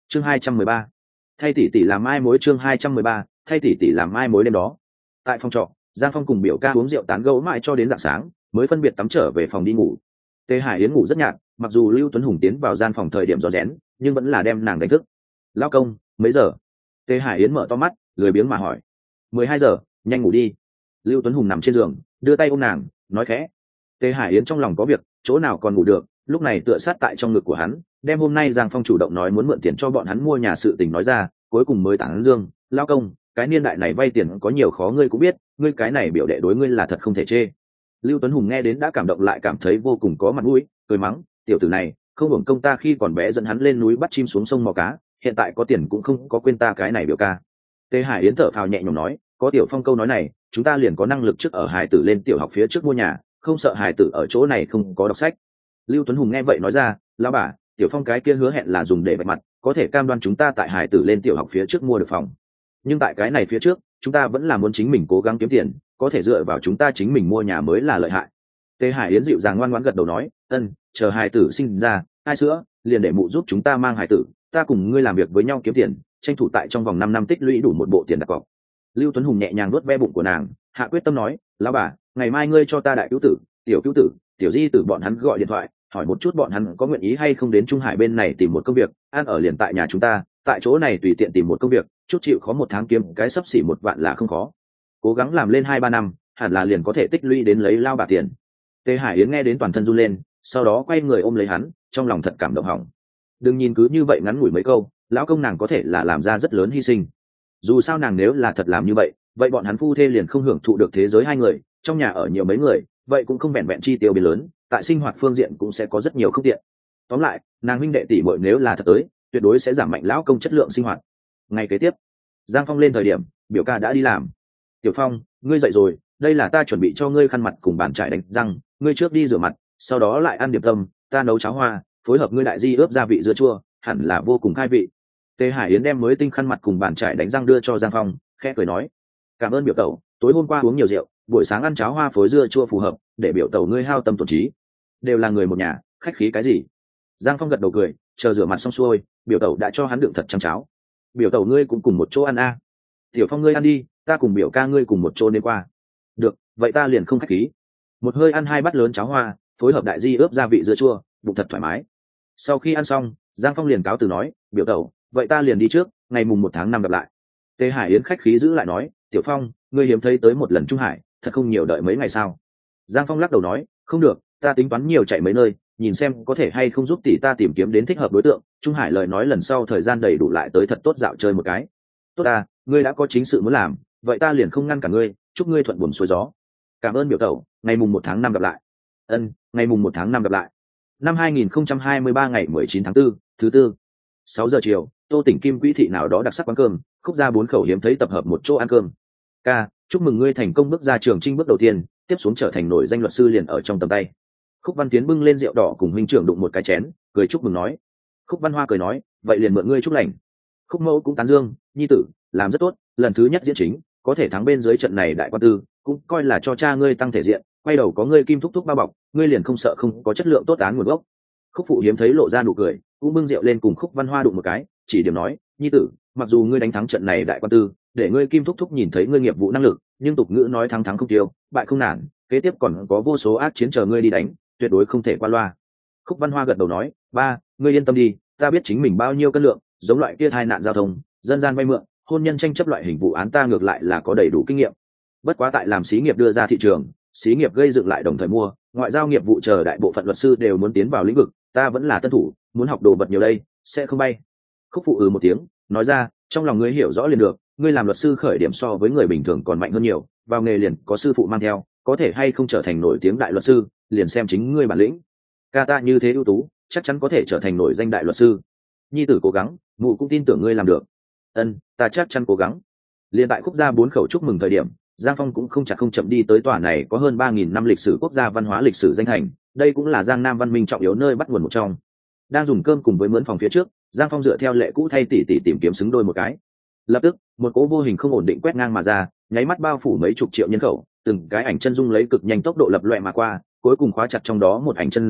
chương 213, thay tỷ tỷ làm mai mối. chương 213, thay tỷ tỷ làm mai mối. Đêm đó tại phòng trọ, Giang Phong cùng biểu ca uống rượu tán gẫu mãi cho đến rạng sáng mới phân biệt tắm trở về phòng đi ngủ. Tề Hải Yến ngủ rất nhạt, mặc dù Lưu Tuấn Hùng tiến vào gian phòng thời điểm rón rén nhưng vẫn là đem nàng đánh thức. Lão công, mấy giờ? Tề Hải Yến mở to mắt lười biếng mà hỏi. 12 giờ, nhanh ngủ đi. Lưu Tuấn Hùng nằm trên giường đưa tay ôm nàng nói khẽ. Tề Hải Yến trong lòng có việc, chỗ nào còn ngủ được, lúc này tựa sát tại trong ngực của hắn, đem hôm nay Giang Phong chủ động nói muốn mượn tiền cho bọn hắn mua nhà sự tình nói ra, cuối cùng mới tán dương. Lão công, cái niên đại này vay tiền có nhiều khó ngươi cũng biết, ngươi cái này biểu đệ đối ngươi là thật không thể chê. Lưu Tuấn Hùng nghe đến đã cảm động lại cảm thấy vô cùng có mặt mũi, cười mắng, tiểu tử này không hưởng công ta khi còn bé dẫn hắn lên núi bắt chim xuống sông mò cá, hiện tại có tiền cũng không có quên ta cái này biểu ca. Tề Hải Yến thở phào nhẹ nhõm nói, có Tiểu Phong câu nói này chúng ta liền có năng lực trước ở Hải tử lên tiểu học phía trước mua nhà, không sợ Hải tử ở chỗ này không có đọc sách. Lưu Tuấn Hùng nghe vậy nói ra, lão bà, Tiểu Phong cái kia hứa hẹn là dùng để bạch mặt, có thể cam đoan chúng ta tại Hải tử lên tiểu học phía trước mua được phòng, nhưng tại cái này phía trước chúng ta vẫn là muốn chính mình cố gắng kiếm tiền, có thể dựa vào chúng ta chính mình mua nhà mới là lợi hại. Tề Hải Yến dịu dàng ngoan ngoãn gật đầu nói, ân, chờ Hải tử sinh ra hai sữa liền để mụ giúp chúng ta mang Hải tử, ta cùng ngươi làm việc với nhau kiếm tiền, tranh thủ tại trong vòng 5 năm tích lũy đủ một bộ tiền đặt cọc. Lưu Tuấn Hùng nhẹ nhàng vuốt ve bụng của nàng, hạ quyết tâm nói, lão bà, ngày mai ngươi cho ta đại cứu tử, tiểu cứu tử, tiểu di tử bọn hắn gọi điện thoại hỏi một chút bọn hắn có nguyện ý hay không đến Trung Hải bên này tìm một công việc, ăn ở liền tại nhà chúng ta, tại chỗ này tùy tiện tìm một công việc, chút chịu khó 1 tháng kiếm cái xấp xỉ 1 vạn là không khó, cố gắng làm lên 2-3 năm hẳn là liền có thể tích lũy đến lấy lao bà tiền. Tề Hải Yến nghe đến toàn thân run lên, sau đó quay người ôm lấy hắn, trong lòng thật cảm động hỏng. Đừng nhìn cứ như vậy ngắn ngủi mấy câu, lão công nàng có thể là làm ra rất lớn hy sinh. Dù sao nàng nếu là thật làm như vậy, vậy bọn hắn phu thê liền không hưởng thụ được thế giới hai người, trong nhà ở nhiều mấy người, vậy cũng không vẹn vẹn chi tiêu biến lớn, tại sinh hoạt phương diện cũng sẽ có rất nhiều không tiện. Tóm lại, nàng huynh đệ tỷ muội nếu là thật tới, tuyệt đối sẽ giảm mạnh lão công chất lượng sinh hoạt. Ngày kế tiếp, Giang Phong lên thời điểm, biểu ca đã đi làm. Tiểu Phong, ngươi dậy rồi, đây là ta chuẩn bị cho ngươi khăn mặt cùng bàn chải đánh răng, ngươi trước đi rửa mặt, sau đó lại ăn điểm tâm, ta nấu cháo hoa, phối hợp ngươi đại di ướp gia vị dưa chua, hẳn là vô cùng khai vị. Tề Hải Yến đem mới tinh khăn mặt cùng bàn chải đánh răng đưa cho Giang Phong, khẽ cười nói, cảm ơn biểu tẩu, tối hôm qua uống nhiều rượu, buổi sáng ăn cháo hoa phối dưa chua phù hợp, để biểu tẩu ngươi hao tâm tổn trí, đều là người một nhà, khách khí cái gì. Giang Phong gật đầu cười, chờ rửa mặt xong xuôi, biểu tẩu đã cho hắn đựng thật chăm cháo. Biểu tẩu ngươi cũng cùng một chỗ ăn a. Tiểu Phong ngươi ăn đi, ta cùng biểu ca ngươi cùng một chỗ nên qua. Được, vậy ta liền không khách khí. Một hơi ăn 2 bát lớn cháo hoa, phối hợp đại di ướp gia vị dưa chua, bụng thật thoải mái. Sau khi ăn xong, Giang Phong liền cáo từ nói, biểu tẩu, vậy ta liền đi trước, ngày mùng 1 tháng 5 gặp lại. Tề Hải Yến khách khí giữ lại nói, Tiểu Phong, ngươi hiếm thấy tới một lần Trung Hải, thật không nhiều đợi mấy ngày sao? Giang Phong lắc đầu nói, không được, ta tính toán nhiều chạy mấy nơi, nhìn xem có thể hay không giúp tỷ ta tìm kiếm đến thích hợp đối tượng. Trung Hải lời nói lần sau thời gian đầy đủ lại tới thật tốt dạo chơi một cái. Tốt ta, ngươi đã có chính sự muốn làm, vậy ta liền không ngăn cả ngươi, chúc ngươi thuận buồm xuôi gió. Cảm ơn biểu tẩu, ngày mùng 1 tháng 5 gặp lại. Ân, ngày mùng 1 tháng 5 gặp lại. Năm 2023 ngày 19 tháng 4, thứ tư, 6 giờ chiều, Tô Tỉnh Kim Quỹ thị nào đó đặc sắc quán cơm, Khúc Gia 4 khẩu hiếm thấy tập hợp một chỗ ăn cơm. Ca, chúc mừng ngươi thành công bước ra trường chinh bước đầu tiên, tiếp xuống trở thành nổi danh luật sư liền ở trong tầm tay. Khúc Văn Tiến bưng lên rượu đỏ cùng huynh trưởng đụng một cái chén, cười chúc mừng nói. Khúc Văn Hoa cười nói, vậy liền mượn ngươi chúc lành. Khúc Mẫu cũng tán dương, nhi tử làm rất tốt, lần thứ nhất diễn chính, có thể thắng bên dưới trận này đại quan tư, cũng coi là cho cha ngươi tăng thể diện, quay đầu có ngươi kim thúc thúc bao bọc, ngươi liền không sợ không có chất lượng tốt án nguồn gốc. Khúc Phụ hiếm thấy lộ ra nụ cười, cũng bưng rượu lên cùng Khúc Văn Hoa đụng một cái, chỉ điểm nói, nhi tử, mặc dù ngươi đánh thắng trận này đại quan tư, để ngươi kim thúc thúc nhìn thấy ngươi nghiệp vụ năng lực, nhưng tục ngữ nói thắng thắng không tiêu, bại không nản, kế tiếp còn có vô số ác chiến chờ ngươi đi đánh, tuyệt đối không thể qua loa. Khúc Văn Hoa gật đầu nói, ba, ngươi yên tâm đi, ta biết chính mình bao nhiêu cân lượng, giống loại kia tai nạn giao thông, dân gian vay mượn, hôn nhân tranh chấp loại hình vụ án ta ngược lại là có đầy đủ kinh nghiệm. Bất quá tại làm xí nghiệp đưa ra thị trường, xí nghiệp gây dựng lại đồng thời mua, ngoại giao nghiệp vụ chờ đại bộ phận luật sư đều muốn tiến vào lĩnh vực, ta vẫn là tân thủ, muốn học đồ vật nhiều đây, sẽ không bay. Khúc Phụ một tiếng, nói ra, trong lòng ngươi hiểu rõ liền được, ngươi làm luật sư khởi điểm so với người bình thường còn mạnh hơn nhiều, vào nghề liền có sư phụ mang theo, có thể hay không trở thành nổi tiếng đại luật sư, liền xem chính ngươi bản lĩnh. Ca ta như thế ưu tú, chắc chắn có thể trở thành nổi danh đại luật sư. Nhi tử cố gắng, mụ cũng tin tưởng ngươi làm được. Ân, ta chắc chắn cố gắng. Liên tại Khúc Gia 4 khẩu chúc mừng thời điểm, Giang Phong cũng không chặt không chậm đi tới tòa này có hơn 3.000 năm lịch sử quốc gia văn hóa lịch sử danh thành, đây cũng là Giang Nam văn minh trọng yếu nơi bắt nguồn một trong. Đang dùng cơm cùng với mướn phòng phía trước, Giang Phong dựa theo lệ cũ thay tỷ tỷ tìm kiếm xứng đôi một cái. Lập tức, một cỗ vô hình không ổn định quét ngang mà ra, nháy mắt bao phủ mấy chục triệu nhân khẩu, từng cái ảnh chân dung lấy cực nhanh tốc độ lập loè mà qua, cuối cùng khóa chặt trong đó một ảnh chân dung,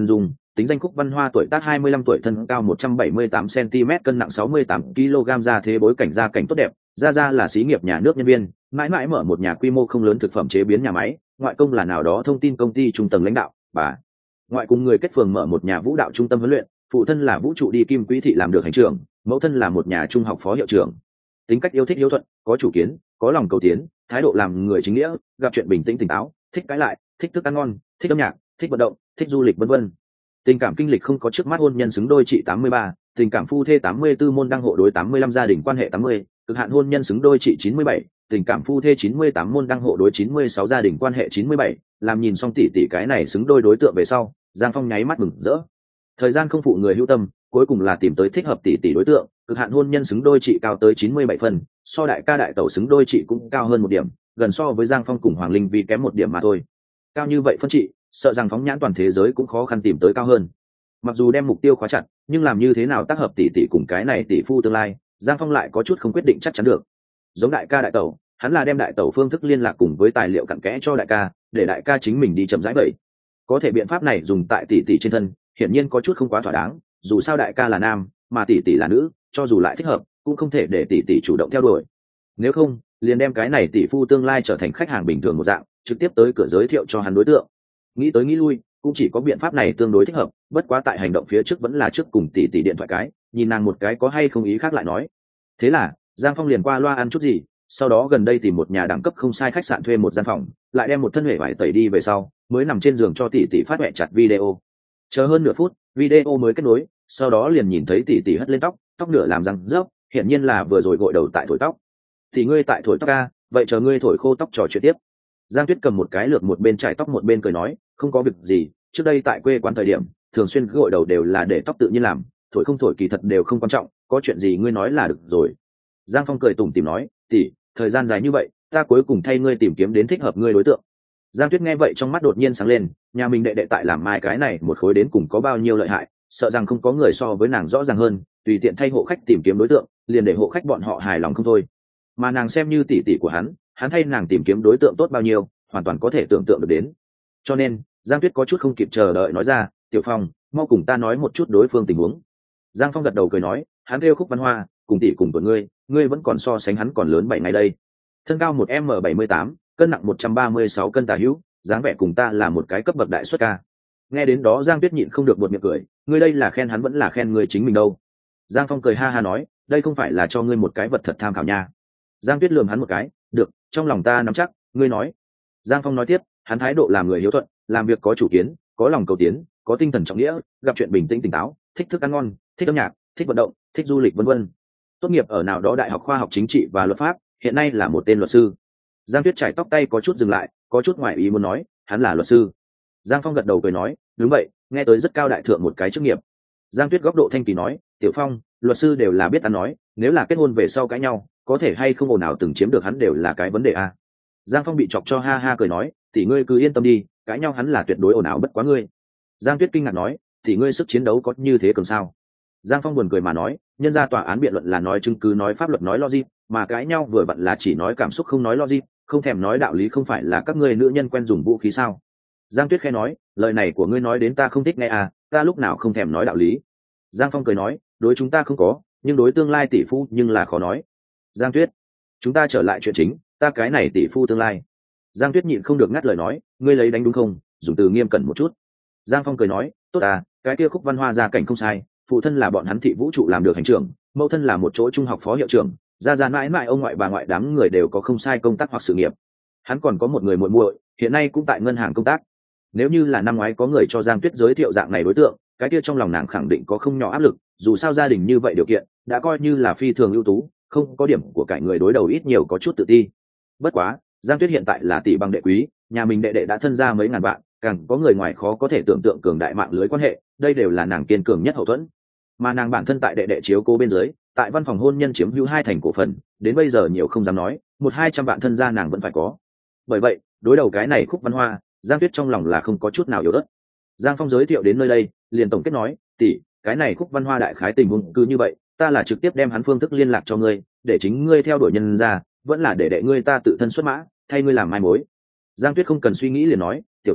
tính danh Khúc Văn Hoa, tuổi tác 25 tuổi, thân cao 178 cm, cân nặng 68 kg, ra thế bối cảnh gia cảnh tốt đẹp, gia là xí nghiệp nhà nước nhân viên, mãi mãi mở một nhà quy mô không lớn thực phẩm chế biến nhà máy, ngoại công là nào đó thông tin công ty trung tầng lãnh đạo, bà ngoại cùng người kết phường mở một nhà vũ đạo trung tâm huấn luyện, phụ thân là vũ trụ đi kim quý thị làm được hành trưởng, mẫu thân là một nhà trung học phó hiệu trưởng. Tính cách yêu thích hiếu thuận, có chủ kiến, có lòng cầu tiến, thái độ làm người chính nghĩa, gặp chuyện bình tĩnh tỉnh táo, thích cãi lại, thích thức ăn ngon, thích âm nhạc, thích vận động, thích du lịch, vân vân. Tình cảm kinh lịch không có trước mắt hôn nhân xứng đôi trị 83, tình cảm phu thê 84, môn đăng hộ đối 85, gia đình quan hệ 80, cực hạn hôn nhân xứng đôi trị 97, tình cảm phu thê 98, môn đăng hộ đối 96, gia đình quan hệ 97. Làm nhìn xong tỷ tỷ cái này xứng đôi đối tượng về sau, Giang Phong nháy mắt mừng rỡ. Thời gian không phụ người hữu tâm, cuối cùng là tìm tới thích hợp tỷ tỷ đối tượng, cực hạn hôn nhân xứng đôi trị cao tới 97 phần, so đại ca đại tẩu xứng đôi trị cũng cao hơn một điểm, gần so với Giang Phong cùng Hoàng Linh vì kém một điểm mà thôi. Cao như vậy phân trị, sợ rằng phóng nhãn toàn thế giới cũng khó khăn tìm tới cao hơn. Mặc dù đem mục tiêu khóa chặt, nhưng làm như thế nào tác hợp tỷ tỷ cùng cái này tỷ phu tương lai, Giang Phong lại có chút không quyết định chắc chắn được. Giống đại ca đại tẩu, hắn là đem đại tẩu phương thức liên lạc cùng với tài liệu cặn kẽ cho đại ca, để đại ca chính mình đi chậm rãi vậy. Có thể biện pháp này dùng tại tỷ tỷ trên thân, hiển nhiên có chút không quá thỏa đáng, dù sao đại ca là nam, mà tỷ tỷ là nữ, cho dù lại thích hợp, cũng không thể để tỷ tỷ chủ động theo đuổi. Nếu không, liền đem cái này tỷ phu tương lai trở thành khách hàng bình thường một dạng, trực tiếp tới cửa giới thiệu cho hắn đối tượng. Nghĩ tới nghĩ lui, cũng chỉ có biện pháp này tương đối thích hợp, bất quá tại hành động phía trước vẫn là trước cùng tỷ tỷ điện thoại cái, nhìn nàng một cái có hay không ý khác lại nói. Thế là Giang Phong liền qua loa ăn chút gì, sau đó gần đây tìm một nhà đẳng cấp không sai khách sạn thuê một gian phòng, lại đem một thân huệ vải tẩy đi về sau, mới nằm trên giường cho tỷ tỷ phát huệ chặt video. Chờ hơn nửa phút, video mới kết nối, sau đó liền nhìn thấy tỷ tỷ hất lên tóc nửa làm răng rớp, hiển nhiên là vừa rồi gội đầu tại thổi tóc. Thì ngươi tại thổi tóc a, vậy chờ ngươi thổi khô tóc trò chuyện tiếp. Giang Tuyết cầm một cái lược một bên chải tóc một bên cười nói, không có việc gì, trước đây tại quê quán thời điểm thường xuyên gội đầu đều là để tóc tự nhiên làm, thổi không thổi kỳ thật đều không quan trọng, có chuyện gì ngươi nói là được rồi. Giang Phong cười tủm tỉm nói, tỷ, thời gian dài như vậy, ta cuối cùng thay ngươi tìm kiếm đến thích hợp ngươi đối tượng. Giang Tuyết nghe vậy trong mắt đột nhiên sáng lên, nhà mình đệ đệ tại làm mai cái này một khối đến cùng có bao nhiêu lợi hại, sợ rằng không có người so với nàng rõ ràng hơn, tùy tiện thay hộ khách tìm kiếm đối tượng, liền để hộ khách bọn họ hài lòng không thôi. Mà nàng xem như tỷ tỷ của hắn thay nàng tìm kiếm đối tượng tốt bao nhiêu, hoàn toàn có thể tưởng tượng được đến. Cho nên Giang Tuyết có chút không kịp chờ đợi nói ra, Tiểu Phong, mau cùng ta nói một chút đối phương tình huống. Giang Phong gật đầu cười nói, hắn kêu Khúc Văn Hoa, cùng tỷ cùng tuổi ngươi vẫn còn so sánh hắn còn lớn 7 ngày đây. Thân cao 1m78, cân nặng 136 cân tà hữu, dáng vẻ cùng ta là một cái cấp bậc đại xuất ca. Nghe đến đó Giang Tuyết nhịn không được buột miệng cười, ngươi đây là khen hắn vẫn là khen ngươi chính mình đâu. Giang Phong cười ha ha nói, đây không phải là cho ngươi một cái vật thật tham khảo nha. Giang Tuyết lườm hắn một cái, được, trong lòng ta nắm chắc, ngươi nói. Giang Phong nói tiếp, hắn thái độ làm người hiếu thuận, làm việc có chủ kiến, có lòng cầu tiến, có tinh thần trọng nghĩa, gặp chuyện bình tĩnh tỉnh táo, thích thức ăn ngon, thích âm nhạc, thích vận động, thích du lịch vân vân. Tốt nghiệp ở nào đó đại học khoa học chính trị và luật pháp, hiện nay là một tên luật sư. Giang Tuyết chải tóc tay có chút dừng lại, có chút ngoại ý muốn nói, hắn là luật sư. Giang Phong gật đầu cười nói, đúng vậy, nghe tới rất cao đại thượng một cái chức nghiệp. Giang Tuyết góc độ thanh kỳ nói, Tiểu Phong, luật sư đều là biết ăn nói, nếu là kết hôn về sau cãi nhau, có thể hay không ồn nào từng chiếm được hắn đều là cái vấn đề a. Giang Phong bị chọc cho ha ha cười nói, tỷ ngươi cứ yên tâm đi, cãi nhau hắn là tuyệt đối ồn ào bất quá ngươi. Giang Tuyết kinh ngạc nói, tỷ ngươi sức chiến đấu có như thế cường sao? Giang Phong buồn cười mà nói, nhân ra tòa án biện luận là nói chứng cứ nói pháp luật nói logic, mà cãi nhau vừa vặn là chỉ nói cảm xúc không nói logic, không thèm nói đạo lý, không phải là các ngươi nữ nhân quen dùng vũ khí sao? Giang Tuyết khẽ nói, lời này của ngươi nói đến ta không thích nghe à, ta lúc nào không thèm nói đạo lý. Giang Phong cười nói, đối chúng ta không có, nhưng đối tương lai tỷ phu nhưng là khó nói. Giang Tuyết, chúng ta trở lại chuyện chính, ta cái này tỷ phu tương lai. Giang Tuyết nhịn không được ngắt lời nói, ngươi lấy đánh đúng không, dùng từ nghiêm cẩn một chút. Giang Phong cười nói, tốt à, cái kia Khúc Văn Hoa gia cảnh không sai, phụ thân là bọn hắn thị vũ trụ làm được hành trưởng, mẫu thân là một chỗ trung học phó hiệu trưởng, gia mãi mãi ông ngoại bà ngoại đám người đều có không sai công tác hoặc sự nghiệp. Hắn còn có một người muội muội, hiện nay cũng tại ngân hàng công tác. Nếu như là năm ngoái có người cho Giang Tuyết giới thiệu dạng này đối tượng, cái kia trong lòng nàng khẳng định có không nhỏ áp lực, dù sao gia đình như vậy điều kiện đã coi như là phi thường ưu tú, không có điểm của cải người đối đầu ít nhiều có chút tự ti. Bất quá Giang Tuyết hiện tại là tỷ bằng đệ quý, nhà mình đệ đệ đã thân ra mấy ngàn vạn, càng có người ngoài khó có thể tưởng tượng cường đại mạng lưới quan hệ, đây đều là nàng kiên cường nhất hậu thuẫn. Mà nàng bản thân tại đệ đệ chiếu cố bên dưới, tại văn phòng hôn nhân chiếm hữu 2 thành cổ phần, đến bây giờ nhiều không dám nói, 100-200 vạn thân gia nàng vẫn phải có. Bởi vậy đối đầu cái này Khúc Văn Hoa, Giang Tuyết trong lòng là không có chút nào yếu ớt. Giang Phong giới thiệu đến nơi đây, liền tổng kết nói, tỷ, cái này Khúc Văn Hoa đại khái tình huống cứ như vậy, ta là trực tiếp đem hắn phương thức liên lạc cho ngươi, để chính ngươi theo đuổi nhân ra, vẫn là để đệ ngươi ta tự thân xuất mã, thay ngươi làm mai mối. Giang Tuyết không cần suy nghĩ liền nói, Tiểu Phong,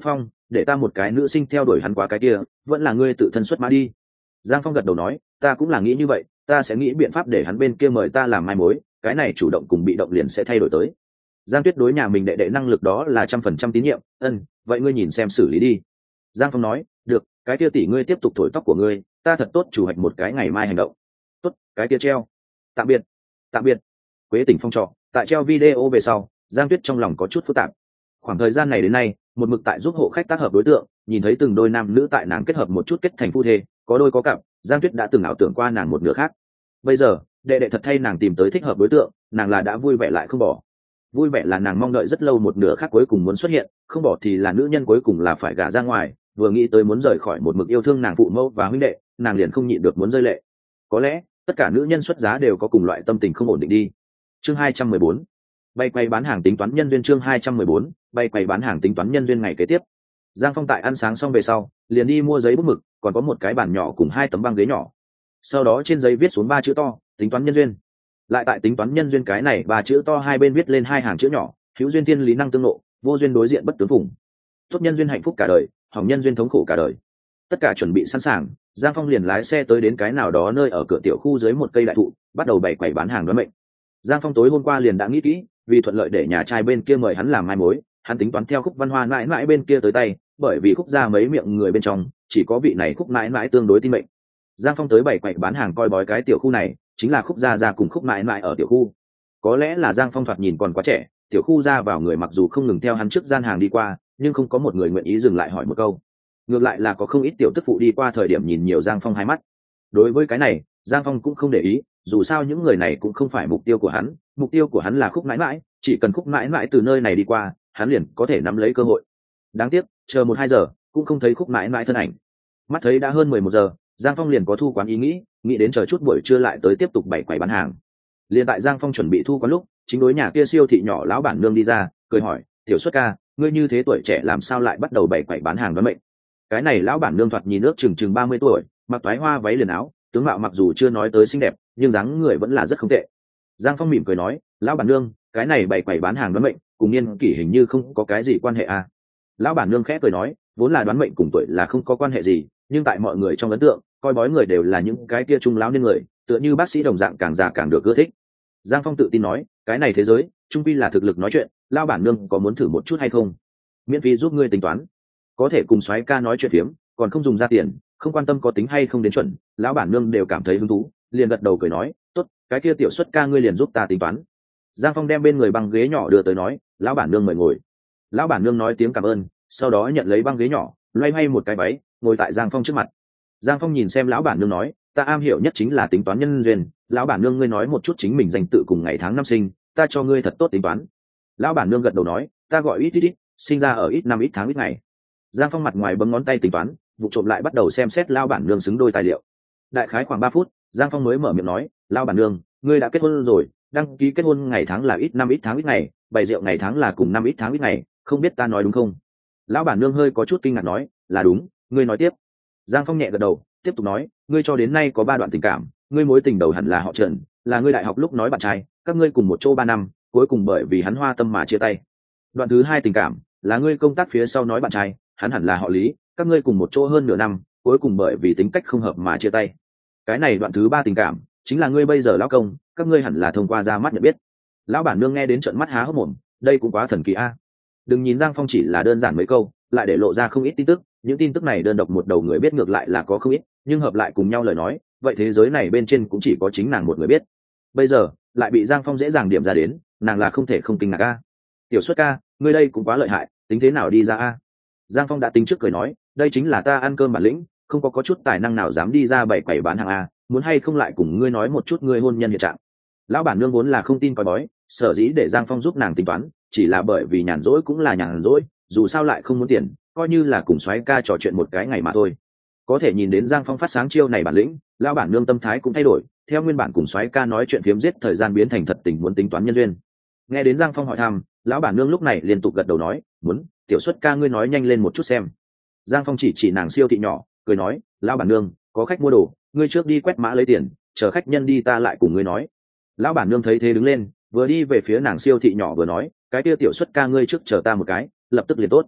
để ta một cái nữ sinh theo đuổi hắn quá cái kia, vẫn là ngươi tự thân xuất mã đi. Giang Phong gật đầu nói, ta cũng là nghĩ như vậy, ta sẽ nghĩ biện pháp để hắn bên kia mời ta làm mai mối, cái này chủ động cùng bị động liền sẽ thay đổi tới. Giang Tuyết đối nhà mình đệ đệ năng lực đó là 100% tín nhiệm. Vậy ngươi nhìn xem xử lý đi. Giang Phong nói, được, cái kia tỷ ngươi tiếp tục thổi tóc của ngươi, ta thật tốt chủ hoạch một cái ngày mai hành động. Tốt, cái kia treo. Tạm biệt. Tạm biệt. Quế Tỉnh Phong trọ, tại treo video về sau, Giang Tuyết trong lòng có chút phức tạp. Khoảng thời gian này đến nay, một mực tại giúp hộ khách tác hợp đối tượng, nhìn thấy từng đôi nam nữ tại nàng kết hợp một chút kết thành phu thê, có đôi có cặp, Giang Tuyết đã từng ảo tưởng qua nàng một nửa khác. Bây giờ, đệ đệ thật thay nàng tìm tới thích hợp đối tượng, nàng là đã vui vẻ lại không bỏ. Vui vẻ là nàng mong đợi rất lâu một nửa khác cuối cùng muốn xuất hiện, không bỏ thì là nữ nhân cuối cùng là phải gả ra ngoài, vừa nghĩ tới muốn rời khỏi một mực yêu thương nàng phụ mẫu và huynh đệ, nàng liền không nhịn được muốn rơi lệ. Có lẽ tất cả nữ nhân xuất giá đều có cùng loại tâm tình không ổn định đi. Chương 214, bay quay bán hàng tính toán nhân duyên. Chương 214, bay quay bán hàng tính toán nhân duyên. Ngày kế tiếp, Giang Phong tại ăn sáng xong về sau liền đi mua giấy bút mực, còn có một cái bàn nhỏ cùng 2 tấm băng ghế nhỏ. Sau đó trên giấy viết xuống 3 chữ to, tính toán nhân duyên. Lại tại tính toán nhân duyên cái này 3 chữ to hai bên viết lên 2 hàng chữ nhỏ, hữu duyên thiên lý năng tương nộ, vô duyên đối diện bất tướng phùng. Tốt nhân duyên hạnh phúc cả đời, hỏng nhân duyên thống khổ cả đời. Tất cả chuẩn bị sẵn sàng, Giang Phong liền lái xe tới đến cái nào đó nơi ở cửa tiểu khu dưới một cây đại thụ, bắt đầu bày quầy bán hàng đoán mệnh. Giang Phong tối hôm qua liền đã nghĩ kỹ, vì thuận lợi để nhà trai bên kia mời hắn làm mai mối, hắn tính toán theo Khúc Văn Hoa mãi mãi bên kia tới tay, bởi vì Khúc ra mấy miệng người bên trong, chỉ có vị này Khúc mãi mãi tương đối tin mệnh. Giang Phong tới bày quầy bán hàng coi bói cái tiểu khu này, chính là Khúc gia cùng Khúc mãi mãi ở tiểu khu. Có lẽ là Giang Phong thoạt nhìn còn quá trẻ, tiểu khu ra vào người mặc dù không ngừng theo hắn trước gian hàng đi qua, nhưng không có một người nguyện ý dừng lại hỏi một câu. Ngược lại là có không ít tiểu tức phụ đi qua thời điểm nhìn nhiều Giang Phong hai mắt. Đối với cái này, Giang Phong cũng không để ý, dù sao những người này cũng không phải mục tiêu của hắn, mục tiêu của hắn là Khúc mãi mãi, chỉ cần Khúc mãi mãi từ nơi này đi qua, hắn liền có thể nắm lấy cơ hội. Đáng tiếc, chờ 1-2 giờ cũng không thấy Khúc mãi mãi thân ảnh. Mắt thấy đã hơn 11 giờ, Giang Phong liền có thu quán ý nghĩ đến chờ chút buổi trưa lại tới tiếp tục bày quầy bán hàng. Liền tại Giang Phong chuẩn bị thu quán lúc, chính đối nhà kia siêu thị nhỏ lão bản nương đi ra, cười hỏi, "Tiểu Xuất ca, ngươi như thế tuổi trẻ làm sao lại bắt đầu bày quầy bán hàng đoán mệnh?" Cái này lão bản nương thoạt nhìn nước chừng 30 tuổi, mặc toái hoa váy liền áo, tướng mạo mặc dù chưa nói tới xinh đẹp, nhưng dáng người vẫn là rất không tệ. Giang Phong mỉm cười nói, "Lão bản nương, cái này bày quầy bán hàng đoán mệnh, cùng niên kỷ hình như không có cái gì quan hệ à?" Lão bản nương khẽ cười nói, "Vốn là đoán mệnh cùng tuổi là không có quan hệ gì, nhưng tại mọi người trong ấn tượng, coi bói người đều là những cái kia trung lão niên người, tựa như bác sĩ đồng dạng càng già càng được ưa thích." Giang Phong tự tin nói, "Cái này thế giới, trung quy là thực lực nói chuyện, lão bản nương có muốn thử một chút hay không? Miễn phí giúp ngươi tính toán, có thể cùng soái ca nói chuyện phiếm, còn không dùng ra tiền, không quan tâm có tính hay không đến chuẩn." Lão bản nương đều cảm thấy hứng thú, liền gật đầu cười nói, "Tốt, cái kia Tiểu Xuất ca ngươi liền giúp ta tính toán." Giang Phong đem bên người băng ghế nhỏ đưa tới nói, "Lão bản nương mời ngồi." Lão bản nương nói tiếng cảm ơn, sau đó nhận lấy băng ghế nhỏ, loay hoay một cái váy, ngồi tại Giang Phong trước mặt. Giang Phong nhìn xem lão bản nương nói, "Ta am hiểu nhất chính là tính toán nhân duyên, lão bản nương ngươi nói một chút chính mình danh tự cùng ngày tháng năm sinh, ta cho ngươi thật tốt tính toán." Lão bản nương gật đầu nói, "Ta gọi ít, sinh ra ở ít năm ít tháng ít ngày." Giang Phong mặt ngoài bấm ngón tay tính toán, vụ trộm lại bắt đầu xem xét lão bản nương xứng đôi tài liệu. Đại khái khoảng 3 phút, Giang Phong mới mở miệng nói, "Lão bản nương, ngươi đã kết hôn rồi, đăng ký kết hôn ngày tháng là ít năm ít tháng ít ngày, bày rượu ngày tháng là cùng năm ít tháng ít ngày, không biết ta nói đúng không?" Lão bản nương hơi có chút kinh ngạc nói, "Là đúng, ngươi nói tiếp." Giang Phong nhẹ gật đầu, tiếp tục nói, "Ngươi cho đến nay có 3 đoạn tình cảm, ngươi mối tình đầu hẳn là họ Trần, là ngươi đại học lúc nói bạn trai, các ngươi cùng một chỗ 3 năm, cuối cùng bởi vì hắn hoa tâm mà chia tay. Đoạn thứ 2 tình cảm, là ngươi công tác phía sau nói bạn trai, hắn hẳn là họ Lý, các ngươi cùng một chỗ hơn nửa năm, cuối cùng bởi vì tính cách không hợp mà chia tay. Cái này đoạn thứ 3 tình cảm, chính là ngươi bây giờ lão công, các ngươi hẳn là thông qua ra mắt nhận biết." Lão bản nương nghe đến trợn mắt há hốc mồm, đây cũng quá thần kỳ a. Đừng nhìn Giang Phong chỉ là đơn giản mấy câu, lại để lộ ra không ít tin tức, những tin tức này đơn độc một đầu người biết ngược lại là có không ít, nhưng hợp lại cùng nhau lời nói, vậy thế giới này bên trên cũng chỉ có chính nàng một người biết. Bây giờ lại bị Giang Phong dễ dàng điểm ra đến, nàng là không thể không kinh ngạc a. "Tiểu Xuất ca, ngươi đây cũng quá lợi hại, tính thế nào đi ra a?" Giang Phong đã tính trước cười nói, "Đây chính là ta ăn cơm bản lĩnh, không có chút tài năng nào dám đi ra bày quầy bán hàng a, muốn hay không lại cùng ngươi nói một chút ngươi hôn nhân hiện trạng." Lão bản nương vốn là không tin coi bói, sở dĩ để Giang Phong giúp nàng tính toán, chỉ là bởi vì nhàn rỗi cũng là nhàn rỗi, dù sao lại không muốn tiền, coi như là cùng soái ca trò chuyện một cái ngày mà thôi. Có thể nhìn đến Giang Phong phát sáng chiêu này bản lĩnh, lão bản nương tâm thái cũng thay đổi, theo nguyên bản cùng soái ca nói chuyện phiếm giết thời gian biến thành thật tình muốn tính toán nhân duyên. Nghe đến Giang Phong hỏi thăm, lão bản nương lúc này liên tục gật đầu nói, "Muốn, Tiểu Xuất ca ngươi nói nhanh lên một chút xem." Giang Phong chỉ nàng siêu thị nhỏ, cười nói, "Lão bản nương, có khách mua đồ, ngươi trước đi quét mã lấy tiền, chờ khách nhân đi ta lại cùng ngươi nói." Lão bản nương thấy thế đứng lên, vừa đi về phía nàng siêu thị nhỏ vừa nói, "Cái kia Tiểu Xuất ca ngươi trước chờ ta một cái, lập tức liền tốt."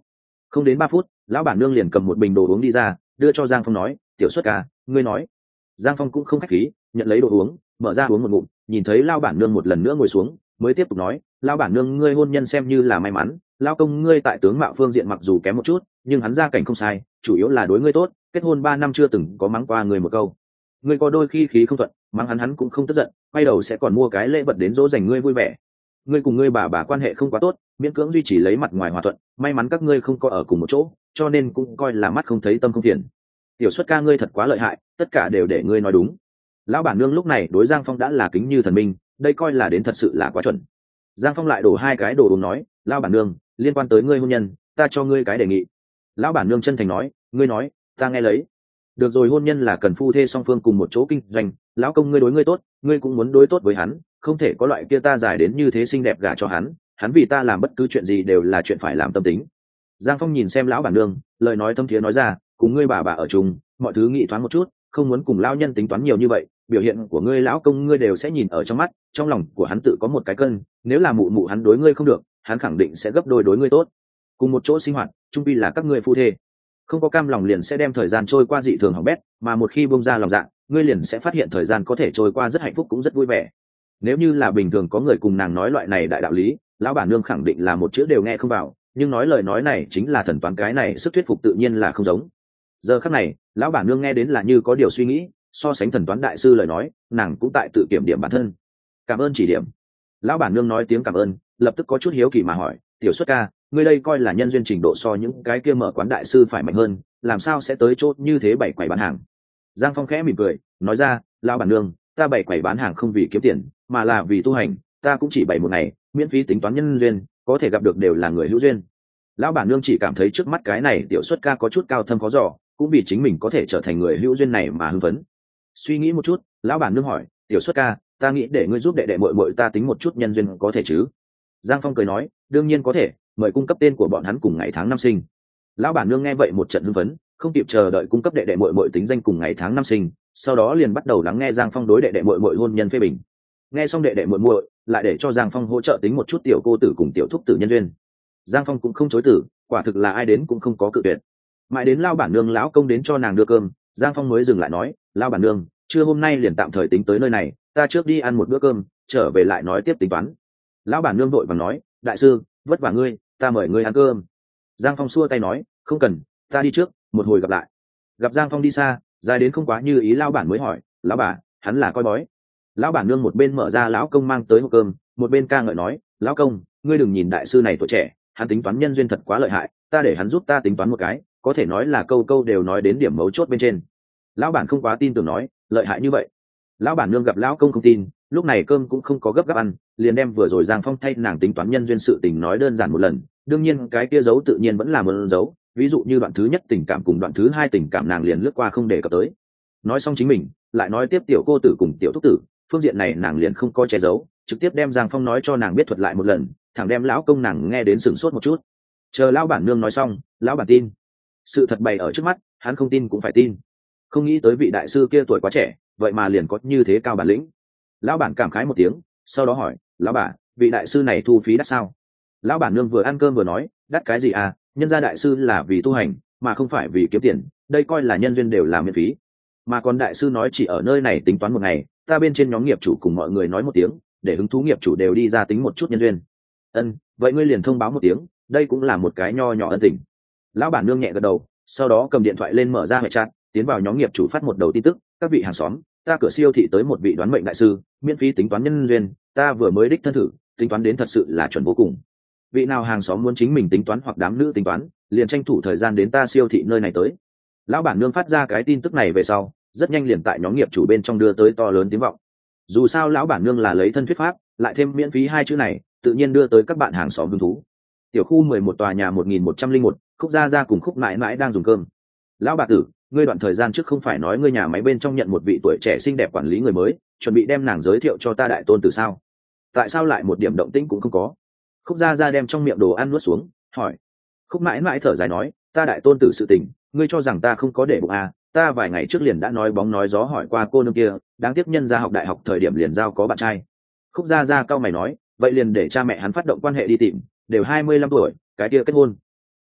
Không đến 3 phút, lão bản nương liền cầm một bình đồ uống đi ra, đưa cho Giang Phong nói, tiểu xuất ca, ngươi nói. Giang Phong cũng không khách khí, nhận lấy đồ uống, mở ra uống một ngụm, nhìn thấy lão bản nương một lần nữa ngồi xuống, mới tiếp tục nói, lão bản nương ngươi hôn nhân xem như là may mắn, lão công ngươi tại tướng mạo phương diện mặc dù kém một chút, nhưng hắn gia cảnh không sai, chủ yếu là đối ngươi tốt, kết hôn 3 năm chưa từng có mắng qua ngươi một câu. Ngươi có đôi khi khí không thuận, mắng hắn cũng không tức giận, quay đầu sẽ còn mua cái lễ vật đến dỗ dành ngươi vui vẻ. Ngươi cùng ngươi bà quan hệ không quá tốt, miễn cưỡng duy trì lấy mặt ngoài hòa thuận, may mắn các ngươi không có ở cùng một chỗ, cho nên cũng coi là mắt không thấy tâm không phiền. Tiểu xuất ca ngươi thật quá lợi hại, tất cả đều để ngươi nói đúng. Lão bản nương lúc này đối Giang Phong đã là kính như thần minh, đây coi là đến thật sự là quá chuẩn. Giang Phong lại đổ 2 cái đồ uống nói, lão bản nương, liên quan tới ngươi hôn nhân, ta cho ngươi cái đề nghị. Lão bản nương chân thành nói, ngươi nói, ta nghe lấy. Được rồi, hôn nhân là cần phu thê song phương cùng một chỗ kinh doanh, lão công ngươi đối ngươi tốt, ngươi cũng muốn đối tốt với hắn, không thể có loại kia ta giải đến như thế xinh đẹp gả cho hắn vì ta làm bất cứ chuyện gì đều là chuyện phải làm tâm tính. Giang Phong nhìn xem lão bản nương, lời nói thâm thiế nói ra, cùng ngươi bà ở chung, mọi thứ nghĩ thoáng một chút, không muốn cùng lão nhân tính toán nhiều như vậy, biểu hiện của ngươi lão công ngươi đều sẽ nhìn ở trong mắt, trong lòng của hắn tự có một cái cân, nếu là mụ hắn đối ngươi không được, hắn khẳng định sẽ gấp đôi đối ngươi tốt. Cùng một chỗ sinh hoạt, chung quy là các ngươi phu thê, không có cam lòng liền sẽ đem thời gian trôi qua dị thường hỏng bét, mà một khi bông ra lòng dạ, ngươi liền sẽ phát hiện thời gian có thể trôi qua rất hạnh phúc cũng rất vui vẻ. Nếu như là bình thường có người cùng nàng nói loại này đại đạo lý, lão bản nương khẳng định là một chữ đều nghe không vào, nhưng nói lời nói này chính là thần toán, cái này sức thuyết phục tự nhiên là không giống. Giờ khắc này, lão bản nương nghe đến là như có điều suy nghĩ, so sánh thần toán đại sư lời nói, nàng cũng tại tự kiểm điểm bản thân. Cảm ơn chỉ điểm. Lão bản nương nói tiếng cảm ơn, lập tức có chút hiếu kỳ mà hỏi, tiểu xuất ca, ngươi đây coi là nhân duyên trình độ so những cái kia mở quán đại sư phải mạnh hơn, làm sao sẽ tới chốt như thế bày quầy bán hàng? Giang Phong khẽ mỉm cười, nói ra, lão bản nương, ta bày quầy bán hàng không vì kiếm tiền, mà là vì tu hành, ta cũng chỉ bày một ngày, miễn phí tính toán nhân duyên, có thể gặp được đều là người hữu duyên. Lão bản nương chỉ cảm thấy trước mắt cái này tiểu xuất ca có chút cao thâm khó dò, cũng vì chính mình có thể trở thành người hữu duyên này mà hưng phấn. Suy nghĩ một chút, lão bản nương hỏi, tiểu xuất ca, ta nghĩ để ngươi giúp đệ đệ muội muội ta tính một chút nhân duyên có thể chứ? Giang Phong cười nói, đương nhiên có thể, mời cung cấp tên của bọn hắn cùng ngày tháng năm sinh. Lão bản nương nghe vậy một trận hưng phấn, không kịp chờ đợi cung cấp đệ đệ muội muội tính danh cùng ngày tháng năm sinh, sau đó liền bắt đầu lắng nghe Giang Phong đối đệ đệ muội muội hôn nhân phê bình. Nghe xong đệ đệ muội muội, lại để cho Giang Phong hỗ trợ tính một chút tiểu cô tử cùng tiểu thúc tử nhân duyên. Giang Phong cũng không chối từ, quả thực là ai đến cũng không có cự tuyệt. Mãi đến lão bản nương lão công đến cho nàng đưa cơm, Giang Phong mới dừng lại nói, lão bản nương, trưa hôm nay liền tạm thời tính tới nơi này, ta trước đi ăn một bữa cơm, trở về lại nói tiếp tính toán. Lão bản nương vội vàng nói, đại sư, vất vả ngươi, ta mời ngươi ăn cơm. Giang Phong xua tay nói, không cần, ta đi trước, một hồi gặp lại. Gặp Giang Phong đi xa, dài đến không quá như ý lão bản mới hỏi, lão bà, hắn là coi bói. Lão bản nương một bên mở ra lão công mang tới hộp cơm, một bên ca ngợi nói, lão công, ngươi đừng nhìn đại sư này tuổi trẻ, hắn tính toán nhân duyên thật quá lợi hại, ta để hắn giúp ta tính toán một cái, có thể nói là câu câu đều nói đến điểm mấu chốt bên trên. Lão bản không quá tin tưởng nói, lợi hại như vậy. Lão bản nương gặp lão công không tin, lúc này cơm cũng không có gấp gáp ăn, liền đem vừa rồi Giang Phong thay nàng tính toán nhân duyên sự tình nói đơn giản một lần, đương nhiên cái kia giấu tự nhiên vẫn là một dấu, ví dụ như đoạn thứ nhất tình cảm cùng đoạn thứ hai tình cảm nàng liền lướt qua không đề cập tới. Nói xong chính mình, lại nói tiếp tiểu cô tử cùng tiểu thúc tử, phương diện này nàng liền không có che giấu, trực tiếp đem Giang Phong nói cho nàng biết thuật lại một lần, thẳng đem lão công nàng nghe đến sửng sốt một chút. Chờ lão bản nương nói xong, lão bản tin. Sự thật bày ở trước mắt, hắn không tin cũng phải tin. Không nghĩ tới vị đại sư kia tuổi quá trẻ, vậy mà liền có như thế cao bản lĩnh. Lão bản cảm khái một tiếng, sau đó hỏi, lão bà, vị đại sư này thu phí đắt sao? Lão bản nương vừa ăn cơm vừa nói, đắt cái gì à, nhân gia đại sư là vì tu hành, mà không phải vì kiếm tiền, đây coi là nhân duyên đều là miễn phí. Mà còn đại sư nói chỉ ở nơi này tính toán một ngày, ta bên trên nhóm nghiệp chủ cùng mọi người nói một tiếng, để hứng thú nghiệp chủ đều đi ra tính một chút nhân duyên. Vậy ngươi liền thông báo một tiếng, đây cũng là một cái nho nhỏ ân tình. Lão bản nương nhẹ gật đầu, sau đó cầm điện thoại lên mở ra hệ chat, tiến vào nhóm nghiệp chủ phát một đầu tin tức, các vị hàng xóm, ta cửa siêu thị tới một vị đoán mệnh đại sư, miễn phí tính toán nhân duyên, ta vừa mới đích thân thử, tính toán đến thật sự là chuẩn vô cùng. Vị nào hàng xóm muốn chính mình tính toán hoặc đám nữ tính toán, liền tranh thủ thời gian đến ta siêu thị nơi này tới. Lão bản nương phát ra cái tin tức này về sau, rất nhanh liền tại nhóm nghiệp chủ bên trong đưa tới to lớn tiếng vọng. Dù sao lão bản nương là lấy thân thuyết pháp, lại thêm miễn phí hai chữ này, tự nhiên đưa tới các bạn hàng xóm hứng thú. Tiểu khu 11 tòa nhà 1101, Khúc Gia Gia cùng Khúc mãi mãi đang dùng cơm. Lão bà tử, ngươi đoạn thời gian trước không phải nói ngươi nhà máy bên trong nhận một vị tuổi trẻ xinh đẹp quản lý người mới, chuẩn bị đem nàng giới thiệu cho ta đại tôn tử sao? Tại sao lại một điểm động tĩnh cũng không có? Khúc Gia Gia đem trong miệng đồ ăn nuốt xuống, hỏi. Khúc mãi mãi thở dài nói, ta đại tôn tử sự tình, ngươi cho rằng ta không có để bụng à? Ta vài ngày trước liền đã nói bóng nói gió hỏi qua cô nương kia, đáng tiếc nhân ra học đại học thời điểm liền giao có bạn trai. Khúc Gia Gia cau mày nói, vậy liền để cha mẹ hắn phát động quan hệ đi tìm, đều 25 tuổi, cái kia kết hôn.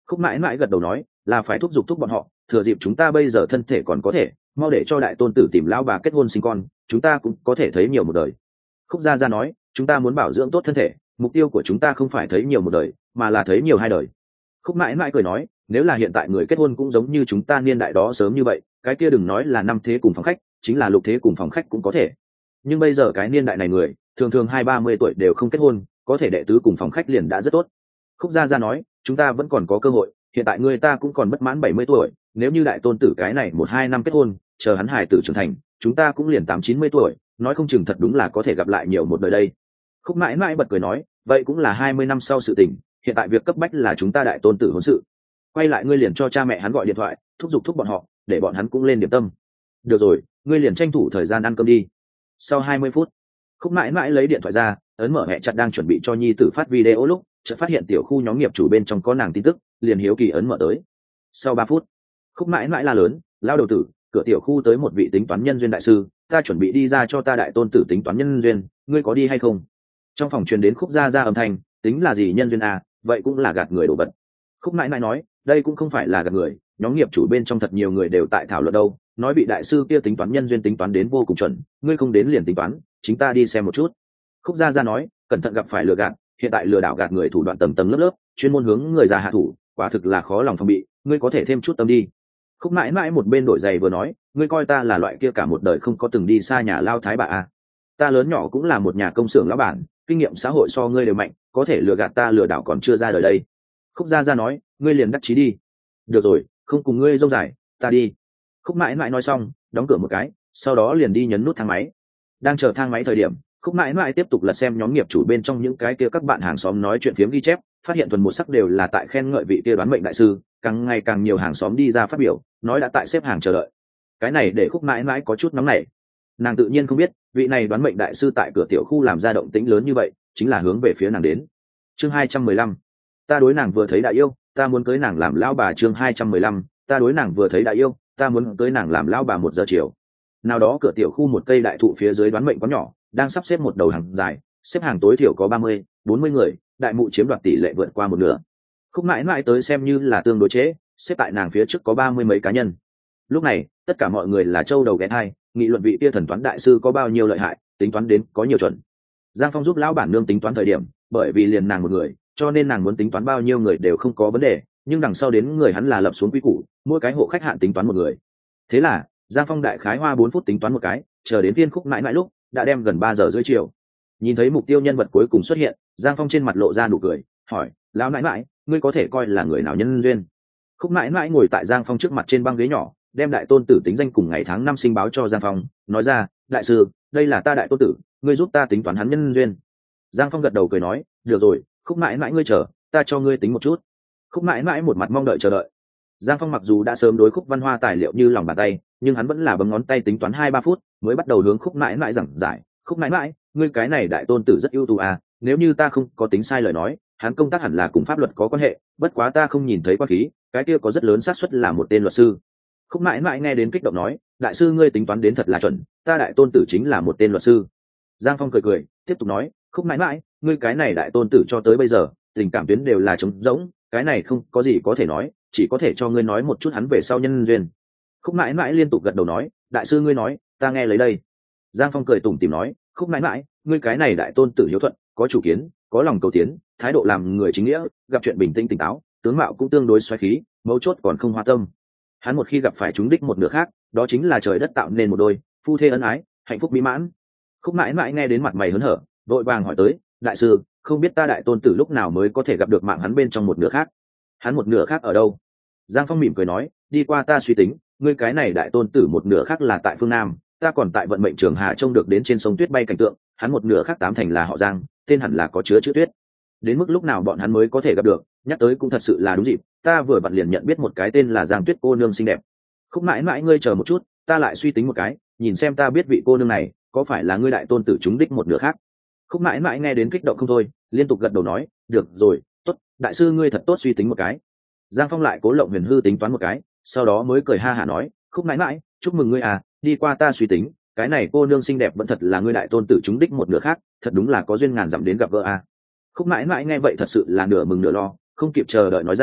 Khúc mãi mãi gật đầu nói, là phải thúc giục thúc bọn họ, thừa dịp chúng ta bây giờ thân thể còn có thể, mau để cho đại tôn tử tìm lão bà kết hôn sinh con, chúng ta cũng có thể thấy nhiều một đời. Khúc gia gia nói, chúng ta muốn bảo dưỡng tốt thân thể, mục tiêu của chúng ta không phải thấy nhiều một đời, mà là thấy nhiều hai đời. Khúc mãi mãi cười nói, nếu là hiện tại người kết hôn cũng giống như chúng ta niên đại đó sớm như vậy, cái kia đừng nói là năm thế cùng phòng khách, chính là lục thế cùng phòng khách cũng có thể. Nhưng bây giờ cái niên đại này người thường thường 20-30 tuổi đều không kết hôn, có thể đệ tứ cùng phòng khách liền đã rất tốt. Khúc gia gia nói, chúng ta vẫn còn có cơ hội, hiện tại người ta cũng còn bất mãn 70 tuổi, nếu như đại tôn tử cái này 1-2 năm kết hôn, chờ hắn hài tử trưởng thành, chúng ta cũng liền 80-90 tuổi, nói không chừng thật đúng là có thể gặp lại nhiều một đời đây. Khúc mãi mãi bật cười nói, vậy cũng là 20 năm sau sự tình, hiện tại việc cấp bách là chúng ta đại tôn tử hôn sự. Quay lại ngươi liền cho cha mẹ hắn gọi điện thoại, thúc giục thúc bọn họ, để bọn hắn cũng lên điểm tâm. Được rồi, ngươi liền tranh thủ thời gian ăn cơm đi. Sau 20 phút, Khúc mãi mãi lấy điện thoại ra, ấn mở hẹ chặt đang chuẩn bị cho nhi tử phát video lúc, chợt phát hiện tiểu khu nhóm nghiệp chủ bên trong có nàng tin tức, liền hiếu kỳ ấn mở tới. Sau 3 phút, Khúc mãi mãi la lớn, lao đầu tử, cửa tiểu khu tới một vị tính toán nhân duyên đại sư, ta chuẩn bị đi ra cho ta đại tôn tử tính toán nhân duyên, ngươi có đi hay không? Trong phòng truyền đến Khúc gia gia âm thanh, tính là gì nhân duyên à, vậy cũng là gạt người đổ vật. Khúc mãi mãi nói, đây cũng không phải là gạt người, nhóm nghiệp chủ bên trong thật nhiều người đều tại thảo luận đâu, nói bị đại sư kia tính toán nhân duyên tính toán đến vô cùng chuẩn, ngươi không đến liền tính toán, chính ta đi xem một chút. Khúc gia gia nói, cẩn thận gặp phải lừa gạt, hiện tại lừa đảo gạt người thủ đoạn tầng tầng lớp lớp, chuyên môn hướng người già hạ thủ, quả thực là khó lòng phòng bị, ngươi có thể thêm chút tâm đi. Khúc mãi mãi một bên đổi giày vừa nói, ngươi coi ta là loại kia cả một đời không có từng đi xa nhà lao thái bà à. Ta lớn nhỏ cũng là một nhà công xưởng lão bản, kinh nghiệm xã hội so ngươi đều mạnh, có thể lừa gạt ta lừa đảo còn chưa ra đời đây. Khúc gia gia nói, ngươi liền đắc chí đi. Được rồi, không cùng ngươi rông dài, ta đi. Khúc mãi mãi nói xong, đóng cửa một cái, sau đó liền đi nhấn nút thang máy. Đang chờ thang máy thời điểm, Khúc mãi mãi tiếp tục lật xem nhóm nghiệp chủ bên trong những cái kia các bạn hàng xóm nói chuyện phiếm ghi chép, phát hiện thuần một sắc đều là tại khen ngợi vị kia đoán mệnh đại sư, càng ngày càng nhiều hàng xóm đi ra phát biểu, nói đã tại xếp hàng chờ đợi. Cái này để Khúc mãi mãi có chút nóng nảy. Nàng tự nhiên không biết, vị này đoán mệnh đại sư tại cửa tiểu khu làm ra động tĩnh lớn như vậy, chính là hướng về phía nàng đến. Chương 215. Ta đối nàng vừa thấy đã yêu, ta muốn cưới nàng làm lão bà. Chương 215. Ta đối nàng vừa thấy đã yêu, ta muốn cưới nàng làm lão bà. 1 giờ chiều. Nào đó cửa tiểu khu một cây đại thụ phía dưới đoán mệnh quán nhỏ, đang sắp xếp một đầu hàng dài, xếp hàng tối thiểu có 30-40 người, đại mụ chiếm đoạt tỷ lệ vượt qua một nửa. Khúc mãi mãi tới xem như là tương đối chế, xếp tại nàng phía trước có 30 mấy cá nhân. Lúc này, tất cả mọi người là châu đầu ghé thai, nghị luận vị tia thần toán đại sư có bao nhiêu lợi hại, tính toán đến có nhiều chuẩn. Giang Phong giúp lão bản nương tính toán thời điểm, bởi vì liền nàng một người, cho nên nàng muốn tính toán bao nhiêu người đều không có vấn đề, nhưng đằng sau đến người hắn là lập xuống quy củ, mỗi cái hộ khách hạn tính toán một người. Thế là Giang Phong đại khái hoa 4 phút tính toán một cái, chờ đến viên Khúc mãi mãi lúc đã đem gần 3 giờ rưỡi chiều. Nhìn thấy mục tiêu nhân vật cuối cùng xuất hiện, Giang Phong trên mặt lộ ra nụ cười, hỏi, lão nãi mãi, ngươi có thể coi là người nào nhân duyên? Khúc mãi mãi ngồi tại Giang Phong trước mặt trên băng ghế nhỏ, đem đại tôn tử tính danh cùng ngày tháng năm sinh báo cho Giang Phong, nói ra, đại sư, đây là ta đại tôn tử, ngươi giúp ta tính toán hắn nhân duyên. Giang Phong gật đầu cười nói, được rồi, Khúc mãi mãi ngươi chờ, ta cho ngươi tính một chút. Khúc mãi mãi một mặt mong đợi chờ đợi. Giang Phong mặc dù đã sớm đối Khúc Văn Hoa tài liệu như lòng bàn tay, nhưng hắn vẫn là bấm ngón tay tính toán 2-3 phút, mới bắt đầu hướng Khúc mãi mãi giảng giải. Khúc mãi mãi, ngươi cái này đại tôn tử rất ưu tú à, nếu như ta không có tính sai lời nói, hắn công tác hẳn là cùng pháp luật có quan hệ, bất quá ta không nhìn thấy quan khí, cái kia có rất lớn xác suất là một tên luật sư. Khúc mãi mãi nghe đến kích động nói, đại sư ngươi tính toán đến thật là chuẩn, ta đại tôn tử chính là một tên luật sư. Giang Phong cười cười, tiếp tục nói, Khúc mãi mãi, ngươi cái này đại tôn tử cho tới bây giờ, tình cảm tuyến đều là trống rỗng, cái này không có gì có thể nói, chỉ có thể cho ngươi nói một chút hắn về sau nhân duyên. Khúc mãi mãi liên tục gật đầu nói, đại sư ngươi nói, ta nghe lấy đây. Giang Phong cười tủm tỉm nói, Khúc mãi mãi, ngươi cái này đại tôn tử hiếu thuận, có chủ kiến, có lòng cầu tiến, thái độ làm người chính nghĩa, gặp chuyện bình tĩnh tỉnh táo, tướng mạo cũng tương đối xoáy khí, mấu chốt còn không hoa tâm. Hắn một khi gặp phải chúng đích một nửa khác, đó chính là trời đất tạo nên một đôi, phu thê ân ái, hạnh phúc mỹ mãn. Khúc mãi mãi nghe đến mặt mày hớn hở, vội vàng hỏi tới, đại sư, không biết ta đại tôn tử lúc nào mới có thể gặp được mạng hắn bên trong một nửa khác? Hắn một nửa khác ở đâu? Giang Phong mỉm cười nói, đi qua ta suy tính, ngươi cái này đại tôn tử một nửa khác là tại phương Nam, ta còn tại vận mệnh trường Hà trông được đến trên sông tuyết bay cảnh tượng, hắn một nửa khác 8 thành là họ Giang, tên hẳn là có chứa chữ tuyết. Đến mức lúc nào bọn hắn mới có thể gặp được, nhắc tới cũng thật sự là đúng dịp, ta vừa vặn liền nhận biết một cái tên là Giang Tuyết cô nương xinh đẹp. Khúc mãi mãi ngươi chờ một chút, ta lại suy tính một cái, nhìn xem ta biết vị cô nương này có phải là ngươi đại tôn tử trúng đích một nửa khác. Khúc mãi mãi nghe đến kích động không thôi, liên tục gật đầu nói, được rồi, tốt, đại sư ngươi thật tốt suy tính một cái. Giang Phong lại cố lộng huyền hư tính toán một cái, sau đó mới cười ha hả nói, Khúc mãi mãi, chúc mừng ngươi à, đi qua ta suy tính, cái này cô nương xinh đẹp vẫn thật là ngươi đại tôn tử trúng đích một nửa khác, thật đúng là có duyên ngàn dặm đến gặp gỡ à. Khúc mãi mãi nghe vậy thật sự là nửa mừng nửa lo, không kịp chờ đợi nói ra,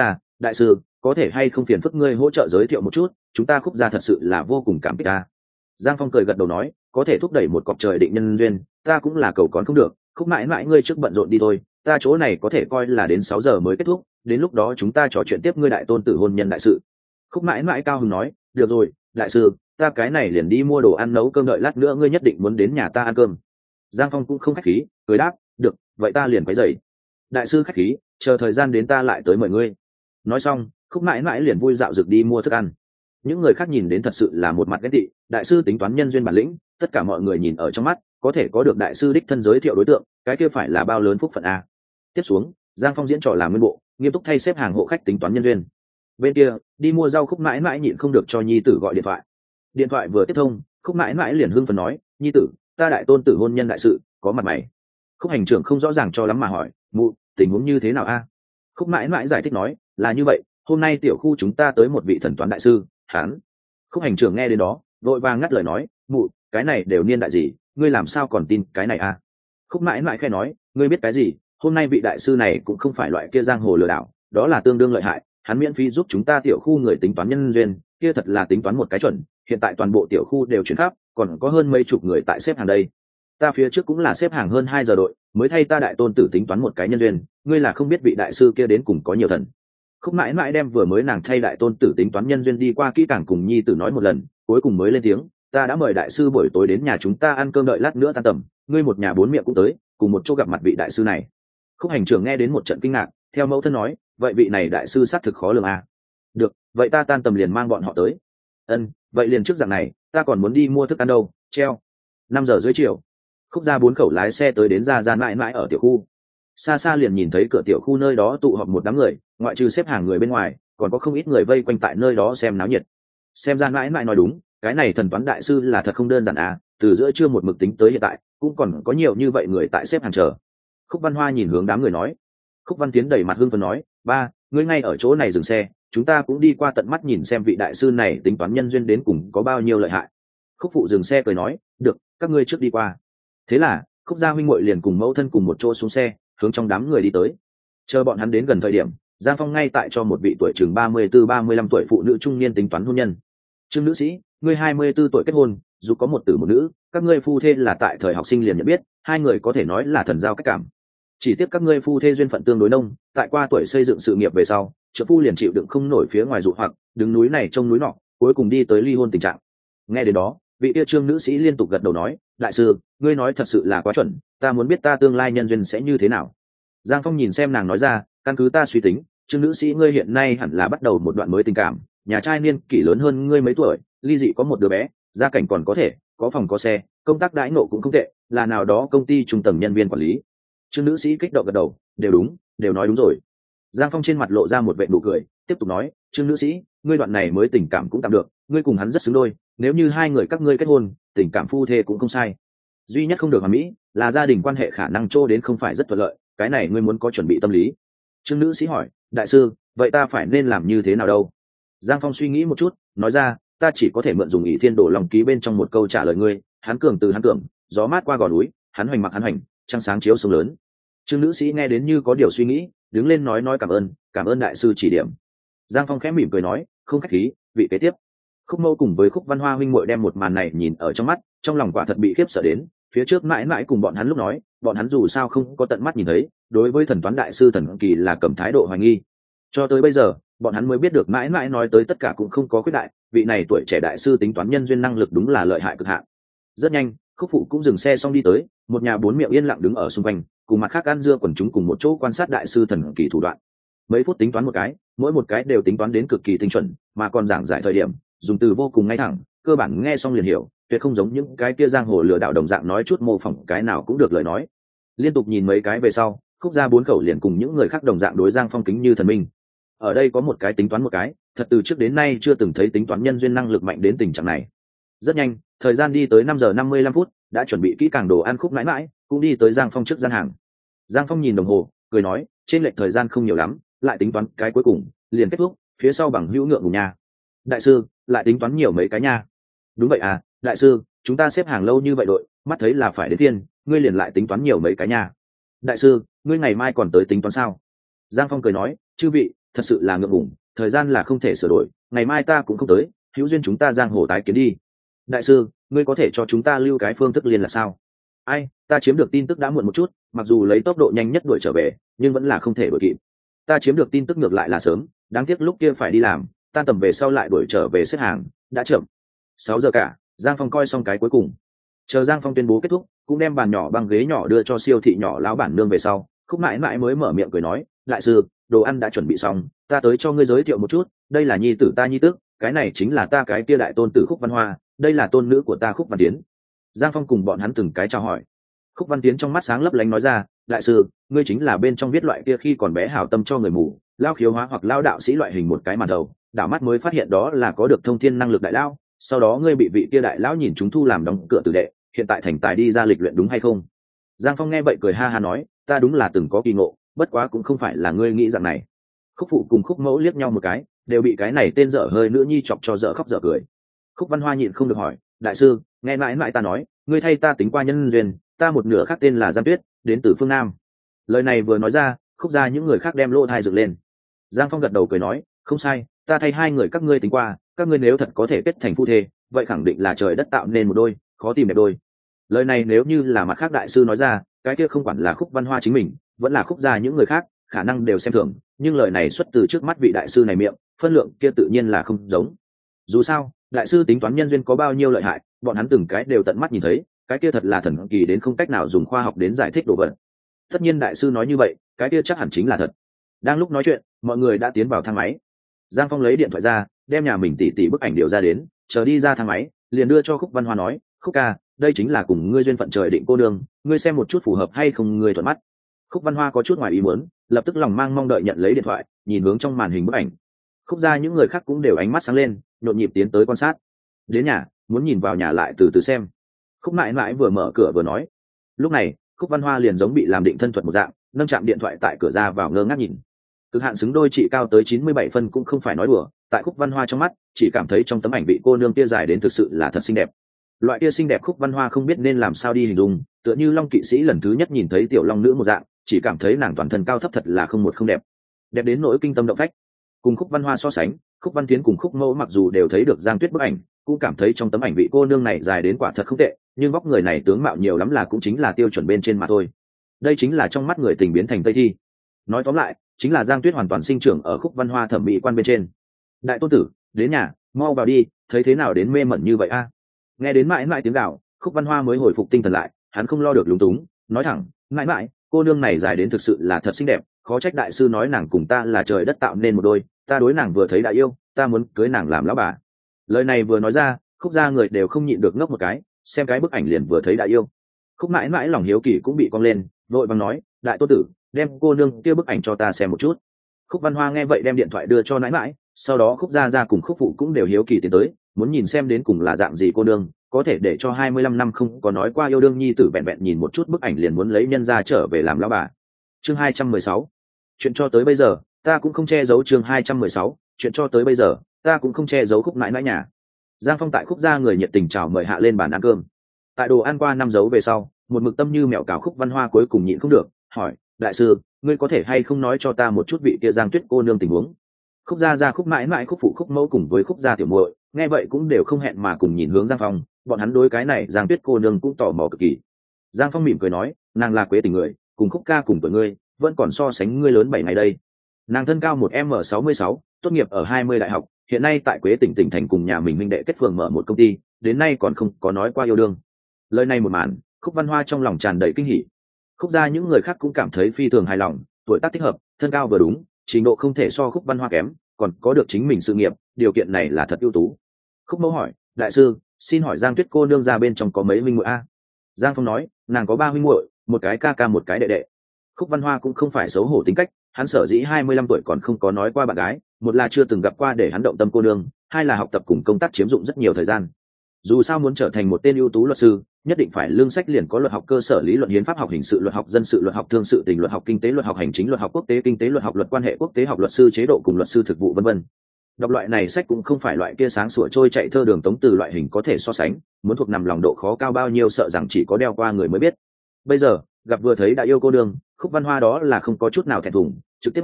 đại sư có thể hay không phiền phức ngươi hỗ trợ giới thiệu một chút, chúng ta Khúc gia thật sự là vô cùng cảm kích ta. Giang Phong cười gật đầu nói, có thể thúc đẩy một cọc trời định nhân duyên, ta cũng là cầu còn không được. Khúc mãi mãi ngươi trước bận rộn đi thôi, ta chỗ này có thể coi là đến 6 giờ mới kết thúc, đến lúc đó chúng ta trò chuyện tiếp ngươi đại tôn tử hôn nhân đại sự. Khúc mãi mãi cao hứng nói, được rồi đại sư, ta cái này liền đi mua đồ ăn nấu cơm, đợi lát nữa ngươi nhất định muốn đến nhà ta ăn cơm. Giang Phong cũng không khách khí, cười đáp, được, vậy ta liền quấy rầy. Đại sư khách khí, chờ thời gian đến ta lại tới mời ngươi. Nói xong, Khúc mãi mãi liền vui dạo rực đi mua thức ăn. Những người khác nhìn đến thật sự là một mặt ghét tị, đại sư tính toán nhân duyên bản lĩnh, tất cả mọi người nhìn ở trong mắt, có thể có được đại sư đích thân giới thiệu đối tượng, cái kia phải là bao lớn phúc phận a. Tiếp xuống, Giang Phong diễn trò làm nguyên bộ, nghiêm túc thay xếp hàng hộ khách tính toán nhân duyên. Bên kia, đi mua rau Khúc mãi mãi nhịn không được cho nhi tử gọi điện thoại. Điện thoại vừa tiếp thông, Khúc mãi mãi liền hưng phấn nói, nhi tử, ta đại tôn tử hôn nhân đại sự, có mặt mày. Khúc hành trưởng không rõ ràng cho lắm mà hỏi, mụ, tình huống như thế nào a? Khúc mãi mãi giải thích nói, là như vậy, hôm nay tiểu khu chúng ta tới một vị thần toán đại sư, hắn. Khúc hành trưởng nghe đến đó, vội vàng ngắt lời nói, mụ, cái này đều niên đại gì, ngươi làm sao còn tin cái này a? Khúc mãi mãi khẽ nói, ngươi biết cái gì, hôm nay vị đại sư này cũng không phải loại kia giang hồ lừa đảo, đó là tương đương lợi hại, hắn miễn phí giúp chúng ta tiểu khu người tính toán nhân duyên, kia thật là tính toán một cái chuẩn, hiện tại toàn bộ tiểu khu đều chuyển khắp, còn có hơn mấy chục người tại xếp hàng đây. Ta phía trước cũng là xếp hàng hơn 2 giờ đội, mới thay ta đại tôn tử tính toán một cái nhân duyên, ngươi là không biết vị đại sư kia đến cùng có nhiều thần. Khúc mãi mãi đem vừa mới nàng thay đại tôn tử tính toán nhân duyên đi qua kỹ càng cùng nhi tử nói một lần, cuối cùng mới lên tiếng, ta đã mời đại sư buổi tối đến nhà chúng ta ăn cơm, đợi lát nữa tan tầm, ngươi một nhà 4 miệng cũng tới, cùng một chỗ gặp mặt vị đại sư này. Khúc hành trưởng nghe đến một trận kinh ngạc, theo mẫu thân nói, vậy vị này đại sư xác thực khó lường à? Được, vậy ta tan tầm liền mang bọn họ tới. Ân, vậy liền trước dạng này, ta còn muốn đi mua thức ăn đâu, treo. 5 giờ dưới chiều, Khúc gia 4 khẩu lái xe tới đến ra mãi mãi ở tiểu khu. Xa xa liền nhìn thấy cửa tiểu khu nơi đó tụ họp một đám người, ngoại trừ xếp hàng người bên ngoài, còn có không ít người vây quanh tại nơi đó xem náo nhiệt. Xem ra mãi mãi nói đúng, cái này thần toán đại sư là thật không đơn giản à, từ giữa trưa một mực tính tới hiện tại, cũng còn có nhiều như vậy người tại xếp hàng chờ. Khúc Văn Hoa nhìn hướng đám người nói. Khúc Văn Tiến đầy mặt hưng phấn nói, ba, ngươi ngay ở chỗ này dừng xe, chúng ta cũng đi qua tận mắt nhìn xem vị đại sư này tính toán nhân duyên đến cùng có bao nhiêu lợi hại. Khúc Phụ dừng xe cười nói, được, các ngươi trước đi qua. Thế là Khúc gia huynh muội liền cùng mẫu thân cùng một chỗ xuống xe, hướng trong đám người đi tới. Chờ bọn hắn đến gần thời điểm, Giang Phong ngay tại cho một vị tuổi chừng 34-35 tuổi phụ nữ trung niên tính toán hôn nhân. Trương nữ sĩ, ngươi 24 tuổi kết hôn, dù có một tử một nữ, các ngươi phu thê là tại thời học sinh liền nhận biết, hai người có thể nói là thần giao cách cảm. Chỉ tiếc các ngươi phu thê duyên phận tương đối nông, tại qua tuổi xây dựng sự nghiệp về sau, trợ phu liền chịu đựng không nổi phía ngoài dụ hoặc, đứng núi này trông núi nọ, cuối cùng đi tới ly hôn tình trạng. Nghe đến đó, vị yêu Trương nữ sĩ liên tục gật đầu nói, đại sư, ngươi nói thật sự là quá chuẩn, ta muốn biết ta tương lai nhân duyên sẽ như thế nào. Giang Phong nhìn xem nàng nói ra, căn cứ ta suy tính, Trương nữ sĩ ngươi hiện nay hẳn là bắt đầu một đoạn mới tình cảm, nhà trai niên kỷ lớn hơn ngươi mấy tuổi, ly dị có một đứa bé, gia cảnh còn có thể, có phòng có xe, công tác đãi ngộ cũng không tệ, là nào đó công ty trung tầng nhân viên quản lý. Trương nữ sĩ kích động gật đầu, đều đúng, đều nói đúng rồi. Giang Phong trên mặt lộ ra một vệt nụ cười, tiếp tục nói, Trương nữ sĩ, ngươi đoạn này mới tình cảm cũng tạm được, ngươi cùng hắn rất xứng đôi, nếu như hai người các ngươi kết hôn, tình cảm phu thê cũng không sai. Duy nhất không được hoàn mỹ là gia đình quan hệ khả năng trô đến không phải rất thuận lợi, cái này ngươi muốn có chuẩn bị tâm lý. Trương nữ sĩ hỏi, đại sư, vậy ta phải nên làm như thế nào đâu? Giang Phong suy nghĩ một chút, nói ra, ta chỉ có thể mượn dùng ỷ thiên đổ lòng ký bên trong một câu trả lời ngươi, hắn cường từ hắn cường, gió mát qua gò núi, hắn hoành mặc hắn hoành, trăng sáng chiếu sông lớn. Trương nữ sĩ nghe đến như có điều suy nghĩ, đứng lên nói cảm ơn đại sư chỉ điểm. Giang Phong khẽ mỉm cười nói, không khách khí, vị kế tiếp. Khúc Mâu cùng với Khúc Văn Hoa huynh muội đem một màn này nhìn ở trong mắt, trong lòng quả thật bị khiếp sợ đến. Phía trước mãi mãi cùng bọn hắn lúc nói, bọn hắn dù sao không có tận mắt nhìn thấy, đối với thần toán đại sư thần kỳ là cầm thái độ hoài nghi. Cho tới bây giờ, bọn hắn mới biết được mãi mãi nói tới tất cả cũng không có khuyết đại, vị này tuổi trẻ đại sư tính toán nhân duyên năng lực đúng là lợi hại cực hạn. Rất nhanh, Khúc Phụ cũng dừng xe xong đi tới, một nhà 4 miệng yên lặng đứng ở xung quanh, cùng mặt khác ăn dưa quần chúng cùng một chỗ quan sát đại sư thần kỳ thủ đoạn. Mấy phút tính toán một cái, mỗi một cái đều tính toán đến cực kỳ tinh chuẩn, mà còn giảng giải thời điểm, dùng từ vô cùng ngay thẳng, cơ bản nghe xong liền hiểu, tuyệt không giống những cái kia giang hồ lừa đảo đồng dạng nói chút mô phỏng cái nào cũng được lời nói. Liên tục nhìn mấy cái về sau, Khúc gia 4 khẩu liền cùng những người khác đồng dạng đối Giang Phong kính như thần minh. Ở đây có một cái tính toán một cái, thật từ trước đến nay chưa từng thấy tính toán nhân duyên năng lực mạnh đến tình trạng này. Rất nhanh, thời gian đi tới 5 giờ 55 phút, đã chuẩn bị kỹ càng đồ ăn Khúc mãi mãi cũng đi tới Giang Phong trước gian hàng. Giang Phong nhìn đồng hồ, cười nói, trên lệch thời gian không nhiều lắm, lại tính toán cái cuối cùng, liền kết thúc, phía sau bằng hữu ngượng ngùng nha. Đại sư, lại tính toán nhiều mấy cái nha. Đúng vậy à, đại sư, chúng ta xếp hàng lâu như vậy đội, mắt thấy là phải đến phiên, ngươi liền lại tính toán nhiều mấy cái nha. Đại sư, ngươi ngày mai còn tới tính toán sao? Giang Phong cười nói, chư vị, thật sự là ngượng ngùng, thời gian là không thể sửa đổi, ngày mai ta cũng không tới, hữu duyên chúng ta giang hồ tái kiến đi. Đại sư, ngươi có thể cho chúng ta lưu cái phương thức liên là sao? Ai, ta chiếm được tin tức đã muộn một chút, mặc dù lấy tốc độ nhanh nhất đuổi trở về, nhưng vẫn là không thể đuổi kịp. Ta chiếm được tin tức ngược lại là sớm, đáng tiếc lúc kia phải đi làm, tan tầm về sau lại đuổi trở về xếp hàng, đã chậm. 6 giờ cả, Giang Phong coi xong cái cuối cùng. Chờ Giang Phong tuyên bố kết thúc, cũng đem bàn nhỏ băng ghế nhỏ đưa cho siêu thị nhỏ lão bản nương về sau, Khúc mãi mãi mới mở miệng cười nói, đại sư, đồ ăn đã chuẩn bị xong, ta tới cho ngươi giới thiệu một chút, đây là nhi tử ta nhi tước, cái này chính là ta cái kia đại tôn tử Khúc Văn Hoa, đây là tôn nữ của ta Khúc Văn Tiến. Giang Phong cùng bọn hắn từng cái chào hỏi. Khúc Văn Tiến trong mắt sáng lấp lánh nói ra, đại sư, ngươi chính là bên trong viết loại kia khi còn bé hảo tâm cho người mù, lao khiếu hóa hoặc lao đạo sĩ loại hình một cái màn đầu, đảo mắt mới phát hiện đó là có được thông thiên năng lực đại lao, sau đó ngươi bị vị kia đại lão nhìn chúng thu làm đóng cửa tử đệ, hiện tại thành tài đi ra lịch luyện đúng hay không? Giang Phong nghe vậy cười ha ha nói, ta đúng là từng có kỳ ngộ, bất quá cũng không phải là ngươi nghĩ dạng này. Khúc phụ cùng Khúc mẫu liếc nhau một cái, đều bị cái này tên dở hơi nữ nhi chọc cho dở khóc dở cười. Khúc Văn Hoa nhịn không được hỏi, đại sư, nghe mãi mãi ta nói, ngươi thay ta tính qua nhân duyên, ta một nửa khác tên là Giang Tuyết, đến từ phương Nam. Lời này vừa nói ra, Khúc ra những người khác đem lỗ thai dựng lên. Giang Phong gật đầu cười nói, không sai, ta thay hai người các ngươi tính qua, các ngươi nếu thật có thể kết thành phu thê, vậy khẳng định là trời đất tạo nên một đôi, khó tìm đẹp đôi. Lời này nếu như là mặt khác đại sư nói ra, cái kia không quản là Khúc Văn Hoa chính mình, vẫn là Khúc gia những người khác, khả năng đều xem thường, nhưng lời này xuất từ trước mắt vị đại sư này miệng, phân lượng kia tự nhiên là không giống. Dù sao, đại sư tính toán nhân duyên có bao nhiêu lợi hại, bọn hắn từng cái đều tận mắt nhìn thấy, cái kia thật là thần kỳ đến không cách nào dùng khoa học đến giải thích đồ vật. Tất nhiên đại sư nói như vậy, cái kia chắc hẳn chính là thật. Đang lúc nói chuyện, mọi người đã tiến vào thang máy. Giang Phong lấy điện thoại ra, đem nhà mình tỉ bức ảnh điều ra đến, chờ đi ra thang máy, liền đưa cho Khúc Văn Hoa nói, Khúc ca, đây chính là cùng ngươi duyên phận trời định cô đương, ngươi xem một chút phù hợp hay không, ngươi thuận mắt. Khúc Văn Hoa có chút ngoài ý muốn, lập tức lòng mang mong đợi nhận lấy điện thoại, nhìn hướng trong màn hình bức ảnh. Khúc ra những người khác cũng đều ánh mắt sáng lên, nhộn nhịp tiến tới quan sát. Đến nhà, muốn nhìn vào nhà lại từ từ xem. Khúc mãi mãi vừa mở cửa vừa nói. Lúc này, Khúc Văn Hoa liền giống bị làm định thân thuật một dạng, nâng chạm điện thoại tại cửa ra vào ngơ ngác nhìn. Cực hạn xứng đôi chị cao tới 97 phân cũng không phải nói đùa, tại Khúc Văn Hoa trong mắt, chỉ cảm thấy trong tấm ảnh vị cô nương kia dài đến thực sự là thật xinh đẹp. Loại kia xinh đẹp Khúc Văn Hoa không biết nên làm sao đi hình dung, tựa như Long kỵ sĩ lần thứ nhất nhìn thấy tiểu long nữ một dạng, chỉ cảm thấy nàng toàn thân cao thấp thật là không một không đẹp, đẹp đến nỗi kinh tâm động phách. Cùng Khúc Văn Hoa so sánh, Khúc Văn Tiến cùng Khúc mẫu mặc dù đều thấy được Giang Tuyết bức ảnh, cũng cảm thấy trong tấm ảnh vị cô nương này dài đến quả thật không tệ, nhưng vóc người này tướng mạo nhiều lắm là cũng chính là tiêu chuẩn bên trên mà thôi. Đây chính là trong mắt người tình biến thành tây thi. Nói tóm lại, chính là Giang Tuyết hoàn toàn sinh trưởng ở Khúc Văn Hoa thẩm mỹ quan bên trên. Đại tôn tử, đến nhà, mau vào đi, thấy thế nào đến mê mẩn như vậy a? Nghe đến mãi mãi tiếng gào, Khúc Văn Hoa mới hồi phục tinh thần lại, hắn không lo được lúng túng, nói thẳng, mãi mãi, cô nương này dài đến thực sự là thật xinh đẹp, khó trách đại sư nói nàng cùng ta là trời đất tạo nên một đôi, ta đối nàng vừa thấy đã yêu, ta muốn cưới nàng làm lão bà. Lời này vừa nói ra, Khúc gia người đều không nhịn được ngốc một cái, xem cái bức ảnh liền vừa thấy đã yêu. Khúc mãi mãi lòng hiếu kỳ cũng bị cong lên, vội vàng nói, đại tô tử, đem cô nương kia bức ảnh cho ta xem một chút. Khúc Văn Hoa nghe vậy đem điện thoại đưa cho nãi mãi, sau đó Khúc gia ra cùng Khúc phụ cũng đều hiếu kỳ tiến tới, muốn nhìn xem đến cùng là dạng gì cô nương, có thể để cho 25 năm không có nói qua yêu đương nhi tử vẹn vẹn nhìn một chút bức ảnh liền muốn lấy nhân ra trở về làm lão bà. Chương 216. Chuyện cho tới bây giờ, ta cũng không che giấu. Chương 216. Chuyện cho tới bây giờ, ta cũng không che giấu Khúc mãi mãi nhà. Giang Phong tại Khúc gia người nhiệt tình chào mời hạ lên bàn ăn cơm. Tại đồ ăn qua 5 dấu về sau, một mực tâm như mẹo cào Khúc Văn Hoa cuối cùng nhịn không được, hỏi, đại sư, ngươi có thể hay không nói cho ta một chút vị kia Giang Tuyết cô nương tình huống? Khúc gia ra Khúc mãi mãi Khúc phụ Khúc mẫu cùng với Khúc gia tiểu muội nghe vậy cũng đều không hẹn mà cùng nhìn hướng Giang Phong, bọn hắn đối cái này Giang Tuyết cô nương cũng tò mò cực kỳ. Giang Phong mỉm cười nói, nàng là Quế Tình người, cùng Khúc ca cùng tuổi ngươi, vẫn còn so sánh ngươi lớn 7 ngày đây. Nàng thân cao 1m66, tốt nghiệp ở 20 đại học, hiện nay tại Quế Tỉnh tỉnh thành cùng nhà mình huynh đệ kết phường mở một công ty, đến nay còn không có nói qua yêu đương. Lời này một màn, Khúc Văn Hoa trong lòng tràn đầy kinh hỉ. Khúc gia những người khác cũng cảm thấy phi thường hài lòng, tuổi tác thích hợp, thân cao vừa đúng, trình độ không thể so Khúc Văn Hoa kém, còn có được chính mình sự nghiệp, điều kiện này là thật ưu tú. Khúc mẫu hỏi, đại sư, xin hỏi Giang Tuyết cô nương ra bên trong có mấy huynh muội a? Giang Phong nói, nàng có 3 huynh muội, một cái ca ca một cái đệ đệ. Khúc Văn Hoa cũng không phải xấu hổ tính cách, hắn sở dĩ 25 tuổi còn không có nói qua bạn gái, một là chưa từng gặp qua để hắn động tâm cô nương, hai là học tập cùng công tác chiếm dụng rất nhiều thời gian. Dù sao muốn trở thành một tên ưu tú luật sư, nhất định phải lương sách liền có luật học cơ sở, lý luận hiến pháp học, hình sự luật học, dân sự luật học, thương sự tình luật học, kinh tế luật học, hành chính luật học, quốc tế kinh tế luật học, luật quan hệ quốc tế học, luật sư chế độ cùng luật sư thực vụ vân vân. Đọc loại này sách cũng không phải loại kia sáng sủa trôi chạy thơ đường tống từ loại hình có thể so sánh, muốn thuộc nằm lòng độ khó cao bao nhiêu sợ rằng chỉ có đeo qua người mới biết. Bây giờ gặp vừa thấy đã yêu cô đương, Khúc Văn Hoa đó là không có chút nào thẹn thùng, trực tiếp hỏi,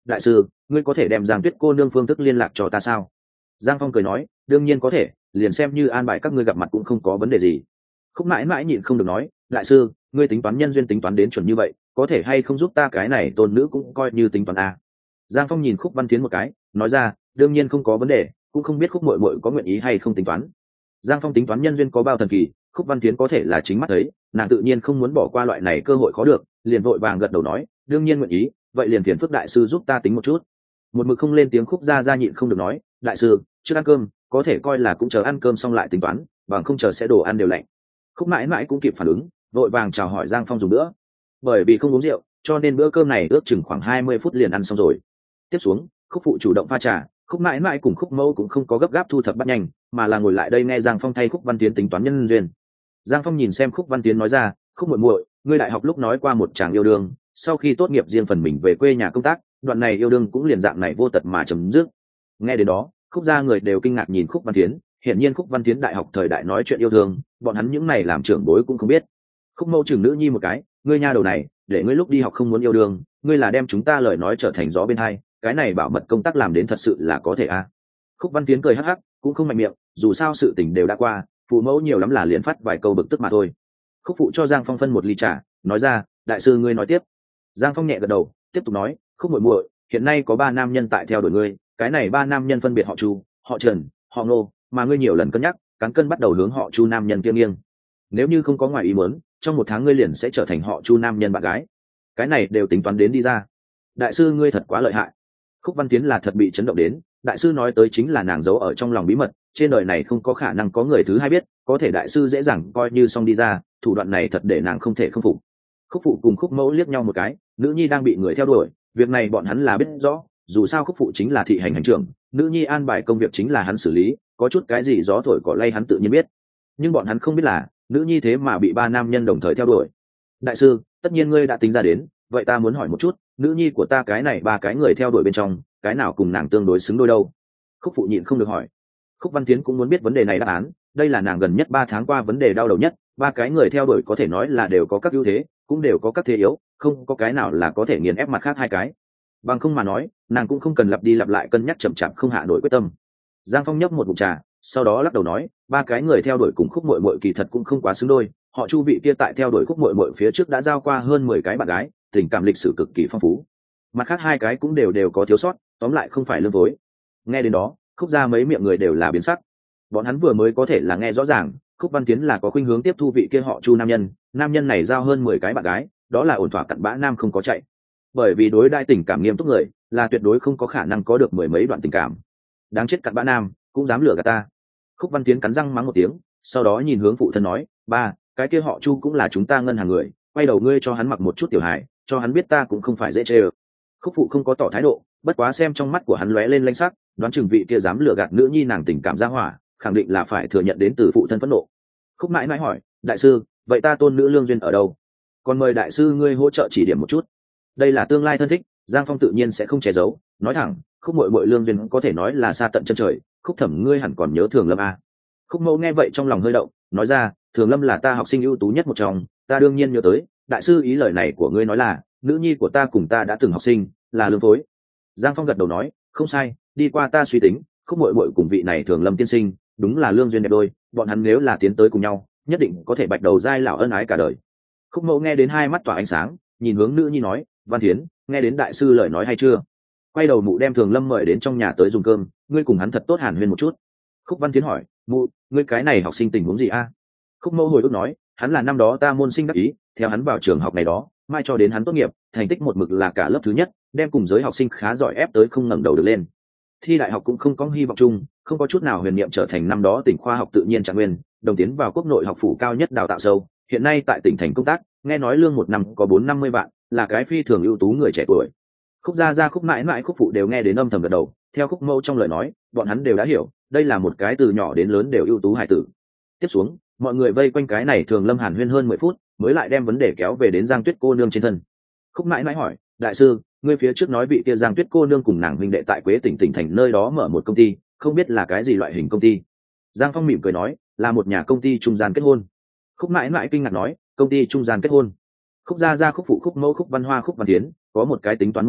đại sư, ngươi có thể đem Giang Tuyết cô nương phương thức liên lạc cho ta sao? Giang Phong cười nói, đương nhiên có thể, liền xem như an bài các ngươi gặp mặt cũng không có vấn đề gì. Khúc mãi mãi nhịn không được nói, đại sư, ngươi tính toán nhân duyên tính toán đến chuẩn như vậy, có thể hay không giúp ta cái này tôn nữ cũng coi như tính toán a. Giang Phong nhìn Khúc Văn Tiến một cái, nói ra, đương nhiên không có vấn đề, cũng không biết Khúc muội muội có nguyện ý hay không tính toán. Giang Phong tính toán nhân duyên có bao thần kỳ, Khúc Văn Tiến có thể là chính mắt thấy, nàng tự nhiên không muốn bỏ qua loại này cơ hội khó được, liền vội vàng gật đầu nói, đương nhiên nguyện ý, vậy liền phiền phức đại sư giúp ta tính một chút. Một mực không lên tiếng Khúc gia nhịn không được nói, đại sư, chưa ăn cơm, có thể coi là cũng chờ ăn cơm xong lại tính toán, bằng không chờ sẽ đồ ăn đều lạnh. Khúc mãi mãi cũng kịp phản ứng, vội vàng chào hỏi Giang Phong dùng bữa. Bởi vì không uống rượu, cho nên bữa cơm này ước chừng khoảng 20 phút liền ăn xong rồi. Tiếp xuống, Khúc phụ chủ động pha trà, Khúc mãi mãi cùng Khúc mẫu cũng không có gấp gáp thu thập bắt nhanh, mà là ngồi lại đây nghe Giang Phong thay Khúc Văn Tiến tính toán nhân duyên. Giang Phong nhìn xem Khúc Văn Tiến nói ra, Khúc muội muội, ngươi đại học lúc nói qua một chàng yêu đương, sau khi tốt nghiệp riêng phần mình về quê nhà công tác, đoạn này yêu đương cũng liền dạng này vô tật mà chấm dứt. Nghe đến đó, Khúc gia người đều kinh ngạc nhìn Khúc Văn Tiến, hiển nhiên Khúc Văn Tiến đại học thời đại nói chuyện yêu đương, bọn hắn những này làm trưởng bối cũng không biết. Khúc mẫu chừng nữ nhi một cái, ngươi nha đầu này, để ngươi lúc đi học không muốn yêu đương, ngươi là đem chúng ta lời nói trở thành gió bên hai, cái này bảo mật công tác làm đến thật sự là có thể à? Khúc Văn Tiến cười hắc hắc, cũng không mạnh miệng, dù sao sự tình đều đã qua, phụ mẫu nhiều lắm là liền phát vài câu bực tức mà thôi. Khúc phụ cho Giang Phong phân một ly trà, nói ra, đại sư ngươi nói tiếp. Giang Phong nhẹ gật đầu, tiếp tục nói, Khúc muội muội, hiện nay có 3 nam nhân tại theo đuổi ngươi, cái này 3 nam nhân phân biệt họ Chu, họ Trần, họ Ngô, mà ngươi nhiều lần cân nhắc, cán cân bắt đầu hướng họ Chu nam nhân kia nghiêng. Nếu như không có ngoài ý muốn, trong 1 tháng ngươi liền sẽ trở thành họ Chu nam nhân bạn gái. Cái này đều tính toán đến đi ra. Đại sư ngươi thật quá lợi hại. Khúc Văn Tiến là thật bị chấn động đến, đại sư nói tới chính là nàng giấu ở trong lòng bí mật, trên đời này không có khả năng có người thứ hai biết, có thể đại sư dễ dàng coi như xong đi ra, thủ đoạn này thật để nàng không thể không phục. Khúc phụ cùng Khúc mẫu liếc nhau một cái, nữ nhi đang bị người theo đuổi, việc này bọn hắn là biết rõ, dù sao Khúc phụ chính là thị hành hành trưởng, nữ nhi an bài công việc chính là hắn xử lý, có chút cái gì gió thổi cỏ lay hắn tự nhiên biết. Nhưng bọn hắn không biết là, nữ nhi thế mà bị 3 nam nhân đồng thời theo đuổi. Đại sư, tất nhiên ngươi đã tính ra đến, vậy ta muốn hỏi một chút, nữ nhi của ta cái này 3 cái người theo đuổi bên trong, cái nào cùng nàng tương đối xứng đôi đâu? Khúc phụ nhịn không được hỏi. Khúc Văn Tiến cũng muốn biết vấn đề này đáp án, đây là nàng gần nhất 3 tháng qua vấn đề đau đầu nhất, 3 cái người theo đuổi có thể nói là đều có các ưu thế, cũng đều có các thế yếu, không có cái nào là có thể nghiền ép mặt khác 2 cái. Bằng không mà nói, nàng cũng không cần lặp đi lặp lại cân nhắc chậm chạp không hạ nổi quyết tâm. Giang Phong nhấp một ngụm trà, sau đó lắc đầu nói, 3 cái người theo đuổi cùng Khúc muội muội kỳ thật cũng không quá xứng đôi, họ Chu vị kia tại theo đuổi Khúc muội muội phía trước đã giao qua hơn 10 cái bạn gái, tình cảm lịch sử cực kỳ phong phú. Mặt khác 2 cái cũng đều có thiếu sót, tóm lại không phải lương tối. Nghe đến đó, Khúc gia mấy miệng người đều là biến sắc. Bọn hắn vừa mới có thể là nghe rõ ràng, Khúc Văn Tiến là có khuynh hướng tiếp thu vị kia họ Chu nam nhân này giao hơn 10 cái bạn gái, đó là ổn thỏa cặn bã nam không có chạy. Bởi vì đối đãi tình cảm nghiêm túc người, là tuyệt đối không có khả năng có được 10 mấy đoạn tình cảm. Đáng chết cặn bã nam, cũng dám lừa gạt ta. Khúc Văn Tiến cắn răng mắng một tiếng, sau đó nhìn hướng phụ thân nói, ba, cái kia họ Chu cũng là chúng ta ngân hàng người, quay đầu ngươi cho hắn mặc một chút tiểu hài, cho hắn biết ta cũng không phải dễ chê. Khúc phụ không có tỏ thái độ, bất quá xem trong mắt của hắn lóe lên lanh sắc, đoán chừng vị kia dám lừa gạt nữ nhi nàng tình cảm ra hỏa, khẳng định là phải thừa nhận đến từ phụ thân phẫn nộ. Khúc mãi mãi hỏi, đại sư, vậy ta tôn nữ lương duyên ở đâu? Còn mời đại sư ngươi hỗ trợ chỉ điểm một chút. Đây là tương lai thân thích, Giang Phong tự nhiên sẽ không che giấu, nói thẳng, Khúc muội muội lương duyên có thể nói là xa tận chân trời, Khúc thẩm ngươi hẳn còn nhớ Thường Lâm à? Khúc mẫu nghe vậy trong lòng hơi động, nói ra, Thường Lâm là ta học sinh ưu tú nhất một trong, ta đương nhiên nhớ tới, đại sư ý lời này của ngươi nói là, nữ nhi của ta cùng ta đã từng học sinh, là lương phối. Giang Phong gật đầu nói, không sai, đi qua ta suy tính, Khúc muội muội cùng vị này Thường Lâm tiên sinh, đúng là lương duyên đẹp đôi, bọn hắn nếu là tiến tới cùng nhau, nhất định có thể bạch đầu giai lão ân ái cả đời. Khúc mẫu nghe đến hai mắt tỏa ánh sáng, nhìn hướng nữ nhi nói, Văn Thiến, nghe đến đại sư lời nói hay chưa? Quay đầu mụ đem Thường Lâm mời đến trong nhà tới dùng cơm, ngươi cùng hắn thật tốt hàn huyên một chút. Khúc Văn Thiến hỏi, mụ, ngươi cái này học sinh tình huống gì a? Khúc mẫu hồi ức nói, hắn là năm đó ta môn sinh đắc ý, theo hắn vào trường học này đó, mai cho đến hắn tốt nghiệp, thành tích một mực là cả lớp thứ nhất, đem cùng giới học sinh khá giỏi ép tới không ngẩng đầu được lên. Thi đại học cũng không có hy vọng chung, không có chút nào huyền niệm trở thành năm đó tỉnh khoa học tự nhiên trạng nguyên, đồng tiến vào quốc nội học phủ cao nhất đào tạo sâu, hiện nay tại tỉnh thành công tác, nghe nói lương một năm có 450 vạn, là cái phi thường ưu tú người trẻ tuổi. Khúc gia Khúc mãi mãi Khúc phụ đều nghe đến âm thầm gật đầu, theo Khúc mẫu trong lời nói, bọn hắn đều đã hiểu, đây là một cái từ nhỏ đến lớn đều ưu tú hải tử. Tiếp xuống, mọi người vây quanh cái này Thường Lâm hàn huyên hơn 10 phút, mới lại đem vấn đề kéo về đến Giang Tuyết cô nương trên thân. Khúc mãi mãi hỏi, đại sư, ngươi phía trước nói vị kia Giang Tuyết cô nương cùng nàng huynh đệ tại Quế tỉnh tỉnh thành nơi đó mở một công ty, không biết là cái gì loại hình công ty. Giang Phong mỉm cười nói, là một nhà công ty trung gian kết hôn. Khúc mãi mãi kinh ngạc nói, công ty trung gian kết hôn. Khúc gia Khúc phụ Khúc mẫu Khúc Văn Hoa Khúc Văn Tiến có một cái tính toán một cái,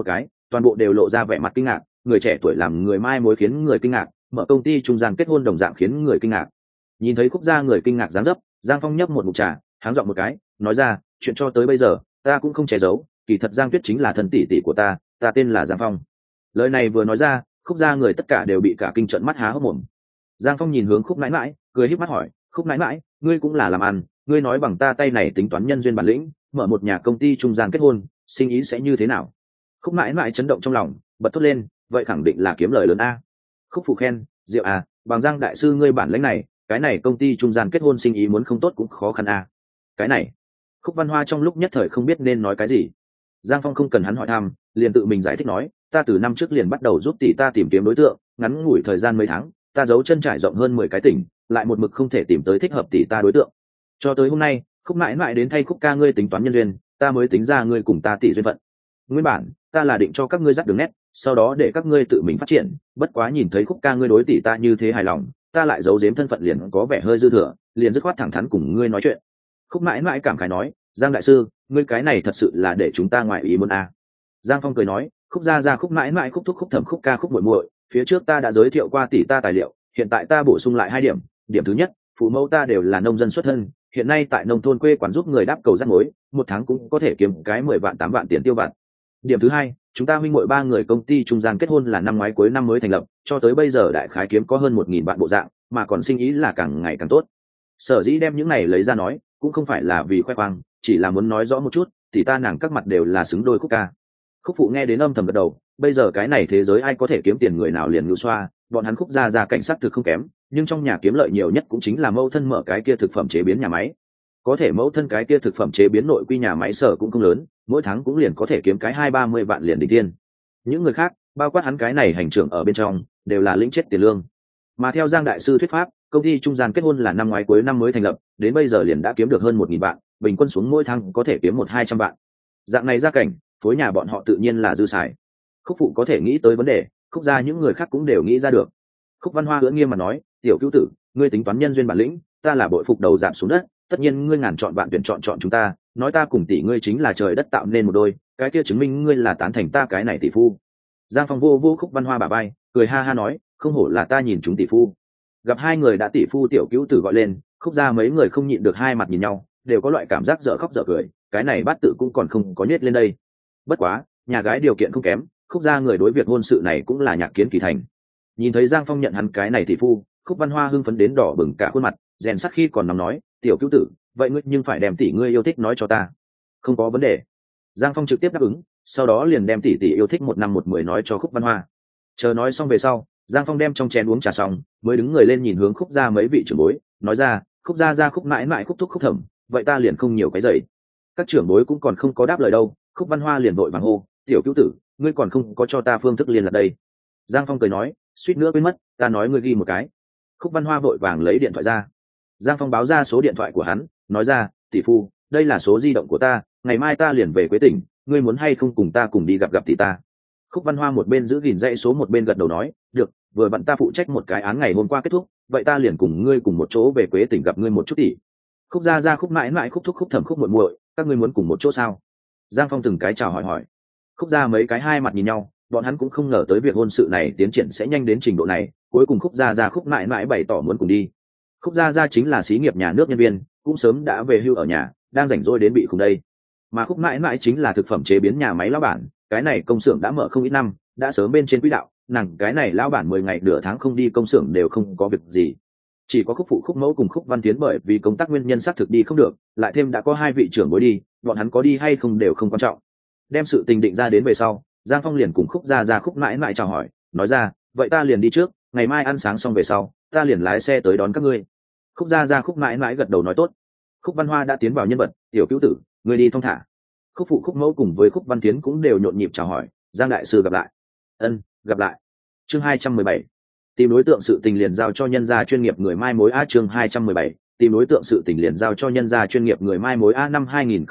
toàn bộ đều lộ ra vẻ mặt kinh ngạc. Người trẻ tuổi làm người mai mối khiến người kinh ngạc, mở công ty trung gian kết hôn đồng dạng khiến người kinh ngạc. Nhìn thấy Khúc gia người kinh ngạc dáng dấp, Giang Phong nhấp một ngụm trà, háng giọng một cái, nói ra, chuyện cho tới bây giờ ta cũng không che giấu, kỳ thật Giang Tuyết chính là thân tỷ tỷ của ta tên là Giang Phong. Lời này vừa nói ra, Khúc gia người tất cả đều bị cả kinh trợn mắt há hốc mồm. Giang Phong nhìn hướng Khúc mãi mãi, cười híp mắt hỏi, Khúc mãi mãi, ngươi cũng là làm ăn, ngươi nói bằng ta tay này tính toán nhân duyên bản lĩnh, mở một nhà công ty trung gian kết hôn, sinh ý sẽ như thế nào? Khúc mãi mãi chấn động trong lòng, bật thốt lên, vậy khẳng định là kiếm lời lớn a. Khúc phụ khen, diệu à, bằng Giang đại sư ngươi bản lĩnh này, cái này công ty trung gian kết hôn sinh ý muốn không tốt cũng khó khăn a. Cái này, Khúc Văn Hoa trong lúc nhất thời không biết nên nói cái gì. Giang Phong không cần hắn hỏi thăm, liền tự mình giải thích nói, ta từ năm trước liền bắt đầu giúp tỷ ta tìm kiếm đối tượng, ngắn ngủi thời gian mấy tháng, ta giấu chân trải rộng hơn 10 cái tỉnh, lại một mực không thể tìm tới thích hợp tỷ ta đối tượng. Cho tới hôm nay, Khúc mãi mãi đến thay Khúc ca ngươi tính toán nhân duyên, ta mới tính ra ngươi cùng ta tỷ duyên phận. Nguyên bản, ta là định cho các ngươi dắt đường nét, sau đó để các ngươi tự mình phát triển, bất quá nhìn thấy Khúc ca ngươi đối tỷ ta như thế hài lòng, ta lại giấu giếm thân phận liền có vẻ hơi dư thừa, liền dứt khoát thẳng thắn cùng ngươi nói chuyện. Khúc mãi mãi cảm khái nói, Giang đại sư, ngươi cái này thật sự là để chúng ta ngoại ý muốn à. Giang Phong cười nói, Khúc gia gia Khúc mãi mãi Khúc thúc Khúc thẩm Khúc ca Khúc muội muội, phía trước ta đã giới thiệu qua tỷ ta tài liệu, hiện tại ta bổ sung lại 2 điểm. Điểm thứ nhất, phụ mẫu ta đều là nông dân xuất thân, hiện nay tại nông thôn quê quán giúp người đáp cầu rắc mối, một tháng cũng có thể kiếm cái 10 vạn 8 vạn tiền tiêu vặt. Điểm thứ hai, chúng ta huynh muội 3 người công ty trung gian kết hôn là năm ngoái cuối năm mới thành lập, cho tới bây giờ đại khái kiếm có hơn 1000 vạn bộ dạng, mà còn sinh ý là càng ngày càng tốt. Sở dĩ đem những này lấy ra nói, cũng không phải là vì khoe khoang, chỉ là muốn nói rõ một chút, thì ta nàng các mặt đều là xứng đôi Khúc ca. Khúc phụ nghe đến âm thầm gật đầu, bây giờ cái này thế giới ai có thể kiếm tiền người nào liền ngưu xoa, bọn hắn Khúc gia gia cảnh sát thực không kém, nhưng trong nhà kiếm lợi nhiều nhất cũng chính là mẫu thân mở cái kia thực phẩm chế biến nhà máy. Có thể mẫu thân cái kia thực phẩm chế biến nội quy nhà máy sở cũng không lớn, mỗi tháng cũng liền có thể kiếm cái 20-30 vạn liền đỉnh tiên. Những người khác, bao quát hắn cái này hành trưởng ở bên trong, đều là lĩnh chết tiền lương. Mà theo Giang đại sư thuyết pháp, công ty trung gian kết hôn là năm ngoái cuối năm mới thành lập, đến bây giờ liền đã kiếm được hơn 1000 vạn, bình quân xuống mỗi tháng có thể kiếm 100-200 vạn. Dạng này gia cảnh, phối nhà bọn họ tự nhiên là dư xài. Khúc phụ có thể nghĩ tới vấn đề, Khúc gia những người khác cũng đều nghĩ ra được. Khúc Văn Hoa ưỡn nghiêm mà nói, tiểu cứu tử, ngươi tính toán nhân duyên bản lĩnh, ta là bội phục đầu giảm xuống đất, tất nhiên ngươi ngàn chọn vạn tuyển chọn chúng ta, nói ta cùng tỷ ngươi chính là trời đất tạo nên một đôi, cái kia chứng minh ngươi là tán thành ta cái này tỷ phu. Giang Phong vô Khúc Văn Hoa bả vai, cười ha ha nói, không hổ là ta nhìn chúng tỷ phu. Gặp hai người đã tỷ phu tiểu cứu tử gọi lên, Khúc gia mấy người không nhịn được hai mặt nhìn nhau, đều có loại cảm giác dở khóc dở cười, cái này bát tự cũng còn không có nhét lên đây. Bất quá, nhà gái điều kiện không kém, Khúc gia người đối việc hôn sự này cũng là nhạc kiến kỳ thành. Nhìn thấy Giang Phong nhận hắn cái này tỷ phu, Khúc Văn Hoa hưng phấn đến đỏ bừng cả khuôn mặt, rèn sắc khi còn nóng nói, tiểu cứu tử, vậy ngươi nhưng phải đem tỷ ngươi yêu thích nói cho ta. Không có vấn đề. Giang Phong trực tiếp đáp ứng, sau đó liền đem tỷ tỷ yêu thích 1 năm 1 10 nói cho Khúc Văn Hoa. Chờ nói xong về sau, Giang Phong đem trong chén uống trà xong, mới đứng người lên nhìn hướng Khúc gia mấy vị trưởng bối, nói ra, Khúc gia gia Khúc mãi mãi Khúc thúc Khúc thẩm, vậy ta liền không nhiều cái dậy. Các trưởng bối cũng còn không có đáp lời đâu, Khúc Văn Hoa liền vội vàng hô, tiểu cứu tử, ngươi còn không có cho ta phương thức liên lạc đây. Giang Phong cười nói, suýt nữa quên mất, ta nói ngươi ghi một cái. Khúc Văn Hoa vội vàng lấy điện thoại ra. Giang Phong báo ra số điện thoại của hắn, nói ra, tỷ phu, đây là số di động của ta, ngày mai ta liền về Quế Tỉnh, ngươi muốn hay không cùng ta cùng đi gặp tỷ ta. Khúc Văn Hoa một bên giữ gìn dãy số một bên gật đầu nói, được, vừa vặn ta phụ trách một cái án ngày hôm qua kết thúc, vậy ta liền cùng ngươi cùng một chỗ về Quế Tỉnh gặp ngươi một chút tỷ. Khúc gia gia Khúc mãi mãi Khúc thúc Khúc thẩm Khúc muội muội, các ngươi muốn cùng một chỗ sao? Giang Phong từng cái chào hỏi. Khúc gia mấy cái hai mặt nhìn nhau, bọn hắn cũng không ngờ tới việc hôn sự này tiến triển sẽ nhanh đến trình độ này, cuối cùng Khúc gia gia Khúc mãi mãi bày tỏ muốn cùng đi. Khúc gia gia chính là xí nghiệp nhà nước nhân viên, cũng sớm đã về hưu ở nhà, đang rảnh rỗi đến bị khùng đây. Mà Khúc mãi mãi chính là thực phẩm chế biến nhà máy lão bản, cái này công xưởng đã mở không ít năm, đã sớm bên trên quỹ đạo, nàng cái này lão bản 10 ngày nửa tháng không đi công xưởng đều không có việc gì. Chỉ có Khúc phụ Khúc mẫu cùng Khúc Văn Tiến bởi vì công tác nguyên nhân xác thực đi không được, lại thêm đã có 2 vị trưởng bối đi, bọn hắn có đi hay không đều không quan trọng. Đem sự tình định ra đến về sau, Giang Phong liền cùng Khúc gia gia Khúc mãi mãi chào hỏi, nói ra, vậy ta liền đi trước, ngày mai ăn sáng xong về sau, ta liền lái xe tới đón các ngươi. Khúc gia gia Khúc mãi mãi gật đầu nói tốt. Khúc Văn Hoa đã tiến vào nhân vật, tiểu cứu tử, ngươi đi thong thả. Khúc phụ Khúc mẫu cùng với Khúc Văn Tiến cũng đều nhộn nhịp chào hỏi, Giang đại sư gặp lại. Ân, gặp lại. Chương 217. Tìm đối tượng sự tình liền giao cho nhân gia chuyên nghiệp người mai mối. Chương 217. Tìm đối tượng sự tình liền giao cho nhân gia chuyên nghiệp người mai mối. Năm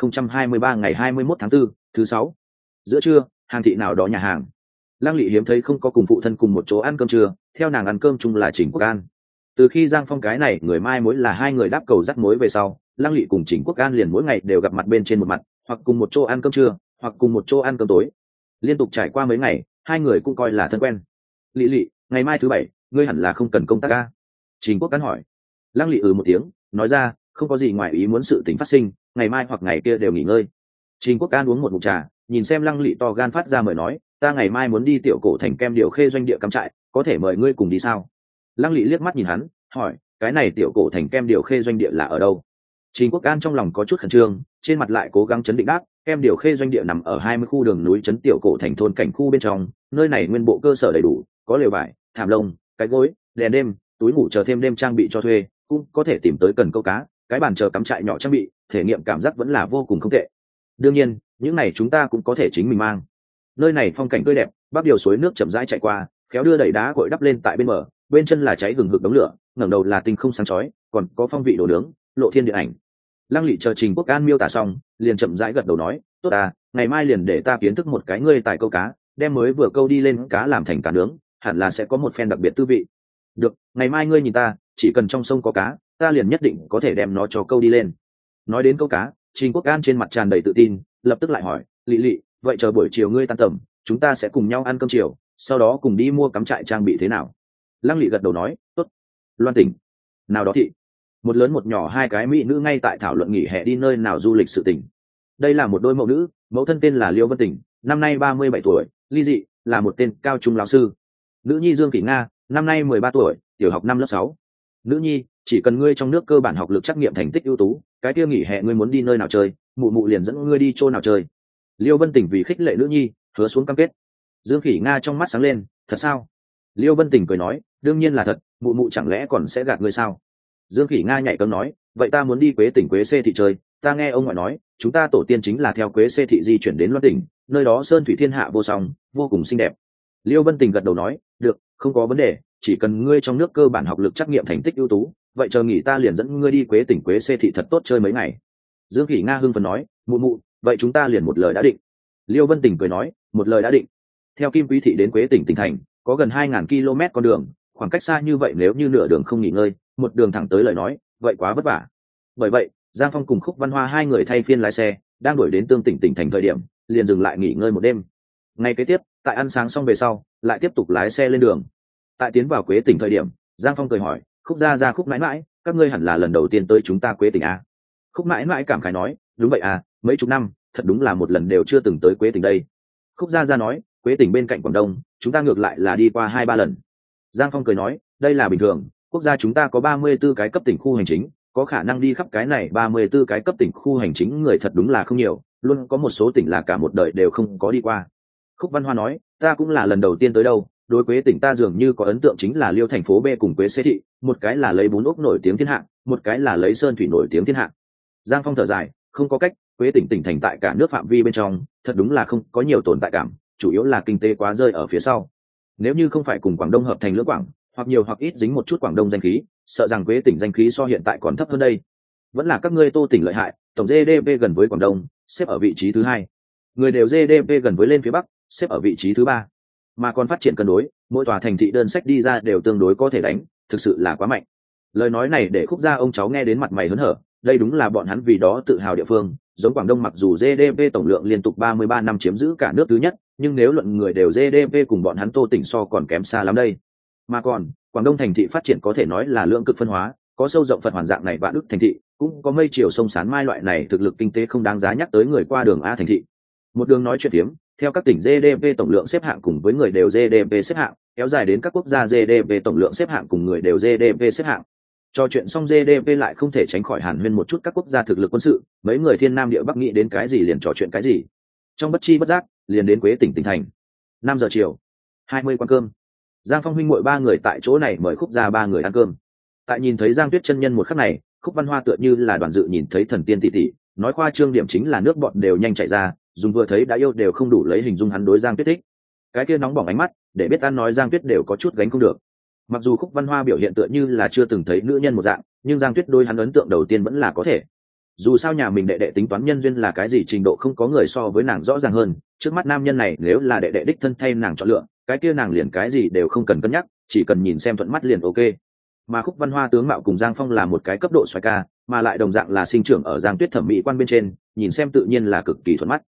2023 ngày 21 tháng 4, thứ 6. Giữa trưa, hàng thị nào đó nhà hàng. Lăng Lệ hiếm thấy không có cùng phụ thân cùng một chỗ ăn cơm trưa, theo nàng ăn cơm chung là Trình Quốc An. Từ khi Giang Phong cái này người mai mối là 2 người đáp cầu dắt mối về sau, Lăng Lệ cùng Trình Quốc An liền mỗi ngày đều gặp mặt bên trên một mặt, hoặc cùng một chỗ ăn cơm trưa, hoặc cùng một chỗ ăn cơm tối. Liên tục trải qua mấy ngày, hai người cũng coi là thân quen. Lị lị, ngày mai thứ bảy ngươi hẳn là không cần công tác ca? Trình Quốc Cán hỏi. Lăng Lị một tiếng, nói ra không có gì ngoài ý muốn sự tình phát sinh, ngày mai hoặc ngày kia đều nghỉ ngơi. Trình Quốc Cán uống một ngụm trà, nhìn xem Lăng Lị to gan phát ra mời nói, ta ngày mai muốn đi Tiểu Cổ Thành Kem Điều Khê doanh địa cắm trại, có thể mời ngươi cùng đi sao? Lăng Lị liếc mắt nhìn hắn, hỏi, cái này Tiểu Cổ Thành Kem Điều Khê doanh địa là ở đâu? Trình Quốc Cán trong lòng có chút khẩn trương, trên mặt lại cố gắng chấn định đáp, Kem Điều Khê doanh địa nằm ở 20 khu đường núi trấn Tiểu Cổ Thành thôn cảnh khu bên trong, nơi này nguyên bộ cơ sở đầy đủ, có lều vải, thảm lông, cái gối, đèn đêm, túi ngủ chờ thêm đêm trang bị cho thuê, cũng có thể tìm tới cần câu cá, cái bàn chờ cắm trại nhỏ trang bị, thể nghiệm cảm giác vẫn là vô cùng không tệ. Đương nhiên, những này chúng ta cũng có thể chính mình mang. Nơi này phong cảnh tươi đẹp, bắc điều suối nước chậm rãi chạy qua, khéo đưa đẩy đá cội đắp lên tại bên bờ, bên chân là cháy hừng hực đống lửa, ngẩng đầu là tinh không sáng chói, còn có phong vị đồ nướng, lộ thiên điện ảnh. Lăng Lị chờ Trình Quốc An miêu tả xong, liền chậm rãi gật đầu nói, tốt à, ngày mai liền để ta kiến thức một cái ngươi tài câu cá, đem mới vừa câu đi lên cá làm thành cá nướng, hẳn là sẽ có một phen đặc biệt tư vị. Được, ngày mai ngươi nhìn ta, chỉ cần trong sông có cá, ta liền nhất định có thể đem nó cho câu đi lên. Nói đến câu cá, Trình Quốc An trên mặt tràn đầy tự tin, lập tức lại hỏi, Lị Lị, vậy chờ buổi chiều ngươi tan tầm, chúng ta sẽ cùng nhau ăn cơm chiều, sau đó cùng đi mua cắm trại trang bị thế nào? Lăng Lị gật đầu nói, tốt. Loan tỉnh nào đó thị, một lớn một nhỏ hai cái mỹ nữ ngay tại thảo luận nghỉ hè đi nơi nào du lịch sự tỉnh. Đây là một đôi mẫu nữ, mẫu thân tên là Liêu Vân Tỉnh, năm nay 37 tuổi, ly dị, là một tên cao trung lão sư. Nữ nhi Dương Kỷ Nga, năm nay 13 tuổi, tiểu học năm lớp 6. Nữ nhi, chỉ cần ngươi trong nước cơ bản học lực trắc nghiệm thành tích ưu tú, cái kia nghỉ hè ngươi muốn đi nơi nào chơi, mụ mụ liền dẫn ngươi đi chỗ nào chơi. Liêu Vân Tỉnh vì khích lệ nữ nhi, hứa xuống cam kết. Dương Kỷ Nga trong mắt sáng lên, thật sao? Liêu Vân Tỉnh cười nói, đương nhiên là thật, mụ mụ chẳng lẽ còn sẽ gạt ngươi sao? Dương Kỷ Nga nhảy cẫng nói, vậy ta muốn đi Quế tỉnh Quế Xê thị chơi, ta nghe ông ngoại nói, chúng ta tổ tiên chính là theo Quế Xê thị di chuyển đến Loan tỉnh, nơi đó sơn thủy thiên hạ vô song, vô cùng xinh đẹp. Liêu Vân Tỉnh gật đầu nói, được, không có vấn đề, chỉ cần ngươi trong nước cơ bản học lực trắc nghiệm thành tích ưu tú, vậy chờ nghỉ ta liền dẫn ngươi đi Quế tỉnh Quế Xê thị thật tốt chơi mấy ngày. Dương Kỷ Nga hưng phấn nói, mụ mụ, vậy chúng ta liền một lời đã định. Liêu Vân Tỉnh cười nói, một lời đã định. Theo Kim Quý thị đến Quế tỉnh tỉnh thành, có gần 2000 km con đường, khoảng cách xa như vậy nếu như nửa đường không nghỉ ngơi, một đường thẳng tới lời nói, vậy quá vất vả. Bởi vậy, Giang Phong cùng Khúc Văn Hoa hai người thay phiên lái xe, đang đuổi đến Tương Tỉnh tỉnh thành thời điểm, liền dừng lại nghỉ ngơi một đêm. Ngày kế tiếp, tại ăn sáng xong về sau, lại tiếp tục lái xe lên đường. Tại tiến vào Quế tỉnh thời điểm, Giang Phong cười hỏi, Khúc gia Khúc mãi mãi, các ngươi hẳn là lần đầu tiên tới chúng ta Quế tỉnh a? Khúc mãi mãi cảm khái nói, đúng vậy à, mấy chục năm, thật đúng là một lần đều chưa từng tới Quế tỉnh đây. Khúc gia nói, Quế tỉnh bên cạnh Quảng Đông, chúng ta ngược lại là đi qua 2-3 lần. Giang Phong cười nói, đây là bình thường, quốc gia chúng ta có 34 cái cấp tỉnh khu hành chính, có khả năng đi khắp cái này 34 cái cấp tỉnh khu hành chính người thật đúng là không nhiều, luôn có một số tỉnh là cả một đời đều không có đi qua. Khúc Văn Hoa nói, ta cũng là lần đầu tiên tới đâu, đối Quế tỉnh ta dường như có ấn tượng chính là Liêu thành phố B cùng Quế Xê thị, một cái là lấy bún ốc nổi tiếng thiên hạ, một cái là lấy sơn thủy nổi tiếng thiên hạ. Giang Phong thở dài, không có cách, Quế tỉnh tỉnh thành tại cả nước phạm vi bên trong, thật đúng là không có nhiều tồn tại cảm, chủ yếu là kinh tế quá rơi ở phía sau. Nếu như không phải cùng Quảng Đông hợp thành lưỡng Quảng, hoặc nhiều hoặc ít dính một chút Quảng Đông danh khí, sợ rằng Quế tỉnh danh khí so hiện tại còn thấp hơn đây. Vẫn là các ngươi Tô tỉnh lợi hại, tổng GDP gần với Quảng Đông, xếp ở vị trí thứ 2. Người đều GDP gần với lên phía Bắc, xếp ở vị trí thứ 3. Mà còn phát triển cân đối, mỗi tòa thành thị đơn sách đi ra đều tương đối có thể đánh, thực sự là quá mạnh. Lời nói này để Khúc gia ông cháu nghe đến mặt mày hớn hở, đây đúng là bọn hắn vì đó tự hào địa phương. Giống Quảng Đông mặc dù GDP tổng lượng liên tục 33 năm chiếm giữ cả nước thứ nhất, nhưng nếu luận người đều GDP cùng bọn hắn Tô tỉnh so còn kém xa lắm đây. Mà còn, Quảng Đông thành thị phát triển có thể nói là lượng cực phân hóa, có sâu rộng Phật hoàn dạng này vạn ức thành thị, cũng có mây chiều sông sán mai loại này thực lực kinh tế không đáng giá nhắc tới người qua đường A thành thị. Một đường nói chuyện phiếm, theo các tỉnh GDP tổng lượng xếp hạng cùng với người đều GDP xếp hạng, kéo dài đến các quốc gia GDP tổng lượng xếp hạng cùng người đều GDP xếp hạng. Trò chuyện xong GDP lại không thể tránh khỏi hàn huyên một chút các quốc gia thực lực quân sự, mấy người thiên nam địa bắc nghĩ đến cái gì liền trò chuyện cái gì. Trong bất chi bất giác, liền đến Quế tỉnh tỉnh thành. 5 giờ chiều, 20 quán cơm. Giang Phong huynh muội 3 người tại chỗ này mời Khúc gia 3 người ăn cơm. Tại nhìn thấy Giang Tuyết chân nhân một khắc này, Khúc Văn Hoa tựa như là đoàn dự nhìn thấy thần tiên tỷ tỷ, nói khoa trương điểm chính là nước bọt đều nhanh chảy ra, dùng vừa thấy đã yêu đều không đủ lấy hình dung hắn đối Giang Tuyết thích. Cái kia nóng bỏng ánh mắt, để biết ăn nói Giang Tuyết đều có chút gánh không được. Mặc dù Khúc Văn Hoa biểu hiện tựa như là chưa từng thấy nữ nhân một dạng, nhưng Giang Tuyết đôi hắn ấn tượng đầu tiên vẫn là có thể. Dù sao nhà mình đệ đệ tính toán nhân duyên là cái gì trình độ không có người so với nàng rõ ràng hơn, trước mắt nam nhân này nếu là đệ đệ đích thân thay nàng chọn lựa, cái kia nàng liền cái gì đều không cần cân nhắc, chỉ cần nhìn xem thuận mắt liền ok. Mà Khúc Văn Hoa tướng mạo cùng Giang Phong là một cái cấp độ xoay ca, mà lại đồng dạng là sinh trưởng ở Giang Tuyết thẩm mỹ quan bên trên, nhìn xem tự nhiên là cực kỳ thuận mắt.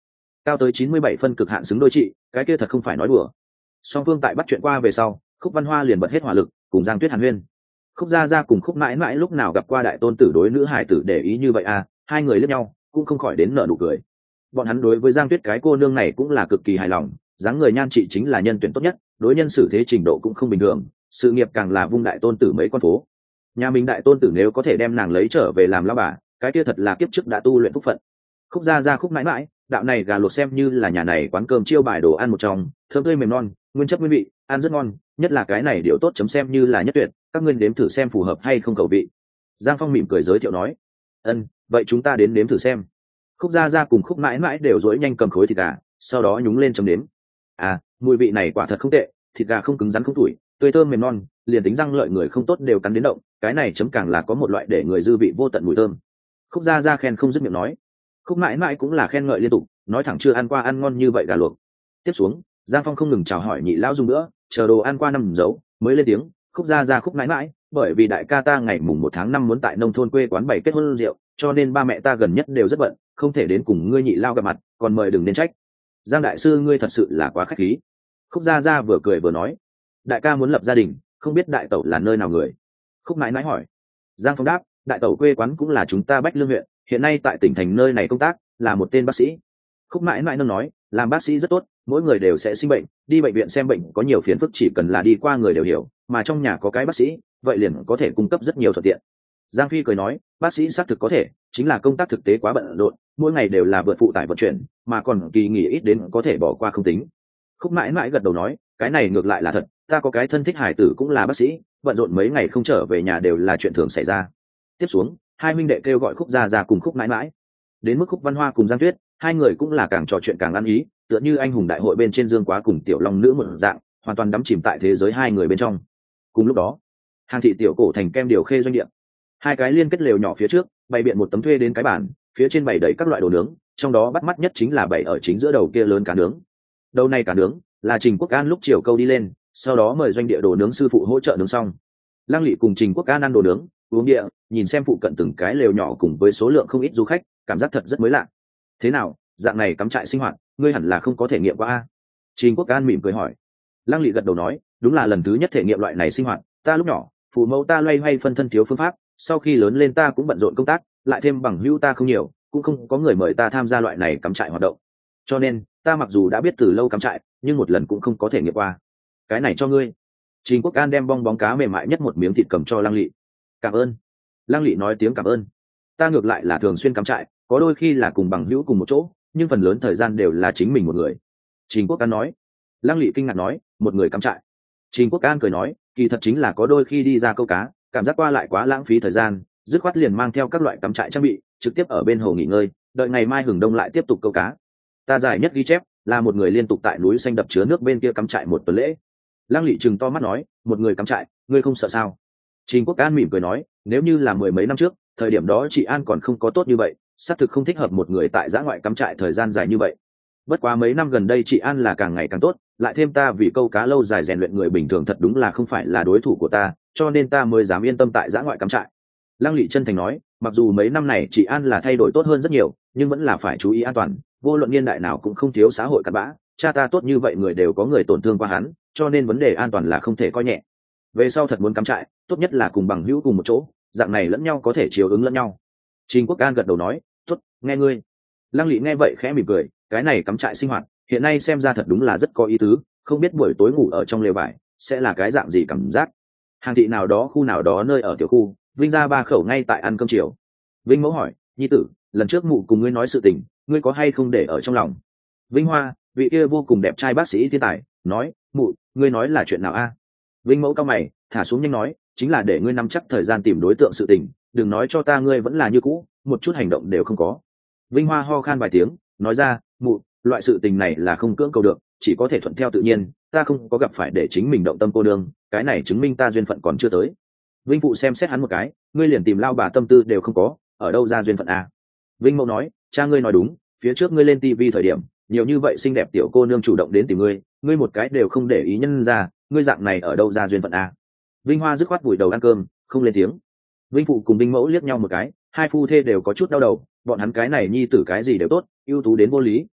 cao tới 97 phân cực hạn xứng đôi trị, cái kia thật không phải nói đùa. Song phương tại bắt chuyện qua về sau, Khúc Văn Hoa liền bật hết hỏa lực cùng Giang Tuyết hàn huyên. Khúc gia gia cùng Khúc mãi mãi lúc nào gặp qua đại tôn tử đối nữ hải tử để ý như vậy à, hai người liếc nhau cũng không khỏi đến nở nụ cười. Bọn hắn đối với Giang Tuyết cái cô nương này cũng là cực kỳ hài lòng, dáng người nhan trị chính là nhân tuyển tốt nhất, đối nhân xử thế trình độ cũng không bình thường, sự nghiệp càng là vung đại tôn tử mấy con phố. Nhà mình đại tôn tử nếu có thể đem nàng lấy trở về làm lão bà, cái kia thật là kiếp trước đã tu luyện phúc phận. Khúc gia gia Khúc mãi mãi, đạo này gà luộc xem như là nhà này quán cơm chiêu bài đồ ăn một trong, thơm tươi mềm non, nguyên chất nguyên vị, ăn rất ngon, nhất là cái này điều tốt chấm xem như là nhất tuyệt, các ngươi nếm thử xem phù hợp hay không khẩu vị. Giang Phong mỉm cười giới thiệu nói. Vậy chúng ta đến nếm thử xem. Khúc gia gia cùng Khúc mãi mãi đều dối nhanh cầm khối thịt gà, sau đó nhúng lên chấm nếm. Mùi vị này quả thật không tệ, thịt gà không cứng rắn không tủi, tươi thơm mềm non, liền tính răng lợi người không tốt đều cắn đến động, cái này chấm càng là có một loại để người dư vị vô tận mùi thơm. Khúc gia gia khen không dứt miệng nói. Khúc mãi mãi cũng là khen ngợi liên tục, nói thẳng chưa ăn qua ăn ngon như vậy gà luộc. Tiếp xuống, Giang Phong không ngừng chào hỏi nhị lão dùng nữa, chờ đồ ăn qua năm dấu mới lên tiếng. Khúc gia gia Khúc mãi mãi, bởi vì đại ca ta ngày mùng 1 tháng 5 muốn tại nông thôn quê quán bày kết hôn rượu, cho nên ba mẹ ta gần nhất đều rất bận, không thể đến cùng ngươi nhị lao gặp mặt, còn mời đừng nên trách. Giang đại sư ngươi thật sự là quá khách khí. Khúc gia gia vừa cười vừa nói. Đại ca muốn lập gia đình, không biết đại tẩu là nơi nào người? Khúc mãi mãi hỏi. Giang Phong đáp, đại tẩu quê quán cũng là chúng ta Bách Lương huyện, hiện nay tại tỉnh thành nơi này công tác, là một tên bác sĩ. Khúc mãi mãi nâng nói, làm bác sĩ rất tốt, mỗi người đều sẽ sinh bệnh, đi bệnh viện xem bệnh có nhiều phiền phức chỉ cần là đi qua người đều hiểu, mà trong nhà có cái bác sĩ, vậy liền có thể cung cấp rất nhiều thuận tiện. Giang Phi cười nói, bác sĩ xác thực có thể, chính là công tác thực tế quá bận rộn, mỗi ngày đều là vượt phụ tải vận chuyển, mà còn kỳ nghỉ ít đến có thể bỏ qua không tính. Khúc mãi mãi gật đầu nói, cái này ngược lại là thật, ta có cái thân thích hải tử cũng là bác sĩ, bận rộn mấy ngày không trở về nhà đều là chuyện thường xảy ra. Tiếp xuống, hai huynh đệ kêu gọi Khúc gia gia cùng Khúc mãi mãi. Đến mức Khúc Văn Hoa cùng Giang Tuyết, hai người cũng là càng trò chuyện càng ăn ý, tựa như anh hùng đại hội bên trên Dương Quá cùng Tiểu Long nữ một dạng, hoàn toàn đắm chìm tại thế giới hai người bên trong. Cùng lúc đó, Hàng thị tiểu cổ thành Kem Điều Khê doanh địa, hai cái liên kết lều nhỏ phía trước, bày biện một tấm thuê đến cái bàn, phía trên bày đầy các loại đồ nướng, trong đó bắt mắt nhất chính là bày ở chính giữa đầu kia lớn cá nướng. Đầu này cá nướng là Trình Quốc An lúc chiều câu đi lên, sau đó mời doanh địa đồ nướng sư phụ hỗ trợ nướng xong. Lăng Lệ cùng Trình Quốc An ăn đồ nướng, uống địa, nhìn xem phụ cận từng cái lều nhỏ cùng với số lượng không ít du khách, cảm giác thật rất mới lạ. Thế nào, dạng này cắm trại sinh hoạt, ngươi hẳn là không có thể nghiệm qua a? Trình Quốc An mỉm cười hỏi. Lăng Lệ gật đầu nói, đúng là lần thứ nhất thể nghiệm loại này sinh hoạt, ta lúc nhỏ, phụ mẫu ta loay hoay phân thân thiếu phương pháp, sau khi lớn lên ta cũng bận rộn công tác, lại thêm bằng hữu ta không nhiều, cũng không có người mời ta tham gia loại này cắm trại hoạt động. Cho nên, ta mặc dù đã biết từ lâu cắm trại, nhưng một lần cũng không có thể nghiệm qua. Cái này cho ngươi. Trình Quốc An đem bong bóng cá mềm mại nhất một miếng thịt cầm cho Lăng Lệ. Cảm ơn. Lăng Lệ nói tiếng cảm ơn. Ta ngược lại là thường xuyên cắm trại, có đôi khi là cùng bằng hữu cùng một chỗ, nhưng phần lớn thời gian đều là chính mình một người. Trình Quốc An nói. Lăng Lệ kinh ngạc nói, một người cắm trại. Trình Quốc An cười nói, kỳ thật chính là có đôi khi đi ra câu cá, cảm giác qua lại quá lãng phí thời gian, dứt khoát liền mang theo các loại cắm trại trang bị, trực tiếp ở bên hồ nghỉ ngơi, đợi ngày mai hừng đông lại tiếp tục câu cá. Ta dài nhất ghi chép là một người liên tục tại núi xanh đập chứa nước bên kia cắm trại một tuần lễ. Lăng Lệ trừng to mắt nói, một người cắm trại, ngươi không sợ sao? Trình Quốc An mỉm cười nói, nếu như là mười mấy năm trước, thời điểm đó chị An còn không có tốt như vậy, xác thực không thích hợp một người tại giã ngoại cắm trại thời gian dài như vậy. Bất quá mấy năm gần đây chị An là càng ngày càng tốt, lại thêm ta vì câu cá lâu dài rèn luyện người bình thường thật đúng là không phải là đối thủ của ta, cho nên ta mới dám yên tâm tại giã ngoại cắm trại. Lăng Lệ chân thành nói, mặc dù mấy năm này chị An là thay đổi tốt hơn rất nhiều, nhưng vẫn là phải chú ý an toàn, vô luận niên đại nào cũng không thiếu xã hội cặn bã, cha ta tốt như vậy người đều có người tổn thương qua hắn, cho nên vấn đề an toàn là không thể coi nhẹ. Về sau thật muốn cắm trại, tốt nhất là cùng bằng hữu cùng một chỗ, dạng này lẫn nhau có thể chiều ứng lẫn nhau. Trình Quốc An gật đầu nói, tốt, nghe ngươi. Lăng Lệ nghe vậy khẽ mỉm cười, cái này cắm trại sinh hoạt, hiện nay xem ra thật đúng là rất có ý tứ, không biết buổi tối ngủ ở trong lều vải sẽ là cái dạng gì cảm giác. Hàng thị nào đó khu nào đó nơi ở tiểu khu, Vinh ra ba khẩu ngay tại ăn cơm chiều. Vinh mẫu hỏi, nhi tử, lần trước mụ cùng ngươi nói sự tình, ngươi có hay không để ở trong lòng? Vinh Hoa, vị kia vô cùng đẹp trai bác sĩ thiên tài, nói, mụ, ngươi nói là chuyện nào a? Vinh mẫu cao mày, thả xuống nhanh nói, chính là để ngươi nắm chắc thời gian tìm đối tượng sự tình, đừng nói cho ta ngươi vẫn là như cũ, một chút hành động đều không có. Vinh Hoa ho khan vài tiếng, nói ra, mụ, loại sự tình này là không cưỡng cầu được, chỉ có thể thuận theo tự nhiên, ta không có gặp phải để chính mình động tâm cô đương, cái này chứng minh ta duyên phận còn chưa tới. Vinh phụ xem xét hắn một cái, ngươi liền tìm lao bà tâm tư đều không có, ở đâu ra duyên phận a? Vinh mẫu nói, cha ngươi nói đúng, phía trước ngươi lên tivi thời điểm, nhiều như vậy xinh đẹp tiểu cô nương chủ động đến tìm ngươi, ngươi một cái đều không để ý nhân ra, ngươi dạng này ở đâu ra duyên phận a? Vinh Hoa dứt khoát vùi đầu ăn cơm, không lên tiếng. Vinh phụ cùng Vinh mẫu liếc nhau một cái, hai phu thê đều có chút đau đầu, bọn hắn cái này nhi tử cái gì đều tốt, ưu tú đến vô lý,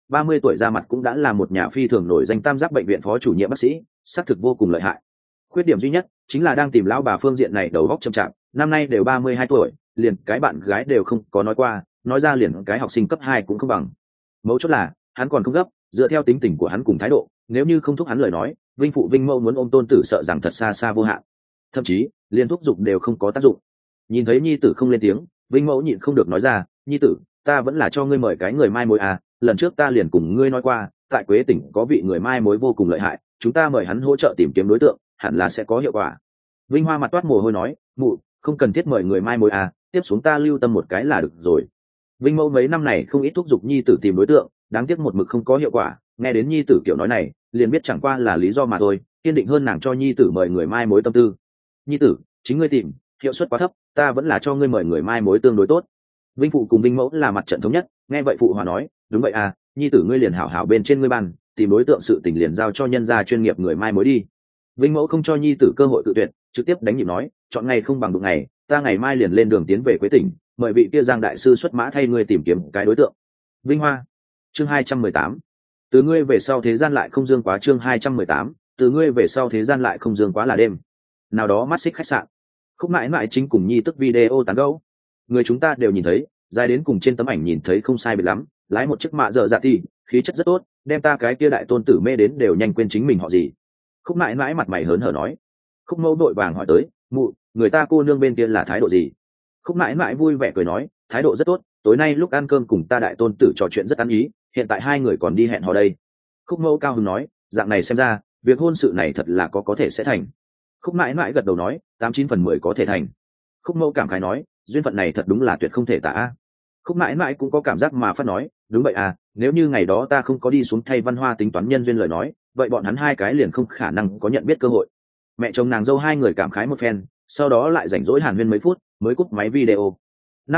30 tuổi ra mặt cũng đã là một nhà phi thường nổi danh tam giác bệnh viện phó chủ nhiệm bác sĩ, xác thực vô cùng lợi hại. Khuyết điểm duy nhất chính là đang tìm lão bà phương diện này đầu óc chậm chạp, năm nay đều 32 tuổi, liền cái bạn gái đều không có nói qua, nói ra liền cái học sinh cấp 2 cũng không bằng. Mấu chốt là hắn còn không gấp, dựa theo tính tình của hắn cùng thái độ, nếu như không thúc hắn lời nói, Vinh phụ Vinh mẫu muốn ôm tôn tử sợ rằng thật xa xa vô hạn, thậm chí liên thúc giục đều không có tác dụng. Nhìn thấy nhi tử không lên tiếng, Vinh mẫu nhịn không được nói ra, nhi tử, ta vẫn là cho ngươi mời cái người mai mối à, lần trước ta liền cùng ngươi nói qua, tại Quế tỉnh có vị người mai mối vô cùng lợi hại, chúng ta mời hắn hỗ trợ tìm kiếm đối tượng, hẳn là sẽ có hiệu quả. Vinh Hoa mặt toát mồ hôi nói, mụ, không cần thiết mời người mai mối à, tiếp xuống ta lưu tâm một cái là được rồi. Vinh mẫu mấy năm này không ít thúc giục nhi tử tìm đối tượng, đáng tiếc một mực không có hiệu quả, nghe đến nhi tử kiểu nói này liền biết chẳng qua là lý do mà thôi, kiên định hơn nàng cho nhi tử mời người mai mối tâm tư. Nhi tử, chính ngươi tìm, hiệu suất quá thấp, ta vẫn là cho ngươi mời người mai mối tương đối tốt. Vinh phụ cùng Vinh mẫu là mặt trận thống nhất, nghe vậy phụ hòa nói, đúng vậy à, nhi tử ngươi liền hảo hảo bên trên ngươi bàn, tìm đối tượng sự tình liền giao cho nhân gia chuyên nghiệp người mai mối đi. Vinh mẫu không cho nhi tử cơ hội tự tuyệt, trực tiếp đánh nhịp nói, chọn ngày không bằng đụng ngày, ta ngày mai liền lên đường tiến về Quế tỉnh, mời vị kia Giang đại sư xuất mã thay ngươi tìm kiếm cái đối tượng. Vinh Hoa, chương 218. Từ ngươi về sau thế gian lại không dương quá, chương 218. Từ ngươi về sau thế gian lại không dương quá là đêm. Nào đó mắt xích khách sạn, Khúc Mãi Mãi chính cùng nhi tức video tán gẫu. Người chúng ta đều nhìn thấy, dài đến cùng trên tấm ảnh nhìn thấy không sai biệt lắm, lái một chiếc mạ dở dạ thì khí chất rất tốt, đem ta cái kia đại tôn tử mê đến đều nhanh quên chính mình họ gì. Khúc Mãi Mãi mặt mày hớn hở nói. Khúc mẫu đội vàng hỏi tới, mụ, người ta cô nương bên kia là thái độ gì? Khúc Mãi Mãi vui vẻ cười nói, thái độ rất tốt, tối nay lúc ăn cơm cùng ta đại tôn tử trò chuyện rất ăn ý, hiện tại hai người còn đi hẹn hò đây. Khúc mẫu cao hứng nói, dạng này xem ra việc hôn sự này thật là có thể sẽ thành. Khúc Mãi Mãi gật đầu nói, 89/10 có thể thành. Khúc mẫu cảm khái nói, duyên phận này thật đúng là tuyệt không thể tả. Khúc Mãi Mãi cũng có cảm giác mà phát nói, đúng vậy à, nếu như ngày đó ta không có đi xuống thay Văn Hoa tính toán nhân duyên lời nói, vậy bọn hắn hai cái liền không khả năng có nhận biết cơ hội. Mẹ chồng nàng dâu hai người cảm khái một phen, sau đó lại rảnh rỗi hàn huyên mấy phút mới cúp máy video. Năm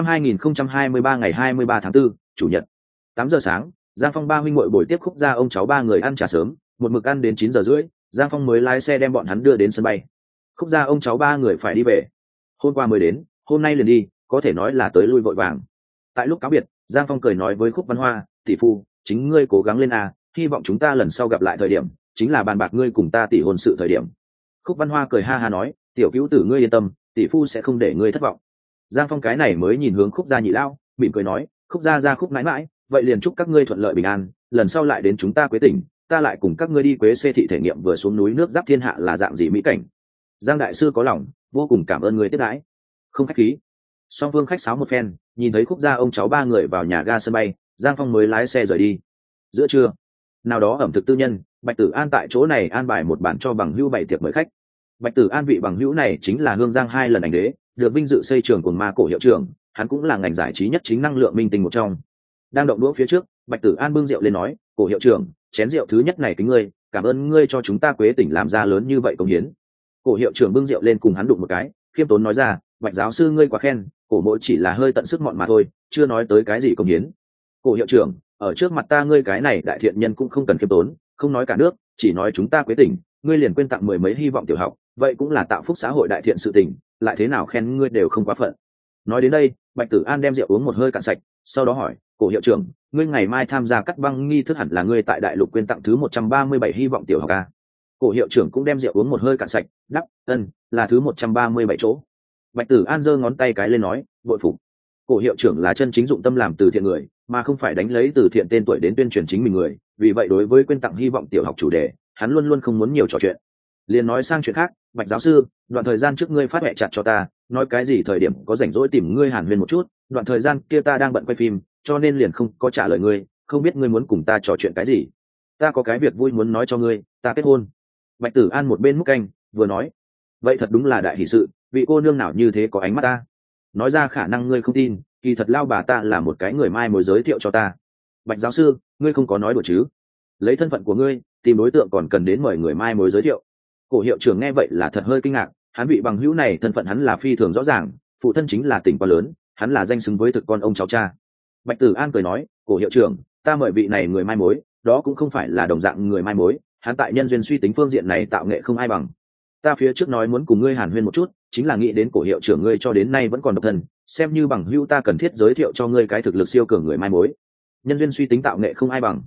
2023 ngày 23 tháng 4, chủ nhật, 8 giờ sáng, Giang Phong ba huynh muội buổi tiếp Khúc gia ông cháu ba người ăn trà sớm, một mực ăn đến 9 giờ rưỡi, Giang Phong mới lái xe đem bọn hắn đưa đến sân bay. Khúc gia ông cháu ba người phải đi về, hôm qua mới đến, hôm nay liền đi, có thể nói là tới lui vội vàng. Tại lúc cáo biệt, Giang Phong cười nói với Khúc Văn Hoa, tỷ phu, chính ngươi cố gắng lên à, hy vọng chúng ta lần sau gặp lại thời điểm, chính là bàn bạc ngươi cùng ta tỷ hôn sự thời điểm. Khúc Văn Hoa cười ha ha nói, tiểu cứu tử ngươi yên tâm, tỷ phu sẽ không để ngươi thất vọng. Giang Phong cái này mới nhìn hướng Khúc gia nhị lao, mỉm cười nói, Khúc gia gia Khúc mãi mãi, vậy liền chúc các ngươi thuận lợi bình an, lần sau lại đến chúng ta Quế tỉnh, ta lại cùng các ngươi đi Quế Xê thị thể nghiệm vừa xuống núi nước giáp thiên hạ là dạng gì mỹ cảnh. Giang đại sư có lòng, vô cùng cảm ơn người tiếp đãi. Không khách khí. Song phương khách sáo một phen, nhìn thấy Khúc gia ông cháu ba người vào nhà ga sân bay, Giang Phong mới lái xe rời đi. Giữa trưa, nào đó ẩm thực tư nhân, Bạch Tử An tại chỗ này an bài một bản cho bằng hữu bày tiệc mời khách. Bạch Tử An vị bằng hữu này chính là Hương Giang 2 lần ảnh đế, được vinh dự xây trường Cồn Ma cổ hiệu trưởng, hắn cũng là ngành giải trí nhất chính năng lượng minh tinh một trong. Đang động đũa phía trước, Bạch Tử An bưng rượu lên nói, cổ hiệu trưởng, chén rượu thứ nhất này kính ngươi, cảm ơn ngươi cho chúng ta Quế tỉnh làm ra lớn như vậy công hiến. Cổ hiệu trưởng bưng rượu lên cùng hắn đụng một cái, khiêm tốn nói ra, Bạch giáo sư ngươi quá khen, cổ mỗi chỉ là hơi tận sức mọn mà thôi, chưa nói tới cái gì công hiến. Cổ hiệu trưởng, ở trước mặt ta ngươi cái này đại thiện nhân cũng không cần khiêm tốn, không nói cả nước, chỉ nói chúng ta Quế tỉnh, ngươi liền quên tặng 10 mấy hy vọng tiểu học, vậy cũng là tạo phúc xã hội đại thiện sự tình, lại thế nào khen ngươi đều không quá phận. Nói đến đây, Bạch Tử An đem rượu uống một hơi cạn sạch, sau đó hỏi, cổ hiệu trưởng, ngươi ngày mai tham gia cắt băng nghi thức hẳn là ngươi tại đại lục quyên tặng thứ 137 hy vọng tiểu học a? Cổ hiệu trưởng cũng đem rượu uống một hơi cạn sạch, đáp, là thứ 137 chỗ. Bạch Tử An giơ ngón tay cái lên nói, bội phục. Cổ hiệu trưởng là chân chính dụng tâm làm từ thiện người, mà không phải đánh lấy từ thiện tên tuổi đến tuyên truyền chính mình người, vì vậy đối với quyên tặng hy vọng tiểu học chủ đề, hắn luôn luôn không muốn nhiều trò chuyện. Liền nói sang chuyện khác, Bạch giáo sư, đoạn thời gian trước ngươi phát mẹ chặt cho ta, nói cái gì thời điểm có rảnh rỗi tìm ngươi hàn huyên một chút, đoạn thời gian kia ta đang bận quay phim, cho nên liền không có trả lời ngươi, không biết ngươi muốn cùng ta trò chuyện cái gì. Ta có cái việc vui muốn nói cho ngươi, ta kết hôn. Bạch Tử An một bên múc canh, vừa nói, vậy thật đúng là đại hỷ sự, vị cô nương nào như thế có ánh mắt ta. Nói ra khả năng ngươi không tin, kỳ thật lao bà ta là một cái người mai mối giới thiệu cho ta. Bạch giáo sư, ngươi không có nói đùa chứ? Lấy thân phận của ngươi, tìm đối tượng còn cần đến mời người mai mối giới thiệu. Cổ hiệu trưởng nghe vậy là thật hơi kinh ngạc, hắn vị bằng hữu này thân phận hắn là phi thường rõ ràng, phụ thân chính là tỉnh quá lớn, hắn là danh xứng với thực con ông cháu cha. Bạch Tử An cười nói, cổ hiệu trưởng, ta mời vị này người mai mối, đó cũng không phải là đồng dạng người mai mối, hắn tại nhân duyên suy tính phương diện này tạo nghệ không ai bằng. Ta phía trước nói muốn cùng ngươi hàn huyên một chút, chính là nghĩ đến cổ hiệu trưởng ngươi cho đến nay vẫn còn độc thân, xem như bằng hữu ta cần thiết giới thiệu cho ngươi cái thực lực siêu cường người mai mối. Nhân duyên suy tính tạo nghệ không ai bằng.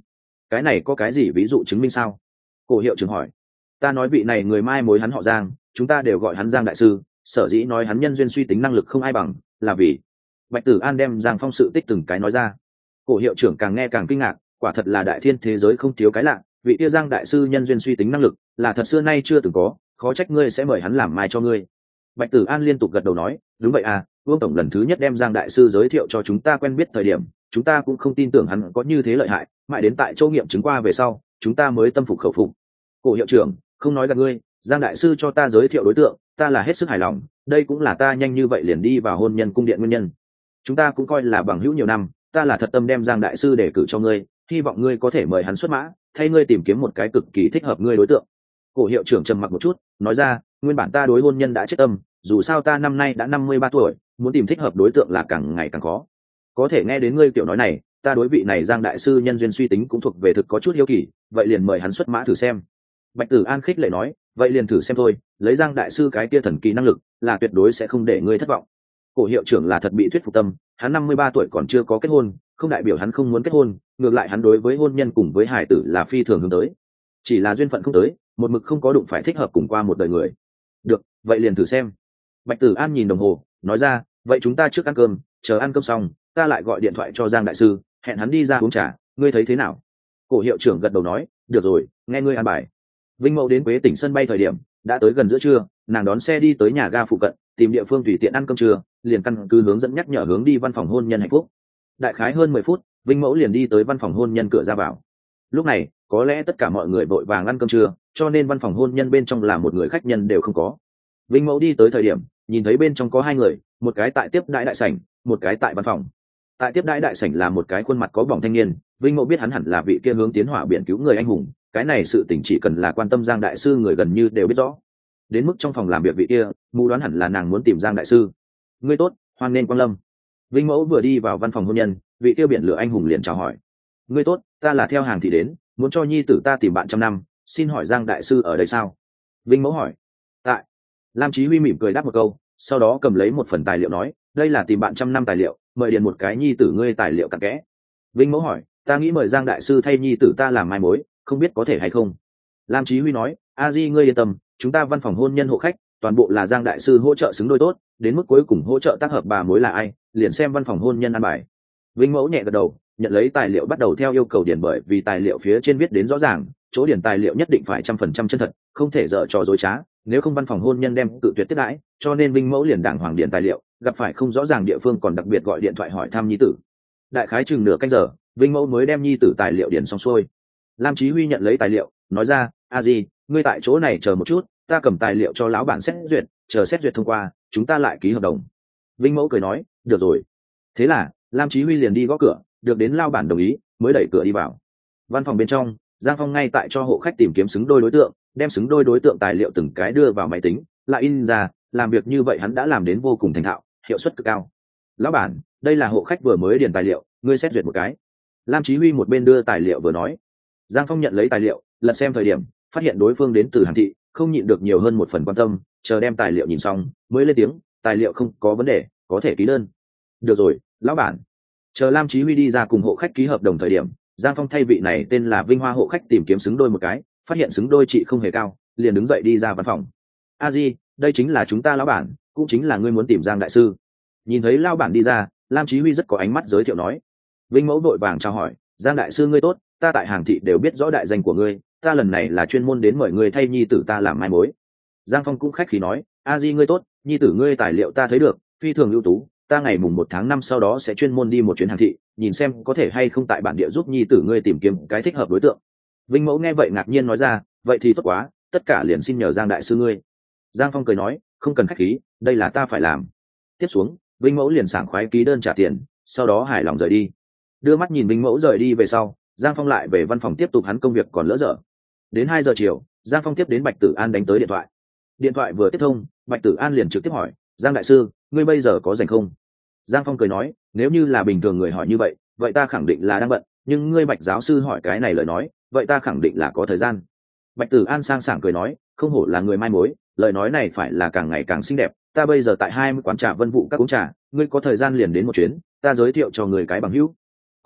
Cái này có cái gì ví dụ chứng minh sao? Cổ hiệu trưởng hỏi. Ta nói vị này người mai mối hắn họ Giang, chúng ta đều gọi hắn Giang đại sư, sở dĩ nói hắn nhân duyên suy tính năng lực không ai bằng, là vì Bạch Tử An đem Giang Phong sự tích từng cái nói ra. Cổ hiệu trưởng càng nghe càng kinh ngạc, quả thật là đại thiên thế giới không thiếu cái lạ, vị kia Giang đại sư nhân duyên suy tính năng lực là thật xưa nay chưa từng có, khó trách ngươi sẽ mời hắn làm mai cho ngươi. Bạch Tử An liên tục gật đầu nói, đúng vậy à, Vương tổng lần thứ nhất đem Giang đại sư giới thiệu cho chúng ta quen biết thời điểm, chúng ta cũng không tin tưởng hắn có như thế lợi hại, mãi đến tại châu nghiệm chứng qua về sau, chúng ta mới tâm phục khẩu phục. Cổ hiệu trưởng, không nói gạt ngươi, Giang đại sư cho ta giới thiệu đối tượng, ta là hết sức hài lòng, đây cũng là ta nhanh như vậy liền đi vào hôn nhân cung điện nguyên nhân. Chúng ta cũng coi là bằng hữu nhiều năm, ta là thật tâm đem Giang đại sư đề cử cho ngươi, hy vọng ngươi có thể mời hắn xuất mã, thay ngươi tìm kiếm một cái cực kỳ thích hợp ngươi đối tượng. Cổ hiệu trưởng trầm mặc một chút, nói ra, nguyên bản ta đối hôn nhân đã chết tâm, dù sao ta năm nay đã 53 tuổi, muốn tìm thích hợp đối tượng là càng ngày càng khó. Có thể nghe đến ngươi kiểu nói này, ta đối vị này Giang đại sư nhân duyên suy tính cũng thuộc về thực có chút hiếu kỳ, vậy liền mời hắn xuất mã thử xem. Bạch Tử An khích lệ nói, vậy liền thử xem thôi, lấy Giang đại sư cái kia thần kỳ năng lực, là tuyệt đối sẽ không để ngươi thất vọng. Cổ hiệu trưởng là thật bị thuyết phục tâm, hắn 53 tuổi còn chưa có kết hôn, không đại biểu hắn không muốn kết hôn, ngược lại hắn đối với hôn nhân cùng với hải tử là phi thường hướng tới. Chỉ là duyên phận không tới, một mực không có đụng phải thích hợp cùng qua một đời người. Được, vậy liền thử xem. Bạch Tử An nhìn đồng hồ, nói ra, vậy chúng ta trước ăn cơm, chờ ăn cơm xong, ta lại gọi điện thoại cho Giang đại sư, hẹn hắn đi ra uống trà, ngươi thấy thế nào? Cổ hiệu trưởng gật đầu nói, được rồi, nghe ngươi an bài. Vinh Mậu đến Quế Tỉnh sân bay thời điểm đã tới gần giữa trưa, nàng đón xe đi tới nhà ga phụ cận, tìm địa phương tùy tiện ăn cơm trưa, liền căn cứ hướng dẫn nhắc nhở hướng đi văn phòng hôn nhân hạnh phúc. Đại khái hơn 10 phút, Vinh Mẫu liền đi tới văn phòng hôn nhân cửa ra vào. Lúc này, có lẽ tất cả mọi người vội vàng ăn cơm trưa, cho nên văn phòng hôn nhân bên trong là một người khách nhân đều không có. Vinh Mẫu đi tới thời điểm, nhìn thấy bên trong có hai người, một cái tại tiếp đãi đại sảnh, một cái tại văn phòng. Tại tiếp đãi đại sảnh là một cái khuôn mặt có bỏng thanh niên, Vinh Mẫu biết hắn hẳn là vị kia hướng tiến hỏa biển cứu người anh hùng, cái này sự tình chỉ cần là quan tâm Giang đại sư người gần như đều biết rõ. Đến mức trong phòng làm việc vị kia, mù đoán hẳn là nàng muốn tìm Giang đại sư. Ngươi tốt, hoan nên quan lâm. Vinh Mẫu vừa đi vào văn phòng hôn nhân, vị kia biển lửa anh hùng liền chào hỏi. Ngươi tốt, ta là theo hàng thị đến, muốn cho nhi tử ta tìm bạn trăm năm, xin hỏi Giang đại sư ở đây sao? Vinh Mẫu hỏi. Tại. Lam Chí Huy mỉm cười đáp một câu, sau đó cầm lấy một phần tài liệu nói, đây là tìm bạn trăm năm tài liệu, mời điền một cái nhi tử ngươi tài liệu cặn kẽ. Vinh Mẫu hỏi, ta nghĩ mời Giang đại sư thay nhi tử ta làm mai mối, không biết có thể hay không? Lam Chí Huy nói, a di ngươi yên tâm, chúng ta văn phòng hôn nhân hộ khách, toàn bộ là Giang đại sư hỗ trợ xứng đôi tốt, đến mức cuối cùng hỗ trợ tác hợp bà mối là ai, liền xem văn phòng hôn nhân ăn bài. Vinh Mẫu nhẹ gật đầu, nhận lấy tài liệu bắt đầu theo yêu cầu điền, bởi vì tài liệu phía trên viết đến rõ ràng, chỗ điền tài liệu nhất định phải 100% chân thật, không thể dở trò dối trá, nếu không văn phòng hôn nhân đem tự tuyệt tiếp đãi, cho nên Vinh Mẫu liền đàng hoàng điền tài liệu, gặp phải không rõ ràng địa phương còn đặc biệt gọi điện thoại hỏi thăm nhi tử. Đại khái chừng nửa canh giờ, Vinh Mẫu mới đem nhi tử tài liệu điền xong xuôi. Lam Chí Huy nhận lấy tài liệu, nói ra, a di, ngươi tại chỗ này chờ một chút, ta cầm tài liệu cho lão bản xét duyệt, chờ xét duyệt thông qua, chúng ta lại ký hợp đồng. Vinh Mẫu cười nói, được rồi. Thế là Lam Chí Huy liền đi gõ cửa, được đến lão bản đồng ý, mới đẩy cửa đi vào. Văn phòng bên trong, Giang Phong ngay tại cho hộ khách tìm kiếm xứng đôi đối tượng, đem xứng đôi đối tượng tài liệu từng cái đưa vào máy tính, lại in ra, làm việc như vậy hắn đã làm đến vô cùng thành thạo, hiệu suất cực cao. Lão bản, đây là hộ khách vừa mới điền tài liệu, ngươi xét duyệt một cái. Lam Chí Huy một bên đưa tài liệu vừa nói. Giang Phong nhận lấy tài liệu, lật xem thời điểm, phát hiện đối phương đến từ Hàn Thị, không nhịn được nhiều hơn một phần quan tâm, chờ đem tài liệu nhìn xong, mới lên tiếng, tài liệu không có vấn đề, có thể ký đơn. Được rồi, lão bản. Chờ Lam Chí Huy đi ra cùng hộ khách ký hợp đồng thời điểm, Giang Phong thay vị này tên là Vinh Hoa hộ khách tìm kiếm xứng đôi một cái, phát hiện xứng đôi chị không hề cao, liền đứng dậy đi ra văn phòng. A Di, đây chính là chúng ta lão bản, cũng chính là ngươi muốn tìm Giang đại sư. Nhìn thấy lão bản đi ra, Lam Chí Huy rất có ánh mắt giới thiệu nói. Vinh Mẫu vội vàng chào hỏi, Giang đại sư ngươi tốt, ta tại Hàng Thị đều biết rõ đại danh của ngươi, ta lần này là chuyên môn đến mời ngươi thay nhi tử ta làm mai mối. Giang Phong cũng khách khí nói, a di ngươi tốt, nhi tử ngươi tài liệu ta thấy được, phi thường ưu tú, ta ngày mùng 1 tháng 5 sau đó sẽ chuyên môn đi một chuyến Hàng Thị, nhìn xem có thể hay không tại bản địa giúp nhi tử ngươi tìm kiếm cái thích hợp đối tượng. Vinh Mẫu nghe vậy ngạc nhiên nói ra, vậy thì tốt quá, tất cả liền xin nhờ Giang đại sư ngươi. Giang Phong cười nói, không cần khách khí, đây là ta phải làm. Tiếp xuống, Vinh Mẫu liền sảng khoái ký đơn trả tiền, sau đó hài lòng rời đi. Đưa mắt nhìn Vinh Mẫu rời đi về sau, Giang Phong lại về văn phòng tiếp tục hắn công việc còn lỡ dở. Đến 2 giờ chiều, Giang Phong tiếp đến Bạch Tử An đánh tới điện thoại. Điện thoại vừa tiếp thông, Bạch Tử An liền trực tiếp hỏi, Giang đại sư, ngươi bây giờ có rảnh không? Giang Phong cười nói, nếu như là bình thường người hỏi như vậy, vậy ta khẳng định là đang bận, nhưng ngươi Bạch giáo sư hỏi cái này lời nói, vậy ta khẳng định là có thời gian. Bạch Tử An sang sảng cười nói, không hổ là người mai mối, lời nói này phải là càng ngày càng xinh đẹp, ta bây giờ tại 20 quán trà Vân Vũ các uống trà, ngươi có thời gian liền đến một chuyến, ta giới thiệu cho người cái bằng hữu.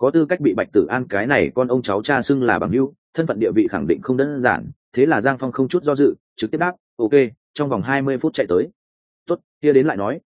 có tư cách bị Bạch Tử An cái này con ông cháu cha xưng là bằng hữu, thân phận địa vị khẳng định không đơn giản, thế là Giang Phong không chút do dự trực tiếp đáp ok, trong vòng 20 phút chạy tới. Tốt, kia đến lại nói.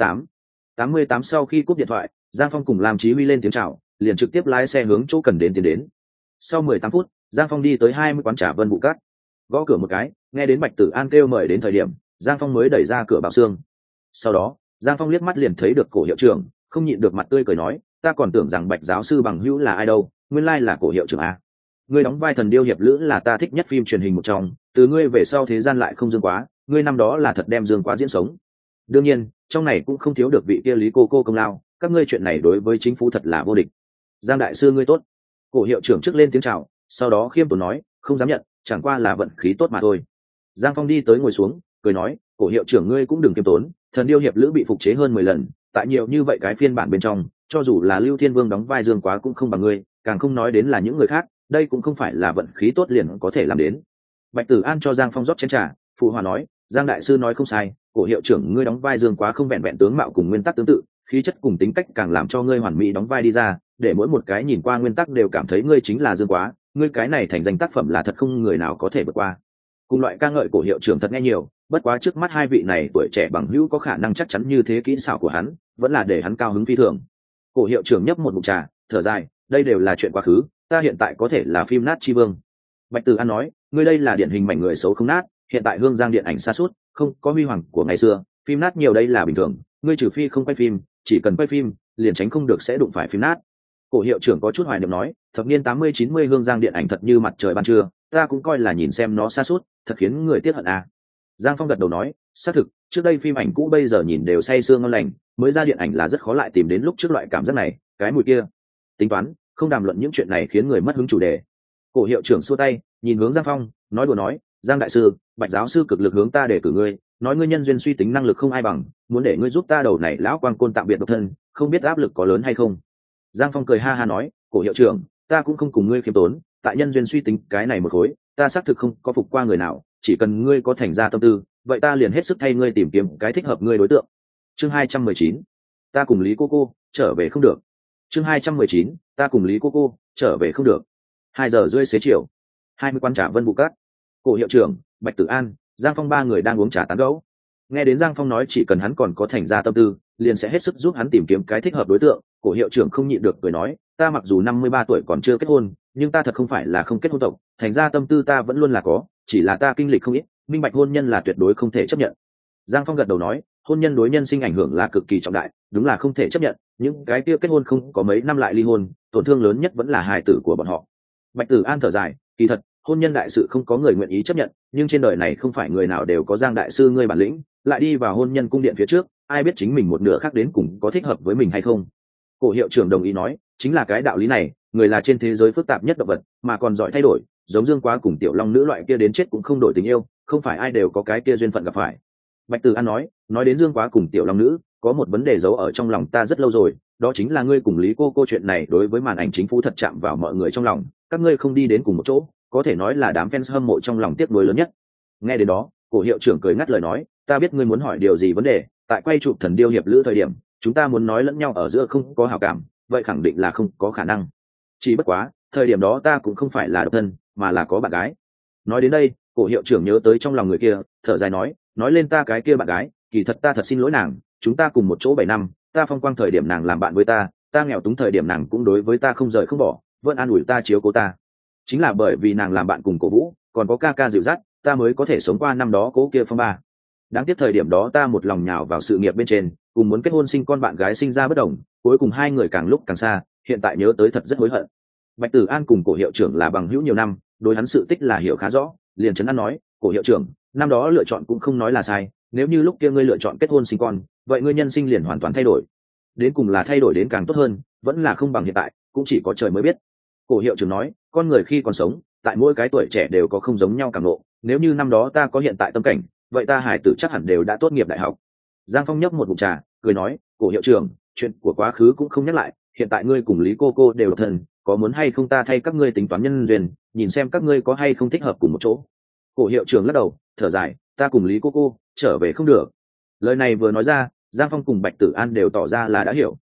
88 sau khi cúp điện thoại, Giang Phong cùng Lam Chí Huy lên tiếng chào, liền trực tiếp lái xe hướng chỗ cần đến tiến đến. Sau 18 phút, Giang Phong đi tới 20 quán trà Vân Vũ Cát, gõ cửa một cái, nghe đến Bạch Tử An kêu mời đến thời điểm, Giang Phong mới đẩy ra cửa bảo xương. Sau đó, Giang Phong liếc mắt liền thấy được cổ hiệu trưởng, không nhịn được mặt tươi cười nói, ta còn tưởng rằng Bạch giáo sư bằng hữu là ai đâu, nguyên lai là cổ hiệu trưởng a. Ngươi đóng vai thần điêu hiệp lữ là ta thích nhất phim truyền hình một trong, từ ngươi về sau thế gian lại không dương quá, ngươi năm đó là thật đem dương quá diễn sống. Đương nhiên, trong này cũng không thiếu được vị kia Lý cô công lao, các ngươi chuyện này đối với chính phủ thật là vô địch. Giang đại sư ngươi tốt. Cổ hiệu trưởng trước lên tiếng chào, sau đó khiêm tốn nói, không dám nhận, chẳng qua là vận khí tốt mà thôi. Giang Phong đi tới ngồi xuống, cười nói, cổ hiệu trưởng ngươi cũng đừng khiêm tốn, thần điêu hiệp lữ bị phục chế hơn 10 lần, tại nhiều như vậy cái phiên bản bên trong, cho dù là Lưu Thiên Vương đóng vai Dương Quá cũng không bằng ngươi, càng không nói đến là những người khác, đây cũng không phải là vận khí tốt liền có thể làm đến. Bạch Tử An cho Giang Phong rót chén trà, phụ hòa nói, Giang đại sư nói không sai, cổ hiệu trưởng ngươi đóng vai Dương Quá không vẹn vẹn tướng mạo cùng nguyên tắc tương tự, khí chất cùng tính cách càng làm cho ngươi hoàn mỹ đóng vai đi ra, để mỗi một cái nhìn qua nguyên tắc đều cảm thấy ngươi chính là Dương Quá, ngươi cái này thành danh tác phẩm là thật không người nào có thể vượt qua. Cùng loại ca ngợi cổ hiệu trưởng thật nghe nhiều, bất quá trước mắt hai vị này tuổi trẻ bằng hữu có khả năng chắc chắn như thế kỹ xảo của hắn, vẫn là để hắn cao hứng phi thường. Cổ hiệu trưởng nhấp một ngụm trà, thở dài, đây đều là chuyện quá khứ, ta hiện tại có thể là phim nát chi vương. Bạch Tử An nói, ngươi đây là điển hình mảnh người xấu không nát, hiện tại Hương Giang điện ảnh sa sút, không có huy hoàng của ngày xưa, phim nát nhiều đây là bình thường, ngươi trừ phi không quay phim, chỉ cần quay phim, liền tránh không được sẽ đụng phải phim nát. Cổ hiệu trưởng có chút hoài niệm nói, thập niên 80-90 Hương Giang điện ảnh thật như mặt trời ban trưa, ta cũng coi là nhìn xem nó sa sút, thật khiến người tiếc hận à. Giang Phong gật đầu nói, xác thực, trước đây phim ảnh cũ bây giờ nhìn đều say sưa ngon lành, mới ra điện ảnh là rất khó lại tìm đến lúc trước loại cảm giác này, cái mùi kia. Tính toán, không đàm luận những chuyện này khiến người mất hứng chủ đề. Cổ hiệu trưởng xua tay, nhìn hướng Giang Phong, nói đùa nói, Giang đại sư, Bạch giáo sư cực lực hướng ta để cử ngươi, nói ngươi nhân duyên suy tính năng lực không ai bằng, muốn để ngươi giúp ta đầu này lão quang côn tạm biệt độc thân, không biết áp lực có lớn hay không. Giang Phong cười ha ha nói, cổ hiệu trưởng, ta cũng không cùng ngươi khiêm tốn, tại nhân duyên suy tính cái này một khối, ta xác thực không có phục qua người nào, chỉ cần ngươi có thành ra tâm tư, vậy ta liền hết sức thay ngươi tìm kiếm cái thích hợp ngươi đối tượng. Chương 219, ta cùng Lý cô trở về không được. Chương 219, ta cùng Lý cô trở về không được. 2 giờ rưỡi xế chiều, 20 quán trà Vân Vũ Cát, cổ hiệu trưởng, Bạch Tử An, Giang Phong ba người đang uống trà tán gẫu. Nghe đến Giang Phong nói chỉ cần hắn còn có thành ra tâm tư, liền sẽ hết sức giúp hắn tìm kiếm cái thích hợp đối tượng, cổ hiệu trưởng không nhịn được cười nói, ta mặc dù 53 tuổi còn chưa kết hôn, nhưng ta thật không phải là không kết hôn tộc, thành ra tâm tư ta vẫn luôn là có, chỉ là ta kinh lịch không ít, minh bạch hôn nhân là tuyệt đối không thể chấp nhận. Giang Phong gật đầu nói, hôn nhân đối nhân sinh ảnh hưởng là cực kỳ trọng đại, đúng là không thể chấp nhận, những cái kia kết hôn không có mấy năm lại ly hôn, tổn thương lớn nhất vẫn là hài tử của bọn họ. Bạch Tử An thở dài, kỳ thật, hôn nhân đại sự không có người nguyện ý chấp nhận, nhưng trên đời này không phải người nào đều có Giang đại sư ngươi bản lĩnh, lại đi vào hôn nhân cung điện phía trước, ai biết chính mình một nửa khác đến cùng có thích hợp với mình hay không. Cổ hiệu trưởng đồng ý nói, chính là cái đạo lý này, người là trên thế giới phức tạp nhất động vật, mà còn giỏi thay đổi, giống Dương Quá cùng Tiểu Long nữ loại kia đến chết cũng không đổi tình yêu, không phải ai đều có cái kia duyên phận gặp phải. Bạch Tử An nói đến Dương Quá cùng Tiểu Long nữ, có một vấn đề giấu ở trong lòng ta rất lâu rồi, đó chính là ngươi cùng Lý cô chuyện này đối với màn ảnh chính phủ thật chạm vào mọi người trong lòng, các ngươi không đi đến cùng một chỗ, có thể nói là đám fans hâm mộ trong lòng tiếc nuối lớn nhất. Nghe đến đó, cổ hiệu trưởng cười ngắt lời nói, ta biết ngươi muốn hỏi điều gì vấn đề, tại quay chụp thần điêu hiệp lữ thời điểm, chúng ta muốn nói lẫn nhau ở giữa không có hảo cảm, vậy khẳng định là không có khả năng. Chỉ bất quá, thời điểm đó ta cũng không phải là độc thân, mà là có bạn gái. Nói đến đây, cổ hiệu trưởng nhớ tới trong lòng người kia, thở dài nói lên ta cái kia bạn gái, kỳ thật ta thật xin lỗi nàng, chúng ta cùng một chỗ 7 năm, ta phong quang thời điểm nàng làm bạn với ta nghèo túng thời điểm nàng cũng đối với ta không rời không bỏ, vẫn an ủi ta chiếu cố ta. Chính là bởi vì nàng làm bạn cùng cổ vũ, còn có ca ca dịu dắt, ta mới có thể sống qua năm đó cố kia phong ba. Đáng tiếc thời điểm đó ta một lòng nhào vào sự nghiệp bên trên, cùng muốn kết hôn sinh con bạn gái sinh ra bất đồng, cuối cùng hai người càng lúc càng xa, hiện tại nhớ tới thật rất hối hận. Bạch Tử An cùng cổ hiệu trưởng là bằng hữu nhiều năm, đối hắn sự tích là hiểu khá rõ, liền trấn an nói, cổ hiệu trưởng, năm đó lựa chọn cũng không nói là sai, nếu như lúc kia ngươi lựa chọn kết hôn sinh con, vậy ngươi nhân sinh liền hoàn toàn thay đổi. Đến cùng là thay đổi đến càng tốt hơn, vẫn là không bằng hiện tại, cũng chỉ có trời mới biết. Cổ hiệu trưởng nói, con người khi còn sống, tại mỗi cái tuổi trẻ đều có không giống nhau cảm ngộ, nếu như năm đó ta có hiện tại tâm cảnh, vậy ta hải tử chắc hẳn đều đã tốt nghiệp đại học. Giang Phong nhấp một ngụm trà, cười nói, cổ hiệu trưởng, chuyện của quá khứ cũng không nhắc lại, hiện tại ngươi cùng Lý cô đều độc thân, có muốn hay không ta thay các ngươi tính toán nhân duyên, nhìn xem các ngươi có hay không thích hợp cùng một chỗ. Cổ hiệu trưởng lắc đầu, thở dài, ta cùng Lý cô trở về không được. Lời này vừa nói ra, Giang Phong cùng Bạch Tử An đều tỏ ra là đã hiểu.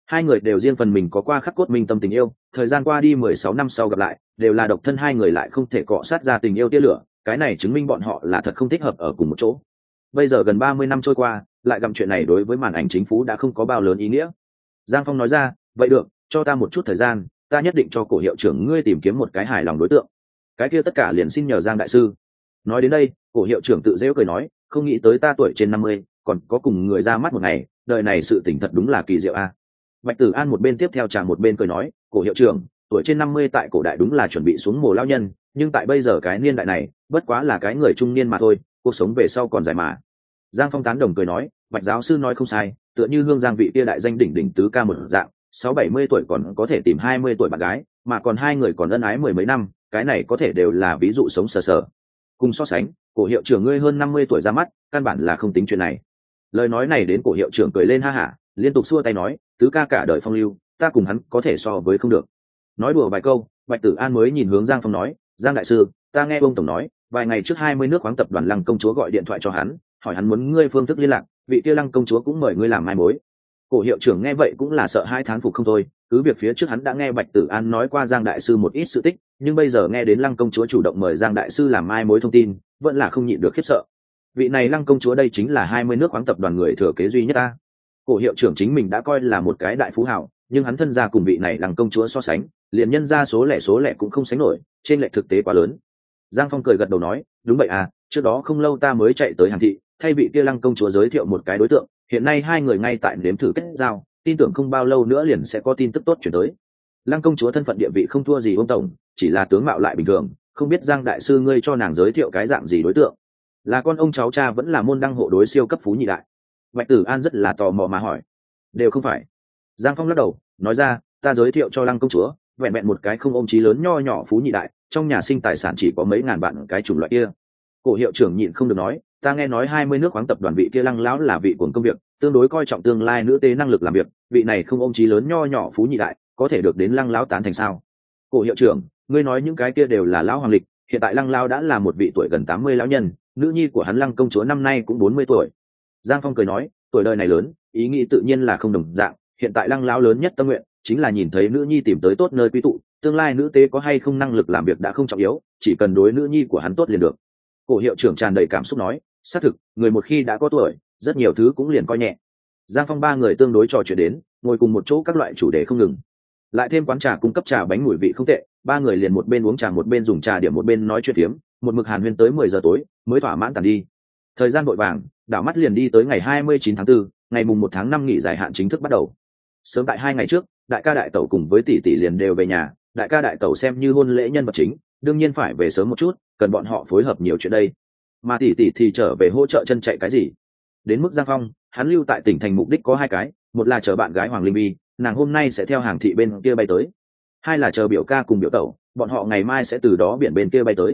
Hai người đều riêng phần mình có qua khắc cốt minh tâm tình yêu, thời gian qua đi 16 năm sau gặp lại, đều là độc thân, hai người lại không thể cọ sát ra tình yêu tia lửa, cái này chứng minh bọn họ là thật không thích hợp ở cùng một chỗ. Bây giờ gần 30 năm trôi qua, lại gặp chuyện này đối với màn ảnh chính phủ đã không có bao lớn ý nghĩa. Giang Phong nói ra, vậy được, cho ta một chút thời gian, ta nhất định cho cổ hiệu trưởng ngươi tìm kiếm một cái hài lòng đối tượng. Cái kia tất cả liền xin nhờ Giang đại sư. Nói đến đây, cổ hiệu trưởng tự giễu cười nói, không nghĩ tới ta tuổi trên 50, còn có cùng người ra mắt một ngày, đời này sự tỉnh thật đúng là kỳ diệu a. Bạch Tử An một bên tiếp theo chàng một bên cười nói, cổ hiệu trưởng, tuổi trên 50 tại cổ đại đúng là chuẩn bị xuống mồ lao nhân, nhưng tại bây giờ cái niên đại này, bất quá là cái người trung niên mà thôi, cuộc sống về sau còn dài mà. Giang Phong tán đồng cười nói, Bạch giáo sư nói không sai, tựa như Hương Giang vị kia đại danh đỉnh đỉnh tứ ca một dạng, 6-70 tuổi còn có thể tìm 20 tuổi bạn gái, mà còn hai người còn ân ái mười mấy năm, cái này có thể đều là ví dụ sống sờ sờ. Cùng so sánh, cổ hiệu trưởng ngươi hơn 50 tuổi ra mắt, căn bản là không tính chuyện này. Lời nói này đến cổ hiệu trưởng cười lên ha hả, liên tục xua tay nói, tứ ca cả đời phong lưu, ta cùng hắn có thể so với không được. Nói đùa vài câu, Bạch Tử An mới nhìn hướng Giang Phong nói, Giang đại sư, ta nghe ông tổng nói, vài ngày trước 20 nước khoáng tập đoàn Lăng công chúa gọi điện thoại cho hắn, hỏi hắn muốn ngươi phương thức liên lạc, vị kia Lăng công chúa cũng mời ngươi làm mai mối. Cổ hiệu trưởng nghe vậy cũng là sợ hai thán phục không thôi, cứ việc phía trước hắn đã nghe Bạch Tử An nói qua Giang đại sư một ít sự tích, nhưng bây giờ nghe đến Lăng công chúa chủ động mời Giang đại sư làm mai mối thông tin, vẫn là không nhịn được khiếp sợ. Vị này Lăng công chúa đây chính là 20 nước khoáng tập đoàn người thừa kế duy nhất ta. Cổ hiệu trưởng chính mình đã coi là một cái đại phú hào, nhưng hắn thân gia cùng vị này Lăng công chúa so sánh, liền nhân ra số lẻ cũng không sánh nổi, trên lệch thực tế quá lớn. Giang Phong cười gật đầu nói, đúng vậy à, trước đó không lâu ta mới chạy tới Hàn thị, thay vị kia Lăng công chúa giới thiệu một cái đối tượng, hiện nay hai người ngay tại nếm thử kết giao, tin tưởng không bao lâu nữa liền sẽ có tin tức tốt chuyển tới. Lăng công chúa thân phận địa vị không thua gì ông tổng, chỉ là tướng mạo lại bình thường, không biết Giang đại sư ngươi cho nàng giới thiệu cái dạng gì đối tượng? Là con ông cháu cha vẫn là môn đăng hộ đối siêu cấp phú nhị đại? Bạch Tử An rất là tò mò mà hỏi. Đều không phải. Giang Phong lắc đầu, nói ra, ta giới thiệu cho Lăng công chúa, vẹn vẹn một cái không ôm chí lớn nho nhỏ phú nhị đại, trong nhà sinh tài sản chỉ có mấy ngàn vạn cái chủng loại kia. Cổ hiệu trưởng nhịn không được nói, ta nghe nói 20 nước khoáng tập đoàn vị kia Lăng lão là vị cuồng công việc, tương đối coi trọng tương lai nữ tế năng lực làm việc, vị này không ôm chí lớn nho nhỏ phú nhị đại, có thể được đến Lăng lão tán thành sao? Cổ hiệu trưởng, ngươi nói những cái kia đều là lão hoàng lịch, hiện tại Lăng lão đã là một vị tuổi gần 80 lão nhân, nữ nhi của hắn Lăng công chúa năm nay cũng 40 tuổi. Giang Phong cười nói, tuổi đời này lớn, ý nghĩ tự nhiên là không đồng dạng, hiện tại Lăng lão lớn nhất tâm nguyện chính là nhìn thấy nữ nhi tìm tới tốt nơi quy tụ, tương lai nữ tế có hay không năng lực làm việc đã không trọng yếu, chỉ cần đối nữ nhi của hắn tốt liền được. Cổ hiệu trưởng tràn đầy cảm xúc nói, xác thực, người một khi đã có tuổi, rất nhiều thứ cũng liền coi nhẹ. Giang Phong ba người tương đối trò chuyện đến, ngồi cùng một chỗ các loại chủ đề không ngừng. Lại thêm quán trà cung cấp trà bánh mùi vị không tệ, ba người liền một bên uống trà một bên dùng trà điểm một bên nói chuyện phiếm, một mực hàn huyên tới 10 giờ tối mới thỏa mãn tàn đi. Thời gian vội vàng, đảo mắt liền đi tới ngày 29 tháng 4, ngày mùng 1 tháng 5 nghỉ dài hạn chính thức bắt đầu. Sớm tại 2 ngày trước, đại ca đại tẩu cùng với tỷ tỷ liền đều về nhà, đại ca đại tẩu xem như hôn lễ nhân vật chính, đương nhiên phải về sớm một chút, cần bọn họ phối hợp nhiều chuyện đây. Mà tỷ tỷ thì trở về hỗ trợ chân chạy cái gì. Đến mức Giang Phong, hắn lưu tại tỉnh thành mục đích có hai cái, một là chờ bạn gái Hoàng Linh Vi, nàng hôm nay sẽ theo hàng thị bên kia bay tới. Hai là chờ biểu ca cùng biểu tẩu, bọn họ ngày mai sẽ từ đó biển bên kia bay tới.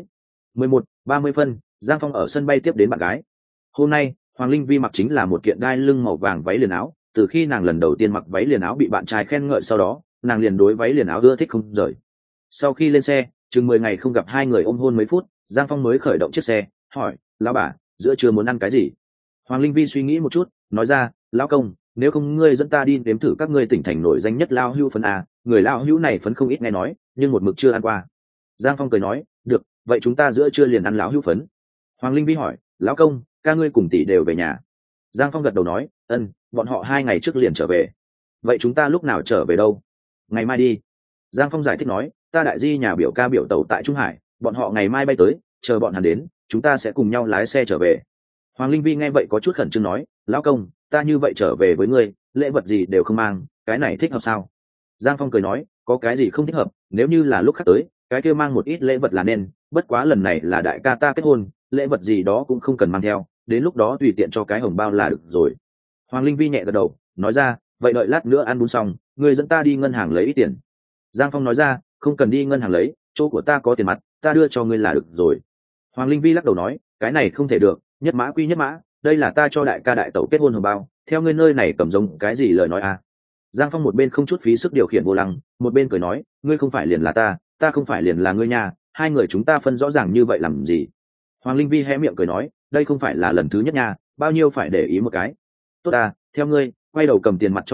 11:30 phân, Giang Phong ở sân bay tiếp đến bạn gái. Hôm nay, Hoàng Linh Vi mặc chính là một kiện đai lưng màu vàng váy liền áo, từ khi nàng lần đầu tiên mặc váy liền áo bị bạn trai khen ngợi sau đó, nàng liền đối váy liền áo ưa thích không rời. Sau khi lên xe, chừng 10 ngày không gặp hai người ôm hôn mấy phút, Giang Phong mới khởi động chiếc xe, hỏi, lão bà, giữa trưa muốn ăn cái gì? Hoàng Linh Vi suy nghĩ một chút, nói ra, lão công, nếu không ngươi dẫn ta đi nếm thử các ngươi tỉnh thành nổi danh nhất lao hưu phấn à, người lao hưu này phấn không ít nghe nói, nhưng một mực chưa ăn qua. Giang Phong cười nói, được, vậy chúng ta giữa trưa liền ăn lão hưu phấn. Hoàng Linh Vi hỏi, lão công, ca ngươi cùng tỷ đều về nhà. Giang Phong gật đầu nói, ân, bọn họ 2 ngày trước liền trở về. Vậy chúng ta lúc nào trở về đâu? Ngày mai đi. Giang Phong giải thích nói, ta đại di nhà biểu ca biểu tẩu tại Trung Hải, bọn họ ngày mai bay tới, chờ bọn hắn đến, chúng ta sẽ cùng nhau lái xe trở về. Hoàng Linh Vi nghe vậy có chút khẩn trương nói, lão công, ta như vậy trở về với ngươi, lễ vật gì đều không mang, cái này thích hợp sao? Giang Phong cười nói, có cái gì không thích hợp, nếu như là lúc khác tới, cái kia mang một ít lễ vật là nên, bất quá lần này là đại ca ta kết hôn, lễ vật gì đó cũng không cần mang theo, đến lúc đó tùy tiện cho cái hồng bao là được rồi. Hoàng Linh Vi nhẹ gật đầu, nói ra, vậy đợi lát nữa ăn bún xong, ngươi dẫn ta đi ngân hàng lấy ít tiền. Giang Phong nói ra, không cần đi ngân hàng lấy, chỗ của ta có tiền mặt, ta đưa cho ngươi là được rồi. Hoàng Linh Vi lắc đầu nói, cái này không thể được, nhất mã quy nhất mã, đây là ta cho đại ca đại tẩu kết hôn hồng bao, theo ngươi nơi này cầm giống cái gì lời nói à. Giang Phong một bên không chút phí sức điều khiển vô lăng, một bên cười nói, ngươi không phải liền là ta không phải liền là ngươi nhà, hai người chúng ta phân rõ ràng như vậy làm gì? Hoàng Linh Vi hé miệng cười nói, đây không phải là lần thứ nhất nha, bao nhiêu phải để ý một cái. Tốt à, theo ngươi, quay đầu cầm tiền mặt cho ngươi,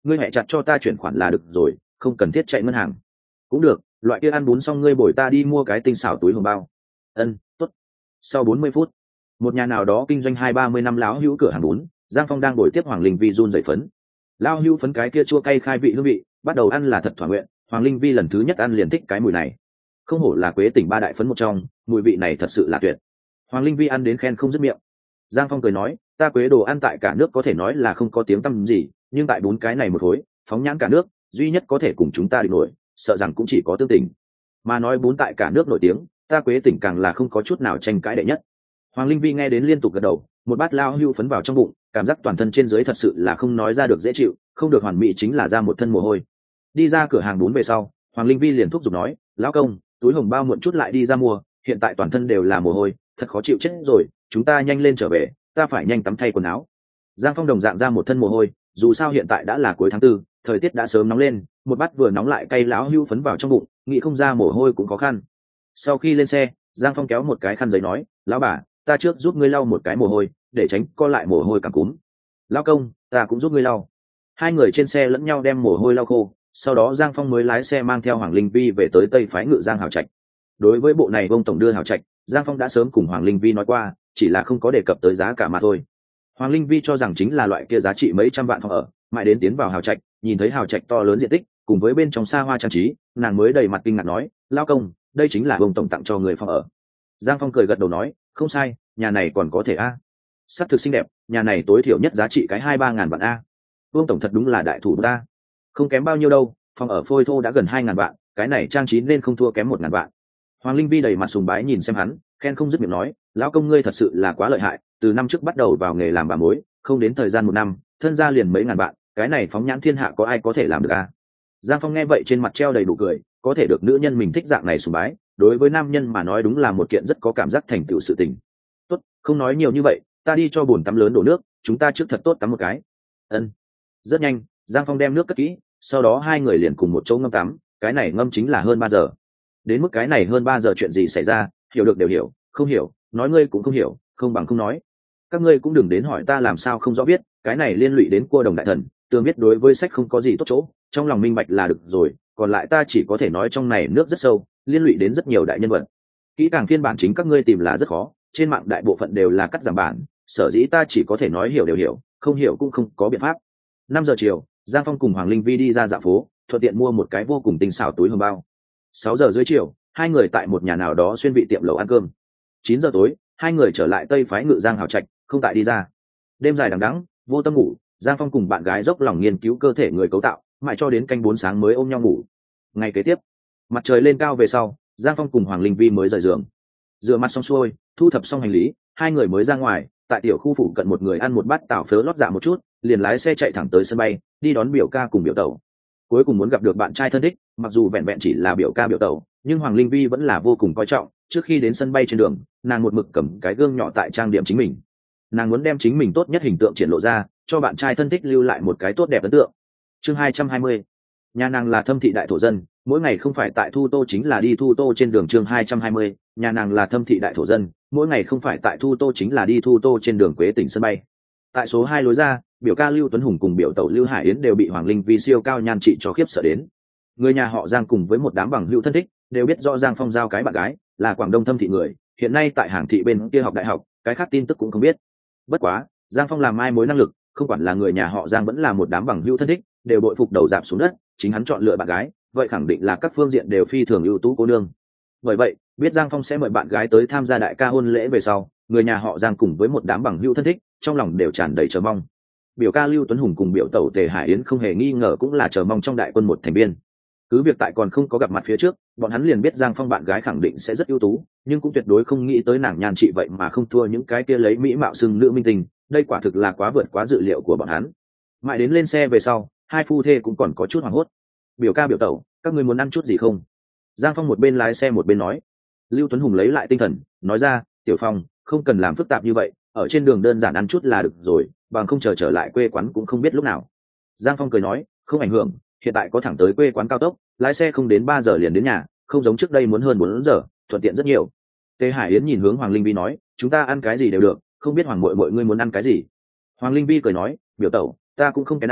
ngươi hẹ chặt cho ta chuyển khoản là được rồi, không cần thiết chạy ngân hàng. Cũng được, loại kia ăn bún xong ngươi bồi ta đi mua cái tinh xảo túi hồng bao. Ân, tốt. Sau 40 phút, một nhà nào đó kinh doanh 20-30 năm láo hữu cửa hàng bún, Giang Phong đang ngồi tiếp Hoàng Linh Vi run rẩy phấn. Lao hữu phấn cái kia chua cay khai vị hương vị, bắt đầu ăn là thật thỏa nguyện. Hoàng Linh Vi lần thứ nhất ăn liền thích cái mùi này. Không hổ là Quế tỉnh ba đại phấn một trong, mùi vị này thật sự là tuyệt. Hoàng Linh Vi ăn đến khen không dứt miệng. Giang Phong cười nói, ta Quế đồ ăn tại cả nước có thể nói là không có tiếng tăm gì, nhưng tại bún cái này một khối, phóng nhãn cả nước, duy nhất có thể cùng chúng ta địch nổi, sợ rằng cũng chỉ có Tương Tỉnh. Mà nói bún tại cả nước nổi tiếng, ta Quế tỉnh càng là không có chút nào tranh cãi đệ nhất. Hoàng Linh Vi nghe đến liên tục gật đầu, một bát lao hưu phấn vào trong bụng, cảm giác toàn thân trên dưới thật sự là không nói ra được dễ chịu, không được hoàn mỹ chính là ra một thân mồ hôi. Đi ra cửa hàng bún về sau, Hoàng Linh Vi liền thúc giục nói, lão công, túi hồng bao muộn chút lại đi ra mua, hiện tại toàn thân đều là mồ hôi, thật khó chịu chết rồi, chúng ta nhanh lên trở về, ta phải nhanh tắm thay quần áo. Giang Phong đồng dạng ra một thân mồ hôi, dù sao hiện tại đã là cuối tháng 4, thời tiết đã sớm nóng lên, một bát vừa nóng lại cay lão hưu phấn vào trong bụng, nghĩ không ra mồ hôi cũng khó khăn. Sau khi lên xe, Giang Phong kéo một cái khăn giấy nói, lão bà, ta trước giúp ngươi lau một cái mồ hôi, để tránh co lại mồ hôi cảm cúm. Lão công, ta cũng giúp ngươi lau. Hai người trên xe lẫn nhau đem mồ hôi lau khô, sau đó Giang Phong mới lái xe mang theo Hoàng Linh Vi về tới Tây Phái Ngự Giang hào trạch. Đối với bộ này ông tổng đưa hào trạch, Giang Phong đã sớm cùng Hoàng Linh Vi nói qua, chỉ là không có đề cập tới giá cả mà thôi. Hoàng Linh Vi cho rằng chính là loại kia giá trị mấy trăm vạn phòng ở, mãi đến tiến vào hào trạch, nhìn thấy hào trạch to lớn diện tích, cùng với bên trong xa hoa trang trí, nàng mới đầy mặt kinh ngạc nói, lão công, đây chính là ông tổng tặng cho người phòng ở. Giang Phong cười gật đầu nói, không sai, nhà này còn có thể a. Sắc thực xinh đẹp, nhà này tối thiểu nhất giá trị cái 2-3 ngàn vạn a. Vương tổng thật đúng là đại thủ ta. Không kém bao nhiêu đâu, phòng ở phôi thô đã gần 2 ngàn vạn, cái này trang trí nên không thua kém 1 ngàn vạn. Hoàng Linh Vi đầy mặt sùng bái nhìn xem hắn, khen không dứt miệng nói, lão công ngươi thật sự là quá lợi hại, từ năm trước bắt đầu vào nghề làm bà mối, không đến thời gian 1 năm, thân gia liền mấy ngàn vạn, cái này phóng nhãn thiên hạ có ai có thể làm được a? Giang Phong nghe vậy trên mặt treo đầy đủ cười, có thể được nữ nhân mình thích dạng này sùng bái, đối với nam nhân mà nói đúng là một kiện rất có cảm giác thành tựu sự tình. Tốt, không nói nhiều như vậy, ta đi cho bồn tắm lớn đổ nước, chúng ta trước thật tốt tắm một cái. Ân. Rất nhanh, Giang Phong đem nước cất kỹ, sau đó hai người liền cùng một chỗ ngâm tắm, cái này ngâm chính là hơn 3 giờ. Đến mức cái này hơn 3 giờ chuyện gì xảy ra, hiểu được đều hiểu, không hiểu, nói ngươi cũng không hiểu, không bằng không nói. Các ngươi cũng đừng đến hỏi ta làm sao không rõ biết, cái này liên lụy đến Cua Đồng đại thần, tường biết đối với sách không có gì tốt chỗ, trong lòng minh bạch là được rồi, còn lại ta chỉ có thể nói trong này nước rất sâu, liên lụy đến rất nhiều đại nhân vật. Kỹ càng phiên bản chính các ngươi tìm là rất khó, trên mạng đại bộ phận đều là cắt giảm bản, sở dĩ ta chỉ có thể nói hiểu đều hiểu, không hiểu cũng không có biện pháp. 5 giờ chiều, Giang Phong cùng Hoàng Linh Vi đi ra dạo phố, thuận tiện mua một cái vô cùng tinh xảo túi hồng bao. 6 giờ dưới chiều, hai người tại một nhà nào đó xuyên vị tiệm lẩu ăn cơm. 9 giờ tối, hai người trở lại Tây Phái Ngự Giang hào trạch, không tại đi ra. Đêm dài đằng đẵng, vô tâm ngủ, Giang Phong cùng bạn gái dốc lòng nghiên cứu cơ thể người cấu tạo, mãi cho đến canh 4 sáng mới ôm nhau ngủ. Ngày kế tiếp, mặt trời lên cao về sau, Giang Phong cùng Hoàng Linh Vi mới rời giường. Rửa mặt xong xuôi, thu thập xong hành lý, hai người mới ra ngoài, tại tiểu khu phụ cận một người ăn một bát tảo phớ lót dạ một chút, liền lái xe chạy thẳng tới sân bay, đi đón biểu ca cùng biểu tẩu. Cuối cùng muốn gặp được bạn trai thân thích, mặc dù vẹn vẹn chỉ là biểu ca biểu tẩu, nhưng Hoàng Linh Vi vẫn là vô cùng coi trọng. Trước khi đến sân bay trên đường, nàng một mực cầm cái gương nhỏ tại trang điểm chính mình. Nàng muốn đem chính mình tốt nhất hình tượng triển lộ ra, cho bạn trai thân thích lưu lại một cái tốt đẹp ấn tượng. Chương 220. Nhà nàng là Thâm thị đại thổ dân, mỗi ngày không phải tại Thu Tô chính là đi Thu Tô trên đường. Chương 220. Nhà nàng là Thâm thị đại thổ dân, mỗi ngày không phải tại Thu Tô chính là đi Thu Tô trên đường Quế tỉnh sân bay. Tại số 2 lối ra, biểu ca Lưu Tuấn Hùng cùng biểu tẩu Lưu Hải Yến đều bị Hoàng Linh Vi siêu cao nhan trị cho khiếp sợ đến. Người nhà họ Giang cùng với một đám bằng hữu thân thích đều biết rõ Giang Phong giao cái bạn gái là Quảng Đông Thâm thị người, hiện nay tại Hàng thị bên kia học đại học, cái khác tin tức cũng không biết. Bất quá, Giang Phong làm mai mối năng lực, không quản là người nhà họ Giang vẫn là một đám bằng hữu thân thích, đều bội phục đầu rạp xuống đất, chính hắn chọn lựa bạn gái, vậy khẳng định là các phương diện đều phi thường ưu tú cô nương. Bởi vậy, biết Giang Phong sẽ mời bạn gái tới tham gia đại ca hôn lễ về sau, người nhà họ Giang cùng với một đám bằng hữu thân thích, trong lòng đều tràn đầy chờ mong. Biểu ca Lưu Tuấn Hùng cùng biểu tẩu Tề Hải Yến không hề nghi ngờ cũng là chờ mong trong đại quân một thành viên. Cứ việc tại còn không có gặp mặt phía trước, bọn hắn liền biết Giang Phong bạn gái khẳng định sẽ rất ưu tú, nhưng cũng tuyệt đối không nghĩ tới nàng nhan trị vậy mà không thua những cái kia lấy mỹ mạo xưng nữ minh tinh, đây quả thực là quá vượt quá dự liệu của bọn hắn. Mãi đến lên xe về sau, hai phu thê cũng còn có chút hoảng hốt. Biểu ca biểu tẩu, các ngươi muốn ăn chút gì không? Giang Phong một bên lái xe một bên nói. Lưu Tuấn Hùng lấy lại tinh thần, nói ra, Tiểu Phong, không cần làm phức tạp như vậy, ở trên đường đơn giản ăn chút là được rồi, bằng không chờ trở lại quê quán cũng không biết lúc nào. Giang Phong cười nói, không ảnh hưởng, hiện tại có thẳng tới quê quán cao tốc, lái xe không đến 3 giờ liền đến nhà, không giống trước đây muốn hơn 4 giờ, thuận tiện rất nhiều. Tề Hải Yến nhìn hướng Hoàng Linh Vi nói, chúng ta ăn cái gì đều được, không biết Hoàng muội muội ngươi muốn ăn cái gì? Hoàng Linh Vi cười nói, biểu tẩu, ta cũng không kén ăn,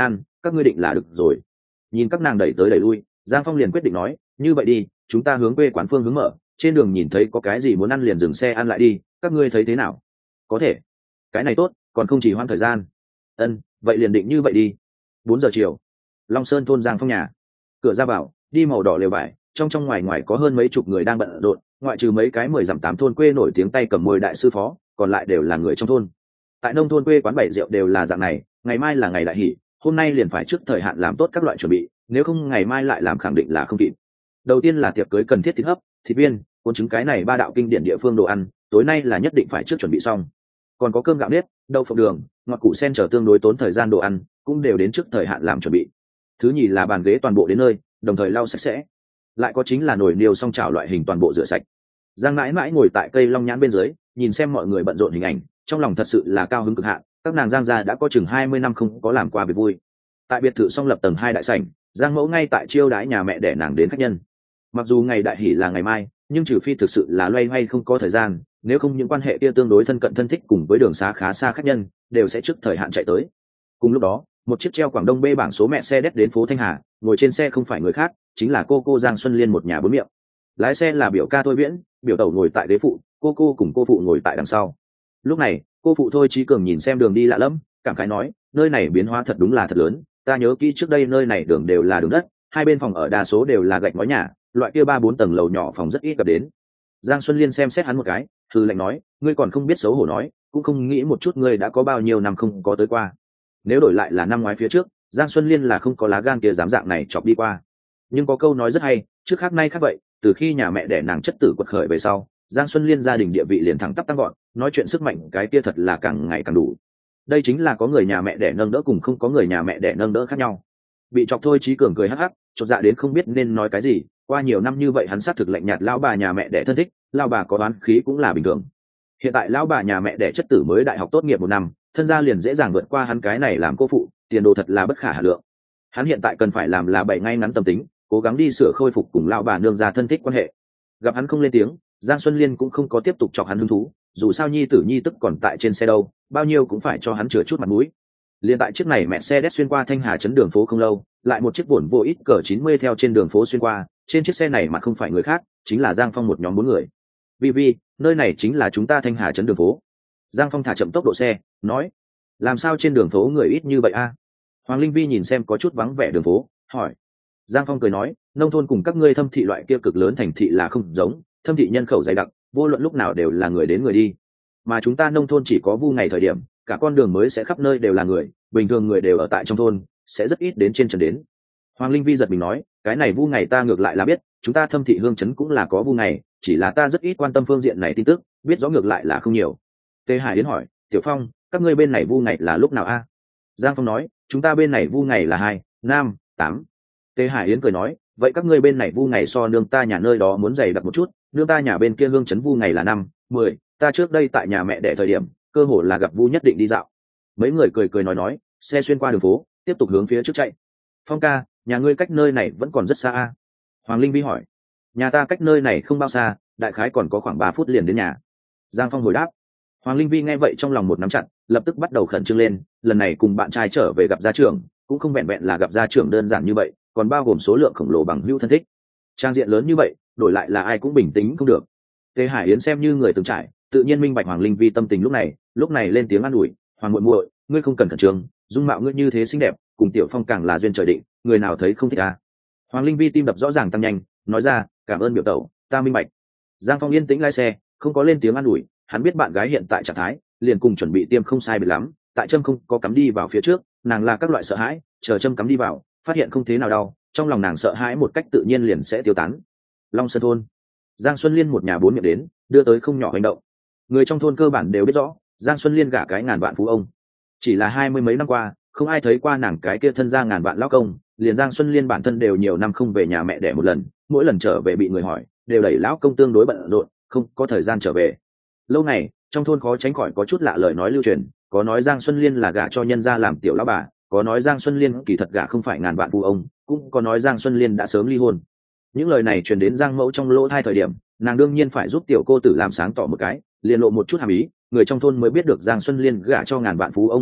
các ngươi định là được rồi. Nhìn các nàng đẩy tới đẩy lui, Giang Phong liền quyết định nói, như vậy đi, chúng ta hướng quê quán phương hướng mở, trên đường nhìn thấy có cái gì muốn ăn liền dừng xe ăn lại đi, các ngươi thấy thế nào? Có thể. Cái này tốt, còn không chỉ hoãn thời gian. Ân, vậy liền định như vậy đi. 4 giờ chiều, Long Sơn thôn Giang Phong nhà. Cửa ra vào, đi màu đỏ lều vải, trong ngoài ngoài có hơn mấy chục người đang bận rộn, ngoại trừ mấy cái 10 dặm 8 thôn quê nổi tiếng tay cầm môi đại sư phó, còn lại đều là người trong thôn. Tại nông thôn quê quán bảy rượu đều là dạng này, ngày mai là ngày đại hỷ, hôm nay liền phải trước thời hạn làm tốt các loại chuẩn bị, nếu không ngày mai lại làm khẳng định là không kịp. Đầu tiên là tiệc cưới cần thiết thịt hấp, thịt viên, cuốn trứng, cái này ba đạo kinh điển địa phương đồ ăn, tối nay là nhất định phải trước chuẩn bị xong. Còn có cơm gạo nếp, đậu phộng đường, ngọt củ sen chờ tương đối tốn thời gian đồ ăn, cũng đều đến trước thời hạn làm chuẩn bị. Thứ nhì là bàn ghế toàn bộ đến nơi, đồng thời lau sạch sẽ. Lại có chính là nồi niêu xong chảo loại hình toàn bộ rửa sạch. Giang mãi mãi ngồi tại cây long nhãn bên dưới, nhìn xem mọi người bận rộn hình ảnh, trong lòng thật sự là cao hứng cực hạn. Các nàng Giang gia đã có chừng 20 năm không có làm qua việc vui. Tại biệt thự song lập tầng 2 đại sảnh, Giang mẫu ngay tại chiêu đãi nhà mẹ để nàng đến khách nhân. Mặc dù ngày đại hỷ là ngày mai, nhưng trừ phi thực sự là loay hoay không có thời gian, nếu không những quan hệ kia tương đối thân cận thân thích cùng với đường xá khá xa khách nhân đều sẽ trước thời hạn chạy tới. Cùng lúc đó, một chiếc treo Quảng Đông B bảng số mẹ xe đét đến phố Thanh Hà, ngồi trên xe không phải người khác, chính là cô Giang Xuân Liên một nhà bốn miệng. Lái xe là biểu ca Thôi Viễn, biểu tẩu ngồi tại ghế phụ, cô cùng cô phụ ngồi tại đằng sau. Lúc này, cô phụ Thôi Chí Cường nhìn xem đường đi lạ lẫm, cảm khái nói, nơi này biến hóa thật đúng là thật lớn, ta nhớ kỹ trước đây nơi này đường đều là đường đất, hai bên phòng ở đa số đều là gạch ngói nhà, loại kia 3-4 tầng lầu nhỏ phòng rất ít gặp đến. Giang Xuân Liên xem xét hắn một cái, hừ lạnh nói, ngươi còn không biết xấu hổ nói, cũng không nghĩ một chút ngươi đã có bao nhiêu năm không có tới qua. Nếu đổi lại là năm ngoái phía trước, Giang Xuân Liên là không có lá gan kia dám dạng này chọc đi qua. Nhưng có câu nói rất hay, trước khác nay khác vậy, từ khi nhà mẹ đẻ nàng chất tử quật khởi về sau, Giang Xuân Liên gia đình địa vị liền thẳng tắp tăng gọn, nói chuyện sức mạnh cái kia thật là càng ngày càng đủ. Đây chính là có người nhà mẹ đẻ nâng đỡ cùng không có người nhà mẹ đẻ nâng đỡ khác nhau. Bị chọc Thôi Chí Cường cười hắc hắc, chột dạ đến không biết nên nói cái gì, qua nhiều năm như vậy hắn xác thực lạnh nhạt lão bà nhà mẹ đẻ thân thích, lão bà có oán khí cũng là bình thường. Hiện tại lão bà nhà mẹ đẻ chất tử mới đại học tốt nghiệp 1 năm, thân gia liền dễ dàng vượt qua hắn cái này làm cô phụ, tiền đồ thật là bất khả hà lượng. Hắn hiện tại cần phải làm là bày ngay ngắn tâm tính, cố gắng đi sửa khôi phục cùng lão bà nương gia thân thích quan hệ. Gặp hắn không lên tiếng, Giang Xuân Liên cũng không có tiếp tục chọc hắn hứng thú, dù sao nhi tử nhi tức còn tại trên xe đâu, bao nhiêu cũng phải cho hắn chừa chút mặt mũi. Liên tại chiếc này mẹ xe đét xuyên qua Thanh Hà trấn đường phố không lâu, lại một chiếc buồn vô ít cỡ 90 theo trên đường phố xuyên qua, trên chiếc xe này mà không phải người khác, chính là Giang Phong một nhóm 4 người. Vi, nơi này chính là chúng ta Thanh Hà trấn đường phố. Giang Phong thả chậm tốc độ xe, nói, làm sao trên đường phố người ít như vậy a? Hoàng Linh Vi nhìn xem có chút vắng vẻ đường phố, hỏi. Giang Phong cười nói, nông thôn cùng các ngươi thâm thị loại kia cực lớn thành thị là không giống, thâm thị nhân khẩu dày đặc, vô luận lúc nào đều là người đến người đi, mà chúng ta nông thôn chỉ có vu ngày thời điểm, cả con đường mới sẽ khắp nơi đều là người, bình thường người đều ở tại trong thôn, sẽ rất ít đến trên trấn đến. Hoàng Linh Vi giật mình nói, cái này vu ngày ta ngược lại là biết, chúng ta thâm thị hương trấn cũng là có vu ngày, chỉ là ta rất ít quan tâm phương diện này tin tức, biết rõ ngược lại là không nhiều. Tề Hải Yến hỏi, Tiểu Phong, các ngươi bên này vu ngày là lúc nào a? Giang Phong nói, chúng ta bên này vu ngày là 2, 5, 8. Tề Hải Yến cười nói, vậy các ngươi bên này vu ngày so nương ta nhà nơi đó muốn dày đặc một chút, nương ta nhà bên kia hương trấn vu ngày là 5, 10, ta trước đây tại nhà mẹ đẻ thời điểm, cơ hồ là gặp vu nhất định đi dạo. Mấy người cười nói, xe xuyên qua đường phố, tiếp tục hướng phía trước chạy. Phong ca, nhà ngươi cách nơi này vẫn còn rất xa a? Hoàng Linh Vi hỏi. Nhà ta cách nơi này không bao xa, đại khái còn có khoảng 3 phút liền đến nhà. Giang Phong hồi đáp. Hoàng Linh Vi nghe vậy trong lòng một nắm chặt, lập tức bắt đầu khẩn trương lên, lần này cùng bạn trai trở về gặp gia trưởng, cũng không vẹn vẹn là gặp gia trưởng đơn giản như vậy, còn bao gồm số lượng khổng lồ bằng hữu thân thích. Trang diện lớn như vậy, đổi lại là ai cũng bình tĩnh không được. Tề Hải Yến xem như người từng trải, tự nhiên minh bạch Hoàng Linh Vi tâm tình lúc này lên tiếng an ủi, Hoàng muội muội, ngươi không cần khẩn trương, dung mạo ngươi như thế xinh đẹp, cùng Tiểu Phong càng là duyên trời định, người nào thấy không thích à? Hoàng Linh Vi tim đập rõ ràng tăng nhanh, nói ra, cảm ơn biểu tẩu, ta minh bạch. Giang Phong yên tĩnh lái xe, không có lên tiếng an ủi, hắn biết bạn gái hiện tại trạng thái, liền cùng chuẩn bị tiêm không sai biệt lắm, tại châm không có cắm đi vào phía trước, nàng là các loại sợ hãi, chờ châm cắm đi vào, phát hiện không thế nào đau, trong lòng nàng sợ hãi một cách tự nhiên liền sẽ tiêu tán. Long Sơn thôn, Giang Xuân Liên một nhà 4 miệng đến, đưa tới không nhỏ hành động. Người trong thôn cơ bản đều biết rõ, Giang Xuân Liên gả cái ngàn vạn phú ông. Chỉ là 20 mấy năm qua, không ai thấy qua nàng cái kia thân gia ngàn vạn lão công, liền Giang Xuân Liên bản thân đều nhiều năm không về nhà mẹ đẻ một lần, mỗi lần trở về bị người hỏi, đều đẩy lão công tương đối bận rộn, không có thời gian trở về. Lâu này, trong thôn khó tránh khỏi có chút lạ lời nói lưu truyền, có nói Giang Xuân Liên là gả cho nhân gia làm tiểu lão bà, có nói Giang Xuân Liên kỳ thật gả không phải ngàn vạn phú ông, cũng có nói Giang Xuân Liên đã sớm ly hôn. Những lời này truyền đến Giang Mẫu trong lỗ tai thời điểm, nàng đương nhiên phải giúp tiểu cô tử làm sáng tỏ một cái, liền lộ một chút hàm ý, người trong thôn mới biết được Giang Xuân Liên gả cho ngàn vạn phú ông là thật,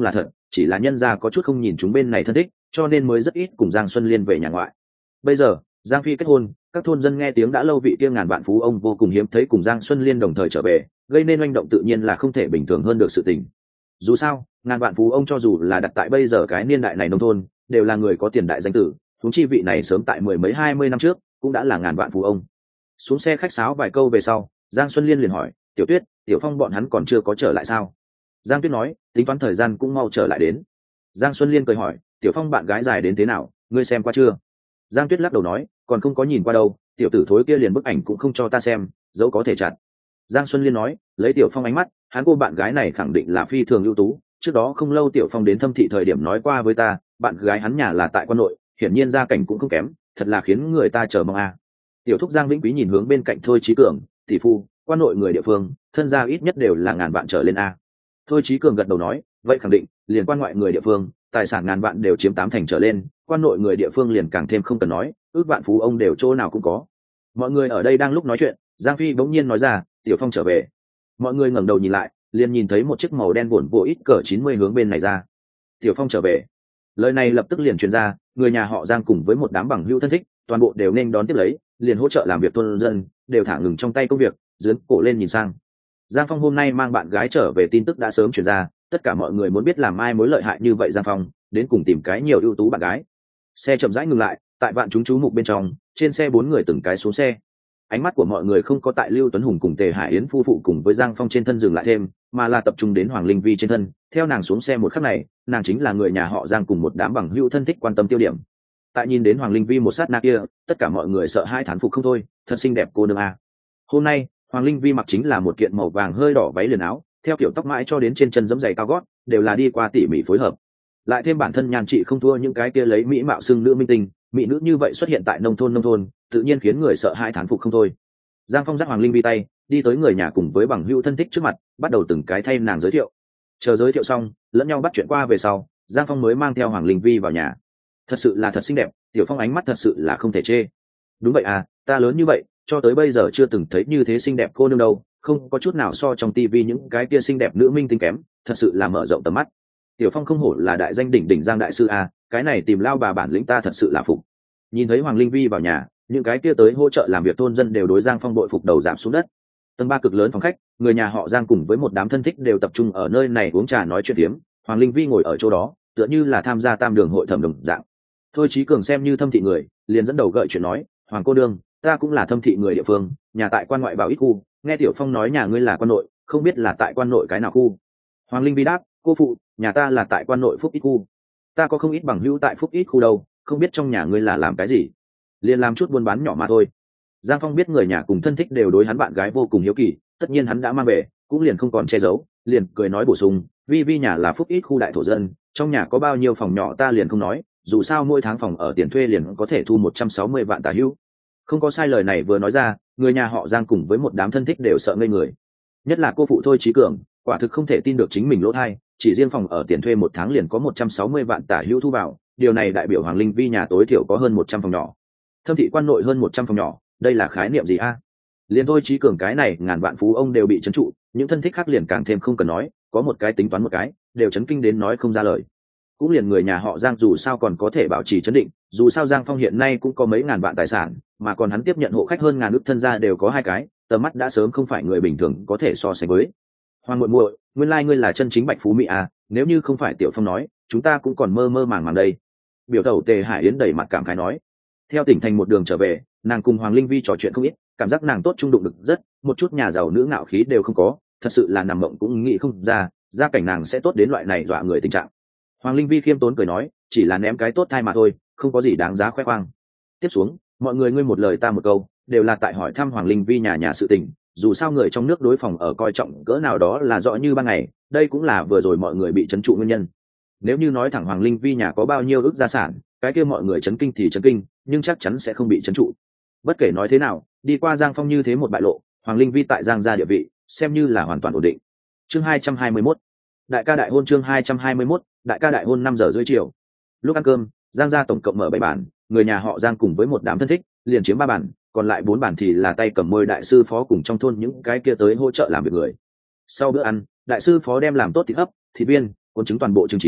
chỉ là nhân gia có chút không nhìn chúng bên này thân thích, cho nên mới rất ít cùng Giang Xuân Liên về nhà ngoại. Bây giờ Giang Phi kết hôn, các thôn dân nghe tiếng đã lâu vị kia ngàn vạn phú ông vô cùng hiếm thấy cùng Giang Xuân Liên đồng thời trở về, gây nên oanh động tự nhiên là không thể bình thường hơn được sự tình. Dù sao ngàn vạn phú ông cho dù là đặt tại bây giờ cái niên đại này nông thôn đều là người có tiền đại danh tử, huống chi vị này sớm tại mười mấy 20 năm trước cũng đã là ngàn vạn phú ông. Xuống xe khách sáo vài câu về sau, Giang Xuân Liên liền hỏi, Tiểu Tuyết, Tiểu Phong bọn hắn còn chưa có trở lại sao? Giang Tuyết nói, tính toán thời gian cũng mau trở lại đến. Giang Xuân Liên cười hỏi, Tiểu Phong bạn gái dài đến thế nào, ngươi xem qua chưa? Giang Tuyết lắc đầu nói, còn không có nhìn qua đâu, tiểu tử thối kia liền bức ảnh cũng không cho ta xem, dẫu có thể chặt. Giang Xuân Liên nói, lấy Tiểu Phong ánh mắt, hắn cô bạn gái này khẳng định là phi thường ưu tú, trước đó không lâu Tiểu Phong đến Thâm Thị thời điểm nói qua với ta, bạn gái hắn nhà là tại quan nội, hiển nhiên gia cảnh cũng không kém, thật là khiến người ta chờ mong a. Tiểu thúc Giang Vĩnh Quý nhìn hướng bên cạnh Thôi Chí Cường, tỷ phu, quan nội người địa phương, thân gia ít nhất đều là ngàn vạn trở lên a. Thôi Chí Cường gật đầu nói, vậy khẳng định, liền quan ngoại người địa phương, tài sản ngàn vạn đều chiếm 80 trở lên, quan nội người địa phương liền càng thêm không cần nói, ước vạn phú ông đều chỗ nào cũng có. Mọi người ở đây đang lúc nói chuyện, Giang Phi bỗng nhiên nói ra, Tiểu Phong trở về. Mọi người ngẩng đầu nhìn lại, liền nhìn thấy một chiếc màu đen buồn bộ ít cỡ 90 hướng bên này ra. Tiểu Phong trở về. Lời này lập tức liền truyền ra, người nhà họ Giang cùng với một đám bằng hữu thân thích, toàn bộ đều nên đón tiếp lấy, liền hỗ trợ làm việc thôn dân, đều thả ngừng trong tay công việc, dướn cổ lên nhìn sang. Giang Phong hôm nay mang bạn gái trở về tin tức đã sớm truyền ra, tất cả mọi người muốn biết làm ai mối lợi hại như vậy Giang Phong, đến cùng tìm cái nhiều ưu tú bạn gái. Xe chậm rãi ngừng lại, tại vạn chúng chú mục bên trong, trên xe 4 người từng cái xuống xe. Ánh mắt của mọi người không có tại Lưu Tuấn Hùng cùng Tề Hải Yến phu phụ cùng với Giang Phong trên thân dừng lại thêm, mà là tập trung đến Hoàng Linh Vi trên thân. Theo nàng xuống xe một khắc này, nàng chính là người nhà họ Giang cùng một đám bằng hữu thân thích quan tâm tiêu điểm. Tại nhìn đến Hoàng Linh Vi một sát na kia, tất cả mọi người sợ hai thán phục không thôi, thật xinh đẹp cô nương a. Hôm nay, Hoàng Linh Vi mặc chính là một kiện màu vàng hơi đỏ váy liền áo, theo kiểu tóc mãi cho đến trên chân giẫm giày cao gót, đều là đi qua tỉ mỉ phối hợp. Lại thêm bản thân nhan trị không thua những cái kia lấy mỹ mạo xưng nữ minh tinh, mỹ nữ như vậy xuất hiện tại nông thôn, tự nhiên khiến người sợ hai thán phục không thôi. Giang Phong dắt Hoàng Linh Vi tay, đi tới người nhà cùng với bằng hữu thân thích trước mặt, bắt đầu từng cái thay nàng giới thiệu. Chờ giới thiệu xong, lẫn nhau bắt chuyện qua về sau, Giang Phong mới mang theo Hoàng Linh Vi vào nhà. Thật sự là thật xinh đẹp, Tiểu Phong ánh mắt thật sự là không thể chê. Đúng vậy à, ta lớn như vậy, cho tới bây giờ chưa từng thấy như thế xinh đẹp cô nương đâu, không có chút nào so trong tivi những cái kia xinh đẹp nữ minh tinh kém, thật sự là mở rộng tầm mắt. Tiểu Phong không hổ là đại danh đỉnh đỉnh Giang đại sư a, cái này tìm lao bà bản lĩnh ta thật sự là phục. Nhìn thấy Hoàng Linh Vi vào nhà, những cái kia tới hỗ trợ làm việc thôn dân đều đối Giang Phong bội phục đầu giảm xuống đất. Tầng 3 cực lớn phòng khách, người nhà họ Giang cùng với một đám thân thích đều tập trung ở nơi này uống trà nói chuyện phiếm. Hoàng Linh Vi ngồi ở chỗ đó, tựa như là tham gia tam đường hội thẩm đồng dạng. Thôi Chí Cường xem như Thâm Thị người, liền dẫn đầu gợi chuyện nói, Hoàng cô đương, ta cũng là Thâm Thị người địa phương, nhà tại quan ngoại Bảo Ít khu, nghe Tiểu Phong nói nhà ngươi là quan nội, không biết là tại quan nội cái nào khu. Hoàng Linh Vi đáp, cô phụ, nhà ta là tại quan nội Phúc Ít khu. Ta có không ít bằng hữu tại Phúc Ít khu đâu, không biết trong nhà ngươi là làm cái gì. Liền làm chút buôn bán nhỏ mà thôi. Giang Phong biết người nhà cùng thân thích đều đối hắn bạn gái vô cùng hiếu kỳ, tất nhiên hắn đã mang về, cũng liền không còn che giấu, liền cười nói bổ sung, Vi Vi nhà là Phúc Ít khu đại thổ dân, trong nhà có bao nhiêu phòng nhỏ ta liền không nói, dù sao mỗi tháng phòng ở tiền thuê liền có thể thu 160 vạn tả hữu. Không có sai, lời này vừa nói ra, người nhà họ Giang cùng với một đám thân thích đều sợ ngây người. Nhất là cô phụ Thôi Chí Cường, quả thực không thể tin được chính mình lỗ thai, chỉ riêng phòng ở tiền thuê một tháng liền có 160 vạn tả hữu thu vào, điều này đại biểu Hoàng Linh Vi nhà tối thiểu có hơn 100 phòng nhỏ. Thâm Thị quan nội hơn 100 phòng nhỏ, đây là khái niệm gì a? Liền Thôi Chí Cường cái này ngàn vạn phú ông đều bị trấn trụ, những thân thích khác liền càng thêm không cần nói, có một cái tính toán một cái, đều chấn kinh đến nói không ra lời. Cũng liền người nhà họ Giang dù sao còn có thể bảo trì chấn định, dù sao Giang Phong hiện nay cũng có mấy ngàn vạn tài sản, mà còn hắn tiếp nhận hộ khách hơn ngàn ức thân gia đều có 2 cái, tầm mắt đã sớm không phải người bình thường có thể so sánh với. Hoàng muội muội, nguyên lai ngươi là chân chính bạch phú mỹ à, nếu như không phải Tiểu Phong nói, chúng ta cũng còn mơ mơ màng màng đây. Biểu tẩu Tề Hải Yến đẩy mặt cảm khái nói. Theo tỉnh thành một đường trở về, nàng cùng Hoàng Linh Vi trò chuyện không ít, cảm giác nàng tốt trung đụng được rất, một chút nhà giàu nữ ngạo khí đều không có, thật sự là nằm mộng cũng nghĩ không ra, gia cảnh nàng sẽ tốt đến loại này dọa người tình trạng. Hoàng Linh Vi khiêm tốn cười nói, chỉ là ném cái tốt thai mà thôi, không có gì đáng giá khoe khoang. Tiếp xuống, mọi người ngươi một lời ta một câu, đều là tại hỏi thăm Hoàng Linh Vi nhà sự tình, dù sao người trong nước đối phòng ở coi trọng cỡ nào đó là rõ như ban ngày, đây cũng là vừa rồi mọi người bị trấn trụ nguyên nhân. Nếu như nói thẳng Hoàng Linh Vi nhà có bao nhiêu ức gia sản, cái kia mọi người chấn kinh thì chấn kinh, nhưng chắc chắn sẽ không bị trấn trụ. Bất kể nói thế nào, đi qua Giang Phong như thế một bại lộ, Hoàng Linh Vi tại Giang gia địa vị xem như là hoàn toàn ổn định. Chương 221, đại ca đại hôn. Chương 221, đại ca đại hôn. 5 giờ rưỡi chiều, lúc ăn cơm, Giang gia tổng cộng mở 7 bàn, người nhà họ Giang cùng với một đám thân thích liền chiếm 3 bàn, còn lại 4 bàn thì là tay cầm môi đại sư phó cùng trong thôn những cái kia tới hỗ trợ làm việc người. Sau bữa ăn, đại sư phó đem làm tốt thịt hấp, thịt viên, cuốn trứng toàn bộ trứng chín,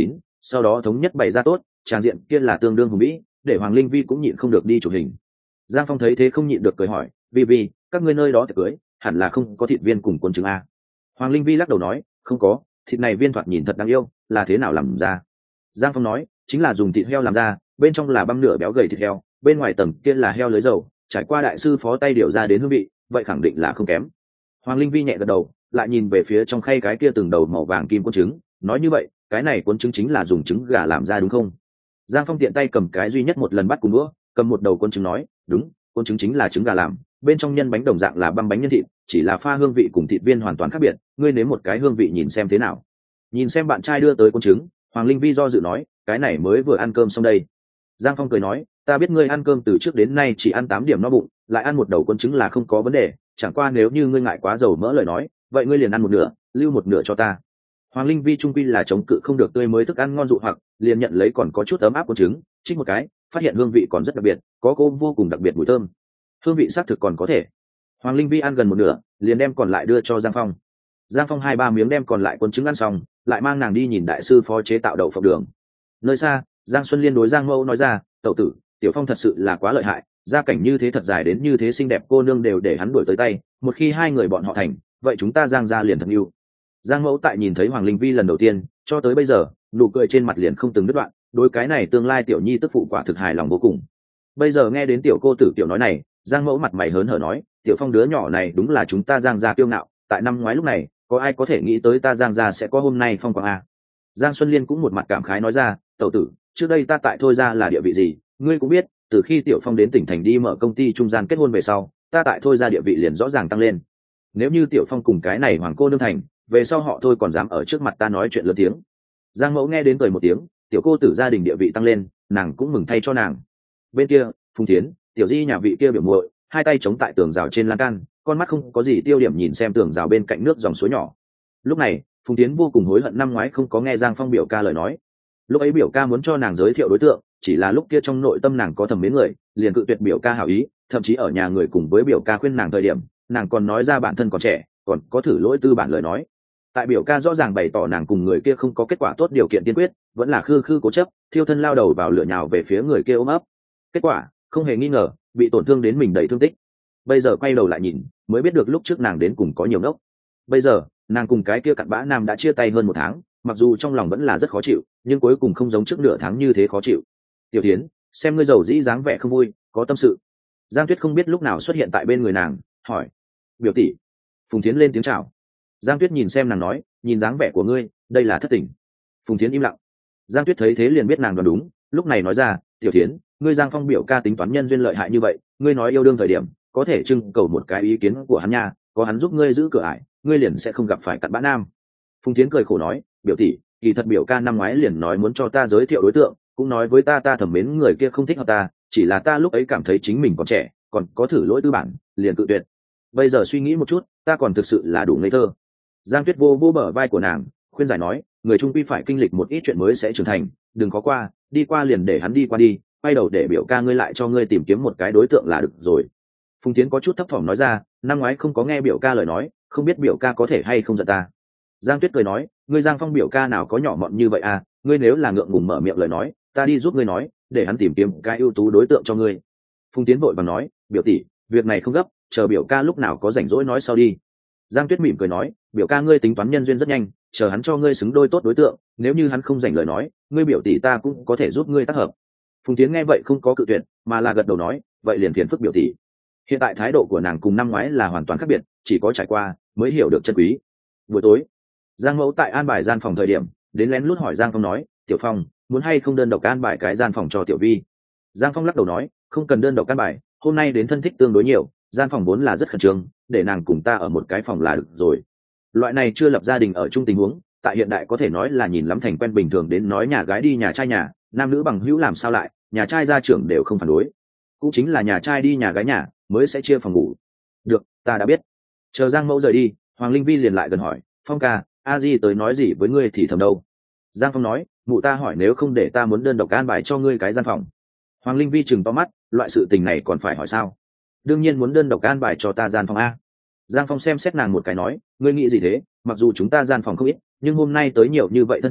sau đó thống nhất bày ra tốt, tràng diện kia là tương đương hùng vĩ, để Hoàng Linh Vi cũng nhịn không được đi chụp hình. Giang Phong thấy thế không nhịn được cười hỏi, Vi, các ngươi nơi đó tiệc cưới hẳn là không có thịt viên cùng cuốn trứng a? Hoàng Linh Vi lắc đầu nói, không có, thịt này viên thoạt nhìn thật đáng yêu, là thế nào làm ra? Giang Phong nói, chính là dùng thịt heo làm ra, bên trong là băm nửa béo gầy thịt heo, bên ngoài tầng kia là heo lưới dầu, trải qua đại sư phó tay điều ra đến hương vị, vậy khẳng định là không kém. Hoàng Linh Vi nhẹ gật đầu, lại nhìn về phía trong khay cái kia từng đầu màu vàng kim cuốn trứng, nói như vậy, cái này cuốn trứng chính là dùng trứng gà làm ra đúng không? Giang Phong tiện tay cầm cái duy nhất một lần bắt cùng đũa, cầm một đầu cuốn trứng nói, đúng, cuốn trứng chính là trứng gà làm, bên trong nhân bánh đồng dạng là băm bánh nhân thịt, chỉ là pha hương vị cùng thịt viên hoàn toàn khác biệt, ngươi nếm một cái hương vị nhìn xem thế nào. Nhìn xem bạn trai đưa tới cuốn trứng, Hoàng Linh Vi do dự nói, cái này mới vừa ăn cơm xong đây. Giang Phong cười nói, ta biết ngươi ăn cơm từ trước đến nay chỉ ăn 8 điểm no bụng, lại ăn một đầu cuốn trứng là không có vấn đề, chẳng qua nếu như ngươi ngại quá dầu mỡ lời nói, vậy ngươi liền ăn một nửa, lưu một nửa cho ta. Hoàng Linh Vi trung quy là chống cự không được tươi mới thức ăn ngon dụ hoặc, liền nhận lấy còn có chút ấm áp cuốn trứng, chích một cái, phát hiện hương vị còn rất đặc biệt, có cô vô cùng đặc biệt mùi thơm. Hương vị xác thực còn có thể. Hoàng Linh Vi ăn gần một nửa, liền đem còn lại đưa cho Giang Phong. Giang Phong 2-3 miếng đem còn lại cuốn trứng ăn xong, lại mang nàng đi nhìn đại sư phó chế tạo đậu phộng đường. Nơi xa, Giang Xuân Liên đối Giang Mẫu nói ra, tẩu tử, Tiểu Phong thật sự là quá lợi hại, gia cảnh như thế thật dài đến như thế xinh đẹp cô nương đều để hắn đuổi tới tay, một khi hai người bọn họ thành, vậy chúng ta Giang gia liền thật yêu. Giang Mẫu tại nhìn thấy Hoàng Linh Vi lần đầu tiên, cho tới bây giờ, nụ cười trên mặt liền không từng đứt đoạn, đối cái này tương lai tiểu nhi tức phụ quả thực hài lòng vô cùng. Bây giờ nghe đến tiểu cô tử tiểu nói này, Giang Mẫu mặt mày hớn hở nói, Tiểu Phong đứa nhỏ này đúng là chúng ta Giang gia kiêu ngạo, tại năm ngoái lúc này, có ai có thể nghĩ tới ta Giang gia sẽ có hôm nay phong quang a. Giang Xuân Liên cũng một mặt cảm khái nói ra, tẩu tử, trước đây ta tại Thôi gia là địa vị gì, ngươi cũng biết, từ khi Tiểu Phong đến tỉnh thành đi mở công ty trung gian kết hôn về sau, ta tại Thôi gia địa vị liền rõ ràng tăng lên. Nếu như Tiểu Phong cùng cái này hoàng cô nương thành, về sau họ Thôi còn dám ở trước mặt ta nói chuyện lớn tiếng. Giang Mẫu nghe đến cười một tiếng, tiểu cô tử gia đình địa vị tăng lên, nàng cũng mừng thay cho nàng. Bên kia, Phùng Thiến, tiểu di nhà vị kia biểu muội, hai tay chống tại tường rào trên lan can, con mắt không có gì tiêu điểm nhìn xem tường rào bên cạnh nước dòng suối nhỏ. Lúc này, Phùng Thiến vô cùng hối hận năm ngoái không có nghe Giang Phong biểu ca lời nói. Lúc ấy biểu ca muốn cho nàng giới thiệu đối tượng, chỉ là lúc kia trong nội tâm nàng có thầm mến người, liền cự tuyệt biểu ca hảo ý, thậm chí ở nhà người cùng với biểu ca khuyên nàng thời điểm, nàng còn nói ra bản thân còn trẻ, còn có thử lỗi tư bản lời nói. Tại biểu ca rõ ràng bày tỏ nàng cùng người kia không có kết quả tốt điều kiện tiên quyết, vẫn là khư khư cố chấp, thiêu thân lao đầu vào lửa nhào về phía người kia ôm ấp. Kết quả, không hề nghi ngờ, bị tổn thương đến mình đầy thương tích. Bây giờ quay đầu lại nhìn, mới biết được lúc trước nàng đến cùng có nhiều ngốc. Bây giờ, nàng cùng cái kia cặn bã nam đã chia tay hơn 1 tháng, mặc dù trong lòng vẫn là rất khó chịu, nhưng cuối cùng không giống trước nửa tháng như thế khó chịu. Tiểu Thiến, xem ngươi giàu dĩ dáng vẻ không vui, có tâm sự. Giang Tuyết không biết lúc nào xuất hiện tại bên người nàng, hỏi. Biểu tỷ. Phùng Thiến lên tiếng chào. Giang Tuyết nhìn xem nàng nói, nhìn dáng vẻ của ngươi, đây là thất tình. Phùng Thiến im lặng. Giang Tuyết thấy thế liền biết nàng đoán đúng, lúc này nói ra, Tiểu Thiến, ngươi Giang Phong biểu ca tính toán nhân duyên lợi hại như vậy, ngươi nói yêu đương thời điểm, có thể trưng cầu một cái ý kiến của hắn nha, có hắn giúp ngươi giữ cửa ải, ngươi liền sẽ không gặp phải cặn bã nam. Phùng Thiến cười khổ nói, biểu tỷ, kỳ thật biểu ca năm ngoái liền nói muốn cho ta giới thiệu đối tượng, cũng nói với ta thẩm mến người kia không thích hợp ta, chỉ là ta lúc ấy cảm thấy chính mình còn trẻ, còn có thử lỗi tư bản, liền cự tuyệt. Bây giờ suy nghĩ một chút, ta còn thực sự là đủ ngây thơ. Giang Tuyết vô bờ vai của nàng, khuyên giải nói, người trung quy phải kinh lịch một ít chuyện mới sẽ trưởng thành, đừng có qua, đi qua liền để hắn đi qua đi, quay đầu để biểu ca ngươi lại cho ngươi tìm kiếm một cái đối tượng là được rồi. Phùng Thiến có chút thấp thỏm nói ra, năm ngoái không có nghe biểu ca lời nói, không biết biểu ca có thể hay không giận ta. Giang Tuyết cười nói, ngươi Giang Phong biểu ca nào có nhỏ mọn như vậy à, ngươi nếu là ngượng ngùng mở miệng lời nói, ta đi giúp ngươi nói, để hắn tìm kiếm cái ưu tú đối tượng cho ngươi. Phùng Thiến vội vàng nói, biểu tỷ, việc này không gấp, chờ biểu ca lúc nào có rảnh rỗi nói sau đi. Giang Tuyết mỉm cười nói, biểu ca ngươi tính toán nhân duyên rất nhanh, chờ hắn cho ngươi xứng đôi tốt đối tượng, nếu như hắn không rảnh lời nói, ngươi biểu tỷ ta cũng có thể giúp ngươi tác hợp. Phùng Thiến nghe vậy không có cự tuyệt, mà là gật đầu nói, vậy liền phiền phức biểu tỷ. Hiện tại thái độ của nàng cùng năm ngoái là hoàn toàn khác biệt, chỉ có trải qua mới hiểu được chân quý. Buổi tối, Giang Mẫu tại an bài gian phòng thời điểm, đến lén lút hỏi Giang Phong nói, Tiểu Phong, muốn hay không đơn độc an bài cái gian phòng cho Tiểu Vi? Giang Phong lắc đầu nói, không cần đơn độc an bài, hôm nay đến thân thích tương đối nhiều, gian phòng vốn là rất khẩn trương, để nàng cùng ta ở một cái phòng là được rồi. Loại này chưa lập gia đình ở chung tình huống, tại hiện đại có thể nói là nhìn lắm thành quen bình thường, đến nói nhà gái đi nhà trai nhà, nam nữ bằng hữu làm sao lại, nhà trai gia trưởng đều không phản đối. Cũng chính là nhà trai đi nhà gái nhà, mới sẽ chia phòng ngủ. Được, ta đã biết. Chờ Giang Mẫu rời đi, Hoàng Linh Vi liền lại gần hỏi, Phong ca, a di tới nói gì với ngươi thì thầm đâu? Giang Phong nói, mụ ta hỏi nếu không để ta muốn đơn độc an bài cho ngươi cái gian phòng. Hoàng Linh Vi chừng to mắt, loại sự tình này còn phải hỏi sao? Đương nhiên muốn đơn độc an bài cho ta gian phòng a. Giang Phong xem xét nàng một cái nói, ngươi nghĩ gì thế, mặc dù chúng ta gian phòng không ít, nhưng hôm nay tới nhiều như vậy thân thích,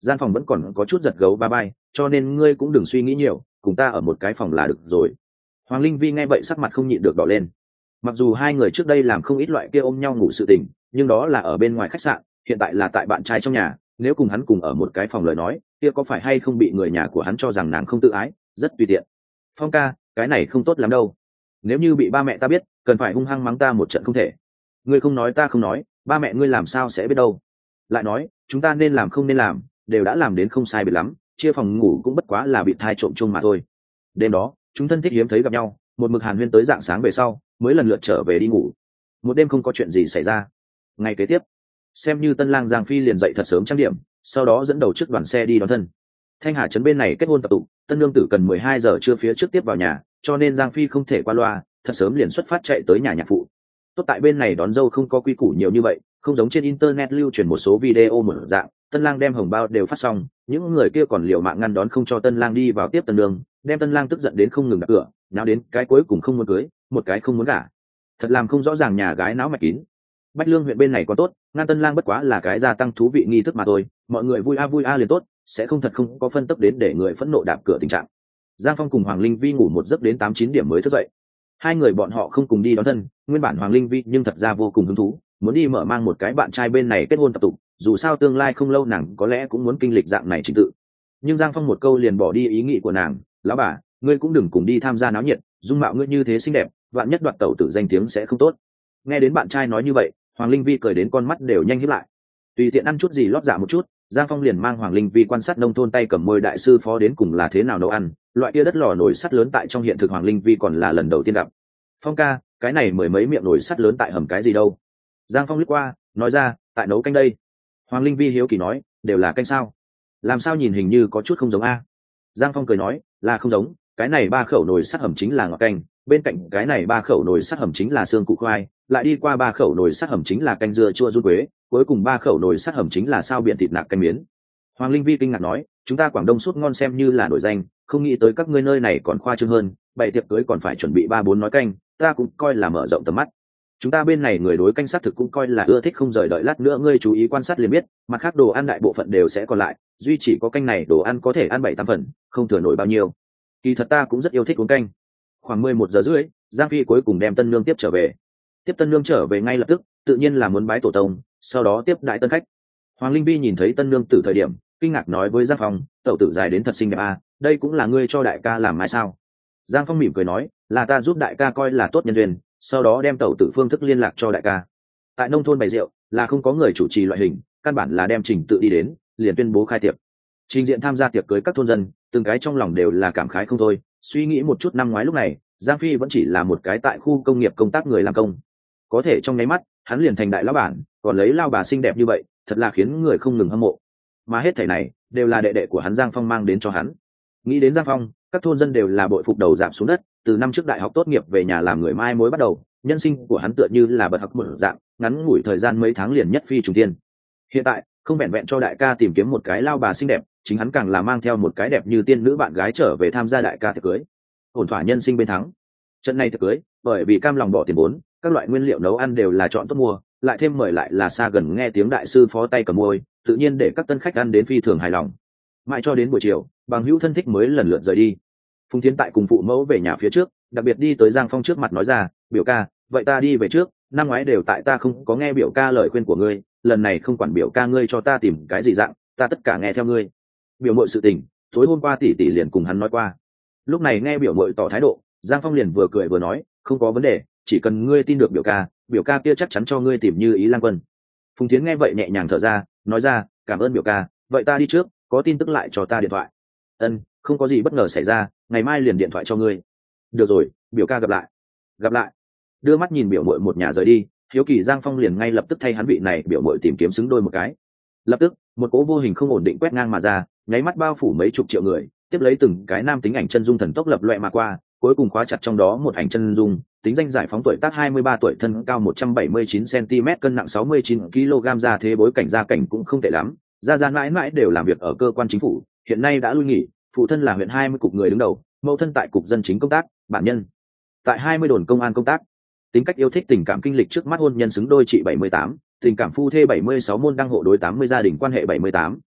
gian phòng vẫn còn có chút giật gấu ba bai, cho nên ngươi cũng đừng suy nghĩ nhiều, cùng ta ở một cái phòng là được rồi. Hoàng Linh Vi nghe vậy sắc mặt không nhịn được đỏ lên. Mặc dù hai người trước đây làm không ít loại kia ôm nhau ngủ sự tình, nhưng đó là ở bên ngoài khách sạn, hiện tại là tại bạn trai trong nhà, nếu cùng hắn cùng ở một cái phòng lời nói, kia có phải hay không bị người nhà của hắn cho rằng nàng không tự ái, rất tùy tiện. Phong ca, cái này không tốt lắm đâu. Nếu như bị ba mẹ ta biết, cần phải hung hăng mắng ta một trận không thể. Ngươi không nói ta không nói, ba mẹ ngươi làm sao sẽ biết đâu. Lại nói, chúng ta nên làm không nên làm, đều đã làm đến không sai biệt lắm, chia phòng ngủ cũng bất quá là bị thai trộm chung mà thôi. Đêm đó, chúng thân thích hiếm thấy gặp nhau, một mực hàn huyên tới rạng sáng về sau, mới lần lượt trở về đi ngủ. Một đêm không có chuyện gì xảy ra. Ngày kế tiếp, xem như tân lang Giang Phi liền dậy thật sớm trang điểm, sau đó dẫn đầu trước đoàn xe đi đón thân. Thanh Hà trấn bên này kết hôn tập tụ, tân nương tử cần 12 giờ trưa phía trước tiếp vào nhà, cho nên Giang Phi không thể qua loa, thật sớm liền xuất phát chạy tới nhà nhạc phụ. Tốt tại bên này đón dâu không có quy củ nhiều như vậy, không giống trên internet lưu truyền một số video một dạng, tân lang đem hồng bao đều phát xong, những người kia còn liều mạng ngăn đón không cho tân lang đi vào tiếp tân nương, đem tân lang tức giận đến không ngừng đập cửa, nào đến cái cuối cùng không muốn cưới, một cái không muốn gả. Thật làm không rõ ràng nhà gái náo mạch kín. Bách Lương huyện bên này có tốt, ngăn tân lang bất quá là cái gia tăng thú vị nghi thức mà thôi, mọi người vui a liền tốt, sẽ không thật không có phân tức đến để người phẫn nộ đạp cửa tình trạng. Giang Phong cùng Hoàng Linh Vi ngủ một giấc đến 8-9 điểm mới thức dậy. Hai người bọn họ không cùng đi đón thân, nguyên bản Hoàng Linh Vi nhưng thật ra vô cùng hứng thú, muốn đi mở mang một cái bạn trai bên này kết hôn tập tụ, dù sao tương lai không lâu nàng có lẽ cũng muốn kinh lịch dạng này trình tự. Nhưng Giang Phong một câu liền bỏ đi ý nghĩ của nàng, lão bà, ngươi cũng đừng cùng đi tham gia náo nhiệt, dung mạo ngươi như thế xinh đẹp, vạn nhất đoạt tẩu tử danh tiếng sẽ không tốt. Nghe đến bạn trai nói như vậy, Hoàng Linh Vi cười đến con mắt đều nhanh híp lại. Tùy tiện ăn chút gì lót dạ một chút, Giang Phong liền mang Hoàng Linh Vi quan sát nông thôn tay cầm môi đại sư phó đến cùng là thế nào nấu ăn, loại kia đất lò nồi sắt lớn tại trong hiện thực Hoàng Linh Vi còn là lần đầu tiên gặp. Phong ca, cái này mười mấy miệng nồi sắt lớn tại hầm cái gì đâu? Giang Phong liếc qua, nói ra, tại nấu canh đây. Hoàng Linh Vi hiếu kỳ nói, đều là canh sao? Làm sao nhìn hình như có chút không giống a? Giang Phong cười nói, là không giống, cái này ba khẩu nồi sắt hầm chính là ngọt canh, bên cạnh cái này ba khẩu nồi sắt hầm chính là xương cụ khoai, lại đi qua ba khẩu nồi sắt hầm chính là canh dưa chua run quế, cuối cùng ba khẩu nồi sắt hầm chính là sao biển thịt nạc canh miến. Hoàng Linh Vi kinh ngạc nói, chúng ta Quảng Đông sút ngon xem như là nổi danh, không nghĩ tới các ngươi nơi này còn khoa trương hơn, bày tiệc cưới còn phải chuẩn bị 3-4 nói canh, ta cũng coi là mở rộng tầm mắt. Chúng ta bên này người đối canh sát thực cũng coi là ưa thích không rời đợi lát nữa ngươi chú ý quan sát liền biết, mặt khác đồ ăn đại bộ phận đều sẽ còn lại, duy chỉ có canh này đồ ăn có thể ăn 7-8 phần, không thừa nổi bao nhiêu. Kỳ thật ta cũng rất yêu thích uống canh. Khoảng 11 giờ rưỡi, Giang Phi cuối cùng đem tân nương tiếp trở về. Tiếp tân nương trở về ngay lập tức, tự nhiên là muốn bái tổ tông, sau đó tiếp đại tân khách. Hoàng Linh Vi nhìn thấy tân nương từ thời điểm, kinh ngạc nói với Giang Phong, tẩu tử dài đến thật xinh đẹp à, đây cũng là ngươi cho đại ca làm mai sao? Giang Phong mỉm cười nói, là ta giúp đại ca coi là tốt nhân duyên, sau đó đem tẩu tử phương thức liên lạc cho đại ca. Tại nông thôn bày rượu là không có người chủ trì loại hình, căn bản là đem trình tự đi đến, liền tuyên bố khai tiệc. Trình diện tham gia tiệc cưới các thôn dân, từng cái trong lòng đều là cảm khái không thôi. Suy nghĩ một chút năm ngoái lúc này, Giang Phi vẫn chỉ là một cái tại khu công nghiệp công tác người làm công, có thể trong nháy mắt hắn liền thành đại lão bản, còn lấy lao bà xinh đẹp như vậy, thật là khiến người không ngừng hâm mộ. Mà hết thảy này đều là đệ đệ của hắn Giang Phong mang đến cho hắn. Nghĩ đến Giang Phong, các thôn dân đều là bội phục đầu giảm xuống đất. Từ năm trước đại học tốt nghiệp về nhà làm người mai mối bắt đầu, nhân sinh của hắn tựa như là bật học một dạng, ngắn ngủi thời gian mấy tháng liền nhất phi trùng thiên. Hiện tại không vẹn vẹn cho đại ca tìm kiếm một cái lao bà xinh đẹp, chính hắn càng là mang theo một cái đẹp như tiên nữ bạn gái trở về tham gia đại ca tiệc cưới, ổn thỏa nhân sinh bên thắng. Trận này tiệc cưới, bởi vì cam lòng bỏ tiền vốn, các loại nguyên liệu nấu ăn đều là chọn tốt mua, lại thêm mời lại là xa gần nghe tiếng đại sư phó tay cầm môi, tự nhiên để các tân khách ăn đến phi thường hài lòng. Mãi cho đến buổi chiều, bằng hữu thân thích mới lần lượt rời đi. Phùng Thiến tại cùng phụ mẫu về nhà phía trước, đặc biệt đi tới Giang Phong trước mặt nói ra, biểu ca, vậy ta đi về trước, năm ngoái đều tại ta không có nghe biểu ca lời khuyên của ngươi, lần này không quản biểu ca ngươi cho ta tìm cái gì dạng, ta tất cả nghe theo ngươi. Biểu mội sự tình, tối hôm qua tỷ tỷ liền cùng hắn nói qua. Lúc này nghe biểu mội tỏ thái độ, Giang Phong liền vừa cười vừa nói, không có vấn đề, chỉ cần ngươi tin được biểu ca kia chắc chắn cho ngươi tìm như ý lang quân. Phùng Thiến nghe vậy nhẹ nhàng thở ra, nói ra, cảm ơn biểu ca, vậy ta đi trước, có tin tức lại cho ta điện thoại. Ân, không có gì bất ngờ xảy ra, ngày mai liền điện thoại cho ngươi. Được rồi, biểu ca gặp lại. Gặp lại. Đưa mắt nhìn biểu mội một nhà rời đi, hiếu kỳ Giang Phong liền ngay lập tức thay hắn vị này biểu mội tìm kiếm xứng đôi một cái. Lập tức, một cỗ vô hình không ổn định quét ngang mà ra, nháy mắt bao phủ mấy chục triệu người, tiếp lấy từng cái nam tính ảnh chân dung thần tốc lập loè mà qua, cuối cùng khóa chặt trong đó một ảnh chân dung, tính danh giải phóng tuổi tác 23 tuổi, thân cao 179 cm, cân nặng 69 kg, ra thế bối cảnh gia cảnh cũng không tệ lắm, gia mãi mãi đều làm việc ở cơ quan chính phủ, hiện nay đã lui nghỉ, phụ thân là huyện 20 cục người đứng đầu, mẫu thân tại cục dân chính công tác, bản nhân tại 20 đồn công an công tác. Tính cách yêu thích tình cảm kinh lịch trước mắt hôn nhân xứng đôi chị 78, tình cảm phu thê 76, môn đăng hộ đối 80, gia đình quan hệ 78,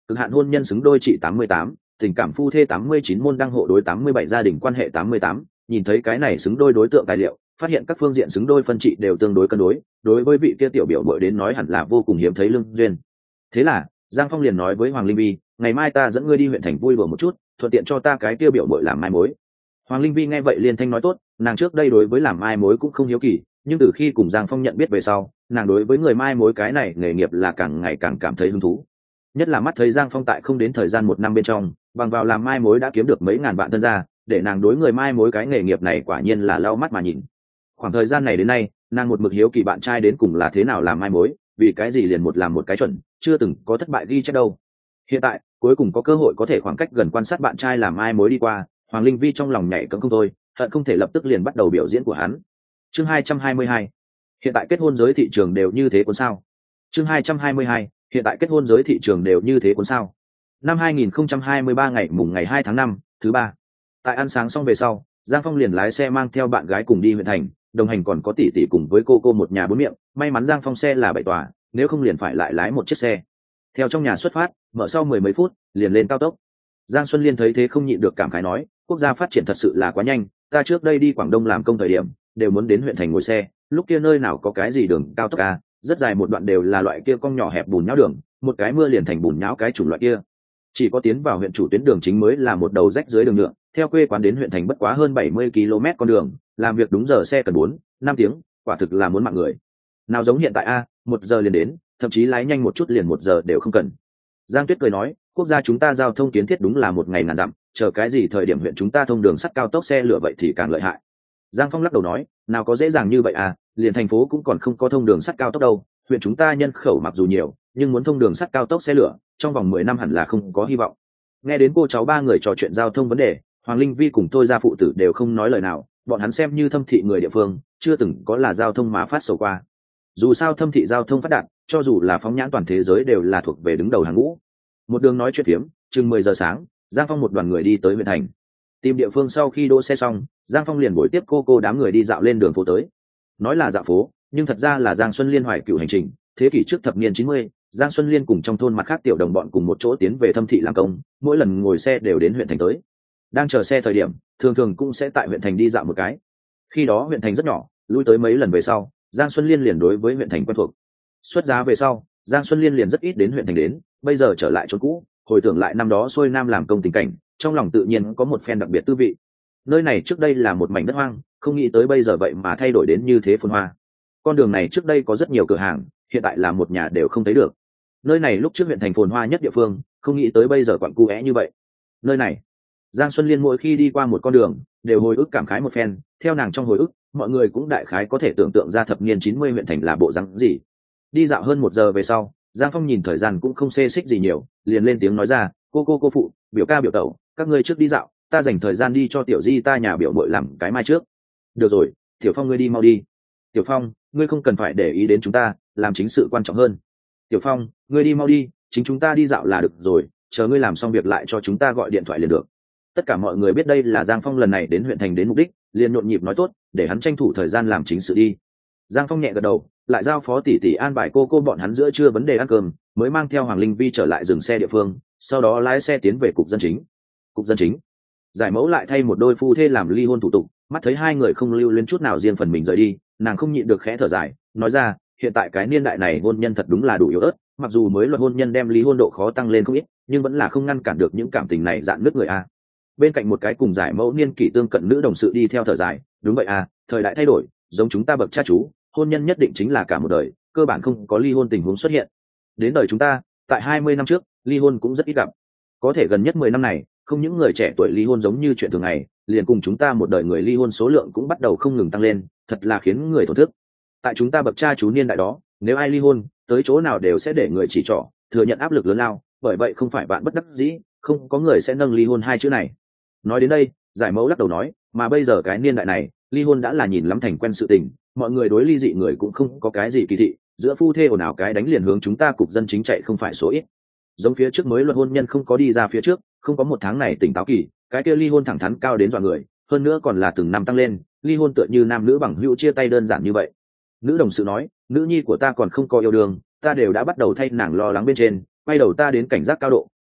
cực hạn hôn nhân xứng đôi trị 88, tình cảm phu thê 89, môn đăng hộ đối 87, gia đình quan hệ 88. Nhìn thấy cái này xứng đôi đối tượng tài liệu, phát hiện các phương diện xứng đôi phân trị đều tương đối cân đối, đối với vị kia tiểu biểu bội đến nói hẳn là vô cùng hiếm thấy lương duyên. Thế là Giang Phong liền nói với Hoàng Linh Vi, ngày mai ta dẫn ngươi đi huyện thành vui đùa một chút, thuận tiện cho ta cái kia biểu bội làm mai mối. Hoàng Linh Vi nghe vậy liền thanh nói tốt, nàng trước đây đối với làm mai mối cũng không hiếu kỳ, nhưng từ khi cùng Giang Phong nhận biết về sau, nàng đối với người mai mối cái này nghề nghiệp là càng ngày càng cảm thấy hứng thú. Nhất là mắt thấy Giang Phong tại không đến thời gian 1 năm bên trong, bằng vào làm mai mối đã kiếm được mấy ngàn vạn thân gia, để nàng đối người mai mối cái nghề nghiệp này quả nhiên là lau mắt mà nhìn. Khoảng thời gian này đến nay, nàng một mực hiếu kỳ bạn trai đến cùng là thế nào làm mai mối, vì cái gì liền một làm một cái chuẩn, chưa từng có thất bại ghi chép đâu. Hiện tại cuối cùng có cơ hội có thể khoảng cách gần quan sát bạn trai làm mai mối đi qua, Hoàng Linh Vi trong lòng nhảy cẫng không thôi, hận không thể lập tức liền bắt đầu biểu diễn của hắn. Chương 222. Hiện tại kết hôn giới thị trường đều như thế cuốn sao? Chương 222. Hiện tại kết hôn giới thị trường đều như thế cuốn sao? Năm 2023 ngày mùng ngày 2 tháng 5, thứ ba. Tại ăn sáng xong về sau, Giang Phong liền lái xe mang theo bạn gái cùng đi huyện thành, đồng hành còn có tỷ tỷ cùng với cô một nhà 4 miệng, may mắn Giang Phong xe là 7 tòa, nếu không liền phải lại lái một chiếc xe. Theo trong nhà xuất phát, mở sau 10 mấy phút, liền lên cao tốc. Giang Xuân Liên thấy thế không nhịn được cảm khái nói, quốc gia phát triển thật sự là quá nhanh, ta trước đây đi Quảng Đông làm công thời điểm, đều muốn đến huyện thành ngồi xe, lúc kia nơi nào có cái gì đường cao tốc à, rất dài một đoạn đều là loại kia cong nhỏ hẹp bùn nhão đường, một cái mưa liền thành bùn nhão cái chủng loại kia. Chỉ có tiến vào huyện chủ tuyến đường chính mới là một đầu rách dưới đường nhựa, theo quê quán đến huyện thành bất quá hơn 70 km con đường, làm việc đúng giờ xe cần 4-5 tiếng, quả thực là muốn mạng người. Nào giống hiện tại a, 1 giờ liền đến, thậm chí lái nhanh một chút liền 1 giờ đều không cần. Giang Tuyết cười nói, quốc gia chúng ta giao thông kiến thiết đúng là một ngày ngàn dặm, chờ cái gì thời điểm huyện chúng ta thông đường sắt cao tốc xe lửa vậy thì càng lợi hại. Giang Phong lắc đầu nói, nào có dễ dàng như vậy à, liền thành phố cũng còn không có thông đường sắt cao tốc đâu, huyện chúng ta nhân khẩu mặc dù nhiều, nhưng muốn thông đường sắt cao tốc xe lửa, trong vòng 10 năm hẳn là không có hy vọng. Nghe đến cô cháu ba người trò chuyện giao thông vấn đề, Hoàng Linh Vi cùng tôi gia phụ tử đều không nói lời nào, bọn hắn xem như Thâm Thị người địa phương, chưa từng có là giao thông mà phát sầu qua. Dù sao Thâm Thị giao thông phát đạt, cho dù là phóng nhãn toàn thế giới đều là thuộc về đứng đầu hàng ngũ. Một đường nói chuyện phiếm, chừng 10 giờ sáng, Giang Phong một đoàn người đi tới huyện thành. Tìm địa phương sau khi đỗ xe xong, Giang Phong liền buổi tiếp cô đám người đi dạo lên đường phố tới. Nói là dạo phố, nhưng thật ra là Giang Xuân Liên hoài cựu hành trình, thế kỷ trước thập niên 90, Giang Xuân Liên cùng trong thôn mặt khác tiểu đồng bọn cùng một chỗ tiến về Thâm Thị làm công, mỗi lần ngồi xe đều đến huyện thành tới. Đang chờ xe thời điểm, thường thường cũng sẽ tại huyện thành đi dạo một cái. Khi đó huyện thành rất nhỏ, lui tới mấy lần về sau, Giang Xuân Liên liền đối với huyện thành quen thuộc. Xuất giá về sau, Giang Xuân Liên liền rất ít đến huyện thành đến, bây giờ trở lại chỗ cũ, hồi tưởng lại năm đó xuôi nam làm công tình cảnh, trong lòng tự nhiên có một phen đặc biệt tư vị. Nơi này trước đây là một mảnh đất hoang, không nghĩ tới bây giờ vậy mà thay đổi đến như thế phồn hoa. Con đường này trước đây có rất nhiều cửa hàng, hiện tại là một nhà đều không thấy được. Nơi này lúc trước huyện thành phồn hoa nhất địa phương, không nghĩ tới bây giờ quặn cu é như vậy. Nơi này, Giang Xuân Liên mỗi khi đi qua một con đường, đều hồi ức cảm khái một phen, theo nàng trong hồi ức, mọi người cũng đại khái có thể tưởng tượng ra thập niên 90 huyện thành là bộ dáng gì. Đi dạo hơn 1 giờ về sau, Giang Phong nhìn thời gian cũng không xê xích gì nhiều, liền lên tiếng nói ra, cô phụ, biểu ca biểu tẩu, các ngươi trước đi dạo, ta dành thời gian đi cho tiểu di ta nhà biểu muội làm cái mai trước. Được rồi, Tiểu Phong ngươi đi mau đi. Tiểu Phong, ngươi không cần phải để ý đến chúng ta, làm chính sự quan trọng hơn. Tiểu Phong, ngươi đi mau đi, chính chúng ta đi dạo là được rồi, chờ ngươi làm xong việc lại cho chúng ta gọi điện thoại liền được. Tất cả mọi người biết đây là Giang Phong lần này đến huyện thành đến mục đích, liền nhộn nhịp nói tốt, để hắn tranh thủ thời gian làm chính sự đi. Giang Phong nhẹ gật đầu, lại giao phó tỷ tỷ an bài cô bọn hắn giữa trưa vấn đề ăn cơm, mới mang theo Hoàng Linh Vi trở lại dừng xe địa phương, sau đó lái xe tiến về cục dân chính. Cục dân chính, giải mẫu lại thay một đôi phu thê làm ly hôn thủ tục, mắt thấy hai người không lưu luyến chút nào riêng phần mình rời đi, nàng không nhịn được khẽ thở dài, nói ra, hiện tại cái niên đại này hôn nhân thật đúng là đủ yếu ớt, mặc dù mới luật hôn nhân đem ly hôn độ khó tăng lên không ít, nhưng vẫn là không ngăn cản được những cảm tình này dạn nứt người a. Bên cạnh một cái cùng giải mẫu niên kỷ tương cận nữ đồng sự đi theo thở dài, đúng vậy a, thời đại thay đổi, giống chúng ta bậc cha chú, hôn nhân nhất định chính là cả một đời, cơ bản không có ly hôn tình huống xuất hiện. Đến đời chúng ta, tại 20 năm trước, ly hôn cũng rất ít gặp. Có thể gần nhất 10 năm này, không những người trẻ tuổi ly hôn giống như chuyện thường ngày, liền cùng chúng ta một đời người ly hôn số lượng cũng bắt đầu không ngừng tăng lên, thật là khiến người thổn thức. Tại chúng ta bậc cha chú niên đại đó, nếu ai ly hôn, tới chỗ nào đều sẽ để người chỉ trỏ, thừa nhận áp lực lớn lao, bởi vậy không phải bạn bất đắc dĩ, không có người sẽ nâng ly hôn hai chữ này. Nói đến đây, giải mẫu lắc đầu nói, mà bây giờ cái niên đại này, ly hôn đã là nhìn lắm thành quen sự tình, mọi người đối ly dị người cũng không có cái gì kỳ thị, giữa phu thê ồn ào cái đánh liền hướng chúng ta cục dân chính chạy không phải số ít. Giống phía trước mới luật hôn nhân không có đi ra phía trước, không có 1 tháng này tỉnh táo kỳ, cái kia ly hôn thẳng thắn cao đến dọa người, hơn nữa còn là từng năm tăng lên, ly hôn tựa như nam nữ bằng hữu chia tay đơn giản như vậy. Nữ đồng sự nói, nữ nhi của ta còn không có yêu đương, ta đều đã bắt đầu thay nàng lo lắng bên trên, quay đầu ta đến cảnh giác cao độ,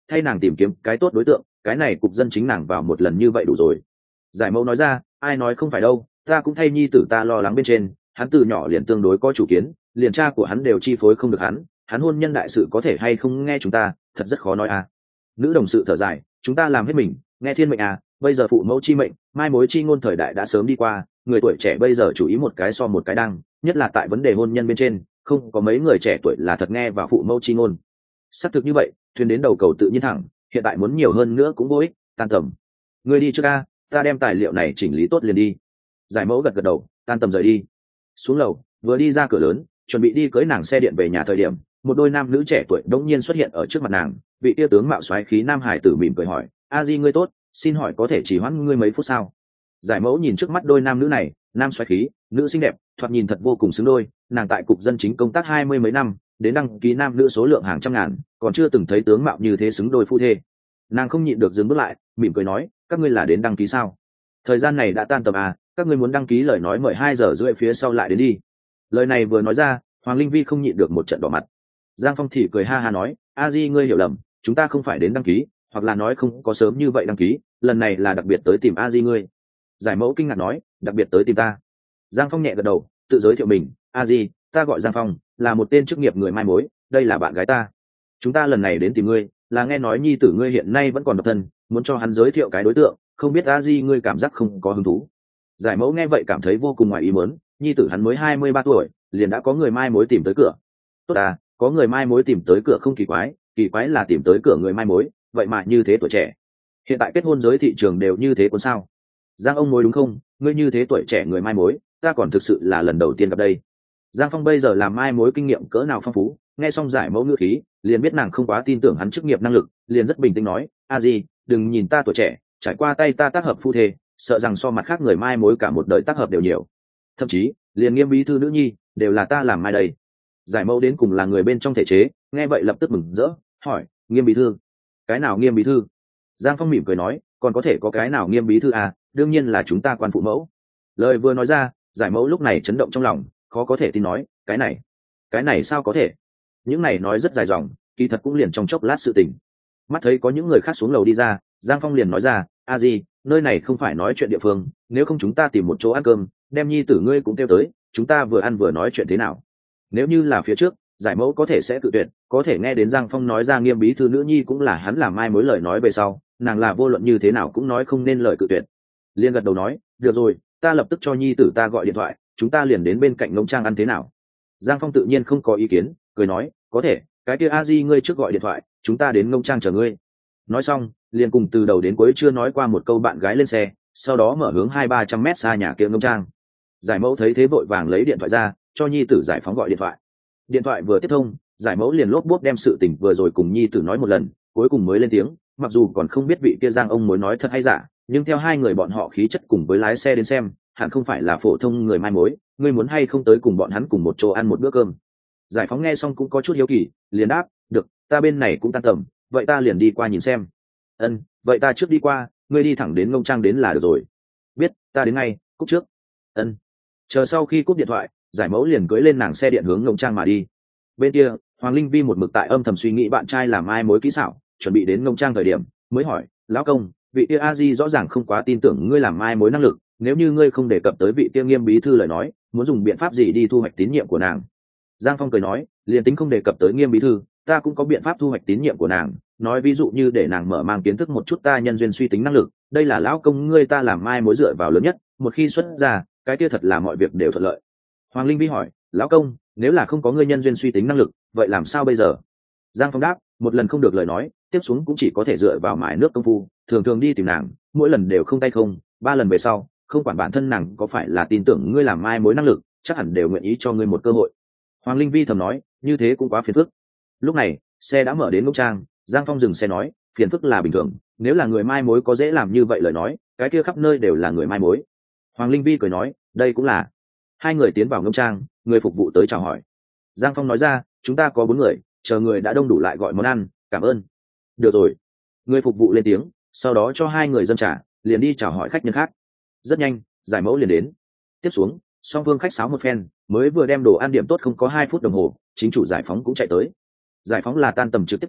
thay nàng tìm kiếm cái tốt đối tượng, cái này cục dân chính nàng vào một lần như vậy đủ rồi. Giải mẫu nói ra, ai nói không phải đâu, ta cũng thay nhi tử ta lo lắng bên trên, hắn từ nhỏ liền tương đối có chủ kiến, liền cha của hắn đều chi phối không được hắn hôn nhân đại sự có thể hay không nghe chúng ta, thật rất khó nói à. Nữ đồng sự thở dài, chúng ta làm hết mình, nghe thiên mệnh à, bây giờ phụ mẫu chi mệnh, mai mối chi ngôn thời đại đã sớm đi qua, người tuổi trẻ bây giờ chủ ý một cái so một cái đang, nhất là tại vấn đề hôn nhân bên trên, không có mấy người trẻ tuổi là thật nghe vào phụ mẫu chi ngôn. Xác thực như vậy, thuyền đến đầu cầu tự nhiên thẳng, hiện tại muốn nhiều hơn nữa cũng vô ích, tan tầm. Người đi trước a, ta đem tài liệu này chỉnh lý tốt liền đi. Giải mẫu gật gật đầu, tan tầm rời đi. Xuống lầu, vừa đi ra cửa lớn, chuẩn bị đi cưới nàng xe điện về nhà thời điểm, một đôi nam nữ trẻ tuổi đống nhiên xuất hiện ở trước mặt nàng. Vị tia tướng mạo xoáy khí nam hải tử mỉm cười hỏi, a di ngươi tốt, xin hỏi có thể chỉ hoãn ngươi mấy phút sao? Giải mẫu nhìn trước mắt đôi nam nữ này, nam xoáy khí, nữ xinh đẹp, thoạt nhìn thật vô cùng xứng đôi. Nàng tại cục dân chính công tác 20 mấy năm, đến đăng ký nam nữ số lượng hàng trăm ngàn, còn chưa từng thấy tướng mạo như thế xứng đôi phu thê. Nàng không nhịn được dừng bước lại, mỉm cười nói, các ngươi là đến đăng ký sao? Thời gian này đã tan tầm à, các ngươi muốn đăng ký lời nói mời 2 giờ rưỡi phía sau lại đến đi. Lời này vừa nói ra, Hoàng Linh Vi không nhịn được một trận đỏ mặt. Giang Phong thì cười ha ha nói, a di ngươi hiểu lầm, chúng ta không phải đến đăng ký, hoặc là nói không có sớm như vậy đăng ký, lần này là đặc biệt tới tìm a di ngươi. Giải mẫu kinh ngạc nói, đặc biệt tới tìm ta. Giang Phong nhẹ gật đầu, tự giới thiệu mình, a di, ta gọi Giang Phong, là một tên chức nghiệp người mai mối, đây là bạn gái ta. Chúng ta lần này đến tìm ngươi, là nghe nói nhi tử ngươi hiện nay vẫn còn độc thân, muốn cho hắn giới thiệu cái đối tượng, không biết a di ngươi cảm giác không có hứng thú. Giải mẫu nghe vậy cảm thấy vô cùng ngoài ý muốn, nhi tử hắn mới 23 tuổi, liền đã có người mai mối tìm tới cửa. Tốt à, có người mai mối tìm tới cửa không kỳ quái là tìm tới cửa người mai mối, vậy mà như thế tuổi trẻ. Hiện tại kết hôn giới thị trường đều như thế còn sao? Giang ông mối đúng không? Ngươi như thế tuổi trẻ người mai mối, ta còn thực sự là lần đầu tiên gặp đây. Giang Phong bây giờ làm mai mối kinh nghiệm cỡ nào phong phú, nghe xong giải mẫu ngữ khí, liền biết nàng không quá tin tưởng hắn chức nghiệp năng lực, liền rất bình tĩnh nói, a di, đừng nhìn ta tuổi trẻ, trải qua tay ta tác hợp phu thê, sợ rằng so mặt khác người mai mối cả một đời tác hợp đều nhiều. Thậm chí, liền Nghiêm bí thư nữ nhi, đều là ta làm mai đây. Giải mẫu đến cùng là người bên trong thể chế, nghe vậy lập tức mừng rỡ, hỏi, Nghiêm bí thư? Cái nào Nghiêm bí thư? Giang Phong mỉm cười nói, còn có thể có cái nào Nghiêm bí thư à, đương nhiên là chúng ta quan phụ mẫu. Lời vừa nói ra, giải mẫu lúc này chấn động trong lòng, khó có thể tin nói, cái này sao có thể? Những này nói rất dài dòng, kỳ thật cũng liền trong chốc lát sự tình. Mắt thấy có những người khác xuống lầu đi ra, Giang Phong liền nói ra, a di, nơi này không phải nói chuyện địa phương, nếu không chúng ta tìm một chỗ ăn cơm, đem nhi tử ngươi cũng kêu tới, chúng ta vừa ăn vừa nói chuyện thế nào? Nếu như là phía trước, giải mẫu có thể sẽ cự tuyệt, có thể nghe đến Giang Phong nói ra Nghiêm bí thư nữ nhi cũng là hắn làm mai mối lời nói về sau, nàng là vô luận như thế nào cũng nói không nên lời cự tuyệt. Liên gật đầu nói, được rồi, ta lập tức cho nhi tử ta gọi điện thoại, chúng ta liền đến bên cạnh nông trang ăn thế nào? Giang Phong tự nhiên không có ý kiến, cười nói, có thể, cái kia a di ngươi trước gọi điện thoại, chúng ta đến nông trang chờ ngươi. Nói xong, liền cùng từ đầu đến cuối chưa nói qua một câu bạn gái lên xe, sau đó mở hướng 200-300 mét xa nhà kia nông trang. Giải mẫu thấy thế vội vàng lấy điện thoại ra, cho nhi tử Giải Phóng gọi điện thoại. Điện thoại vừa tiếp thông, giải mẫu liền lốp bốp đem sự tình vừa rồi cùng nhi tử nói một lần, cuối cùng mới lên tiếng, mặc dù còn không biết vị kia Giang ông mối nói thật hay giả, nhưng theo hai người bọn họ khí chất cùng với lái xe đến xem, hẳn không phải là phổ thông người mai mối, ngươi muốn hay không tới cùng bọn hắn cùng một chỗ ăn một bữa cơm? Giải Phóng nghe xong cũng có chút hiếu kỳ, liền đáp, được, ta bên này cũng tan tầm, vậy ta liền đi qua nhìn xem. Ân, vậy ta trước đi qua, ngươi đi thẳng đến nông trang đến là được rồi. Biết, ta đến ngay, cúp trước. Ân. Chờ sau khi cúp điện thoại, giải mẫu liền cưỡi lên nàng xe điện hướng nông trang mà đi. Bên kia, Hoàng Linh Vi một mực tại âm thầm suy nghĩ bạn trai làm ai mối kỹ xảo, chuẩn bị đến nông trang thời điểm, mới hỏi, lão công, vị kia a di rõ ràng không quá tin tưởng ngươi làm ai mối năng lực, nếu như ngươi không đề cập tới vị kia Nghiêm bí thư lời nói, muốn dùng biện pháp gì đi thu hoạch tín nhiệm của nàng? Giang Phong cười nói, liền tính không đề cập tới Nghiêm bí thư, ta cũng có biện pháp thu hoạch tín nhiệm của nàng, nói ví dụ như để nàng mở mang kiến thức một chút ta nhân duyên suy tính năng lực, đây là lão công ngươi ta làm mai mối dựa vào lớn nhất, một khi xuất ra, cái kia thật là mọi việc đều thuận lợi. Hoàng Linh Vi hỏi, lão công, nếu là không có ngươi nhân duyên suy tính năng lực, vậy làm sao bây giờ? Giang Phong đáp, một lần không được lời nói, tiếp xuống cũng chỉ có thể dựa vào mài nước công phu, thường thường đi tìm nàng, mỗi lần đều không tay không, 3 lần về sau, không quản bản thân nàng có phải là tin tưởng ngươi làm mai mối năng lực, chắc hẳn đều nguyện ý cho ngươi một cơ hội. Hoàng Linh Vi thầm nói, như thế cũng quá phiền phức. Lúc này, xe đã mở đến nông trang, Giang Phong dừng xe nói, phiền phức là bình thường, nếu là người mai mối có dễ làm như vậy lời nói, cái kia khắp nơi đều là người mai mối. Hoàng Linh Vi cười nói, đây cũng là. Hai người tiến vào nông trang, người phục vụ tới chào hỏi. Giang Phong nói ra, chúng ta có 4 người, chờ người đã đông đủ lại gọi món ăn, cảm ơn. Được rồi. Người phục vụ lên tiếng, sau đó cho 2 người dâng trà, liền đi chào hỏi khách nhân khác. Rất nhanh, giải mẫu liền đến. Tiếp xuống, song phương khách sáo một phen, mới vừa đem đồ ăn điểm tốt không có 2 phút đồng hồ, chính chủ Giải Phóng cũng chạy tới. Giải Phóng là tan tầm trực tiếp tới,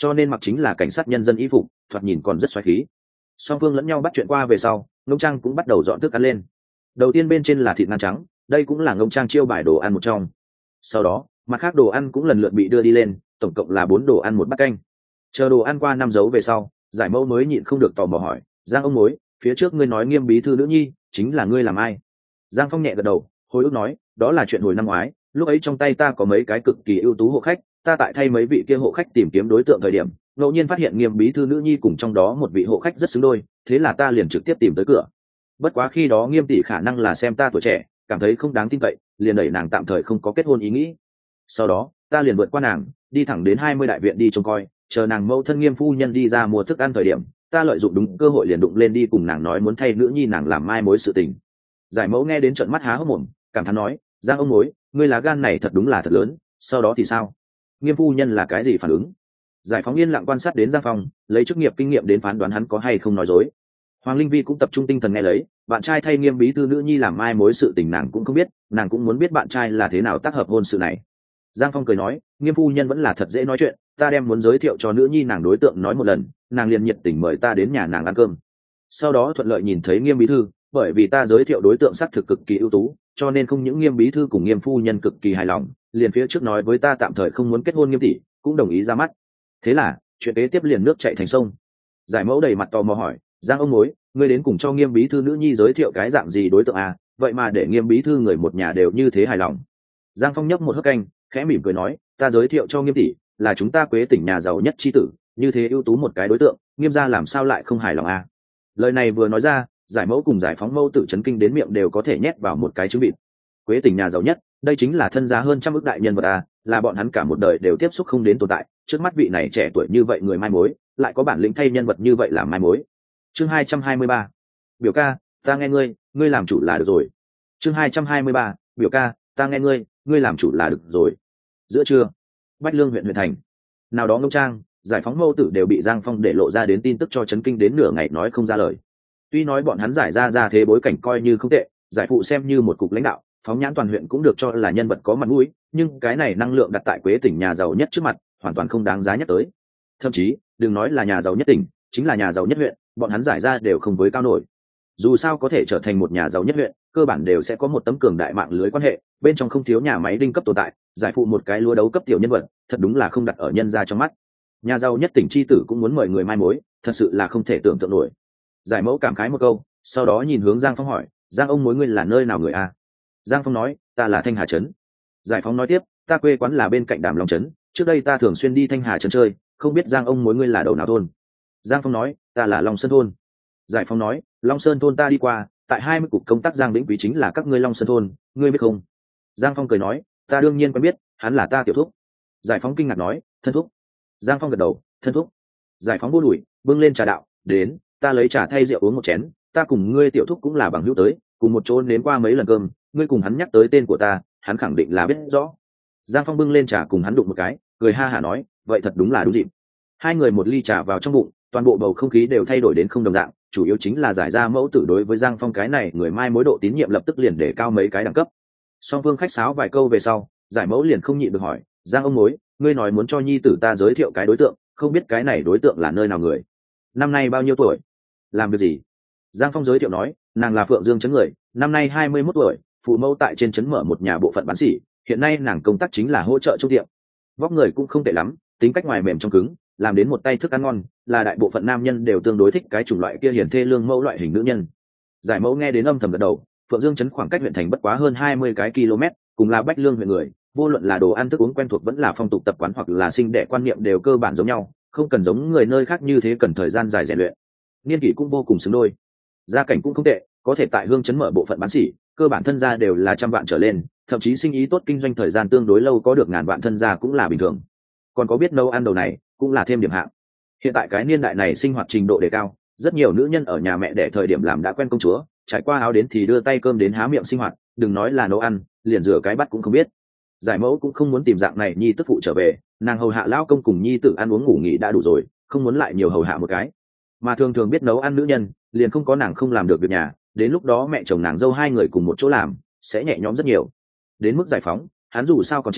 cho nên mặc chính là cảnh sát nhân dân y phục, thoạt nhìn còn rất xoáy khí. Song phương lẫn nhau bắt chuyện qua về sau, Ngông Trang cũng bắt đầu dọn thức ăn lên. Đầu tiên bên trên là thịt ngan trắng, đây cũng là Ngông Trang chiêu bài đồ ăn một trong. Sau đó mặt khác đồ ăn cũng lần lượt bị đưa đi lên, tổng cộng là 4 đồ ăn một bát canh. Chờ đồ ăn qua 5 dấu về sau, Giải Mẫu mới nhịn không được tò mò hỏi, Giang ông mối, phía trước ngươi nói Nghiêm bí thư nữ nhi chính là ngươi làm ai? Giang Phong nhẹ gật đầu, hồi ức nói, đó là chuyện hồi năm ngoái, lúc ấy trong tay ta có mấy cái cực kỳ ưu tú hộ khách, ta tại thay mấy vị kia hộ khách tìm kiếm đối tượng thời điểm, ngẫu nhiên phát hiện Nghiêm bí thư nữ nhi cùng trong đó một vị hộ khách rất xứng đôi, thế là ta liền trực tiếp tìm tới cửa. Bất quá khi đó Nghiêm tỷ khả năng là xem ta tuổi trẻ, cảm thấy không đáng tin cậy, liền đẩy nàng tạm thời không có kết hôn ý nghĩ. Sau đó ta liền vượt qua nàng, đi thẳng đến 20 đại viện đi trông coi, chờ nàng mẫu thân Nghiêm phu nhân đi ra mua thức ăn thời điểm, ta lợi dụng đúng cơ hội liền đụng lên đi cùng nàng nói muốn thay nữ nhi nàng làm mai mối sự tình. Giải Mẫu nghe đến trợn mắt há hốc mồm, cảm thán nói, Giang ông mối, ngươi lá gan này thật đúng là thật lớn, sau đó thì sao? Nghiêm phu nhân là cái gì phản ứng? Giải Phóng yên lặng quan sát đến Giang Phong, lấy chức nghiệp kinh nghiệm đến phán đoán hắn có hay không nói dối. Hoàng Linh Vi cũng tập trung tinh thần nghe lấy, bạn trai thay Nghiêm bí thư nữ nhi làm mai mối sự tình nàng cũng không biết, nàng cũng muốn biết bạn trai là thế nào tác hợp hôn sự này. Giang Phong cười nói, Nghiêm phu nhân vẫn là thật dễ nói chuyện, ta đem muốn giới thiệu cho nữ nhi nàng đối tượng nói một lần, nàng liền nhiệt tình mời ta đến nhà nàng ăn cơm. Sau đó thuận lợi nhìn thấy Nghiêm bí thư, bởi vì ta giới thiệu đối tượng xác thực cực kỳ ưu tú, cho nên không những Nghiêm bí thư cùng Nghiêm phu nhân cực kỳ hài lòng, liền phía trước nói với ta tạm thời không muốn kết hôn Nghiêm tỷ, cũng đồng ý ra mắt. Thế là chuyện kế tiếp liền nước chảy thành sông. Giải Mẫu đầy mặt tò mò hỏi, Giang ông mối, ngươi đến cùng cho Nghiêm bí thư nữ nhi giới thiệu cái dạng gì đối tượng à, vậy mà để Nghiêm bí thư người một nhà đều như thế hài lòng. Giang Phong nhấp một hớp canh, khẽ mỉm cười nói, ta giới thiệu cho Nghiêm tỷ là chúng ta Quế tỉnh nhà giàu nhất chi tử, như thế ưu tú một cái đối tượng, Nghiêm gia làm sao lại không hài lòng à. Lời này vừa nói ra, Giải Mẫu cùng Giải Phóng mâu tự chấn kinh đến miệng đều có thể nhét vào một cái trứng vịt. Quế tỉnh nhà giàu nhất, đây chính là thân giá hơn 100 ức đại nhân vật à, là bọn hắn cả một đời đều tiếp xúc không đến tồn tại, trước mắt vị này trẻ tuổi như vậy người mai mối, lại có bản lĩnh thay nhân vật như vậy làm mai mối. Chương 223. Biểu ca, ta nghe ngươi, ngươi làm chủ là được rồi. Chương 223. Biểu ca, ta nghe ngươi, ngươi làm chủ là được rồi. Giữa trưa, Bách Lương huyện thành, nào đó Ngông Trang, Giải Phóng mâu tử đều bị Giang Phong để lộ ra đến tin tức cho chấn kinh đến nửa ngày nói không ra lời. Tuy nói bọn hắn giải ra thế bối cảnh coi như không tệ, giải phụ xem như một cục lãnh đạo, phóng nhãn toàn huyện cũng được cho là nhân vật có mặt mũi, nhưng cái này năng lượng đặt tại Quế tỉnh nhà giàu nhất trước mặt, hoàn toàn không đáng giá nhắc tới. Thậm chí, đừng nói là nhà giàu nhất tỉnh, chính là nhà giàu nhất huyện, bọn hắn giải ra đều không với cao nổi. Dù sao có thể trở thành một nhà giàu nhất huyện, cơ bản đều sẽ có một tấm cường đại mạng lưới quan hệ, bên trong không thiếu nhà máy đinh cấp tồn tại, giải phụ một cái lúa đấu cấp tiểu nhân vật, thật đúng là không đặt ở nhân gia trong mắt. Nhà giàu nhất tỉnh chi tử cũng muốn mời người mai mối, thật sự là không thể tưởng tượng nổi. Giải Mẫu cảm khái một câu, sau đó nhìn hướng Giang Phong hỏi, Giang ông mối ngươi là nơi nào người a? Giang Phong nói, ta là Thanh Hà trấn. Giải Phóng nói tiếp, ta quê quán là bên cạnh Đàm Long trấn, trước đây ta thường xuyên đi Thanh Hà trấn chơi, không biết Giang ông mối ngươi là đầu nào thôn? Giang Phong nói, ta là Long Sơn thôn. Giải Phóng nói, Long Sơn thôn ta đi qua, tại 20 cục công tác Giang Vĩnh Quý chính là các ngươi Long Sơn thôn, ngươi biết không? Giang Phong cười nói, ta đương nhiên quen biết, hắn là ta tiểu thúc. Giải Phóng kinh ngạc nói, thân thúc. Giang Phong gật đầu, thân thúc. Giải Phóng vô đùi, bưng lên trà đạo, đến, ta lấy trà thay rượu uống một chén, ta cùng ngươi tiểu thúc cũng là bằng hữu tới, cùng một chỗ nếm qua mấy lần cơm, ngươi cùng hắn nhắc tới tên của ta, hắn khẳng định là biết rõ. Giang Phong bưng lên trà cùng hắn đụng một cái, cười ha hả nói, vậy thật đúng là đúng dịp. Hai người một ly trà vào trong bụng, toàn bộ bầu không khí đều thay đổi đến không đồng dạng, chủ yếu chính là giải ra mẫu tử đối với Giang Phong cái này người mai mối độ tín nhiệm lập tức liền để cao mấy cái đẳng cấp. Song Phương khách sáo vài câu về sau, giải mẫu liền không nhịn được hỏi, Giang ông mối, ngươi nói muốn cho nhi tử ta giới thiệu cái đối tượng, không biết cái này đối tượng là nơi nào người, năm nay bao nhiêu tuổi, làm việc gì? Giang Phong giới thiệu nói, nàng là Phượng Dương trấn người, năm nay 21 tuổi, phụ mẫu tại trên trấn mở một nhà bộ phận bán sỉ, hiện nay nàng công tác chính là hỗ trợ trong tiệm. Vóc người cũng không tệ lắm, tính cách ngoài mềm trong cứng, làm đến một tay thức ăn ngon, là đại bộ phận nam nhân đều tương đối thích cái chủng loại kia hiền thê lương mẫu loại hình nữ nhân. Giải mẫu nghe đến âm thầm gật đầu, Phượng Dương trấn khoảng cách huyện thành bất quá hơn 20 cái km, cùng là Bách Lương huyện người, vô luận là đồ ăn thức uống quen thuộc vẫn là phong tục tập quán hoặc là sinh đẻ quan niệm đều cơ bản giống nhau, không cần giống người nơi khác như thế cần thời gian dài rèn luyện. Niên kỷ cũng vô cùng xứng đôi, gia cảnh cũng không tệ, có thể tại Hương trấn mở bộ phận bán sỉ, cơ bản thân gia đều là 100 vạn trở lên, thậm chí sinh ý tốt kinh doanh thời gian tương đối lâu có được ngàn vạn thân gia cũng là bình thường. Còn có biết nấu ăn đầu này cũng là thêm điểm hạng. Hiện tại cái niên đại này sinh hoạt trình độ đề cao, rất nhiều nữ nhân ở nhà mẹ đẻ thời điểm làm đã quen công chúa, trải qua áo đến thì đưa tay cơm đến há miệng sinh hoạt, đừng nói là nấu ăn, liền rửa cái bát cũng không biết. Giải mẫu cũng không muốn tìm dạng này nhi tức phụ trở về, nàng hầu hạ lão công cùng nhi tử ăn uống ngủ nghỉ đã đủ rồi, không muốn lại nhiều hầu hạ một cái. Mà thường thường biết nấu ăn nữ nhân, liền không có nàng không làm được việc nhà, đến lúc đó mẹ chồng nàng dâu hai người cùng một chỗ làm, sẽ nhẹ nhõm rất nhiều. Đến mức Giải Phóng, hắn dù sao còn trẻ,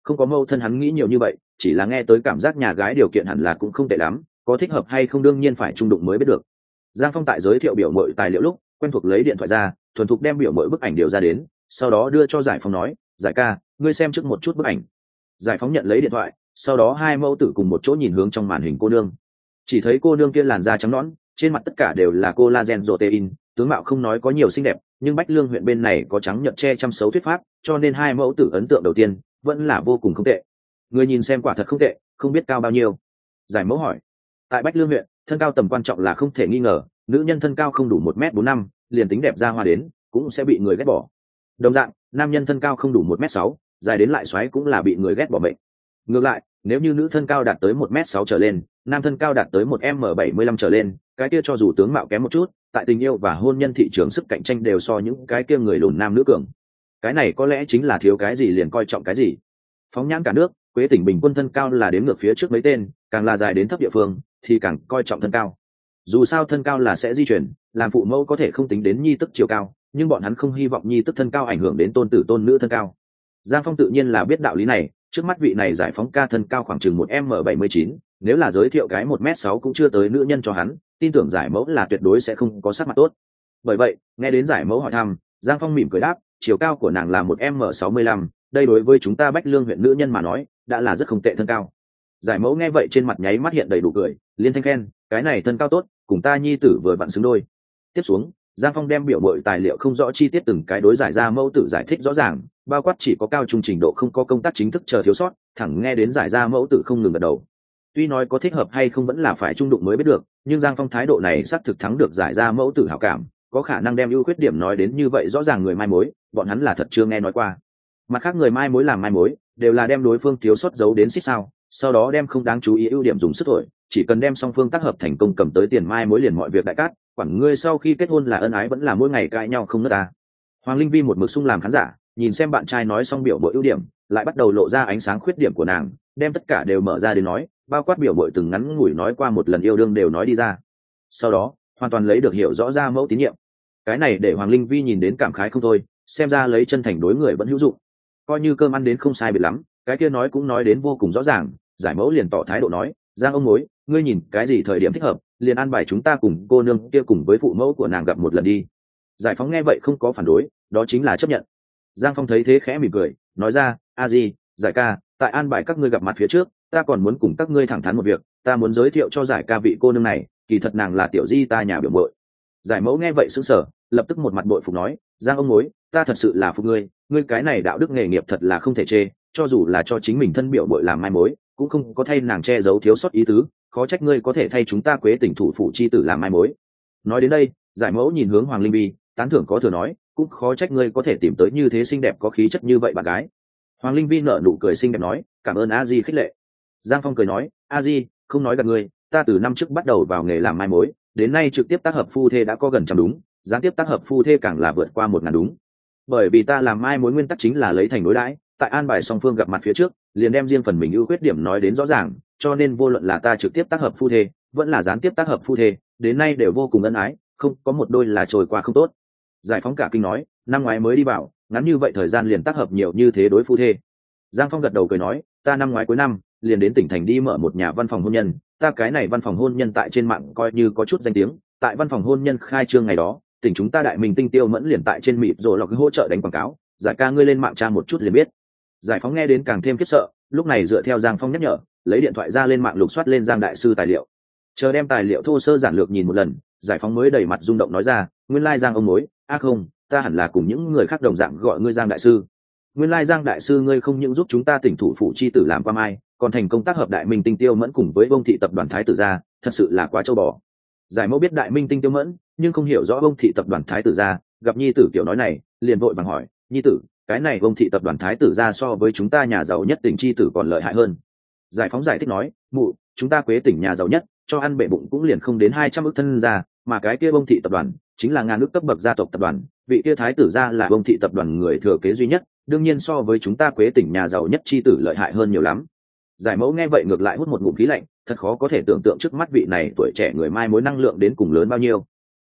Không có mâu thân hắn nghĩ nhiều như vậy, chỉ là nghe tới cảm giác nhà gái điều kiện hẳn là cũng không tệ lắm, có thích hợp hay không đương nhiên phải trung đụng mới biết được. Giang Phong tại giới thiệu biểu mội tài liệu lúc quen thuộc lấy điện thoại ra, thuần thục đem biểu mội bức ảnh điều ra đến, sau đó đưa cho Giải Phóng nói, Giải ca, ngươi xem trước một chút bức ảnh. Giải Phóng nhận lấy điện thoại, sau đó hai mẫu tử cùng một chỗ nhìn hướng trong màn hình cô nương. Chỉ thấy cô nương kia làn da trắng nõn, trên mặt tất cả đều là collagen protein, tướng mạo không nói có nhiều xinh đẹp, nhưng Bách Lương huyện bên này có trắng nhợt che chăm xấu thuyết pháp, cho nên hai mẫu tử ấn tượng đầu tiên vẫn là vô cùng không tệ. Người nhìn xem quả thật không tệ, không biết cao bao nhiêu. Giải mẫu hỏi. Tại Bách Lương huyện, thân cao tầm quan trọng là không thể nghi ngờ, nữ nhân thân cao không đủ 1m45, liền tính đẹp ra hoa đến cũng sẽ bị người ghét bỏ. Đồng dạng, nam nhân thân cao không đủ 1m6, dài đến lại xoáy cũng là bị người ghét bỏ bệnh. Ngược lại, nếu như nữ thân cao đạt tới 1m6 trở lên, nam thân cao đạt tới 1m75 trở lên, cái kia cho dù tướng mạo kém một chút, tại tình yêu và hôn nhân thị trường sức cạnh tranh đều so những cái kia người lùn nam nữ cường. Cái này có lẽ chính là thiếu cái gì liền coi trọng cái gì. Phóng nhãn cả nước, Quế tỉnh bình quân thân cao là đếm ngược phía trước mấy tên, càng là dài đến thấp địa phương thì càng coi trọng thân cao. Dù sao thân cao là sẽ di chuyển, làm phụ mẫu có thể không tính đến nhi tức chiều cao, nhưng bọn hắn không hy vọng nhi tức thân cao ảnh hưởng đến tôn tử tôn nữ thân cao. Giang Phong tự nhiên là biết đạo lý này, trước mắt vị này Giải Phóng ca thân cao khoảng chừng 1m79, nếu là giới thiệu cái 1m6 cũng chưa tới nữ nhân cho hắn, tin tưởng Giải mẫu là tuyệt đối sẽ không có sắc mặt tốt. Bởi vậy, nghe đến Giải mẫu hỏi thăm, Giang Phong mỉm cười đáp, chiều cao của nàng là 1m65, đây đối với chúng ta Bách Lương huyện nữ nhân mà nói, đã là rất không tệ thân cao. Giải mẫu nghe vậy trên mặt nháy mắt hiện đầy đủ cười, liên thanh khen, cái này thân cao tốt, cùng ta nhi tử vừa vặn xứng đôi. Tiếp xuống, Giang Phong đem biểu mội tài liệu không rõ chi tiết từng cái đối giải ra mẫu tử giải thích rõ ràng, bao quát chỉ có cao trung trình độ không có công tác chính thức chờ thiếu sót, thẳng nghe đến giải ra mẫu tử không ngừng gật đầu. Tuy nói có thích hợp hay không vẫn là phải trung đụng mới biết được, nhưng Giang Phong thái độ này xác thực thắng được giải ra mẫu tử hảo cảm, có khả năng đem ưu khuyết điểm nói đến như vậy rõ ràng người mai mối, bọn hắn là thật chưa nghe nói qua. Mặt khác người mai mối làm mai mối, đều là đem đối phương thiếu sót giấu đến xích sao, sau đó đem không đáng chú ý ưu điểm dùng sức thổi, chỉ cần đem song phương tác hợp thành công cầm tới tiền mai mối liền mọi việc đại cát, quản ngươi sau khi kết hôn là ân ái vẫn là mỗi ngày cãi nhau không ngớt ta. Hoàng Linh Vi một mực sung làm khán giả, nhìn xem bạn trai nói xong biểu bội ưu điểm, lại bắt đầu lộ ra ánh sáng khuyết điểm của nàng, đem tất cả đều mở ra để nói, bao quát biểu bội từng ngắn ngủi nói qua một lần yêu đương đều nói đi ra. Sau đó, hoàn toàn lấy được hiểu rõ ra mẫu tín nhiệm. Cái này để Hoàng Linh Vi nhìn đến cảm khái không thôi, xem ra lấy chân thành đối người vẫn hữu dụng. Coi như cơm ăn đến không sai biệt lắm, cái kia nói cũng nói đến vô cùng rõ ràng, Giải mẫu liền tỏ thái độ nói, Giang ông mối, ngươi nhìn cái gì thời điểm thích hợp, liền an bài chúng ta cùng cô nương kia cùng với phụ mẫu của nàng gặp một lần đi. Giải Phóng nghe vậy không có phản đối, đó chính là chấp nhận. Giang Phong thấy thế khẽ mỉm cười, nói ra, a di, Giải ca, tại an bài các ngươi gặp mặt phía trước, ta còn muốn cùng các ngươi thẳng thắn một việc, ta muốn giới thiệu cho Giải ca vị cô nương này, kỳ thật nàng là tiểu di ta nhà biểu muội. Giải mẫu nghe vậy sững sờ, lập tức một mặt bội phục nói, Giang ông mối, ta thật sự là phục ngươi, ngươi cái này đạo đức nghề nghiệp thật là không thể chê, cho dù là cho chính mình thân biểu muội làm mai mối, cũng không có thay nàng che giấu thiếu sót ý tứ, khó trách ngươi có thể thay chúng ta Quế tỉnh thủ phủ chi tử làm mai mối. Nói đến đây, Giải mẫu nhìn hướng Hoàng Linh Vi, tán thưởng có thừa nói, cũng khó trách ngươi có thể tìm tới như thế xinh đẹp có khí chất như vậy bạn gái. Hoàng Linh Vi nở nụ cười xinh đẹp nói, cảm ơn a di khích lệ. Giang Phong cười nói, a di, không nói gạt ngươi, ta từ năm trước bắt đầu vào nghề làm mai mối, đến nay trực tiếp tác hợp phu thê đã có gần trăm đúng, gián tiếp tác hợp phu thê càng là vượt qua 1000 đúng. Bởi vì ta làm mai mối nguyên tắc chính là lấy thành đối đãi, tại an bài song phương gặp mặt phía trước, liền đem riêng phần mình ưu khuyết điểm nói đến rõ ràng, cho nên vô luận là ta trực tiếp tác hợp phu thê, vẫn là gián tiếp tác hợp phu thê, đến nay đều vô cùng ân ái, không có một đôi là trôi qua không tốt. Giải Phóng cả kinh nói, năm ngoái mới đi vào, ngắn như vậy thời gian liền tác hợp nhiều như thế đối phu thê. Giang Phong gật đầu cười nói, ta năm ngoái cuối năm liền đến tỉnh thành đi mở một nhà văn phòng hôn nhân, ta cái này văn phòng hôn nhân tại trên mạng coi như có chút danh tiếng, tại văn phòng hôn nhân khai trương ngày đó, tỉnh chúng ta Đại Minh Tinh Tiêu Mẫn liền tại trên mịp rồi lọc hỗ trợ đánh quảng cáo, Giải ca ngươi lên mạng tra một chút liền biết. Giải Phóng nghe đến càng thêm khiếp sợ, lúc này dựa theo Giang Phong nhắc nhở, lấy điện thoại ra lên mạng lục soát lên Giang đại sư tài liệu. Chờ đem tài liệu thô sơ giản lược nhìn một lần, Giải Phóng mới đầy mặt rung động nói ra, nguyên lai Giang ông mối, không, ta hẳn là cùng những người khác đồng dạng gọi ngươi Giang đại sư. Nguyên lai Giang đại sư ngươi không những giúp chúng ta tỉnh thủ phủ chi tử làm qua mai, còn thành công tác hợp Đại Minh Tinh Tiêu Mẫn cùng với Vông thị tập đoàn Thái tử gia, thật sự là quá châu bò. Giải mẫu biết Đại Minh Tinh Tiêu Mẫn, nhưng không hiểu rõ Vông thị tập đoàn Thái tử gia, gặp nhi tử kiểu nói này, liền vội vàng hỏi, nhi tử, cái này Vông thị tập đoàn Thái tử gia so với chúng ta nhà giàu nhất tỉnh chi tử còn lợi hại hơn. Giải Phóng giải thích nói, mụ, chúng ta Quế tỉnh nhà giàu nhất, cho ăn bệ bụng cũng liền không đến 200 ức thân gia, mà cái kia Vông thị tập đoàn chính là ngàn ức cấp bậc gia tộc tập đoàn, vị kia Thái tử gia là Vông thị tập đoàn người thừa kế duy nhất, đương nhiên so với chúng ta Quế tỉnh nhà giàu nhất chi tử lợi hại hơn nhiều lắm. Giải mẫu nghe vậy ngược lại hút một ngụm khí lạnh, thật khó có thể tưởng tượng trước mắt vị này tuổi trẻ người mai mối năng lượng đến cùng lớn bao nhiêu.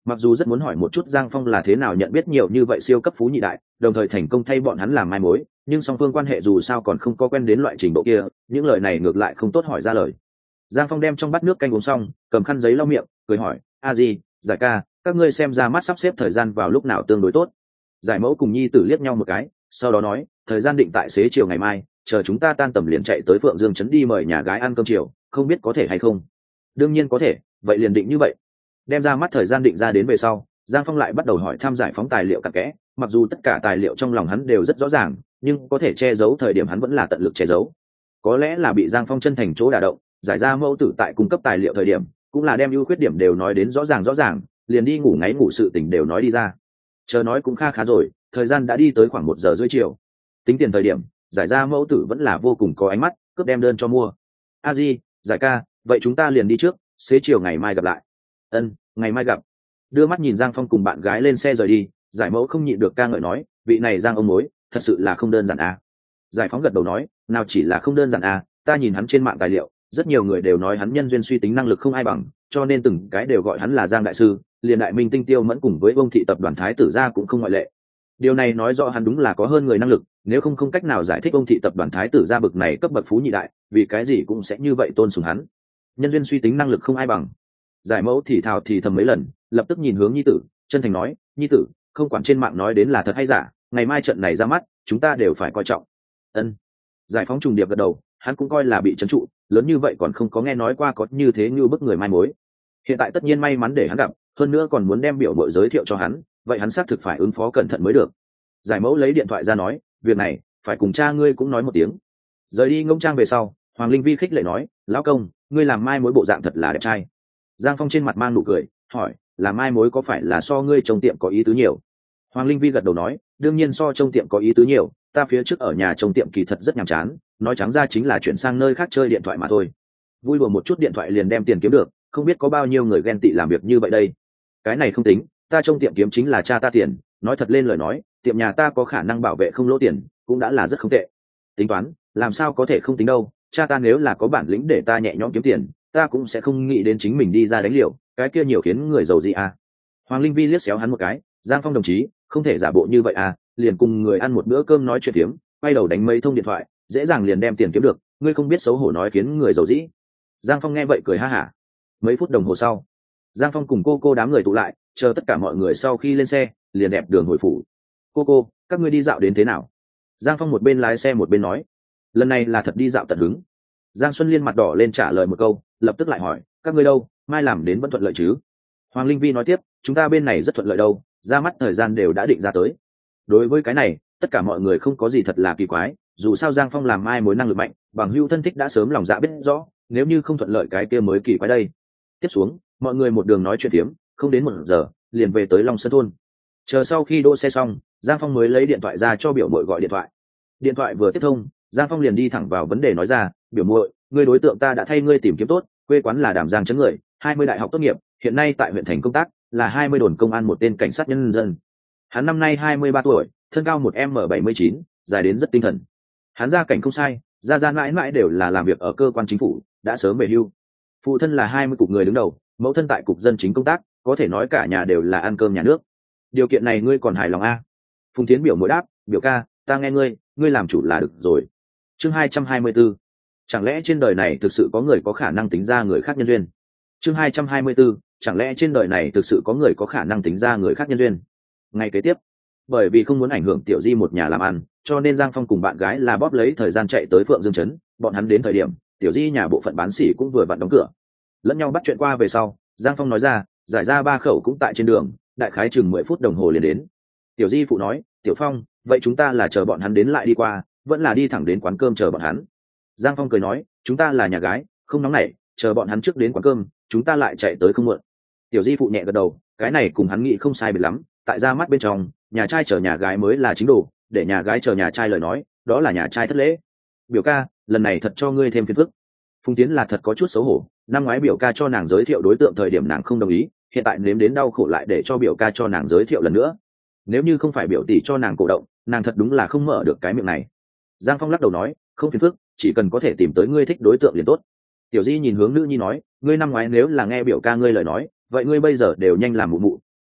Mặc dù rất muốn hỏi một chút Giang Phong là thế nào nhận biết nhiều như vậy siêu cấp phú nhị đại, đồng thời thành công thay bọn hắn làm mai mối, nhưng song phương quan hệ dù sao còn không có quen đến loại trình độ kia, những lời này ngược lại không tốt hỏi ra lời. Giang Phong đem trong bát nước canh uống xong, cầm khăn giấy lau miệng, cười hỏi: "A Di, Giải ca, các ngươi xem ra mắt sắp xếp thời gian vào lúc nào tương đối tốt?" Giải mẫu cùng nhi tử liếc nhau một cái, sau đó nói: "Thời gian định tại xế chiều ngày mai, chờ chúng ta tan tầm liền chạy tới Phượng Dương trấn đi mời nhà gái ăn cơm chiều, không biết có thể hay không?" "Đương nhiên có thể, vậy liền định như vậy." Đem ra mắt thời gian định ra đến về sau, Giang Phong lại bắt đầu hỏi thăm Giải Phóng tài liệu cặn kẽ, mặc dù tất cả tài liệu trong lòng hắn đều rất rõ ràng, nhưng có thể che giấu thời điểm hắn vẫn là tận lực che giấu. Có lẽ là bị Giang Phong chân thành chỗ đả động, Giải ra mẫu tử tại cung cấp tài liệu thời điểm, cũng là đem ưu khuyết điểm đều nói đến rõ ràng, liền đi ngủ ngáy ngủ sự tình đều nói đi ra. Chờ nói cũng khá rồi, thời gian đã đi tới khoảng 1 giờ rưỡi chiều. Tính tiền thời điểm, Giải ra mẫu tử vẫn là vô cùng có ánh mắt, cướp đem đơn cho mua. "A Di, Giải ca, vậy chúng ta liền đi trước, xế chiều ngày mai gặp lại." "Ân, ngày mai gặp." Đưa mắt nhìn Giang Phong cùng bạn gái lên xe rời đi, Giải mẫu không nhịn được ca ngợi nói: "Vị này Giang ông mối, thật sự là không đơn giản à." Giải Phóng gật đầu nói: "Nào chỉ là không đơn giản à, ta nhìn hắn trên mạng tài liệu, rất nhiều người đều nói hắn nhân duyên suy tính năng lực không ai bằng, cho nên từng cái đều gọi hắn là Giang đại sư, liền đại minh tinh Tiêu Mẫn cùng với Ông thị tập đoàn Thái tử gia cũng không ngoại lệ. Điều này nói rõ hắn đúng là có hơn người năng lực, nếu không cách nào giải thích Ông thị tập đoàn Thái tử gia bực này cấp bậc phú nhị đại, vì cái gì cũng sẽ như vậy tôn sùng hắn. Nhân duyên suy tính năng lực không ai bằng." Giải mẫu thì thào thì thầm mấy lần, lập tức nhìn hướng nhi tử, chân thành nói: "Nhi tử, không quản trên mạng nói đến là thật hay giả, ngày mai trận này ra mắt, chúng ta đều phải coi trọng." Ân. Giải Phóng trùng điệp gật đầu, hắn cũng coi là bị trấn trụ, lớn như vậy còn không có nghe nói qua có như thế như bức người mai mối. Hiện tại tất nhiên may mắn để hắn gặp, hơn nữa còn muốn đem biểu mội giới thiệu cho hắn, vậy hắn xác thực phải ứng phó cẩn thận mới được. Giải mẫu lấy điện thoại ra nói: "Việc này phải cùng cha ngươi cũng nói một tiếng." Rời đi ngông trang về sau, Hoàng Linh Vi khích lệ nói: "Lão công, ngươi làm mai mối bộ dạng thật là đẹp trai." Giang Phong trên mặt mang nụ cười, hỏi: "Làm mai mối có phải là so ngươi trông tiệm có ý tứ nhiều?" Hoàng Linh Vi gật đầu nói: "Đương nhiên so trông tiệm có ý tứ nhiều, ta phía trước ở nhà trông tiệm kỳ thật rất nhàm chán, nói trắng ra chính là chuyển sang nơi khác chơi điện thoại mà thôi. Vui đùa một chút điện thoại liền đem tiền kiếm được, không biết có bao nhiêu người ghen tị làm việc như vậy đây. Cái này không tính, ta trông tiệm kiếm chính là cha ta tiền, nói thật lên lời nói, tiệm nhà ta có khả năng bảo vệ không lỗ tiền, cũng đã là rất không tệ. Tính toán, làm sao có thể không tính đâu, cha ta nếu là có bản lĩnh để ta nhẹ nhõm kiếm tiền, ta cũng sẽ không nghĩ đến chính mình đi ra đánh liều, cái kia nhiều khiến người giàu gì à." Hoàng Linh Vi liếc xéo hắn một cái: "Giang Phong đồng chí, không thể giả bộ như vậy à, liền cùng người ăn một bữa cơm nói chuyện tiếm, quay đầu đánh mấy thông điện thoại, dễ dàng liền đem tiền kiếm được, ngươi không biết xấu hổ nói khiến người giàu dĩ." Giang Phong nghe vậy cười ha hả. Mấy phút đồng hồ sau, Giang Phong cùng cô đám người tụ lại, chờ tất cả mọi người sau khi lên xe, liền dẹp đường hồi phủ. Cô, các ngươi đi dạo đến thế nào?" Giang Phong một bên lái xe một bên nói: "Lần này là thật đi dạo tận hứng." Giang Xuân Liên mặt đỏ lên trả lời một câu, lập tức lại hỏi: "Các ngươi đâu, mai làm đến vẫn thuận lợi chứ?" Hoàng Linh Vi nói tiếp: "Chúng ta bên này rất thuận lợi đâu, ra mắt thời gian đều đã định ra tới." Đối với cái này, tất cả mọi người không có gì thật là kỳ quái, dù sao Giang Phong làm mai mối năng lực mạnh, bằng hữu thân thích đã sớm lòng dạ biết rõ, nếu như không thuận lợi cái kia mới kỳ quái đây. Tiếp xuống, mọi người một đường nói chuyện tiếm, không đến 1 giờ, liền về tới Long Sơn thôn. Chờ sau khi đỗ xe xong, Giang Phong mới lấy điện thoại ra cho biểu muội gọi điện thoại. Điện thoại vừa tiếp thông, Giang Phong liền đi thẳng vào vấn đề nói ra: "Biểu muội, ngươi đối tượng ta đã thay ngươi tìm kiếm tốt, quê quán là Đàm Giang trấn người, 20 đại học tốt nghiệp, hiện nay tại huyện thành công tác, là 20 đồn công an một tên cảnh sát nhân dân. Hắn năm nay 23 tuổi, thân cao 1m79, dài đến rất tinh thần. Hắn gia cảnh không sai, gia mãi mãi đều là làm việc ở cơ quan chính phủ, đã sớm về hưu. Phụ thân là 20 cục người đứng đầu, mẫu thân tại cục dân chính công tác, có thể nói cả nhà đều là ăn cơm nhà nước. Điều kiện này ngươi còn hài lòng a?" Phùng Thiến biểu mối đáp: "Biểu ca, ta nghe ngươi làm chủ là được rồi." Chương 224. Chẳng lẽ trên đời này thực sự có người có khả năng tính ra người khác nhân duyên? Chương 224. Chẳng lẽ trên đời này thực sự có người có khả năng tính ra người khác nhân duyên? Ngày kế tiếp, bởi vì không muốn ảnh hưởng Tiểu Di một nhà làm ăn, cho nên Giang Phong cùng bạn gái là bóp lấy thời gian chạy tới Phượng Dương trấn. Bọn hắn đến thời điểm, Tiểu Di nhà bộ phận bán sỉ cũng vừa vặn đóng cửa. Lẫn nhau bắt chuyện qua về sau, Giang Phong nói ra: "Giải ra 3 khẩu cũng tại trên đường, đại khái chừng 10 phút đồng hồ liền đến." Tiểu Di phụ nói: "Tiểu Phong, vậy chúng ta là chờ bọn hắn đến lại đi qua, vẫn là đi thẳng đến quán cơm chờ bọn hắn?" Giang Phong cười nói: "Chúng ta là nhà gái, không nóng nảy, chờ bọn hắn trước đến quán cơm, chúng ta lại chạy tới không muộn." Tiểu Di phụ nhẹ gật đầu, cái này cùng hắn nghĩ không sai biệt lắm, tại ra mắt bên trong, nhà trai chờ nhà gái mới là chính đồ, để nhà gái chờ nhà trai lời nói, đó là nhà trai thất lễ. "Biểu ca, lần này thật cho ngươi thêm phiền phức." Phùng Tiến là thật có chút xấu hổ, năm ngoái biểu ca cho nàng giới thiệu đối tượng thời điểm nàng không đồng ý, hiện tại nếm đến đau khổ lại để cho biểu ca cho nàng giới thiệu lần nữa. Nếu như không phải biểu tỷ cho nàng cổ động, nàng thật đúng là không mở được cái miệng này. Giang Phong lắc đầu nói: "Không phiền phức, chỉ cần có thể tìm tới ngươi thích đối tượng liền tốt." Tiểu Di nhìn hướng nữ nhi nói: "Ngươi năm ngoái nếu là nghe biểu ca ngươi lời nói, vậy ngươi bây giờ đều nhanh làm mụ mụ,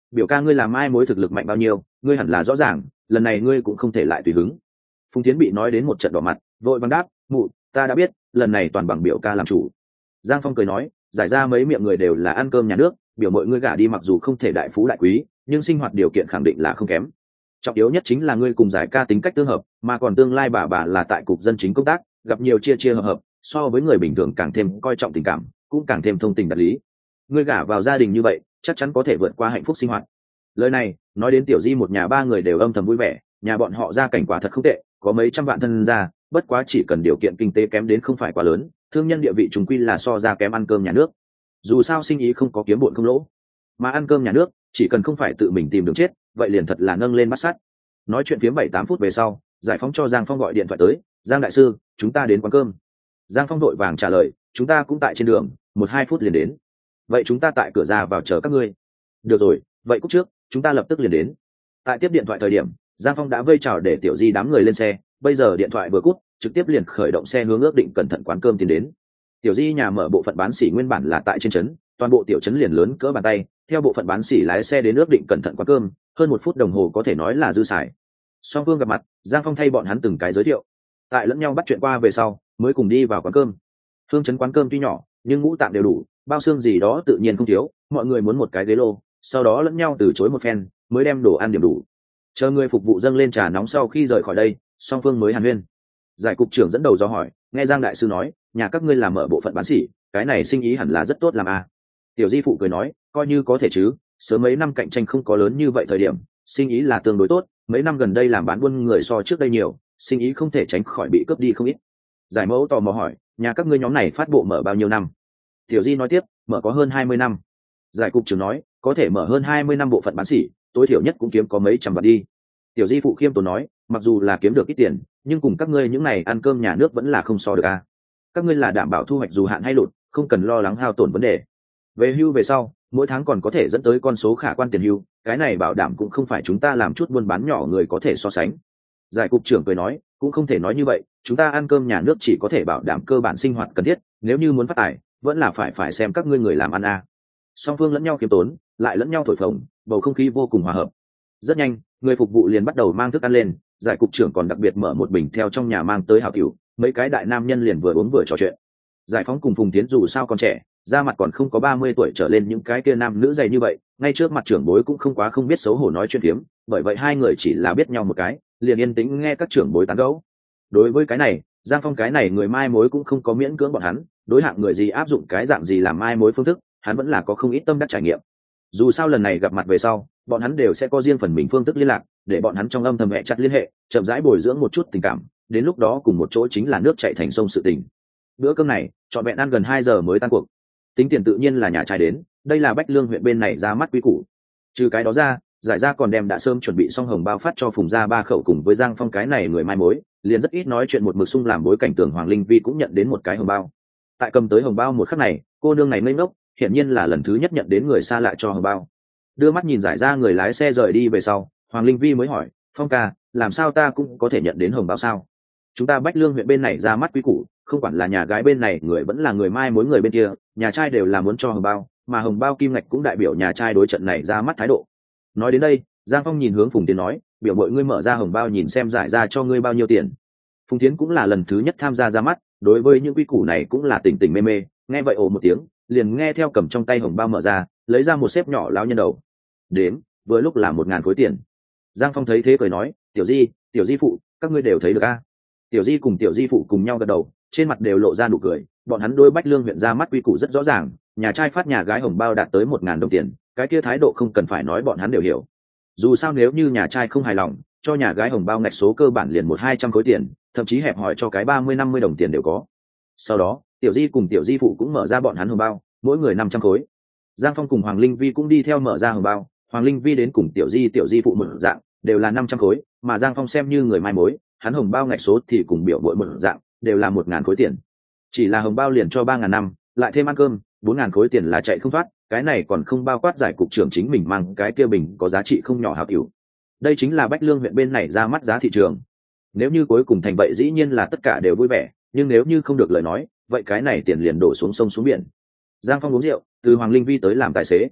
biểu ca ngươi làm mai mối thực lực mạnh bao nhiêu ngươi hẳn là rõ ràng, lần này ngươi cũng không thể lại tùy hứng. Phùng Tiến bị nói đến một trận đỏ mặt, vội vàng đáp, mụ ta đã biết, lần này toàn bằng biểu ca làm chủ. Giang Phong cười nói, giải ra mấy miệng người đều là ăn cơm nhà nước, biểu mọi ngươi gả đi mặc dù không thể đại phú đại quý, nhưng sinh hoạt điều kiện khẳng định là không kém. Trọng yếu nhất chính là ngươi cùng giải ca tính cách tương hợp, mà còn tương lai bà là tại cục dân chính công tác, gặp nhiều chia chia hợp hợp, so với người bình thường càng thêm coi trọng tình cảm, cũng càng thêm thông tình đạt lý. Ngươi gả vào gia đình như vậy, chắc chắn có thể vượt qua hạnh phúc sinh hoạt. Lời này nói đến Tiểu Di một nhà ba người đều âm thầm vui vẻ, nhà bọn họ gia cảnh quả thật không tệ, có mấy trăm vạn thân gia, bất quá chỉ cần điều kiện kinh tế kém đến không phải quá lớn, thương nhân địa vị trùng quy là so ra kém ăn cơm nhà nước. Dù sao sinh ý không có kiếm bộn không lỗ, mà ăn cơm nhà nước chỉ cần không phải tự mình tìm đường chết, vậy liền thật là nâng lên bắt sắt. Nói chuyện phiếm 7-8 phút về sau, Giải Phóng cho Giang Phong gọi điện thoại tới, Giang đại sư, chúng ta đến quán cơm. Giang Phong đội vàng trả lời, chúng ta cũng tại trên đường, 1-2 phút liền đến. Vậy chúng ta tại cửa ra vào chờ các ngươi. Được rồi, vậy cúc trước, chúng ta lập tức liền đến. Tại tiếp điện thoại thời điểm, Giang Phong đã vây chào để Tiểu Di đám người lên xe, bây giờ điện thoại vừa cút, trực tiếp liền khởi động xe hướng ước định cẩn thận quán cơm tiến đến. Tiểu Di nhà mở bộ phận bán xỉ nguyên bản là tại trên trấn, toàn bộ tiểu trấn liền lớn cỡ bàn tay, theo bộ phận bán xỉ lái xe đến ước định cẩn thận quán cơm, hơn 1 phút đồng hồ có thể nói là dư xài. Song phương gặp mặt, Giang Phong thay bọn hắn từng cái giới thiệu, tại lẫn nhau bắt chuyện qua về sau, mới cùng đi vào quán cơm. Hương trấn quán cơm tuy nhỏ, nhưng ngũ tạng đều đủ, bao xương gì đó tự nhiên không thiếu, mọi người muốn một cái ghế lô, sau đó lẫn nhau từ chối một phen, mới đem đồ ăn điểm đủ. Chờ người phục vụ dâng lên trà nóng sau khi rời khỏi đây, song phương mới hàn huyên. Giải cục trưởng dẫn đầu do hỏi, nghe Giang đại sư nói, nhà các ngươi làm ở bộ phận bán sỉ, cái này sinh ý hẳn là rất tốt làm à. Tiểu Di phụ cười nói, coi như có thể chứ, sớm mấy năm cạnh tranh không có lớn như vậy thời điểm, sinh ý là tương đối tốt, mấy năm gần đây làm bán buôn người so trước đây nhiều, sinh ý không thể tránh khỏi bị cướp đi không ít. Giải mẫu tò mò hỏi, nhà các ngươi nhóm này phát bộ mở bao nhiêu năm? Tiểu Di nói tiếp, mở có hơn 20 năm. Giải cục trưởng nói, có thể mở hơn 20 năm bộ phận bán sỉ, tối thiểu nhất cũng kiếm có mấy trăm vạn đi. Tiểu Di phụ khiêm tốn nói, mặc dù là kiếm được ít tiền, nhưng cùng các ngươi những này ăn cơm nhà nước vẫn là không so được a. Các ngươi là đảm bảo thu hoạch dù hạn hay lụt, không cần lo lắng hao tổn vấn đề. Về hưu về sau, mỗi tháng còn có thể dẫn tới con số khả quan tiền hưu, cái này bảo đảm cũng không phải chúng ta làm chút buôn bán nhỏ người có thể so sánh. Giải cục trưởng cười nói, cũng không thể nói như vậy, chúng ta ăn cơm nhà nước chỉ có thể bảo đảm cơ bản sinh hoạt cần thiết, nếu như muốn phát tài, vẫn là phải xem các ngươi người làm ăn a. Song phương lẫn nhau khiêm tốn, lại lẫn nhau thổi phồng, bầu không khí vô cùng hòa hợp. Rất nhanh, người phục vụ liền bắt đầu mang thức ăn lên, giải cục trưởng còn đặc biệt mở một bình theo trong nhà mang tới hảo cửu, mấy cái đại nam nhân liền vừa uống vừa trò chuyện. Giải Phóng cùng Phùng Tiến dù sao còn trẻ, da mặt còn không có 30 tuổi trở lên, những cái kia nam nữ dày như vậy, ngay trước mặt trưởng bối cũng không quá không biết xấu hổ nói chuyện phiếm, bởi vậy hai người chỉ là biết nhau một cái, liền yên tĩnh nghe các trưởng bối tán gẫu. Đối với cái này, Giang Phong cái này người mai mối cũng không có miễn cưỡng bọn hắn, đối hạng người gì áp dụng cái dạng gì làm mai mối phương thức, hắn vẫn là có không ít tâm đắc trải nghiệm. Dù sao lần này gặp mặt về sau, bọn hắn đều sẽ có riêng phần mình phương thức liên lạc, để bọn hắn trong âm thầm hẹ chặt liên hệ, chậm rãi bồi dưỡng một chút tình cảm, đến lúc đó cùng một chỗ chính là nước chảy thành sông sự tình. Bữa cơm này, trọn vẹn ăn gần 2 giờ mới tan cuộc. Tính tiền tự nhiên là nhà trai đến, đây là Bách Lương huyện bên này ra mắt quý củ. Trừ cái đó ra, Giải ra còn đem đã sớm chuẩn bị xong hồng bao phát cho Phùng gia 3 khẩu cùng với Giang Phong cái này người mai mối, liền rất ít nói chuyện một mực sung làm bối cảnh Tường Hoàng Linh Vi cũng nhận đến một cái hồng bao. Tại cầm tới hồng bao một khắc này, cô nương này ngây ngốc, hiển nhiên là lần thứ nhất nhận đến người xa lạ cho hồng bao. Đưa mắt nhìn Giải ra người lái xe rời đi về sau, Hoàng Linh Vi mới hỏi, Phong ca, làm sao ta cũng có thể nhận đến hồng bao sao? Chúng ta Bách Lương huyện bên này ra mắt quý củ, không quản là nhà gái bên này người vẫn là người mai mối người bên kia, nhà trai đều là muốn cho hồng bao, mà hồng bao kim ngạch cũng đại biểu nhà trai đối trận này ra mắt thái độ. Nói đến đây, Giang Phong nhìn hướng Phùng Tiến nói, biểu mọi ngươi mở ra hồng bao nhìn xem Giải ra cho ngươi bao nhiêu tiền. Phùng Tiến cũng là lần thứ nhất tham gia ra mắt, đối với những quý củ này cũng là tỉnh tỉnh mê mê, nghe vậy ồ một tiếng, liền nghe theo cầm trong tay hồng bao mở ra, lấy ra một xếp nhỏ lão nhân đầu. Đến, vừa lúc là 1.000 khối tiền. Giang Phong thấy thế cười nói, tiểu di phụ, các ngươi đều thấy được a? Tiểu di cùng tiểu di phụ cùng nhau gật đầu, trên mặt đều lộ ra nụ cười, bọn hắn đôi Bách Lương huyện ra mắt quy củ rất rõ ràng, nhà trai phát nhà gái hồng bao đạt tới 1.000 đồng tiền, cái kia thái độ không cần phải nói bọn hắn đều hiểu. Dù sao nếu như nhà trai không hài lòng, cho nhà gái hồng bao ngạch số cơ bản liền 100-200 khối tiền, thậm chí hẹp hỏi cho cái 30-50 đồng tiền đều có. Sau đó, tiểu di cùng tiểu di phụ cũng mở ra bọn hắn hồng bao, mỗi người 500 khối. Giang Phong cùng Hoàng Linh Vi cũng đi theo mở ra hồng bao, Hoàng Linh Vi đến cùng tiểu di phụ một dạng, đều là 500 khối, mà Giang Phong xem như người mai mối, hắn hồng bao ngạch số thì cùng biểu bội một dạng, đều là 1.000 khối tiền. Chỉ là hồng bao liền cho 3.000 năm, lại thêm ăn cơm, 4.000 khối tiền là chạy không thoát, cái này còn không bao quát giải cục trưởng chính mình mang cái kia bình có giá trị không nhỏ hảo tiểu. Đây chính là Bách Lương huyện bên này ra mắt giá thị trường. Nếu như cuối cùng thành vậy dĩ nhiên là tất cả đều vui vẻ, nhưng nếu như không được lời nói, vậy cái này tiền liền đổ xuống sông xuống biển. Giang Phong uống rượu, từ Hoàng Linh Vi tới làm tài xế.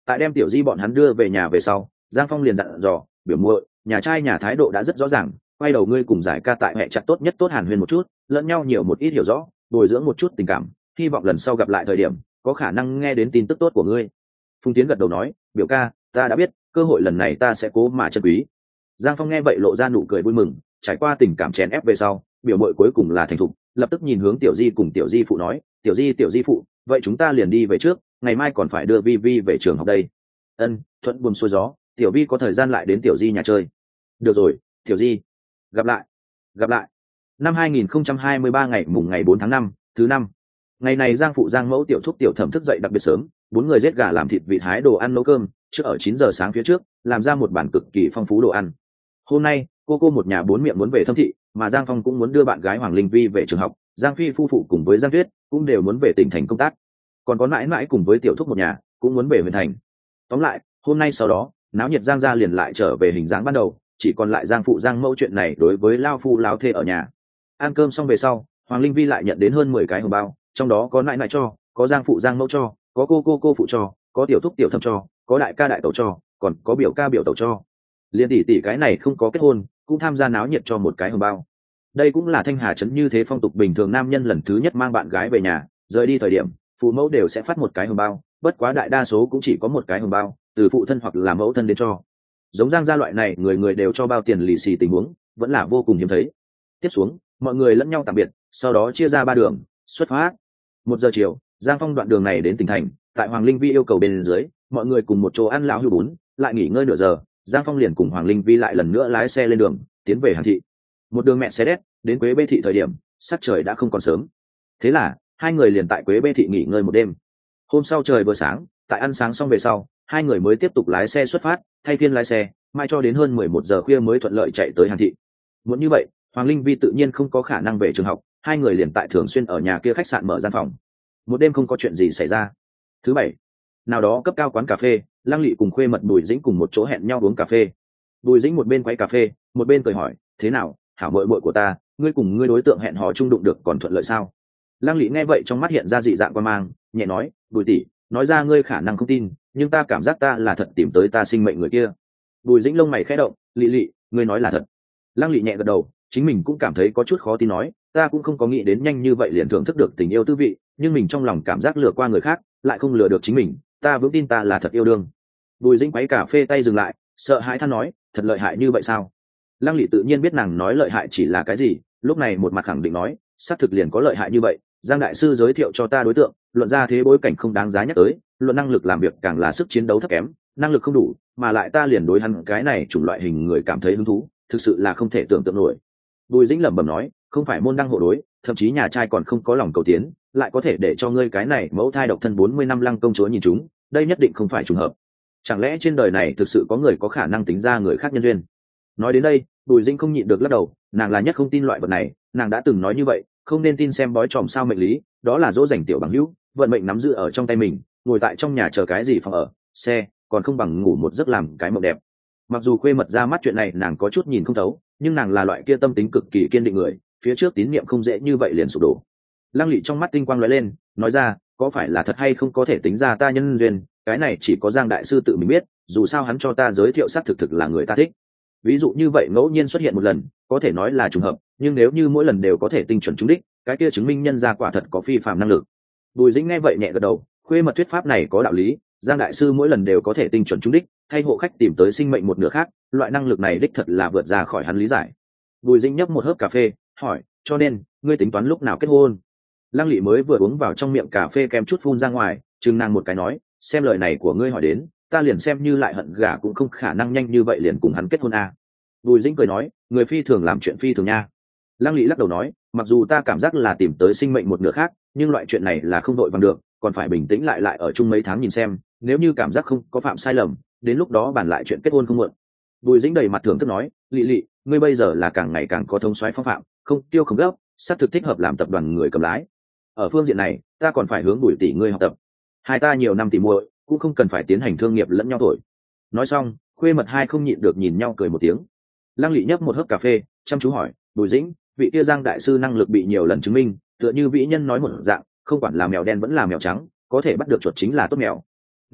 Tại đem tiểu di bọn hắn đưa về nhà về sau, Giang Phong liền dặn dò biểu muội, nhà trai nhà thái độ đã rất rõ ràng, quay đầu ngươi cùng giải ca tại mẹ chặt tốt nhất tốt hàn huyên một chút, lẫn nhau nhiều một ít hiểu rõ, bồi dưỡng một chút tình cảm, hy vọng lần sau gặp lại thời điểm có khả năng nghe đến tin tức tốt của ngươi. Phùng Tiến gật đầu nói, biểu ca, ta đã biết, cơ hội lần này ta sẽ cố mà trân quý. Giang Phong nghe vậy lộ ra nụ cười vui mừng, trải qua tình cảm chèn ép về sau, biểu muội cuối cùng là thành thục, lập tức nhìn hướng tiểu di cùng tiểu di phụ nói, tiểu di phụ, vậy chúng ta liền đi về trước, ngày mai còn phải đưa vi vi về trường học đây. Ân, thuận buồm xuôi gió, tiểu vi có thời gian lại đến tiểu di nhà chơi. Được rồi, tiểu di, gặp lại. Năm 2023 ngày mùng ngày 4 tháng 5, thứ năm. Ngày này Giang phụ Giang mẫu tiểu thúc tiểu thẩm thức dậy đặc biệt sớm, 4 người giết gà làm thịt vịt hái đồ ăn nấu cơm, trước ở 9 giờ sáng phía trước, làm ra một bản cực kỳ phong phú đồ ăn. Hôm nay, cô một nhà 4 miệng muốn về thâm thị, mà Giang Phong cũng muốn đưa bạn gái Hoàng Linh Vi về trường học, Giang Phi phu phụ cùng với Giang Tuyết cũng đều muốn về tỉnh thành công tác. Còn có mãi mãi cùng với tiểu thúc một nhà cũng muốn về huyện thành. Tóm lại, hôm nay sau đó, náo nhiệt Giang gia liền lại trở về hình dáng ban đầu, chỉ còn lại Giang phụ Giang mẫu chuyện này đối với lao phu lao thê ở nhà. Ăn cơm xong về sau, Hoàng Linh Vi lại nhận đến hơn 10 cái hồng bao, trong đó có nại cho, có Giang phụ Giang mẫu cho, có cô phụ cho, có tiểu thúc tiểu thẩm cho, có đại ca đại tẩu cho, còn có biểu ca biểu tẩu cho. Liên tỷ cái này không có kết hôn, cũng tham gia náo nhiệt cho một cái hồng bao. Đây cũng là Thanh Hà trấn như thế phong tục bình thường, nam nhân lần thứ nhất mang bạn gái về nhà, rời đi thời điểm, phụ mẫu đều sẽ phát một cái hồng bao, bất quá đại đa số cũng chỉ có một cái hồng bao, từ phụ thân hoặc là mẫu thân đến cho. Giống Giang gia loại này người người đều cho bao tiền lì xì tình huống, vẫn là vô cùng hiếm thấy. Tiếp xuống, mọi người lẫn nhau tạm biệt, sau đó chia ra 3 đường, xuất phát. 1 giờ chiều, Giang Phong đoạn đường này đến tỉnh thành, tại Hoàng Linh Vi yêu cầu bên dưới, mọi người cùng một chỗ ăn lão hưu bún, lại nghỉ ngơi nửa giờ, Giang Phong liền cùng Hoàng Linh Vi lại lần nữa lái xe lên đường, tiến về Hàn thị. Một đường mẹ xe đét, đến Quế Bê thị thời điểm, sắc trời đã không còn sớm. Thế là, hai người liền tại Quế Bê thị nghỉ ngơi một đêm. Hôm sau trời vừa sáng, tại ăn sáng xong về sau, hai người mới tiếp tục lái xe xuất phát, thay phiên lái xe, mãi cho đến hơn 11 giờ khuya mới thuận lợi chạy tới Hàn thị. Muốn như vậy, Hoàng Linh Vi tự nhiên không có khả năng về trường học, hai người liền tại thường xuyên ở nhà kia khách sạn mở gian phòng. Một đêm không có chuyện gì xảy ra. Thứ bảy, nào đó cấp cao quán cà phê, Lăng Lệ cùng khuê mật Bùi Dĩnh cùng một chỗ hẹn nhau uống cà phê. Bùi Dĩnh một bên quấy cà phê, một bên cười hỏi, thế nào, hảo muội muội của ta, ngươi cùng ngươi đối tượng hẹn hò chung đụng được còn thuận lợi sao? Lăng Lệ nghe vậy trong mắt hiện ra dị dạng quan mang, nhẹ nói, Bùi tỷ, nói ra ngươi khả năng không tin, nhưng ta cảm giác ta là thật tìm tới ta sinh mệnh người kia. Bùi Dĩnh lông mày khẽ động, Lệ, ngươi nói là thật? Lăng Lệ nhẹ gật đầu, chính mình cũng cảm thấy có chút khó tin, nói, ta cũng không có nghĩ đến nhanh như vậy liền thưởng thức được tình yêu tư vị, nhưng mình trong lòng cảm giác lừa qua người khác, lại không lừa được chính mình, ta vững tin ta là thật yêu đương. Bùi Dĩnh quấy cà phê tay dừng lại, sợ hãi than nói, thật lợi hại như vậy sao? Lăng Lệ tự nhiên biết nàng nói lợi hại chỉ là cái gì, lúc này một mặt khẳng định nói, xác thực liền có lợi hại như vậy, Giang đại sư giới thiệu cho ta đối tượng, luận ra thế bối cảnh không đáng giá nhắc tới, luận năng lực làm việc càng là sức chiến đấu thấp kém, năng lực không đủ, mà lại ta liền đối hắn cái này chủng loại hình người cảm thấy hứng thú, thực sự là không thể tưởng tượng nổi. Bùi Dĩnh lẩm bẩm nói, không phải môn đăng hộ đối, thậm chí nhà trai còn không có lòng cầu tiến, lại có thể để cho ngươi cái này mẫu thai độc thân 40 năm Lăng công chúa nhìn chúng, đây nhất định không phải trùng hợp. Chẳng lẽ trên đời này thực sự có người có khả năng tính ra người khác nhân duyên? Nói đến đây, Bùi Dĩnh không nhịn được lắc đầu, nàng là nhất không tin loại vật này, nàng đã từng nói như vậy, không nên tin xem bói tròm sao mệnh lý, đó là dỗ dành tiểu bằng hữu, vận mệnh nắm giữ ở trong tay mình, ngồi tại trong nhà chờ cái gì phòng ở, xe, còn không bằng ngủ một giấc làm cái mộng đẹp. Mặc dù khuê mật ra mắt chuyện này nàng có chút nhìn không thấu, nhưng nàng là loại kia tâm tính cực kỳ kiên định người, phía trước tín niệm không dễ như vậy liền sụp đổ. Lăng Lệ trong mắt tinh quang lóe lên, nói ra, có phải là thật hay không có thể tính ra ta nhân duyên, cái này chỉ có Giang đại sư tự mình biết, dù sao hắn cho ta giới thiệu xác thực là người ta thích. Ví dụ như vậy ngẫu nhiên xuất hiện một lần, có thể nói là trùng hợp, nhưng nếu như mỗi lần đều có thể tinh chuẩn trúng đích, cái kia chứng minh nhân gia quả thật có phi phàm năng lực. Bùi Dĩnh nghe vậy nhẹ gật đầu, khuê mật thuyết pháp này có đạo lý, Giang đại sư mỗi lần đều có thể tinh chuẩn trúng đích, thay hộ khách tìm tới sinh mệnh một nửa khác, loại năng lực này đích thật là vượt ra khỏi hắn lý giải. Bùi Dĩnh nhấp một hớp cà phê, hỏi, cho nên ngươi tính toán lúc nào kết hôn? Lăng Lệ mới vừa uống vào trong miệng cà phê kém chút phun ra ngoài, chừng nàng một cái nói, xem lời này của ngươi hỏi đến, ta liền xem như lại hận gả cũng không khả năng nhanh như vậy liền cùng hắn kết hôn à. Bùi Dĩnh cười nói, người phi thường làm chuyện phi thường nha. Lăng Lệ lắc đầu nói, mặc dù ta cảm giác là tìm tới sinh mệnh một nửa khác, nhưng loại chuyện này là không đội vàng được, còn phải bình tĩnh lại ở chung mấy tháng nhìn xem, nếu như cảm giác không có phạm sai lầm, đến lúc đó bàn lại chuyện kết hôn không muộn. Bùi Dĩnh đầy mặt thưởng thức nói, Lệ, ngươi bây giờ là càng ngày càng có thông soái phong phạm, không tiêu không gấp, xác thực thích hợp làm tập đoàn người cầm lái. Ở phương diện này, ta còn phải hướng Bùi tỷ ngươi học tập. Hai ta nhiều năm tỉ muội, cũng không cần phải tiến hành thương nghiệp lẫn nhau thổi. Nói xong, khuê mật hai không nhịn được nhìn nhau cười một tiếng. Lăng Lệ nhấp một hớp cà phê, chăm chú hỏi, Bùi Dĩnh, vị kia Giang đại sư năng lực bị nhiều lần chứng minh, tựa như vĩ nhân nói một dạng, không quản là mèo đen vẫn là mèo trắng, có thể bắt được chuột chính là tốt mèo.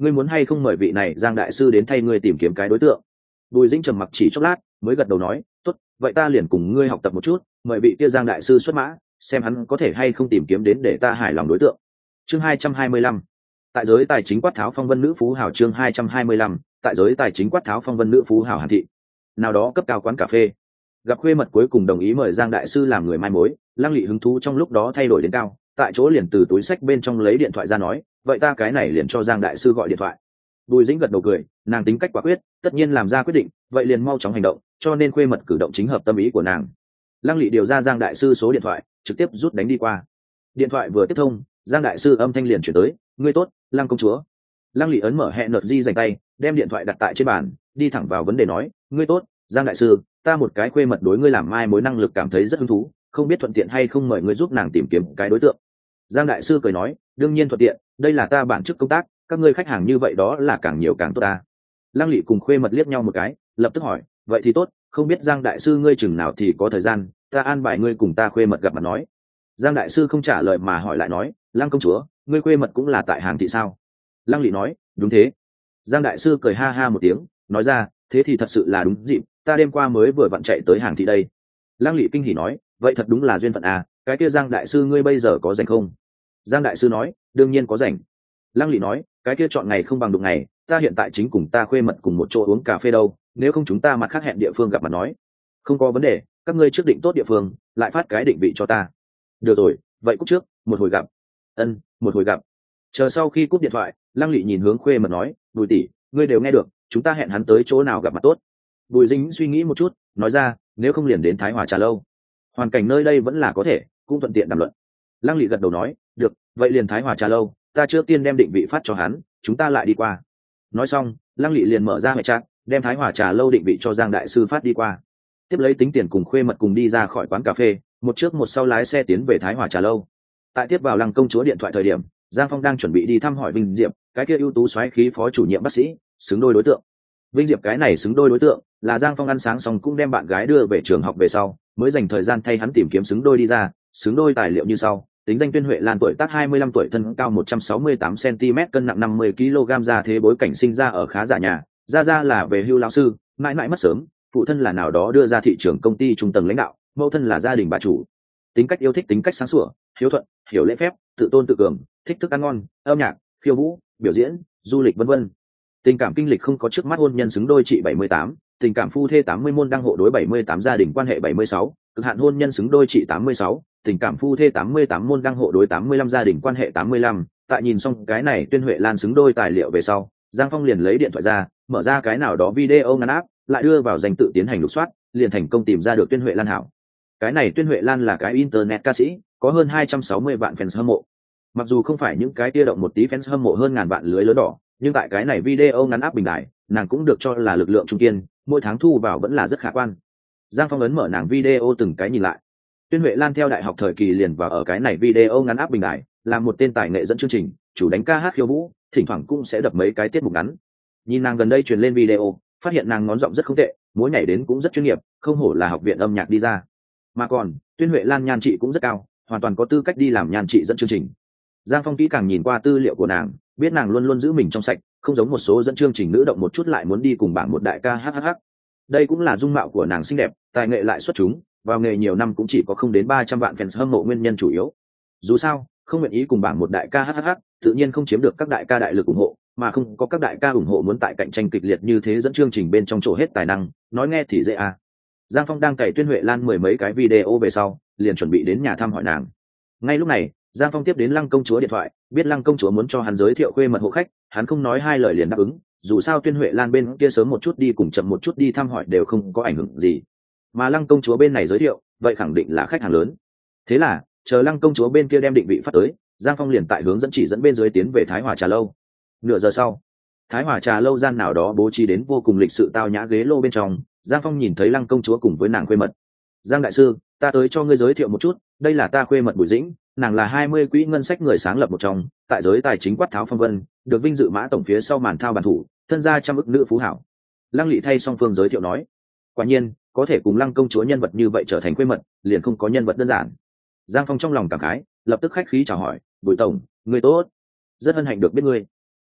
ngươi muốn hay không mời vị này Giang đại sư đến thay ngươi tìm kiếm cái đối tượng? Bùi Dĩnh trầm mặc chỉ chốc lát mới gật đầu nói, tốt, vậy ta liền cùng ngươi học tập một chút, mời vị kia Giang đại sư xuất mã, xem hắn có thể hay không tìm kiếm đến để ta hài lòng đối tượng. Chương 225. Tại giới tài chính quát tháo phong vân nữ phú hào. Chương 225. Tại giới tài chính quát tháo phong vân nữ phú hào Hàn thị. Nào đó cấp cao quán cà phê, gặp khuê mật cuối cùng đồng ý mời Giang đại sư làm người mai mối, Lăng Lệ hứng thú trong lúc đó thay đổi đến cao, tại chỗ liền từ túi sách bên trong lấy điện thoại ra nói, vậy ta cái này liền cho Giang đại sư gọi điện thoại. Bùi Dĩnh gật đầu cười, nàng tính cách quả quyết, tất nhiên làm ra quyết định, vậy liền mau chóng hành động, cho nên khuê mật cử động chính hợp tâm ý của nàng. Lăng Lệ điều ra Giang đại sư số điện thoại, trực tiếp rút đánh đi qua. Điện thoại vừa tiếp thông, Giang đại sư âm thanh liền chuyển tới, ngươi tốt, Lăng công chúa. Lăng Lệ ấn mở hẹn nợt di dành tay, đem điện thoại đặt tại trên bàn, đi thẳng vào vấn đề nói, ngươi tốt, Giang đại sư, ta một cái khuê mật đối ngươi làm mai mối năng lực cảm thấy rất hứng thú, không biết thuận tiện hay không mời ngươi giúp nàng tìm kiếm cái đối tượng. Giang đại sư cười nói, đương nhiên thuận tiện, đây là ta bản chức công tác, các ngươi khách hàng như vậy đó là càng nhiều càng tốt ta. Lăng Lệ cùng khuê mật liếc nhau một cái, lập tức hỏi, vậy thì tốt, không biết Giang đại sư ngươi chừng nào thì có thời gian, ta an bài ngươi cùng ta khuê mật gặp mặt nói. Giang đại sư không trả lời mà hỏi lại nói, Lăng công chúa, ngươi khuê mật cũng là tại Hàng thị sao? Lăng Lệ nói, đúng thế. Giang đại sư cười ha ha một tiếng, nói ra, thế thì thật sự là đúng dịp, ta đêm qua mới vừa vặn chạy tới Hàng thị đây. Lăng Lệ kinh hỉ nói, vậy thật đúng là duyên phận à, cái kia Giang đại sư ngươi bây giờ có rảnh không? Giang đại sư nói, đương nhiên có rảnh. Lăng Lệ nói, cái kia chọn ngày không bằng đụng ngày, ta hiện tại chính cùng ta khuê mật cùng một chỗ uống cà phê đâu, nếu không chúng ta mặt khác hẹn địa phương gặp mặt nói. Không có vấn đề, các ngươi trước định tốt địa phương, lại phát cái định vị cho ta. Được rồi, vậy cúp trước, một hồi gặp. Ân, một hồi gặp. Chờ sau khi cúp điện thoại, Lăng Lệ nhìn hướng khuê mật nói, Bùi tỷ, ngươi đều nghe được, chúng ta hẹn hắn tới chỗ nào gặp mặt tốt. Bùi Dĩnh suy nghĩ một chút, nói ra, nếu không liền đến Thái Hòa trà lâu, hoàn cảnh nơi đây vẫn là có thể, cũng thuận tiện đàm luận. Lăng Lệ gật đầu nói, được, vậy liền Thái Hòa trà lâu, ta trước tiên đem định vị phát cho hắn, chúng ta lại đi qua. Nói xong, Lăng Lệ liền mở ra hệ chat, đem Thái Hòa trà lâu định vị cho Giang đại sư phát đi qua. Tiếp lấy tính tiền cùng khuê mật cùng đi ra khỏi quán cà phê, một trước một sau lái xe tiến về Thái Hòa trà lâu. Tại tiếp vào Lăng công chúa điện thoại thời điểm, Giang Phong đang chuẩn bị đi thăm hỏi Vinh Diệp, cái kia ưu tú soái khí phó chủ nhiệm bác sĩ, xứng đôi đối tượng. Vinh Diệp cái này xứng đôi đối tượng là Giang Phong ăn sáng xong cũng đem bạn gái đưa về trường học về sau, mới dành thời gian thay hắn tìm kiếm xứng đôi đi ra, xứng đôi tài liệu như sau: tính danh Tuyên Huệ Lan, tuổi tác 25 tuổi, thân cao 168 cm, cân nặng 50 kg, ra thế bối cảnh sinh ra ở khá giả nhà, ra là về hưu lão sư, mãi mãi mất sớm, phụ thân là nào đó đưa ra thị trường công ty trung tầng lãnh đạo, mẫu thân là gia đình bà chủ. Tính cách yêu thích tính cách sáng sủa, hiếu thuận, hiểu lễ phép, tự tôn tự cường, thích thức ăn ngon, âm nhạc, khiêu vũ, biểu diễn, du lịch vân vân. Tình cảm kinh lịch không có trước mắt hôn nhân xứng đôi trị 78, tình cảm phu thê 80 môn đăng hộ đối 78, gia đình quan hệ 76, cực hạn hôn nhân xứng đôi trị 86, tình cảm phu thê 88 môn đăng hộ đối 85, gia đình quan hệ 85. Tại nhìn xong cái này Tuyên Huệ Lan xứng đôi tài liệu về sau, Giang Phong liền lấy điện thoại ra, mở ra cái nào đó video ngắn áp, lại đưa vào danh tự tiến hành lục soát, liền thành công tìm ra được Tuyên Huệ Lan hảo. Cái này Tuyên Huệ Lan là cái internet ca sĩ, có hơn 260 vạn fans hâm mộ. Mặc dù không phải những cái tia động một tí fans hâm mộ hơn ngàn vạn lưới lớn đỏ, nhưng tại cái này video ngắn áp bình đại, nàng cũng được cho là lực lượng trung kiên, mỗi tháng thu vào vẫn là rất khả quan. Giang Phong ấn mở nàng video từng cái nhìn lại. Tuyên Huệ Lan theo đại học thời kỳ liền vào ở cái này video ngắn áp bình đại, là một tên tài nghệ dẫn chương trình, chủ đánh ca hát khiêu vũ, thỉnh thoảng cũng sẽ đập mấy cái tiết mục ngắn. Nhìn nàng gần đây truyền lên video, phát hiện nàng ngón giọng rất không tệ, múa nhảy đến cũng rất chuyên nghiệp, không hổ là học viện âm nhạc đi ra. Mà còn, Tuyên Huệ Lan nhan trị cũng rất cao, hoàn toàn có tư cách đi làm nhan trị dẫn chương trình. Giang Phong kỹ càng nhìn qua tư liệu của nàng, biết nàng luôn luôn giữ mình trong sạch, không giống một số dẫn chương trình nữ động một chút lại muốn đi cùng bảng một đại ca hhh. Đây cũng là dung mạo của nàng xinh đẹp, tài nghệ lại xuất chúng, vào nghề nhiều năm cũng chỉ có không đến 300 vạn fans hâm mộ nguyên nhân chủ yếu. Dù sao, không nguyện ý cùng bảng một đại ca hhh, tự nhiên không chiếm được các đại ca đại lực ủng hộ, mà không có các đại ca ủng hộ muốn tại cạnh tranh kịch liệt như thế dẫn chương trình bên trong chỗ hết tài năng, nói nghe thì dễ à. Giang Phong đang cày Tuyên Huệ Lan mười mấy cái video về sau, liền chuẩn bị đến nhà thăm hỏi nàng. Ngay lúc này, Giang Phong tiếp đến Lăng công chúa điện thoại, biết Lăng công chúa muốn cho hắn giới thiệu khuê mật hộ khách, hắn không nói hai lời liền đáp ứng, dù sao Tuyên Huệ Lan bên kia sớm một chút đi cùng chậm một chút đi thăm hỏi đều không có ảnh hưởng gì. Mà Lăng công chúa bên này giới thiệu, vậy khẳng định là khách hàng lớn. Thế là, chờ Lăng công chúa bên kia đem định vị phát tới, Giang Phong liền tại hướng dẫn chỉ dẫn bên dưới tiến về Thái Hòa trà lâu. Nửa giờ sau, Thái Hòa trà lâu gian nào đó bố trí đến vô cùng lịch sự tao nhã ghế lô bên trong, Giang Phong nhìn thấy Lăng công chúa cùng với nàng khuê mật. Giang đại sư, ta tới cho ngươi giới thiệu một chút, đây là ta khuê mật Bùi Dĩnh, nàng là 20 quỹ ngân sách người sáng lập một trong, tại giới tài chính quát tháo phong vân, được vinh dự mã tổng phía sau màn thao bản thủ, thân gia trăm ức nữ phú hảo. Lăng Lệ thay song phương giới thiệu nói, quả nhiên có thể cùng Lăng công chúa nhân vật như vậy trở thành khuê mật, liền không có nhân vật đơn giản. Giang Phong trong lòng cảm khái, lập tức khách khí chào hỏi, Bùi tổng, ngươi tốt, rất hân hạnh được biết ngươi.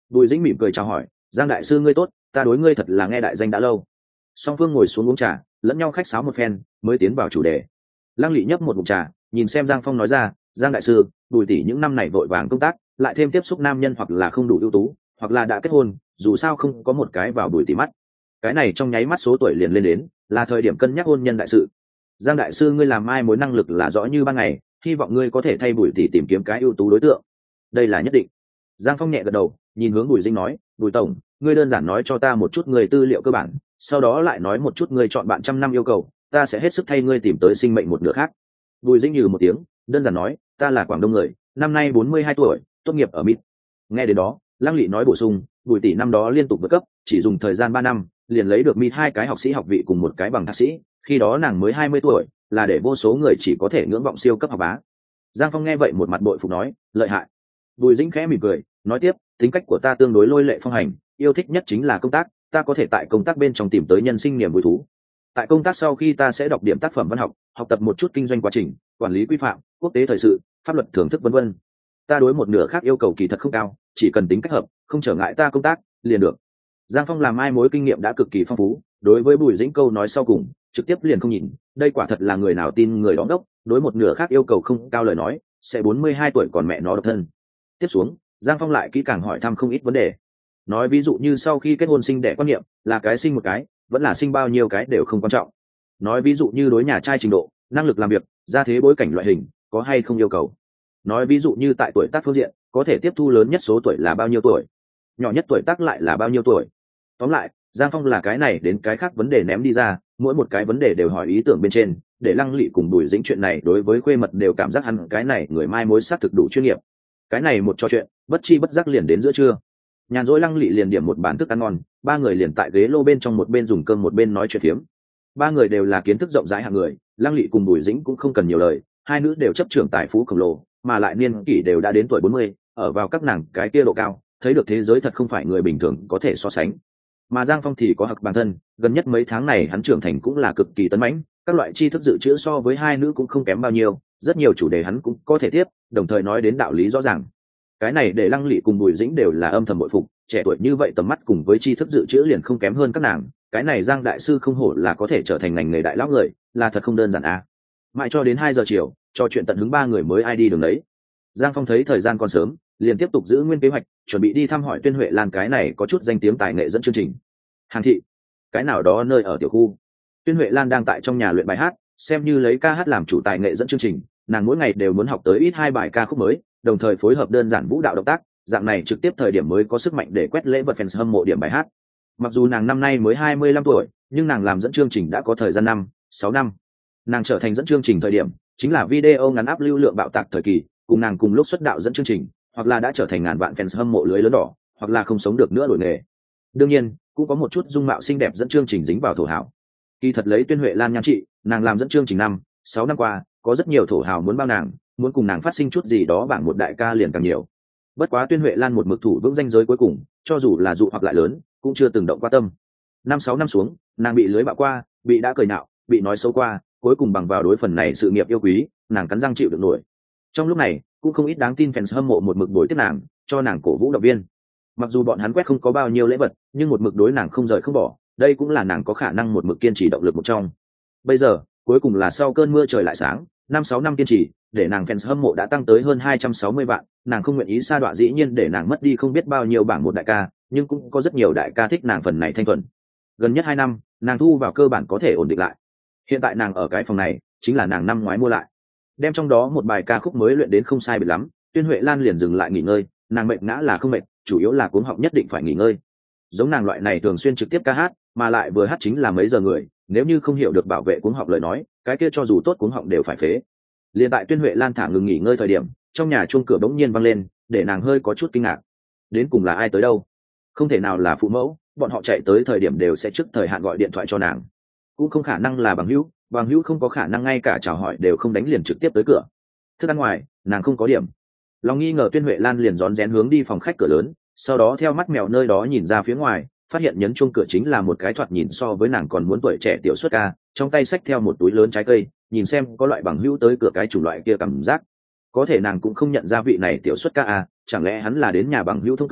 Bùi Dĩnh mỉm cười chào hỏi, Giang đại sư ngươi tốt, ta đối ngươi thật là nghe đại danh đã lâu. Song phương ngồi xuống uống trà, lẫn nhau khách sáo một phen mới tiến vào chủ đề. Lăng Lệ nhấp một ngụm trà, nhìn xem Giang Phong nói ra, Giang đại sư, Bùi tỷ những năm này vội vàng công tác, lại thêm tiếp xúc nam nhân hoặc là không đủ ưu tú, hoặc là đã kết hôn, dù sao không có một cái vào Bùi tỷ mắt. Cái này trong nháy mắt số tuổi liền lên đến, là thời điểm cân nhắc hôn nhân đại sự. Giang đại sư ngươi làm ai mối năng lực là rõ như ban ngày, hy vọng ngươi có thể thay Bùi tỷ tìm kiếm cái ưu tú đối tượng. Đây là nhất định. Giang Phong nhẹ gật đầu, nhìn hướng Bùi Dĩnh nói, Bùi tổng, ngươi đơn giản nói cho ta một chút người tư liệu cơ bản, sau đó lại nói một chút ngươi chọn bạn trăm năm yêu cầu, ta sẽ hết sức thay ngươi tìm tới sinh mệnh một nửa khác. Bùi Dĩnh nhừ một tiếng, đơn giản nói, ta là Quảng Đông người, năm nay 42 tuổi, tốt nghiệp ở MIT. Nghe đến đó, Lăng Lệ nói bổ sung, Bùi tỷ năm đó liên tục vượt cấp, chỉ dùng thời gian 3 năm, liền lấy được MIT 2 cái học sĩ học vị cùng một cái bằng thạc sĩ, khi đó nàng mới 20 tuổi, là để vô số người chỉ có thể ngưỡng vọng siêu cấp học bá. Giang Phong nghe vậy một mặt bội phục nói, lợi hại. Bùi Dĩnh khẽ mỉm cười, nói tiếp, tính cách của ta tương đối lôi lệ phong hành, yêu thích nhất chính là công tác, ta có thể tại công tác bên trong tìm tới nhân sinh niềm vui thú. Tại công tác sau khi ta sẽ đọc điểm tác phẩm văn học, học tập một chút kinh doanh quá trình, quản lý quy phạm, quốc tế thời sự, pháp luật thưởng thức vân vân. Ta đối một nửa khác yêu cầu kỳ thật không cao, chỉ cần tính cách hợp, không trở ngại ta công tác, liền được. Giang Phong làm ai mối kinh nghiệm đã cực kỳ phong phú, đối với Bùi Dĩnh câu nói sau cùng, trực tiếp liền không nhìn, đây quả thật là người nào tin người đó đốc, đối một nửa khác yêu cầu không cao lời nói, sẽ 42 tuổi còn mẹ nó độc thân. Tiếp xuống, Giang Phong lại kỹ càng hỏi thăm không ít vấn đề. Nói ví dụ như sau khi kết hôn sinh đẻ quan niệm, là cái sinh một cái, vẫn là sinh bao nhiêu cái đều không quan trọng. Nói ví dụ như đối nhà trai trình độ, năng lực làm việc, gia thế bối cảnh loại hình, có hay không yêu cầu. Nói ví dụ như tại tuổi tác phương diện, có thể tiếp thu lớn nhất số tuổi là bao nhiêu tuổi, nhỏ nhất tuổi tác lại là bao nhiêu tuổi. Tóm lại, Giang Phong là cái này đến cái khác vấn đề ném đi ra, mỗi một cái vấn đề đều hỏi ý tưởng bên trên, để Lăng Lệ cùng Bùi Dĩnh chuyện này đối với khuê mật đều cảm giác hắn cái này người mai mối xác thực đủ chuyên nghiệp. Cái này một trò chuyện, bất chi bất giác liền đến giữa trưa. Nhàn rỗi Lăng Lệ liền điểm một bàn thức ăn ngon, ba người liền tại ghế lô bên trong một bên dùng cơm một bên nói chuyện phiếm. Ba người đều là kiến thức rộng rãi hạng người, Lăng Lệ cùng Bùi Dĩnh cũng không cần nhiều lời, hai nữ đều chấp trưởng tài phú khổng lồ, mà lại niên kỷ đều đã đến tuổi 40, ở vào các nàng cái kia độ cao, thấy được thế giới thật không phải người bình thường có thể so sánh. Mà Giang Phong thì có hặc bản thân, gần nhất mấy tháng này hắn trưởng thành cũng là cực kỳ tấn mãnh, các loại tri thức dự trữ so với hai nữ cũng không kém bao nhiêu, rất nhiều chủ đề hắn cũng có thể tiếp, đồng thời nói đến đạo lý rõ ràng. Cái này để Lăng Lệ cùng Bùi Dĩnh đều là âm thầm bội phục, trẻ tuổi như vậy tầm mắt cùng với tri thức dự trữ liền không kém hơn các nàng, cái này Giang đại sư không hổ là có thể trở thành ngành nghề đại lão người, là thật không đơn giản à. Mãi cho đến 2 giờ chiều, trò chuyện tận hứng ba người mới ai đi đường đấy. Giang Phong thấy thời gian còn sớm, liền tiếp tục giữ nguyên kế hoạch, chuẩn bị đi thăm hỏi Tuyên Huệ Lan cái này có chút danh tiếng tài nghệ dẫn chương trình. Hàng thị, cái nào đó nơi ở tiểu khu. Tuyên Huệ Lan đang tại trong nhà luyện bài hát, xem như lấy ca hát làm chủ tài nghệ dẫn chương trình, nàng mỗi ngày đều muốn học tới ít 2 bài ca khúc mới, đồng thời phối hợp đơn giản vũ đạo động tác, dạng này trực tiếp thời điểm mới có sức mạnh để quét lễ vật fans hâm mộ điểm bài hát. Mặc dù nàng năm nay mới 25 tuổi, nhưng nàng làm dẫn chương trình đã có thời gian 6 năm. Nàng trở thành dẫn chương trình thời điểm, chính là video ngắn áp lưu lượng bạo tạc thời kỳ, cùng nàng cùng lúc xuất đạo dẫn chương trình, hoặc là đã trở thành ngàn vạn fans hâm mộ lưới lớn đỏ, hoặc là không sống được nữa đổi nghề. Đương nhiên, cũng có một chút dung mạo xinh đẹp dẫn chương trình dính vào thổ hào. Kỳ thật lấy Tuyên Huệ Lan nhan trị, nàng làm dẫn chương trình 6 năm qua, có rất nhiều thổ hào muốn bao nàng, muốn cùng nàng phát sinh chút gì đó bảng một đại ca liền càng nhiều. Bất quá Tuyên Huệ Lan một mực thủ vững danh giới cuối cùng, cho dù là dụ hoặc lại lớn, cũng chưa từng động qua tâm. 5-6 năm xuống, nàng bị lưới bạo qua, bị đã cười nhạo, bị nói xấu qua, cuối cùng bằng vào đối phần này sự nghiệp yêu quý, nàng cắn răng chịu được nổi. Trong lúc này, cũng không ít đáng tin fans hâm mộ một mực đối tiếp nàng, cho nàng cổ vũ động viên. Mặc dù bọn hắn quét không có bao nhiêu lễ vật, nhưng một mực đối nàng không rời không bỏ, đây cũng là nàng có khả năng một mực kiên trì động lực một trong. Bây giờ, cuối cùng là sau cơn mưa trời lại sáng, 5-6 năm kiên trì, để nàng fans hâm mộ đã tăng tới hơn 260 vạn, nàng không nguyện ý sa đọa dĩ nhiên để nàng mất đi không biết bao nhiêu bảng một đại ca, nhưng cũng có rất nhiều đại ca thích nàng phần này thanh thuần. Gần nhất 2 năm, nàng thu vào cơ bản có thể ổn định lại. Hiện tại nàng ở cái phòng này, chính là nàng năm ngoái mua lại. Đem trong đó một bài ca khúc mới luyện đến không sai biệt lắm, Tuyên Huệ Lan liền dừng lại nghỉ ngơi, nàng mệt ngã là không mệt, chủ yếu là cuống họng nhất định phải nghỉ ngơi. Giống nàng loại này thường xuyên trực tiếp ca hát, mà lại vừa hát chính là mấy giờ người, nếu như không hiểu được bảo vệ cuống họng lời nói, cái kia cho dù tốt cuống họng đều phải phế. Liền tại Tuyên Huệ Lan thả ngừng nghỉ ngơi thời điểm, trong nhà chuông cửa bỗng nhiên vang lên, để nàng hơi có chút kinh ngạc. Đến cùng là ai tới đâu? Không thể nào là phụ mẫu, bọn họ chạy tới thời điểm đều sẽ trước thời hạn gọi điện thoại cho nàng. Cũng không khả năng là bằng hữu không có khả năng ngay cả chào hỏi đều không đánh liền trực tiếp tới cửa. Thức ăn ngoài, nàng không có điểm. Lòng nghi ngờ Tuyên Huệ Lan liền rón rén hướng đi phòng khách cửa lớn, sau đó theo mắt mèo nơi đó nhìn ra phía ngoài, phát hiện nhấn chuông cửa chính là một cái thoạt nhìn so với nàng còn muốn tuổi trẻ tiểu xuất ca, trong tay xách theo một túi lớn trái cây, nhìn xem có loại bằng hữu tới cửa cái chủng loại kia cảm giác. Có thể nàng cũng không nhận ra vị này tiểu xuất ca à, chẳng lẽ hắn là đến nhà bằng hữu thông cửa,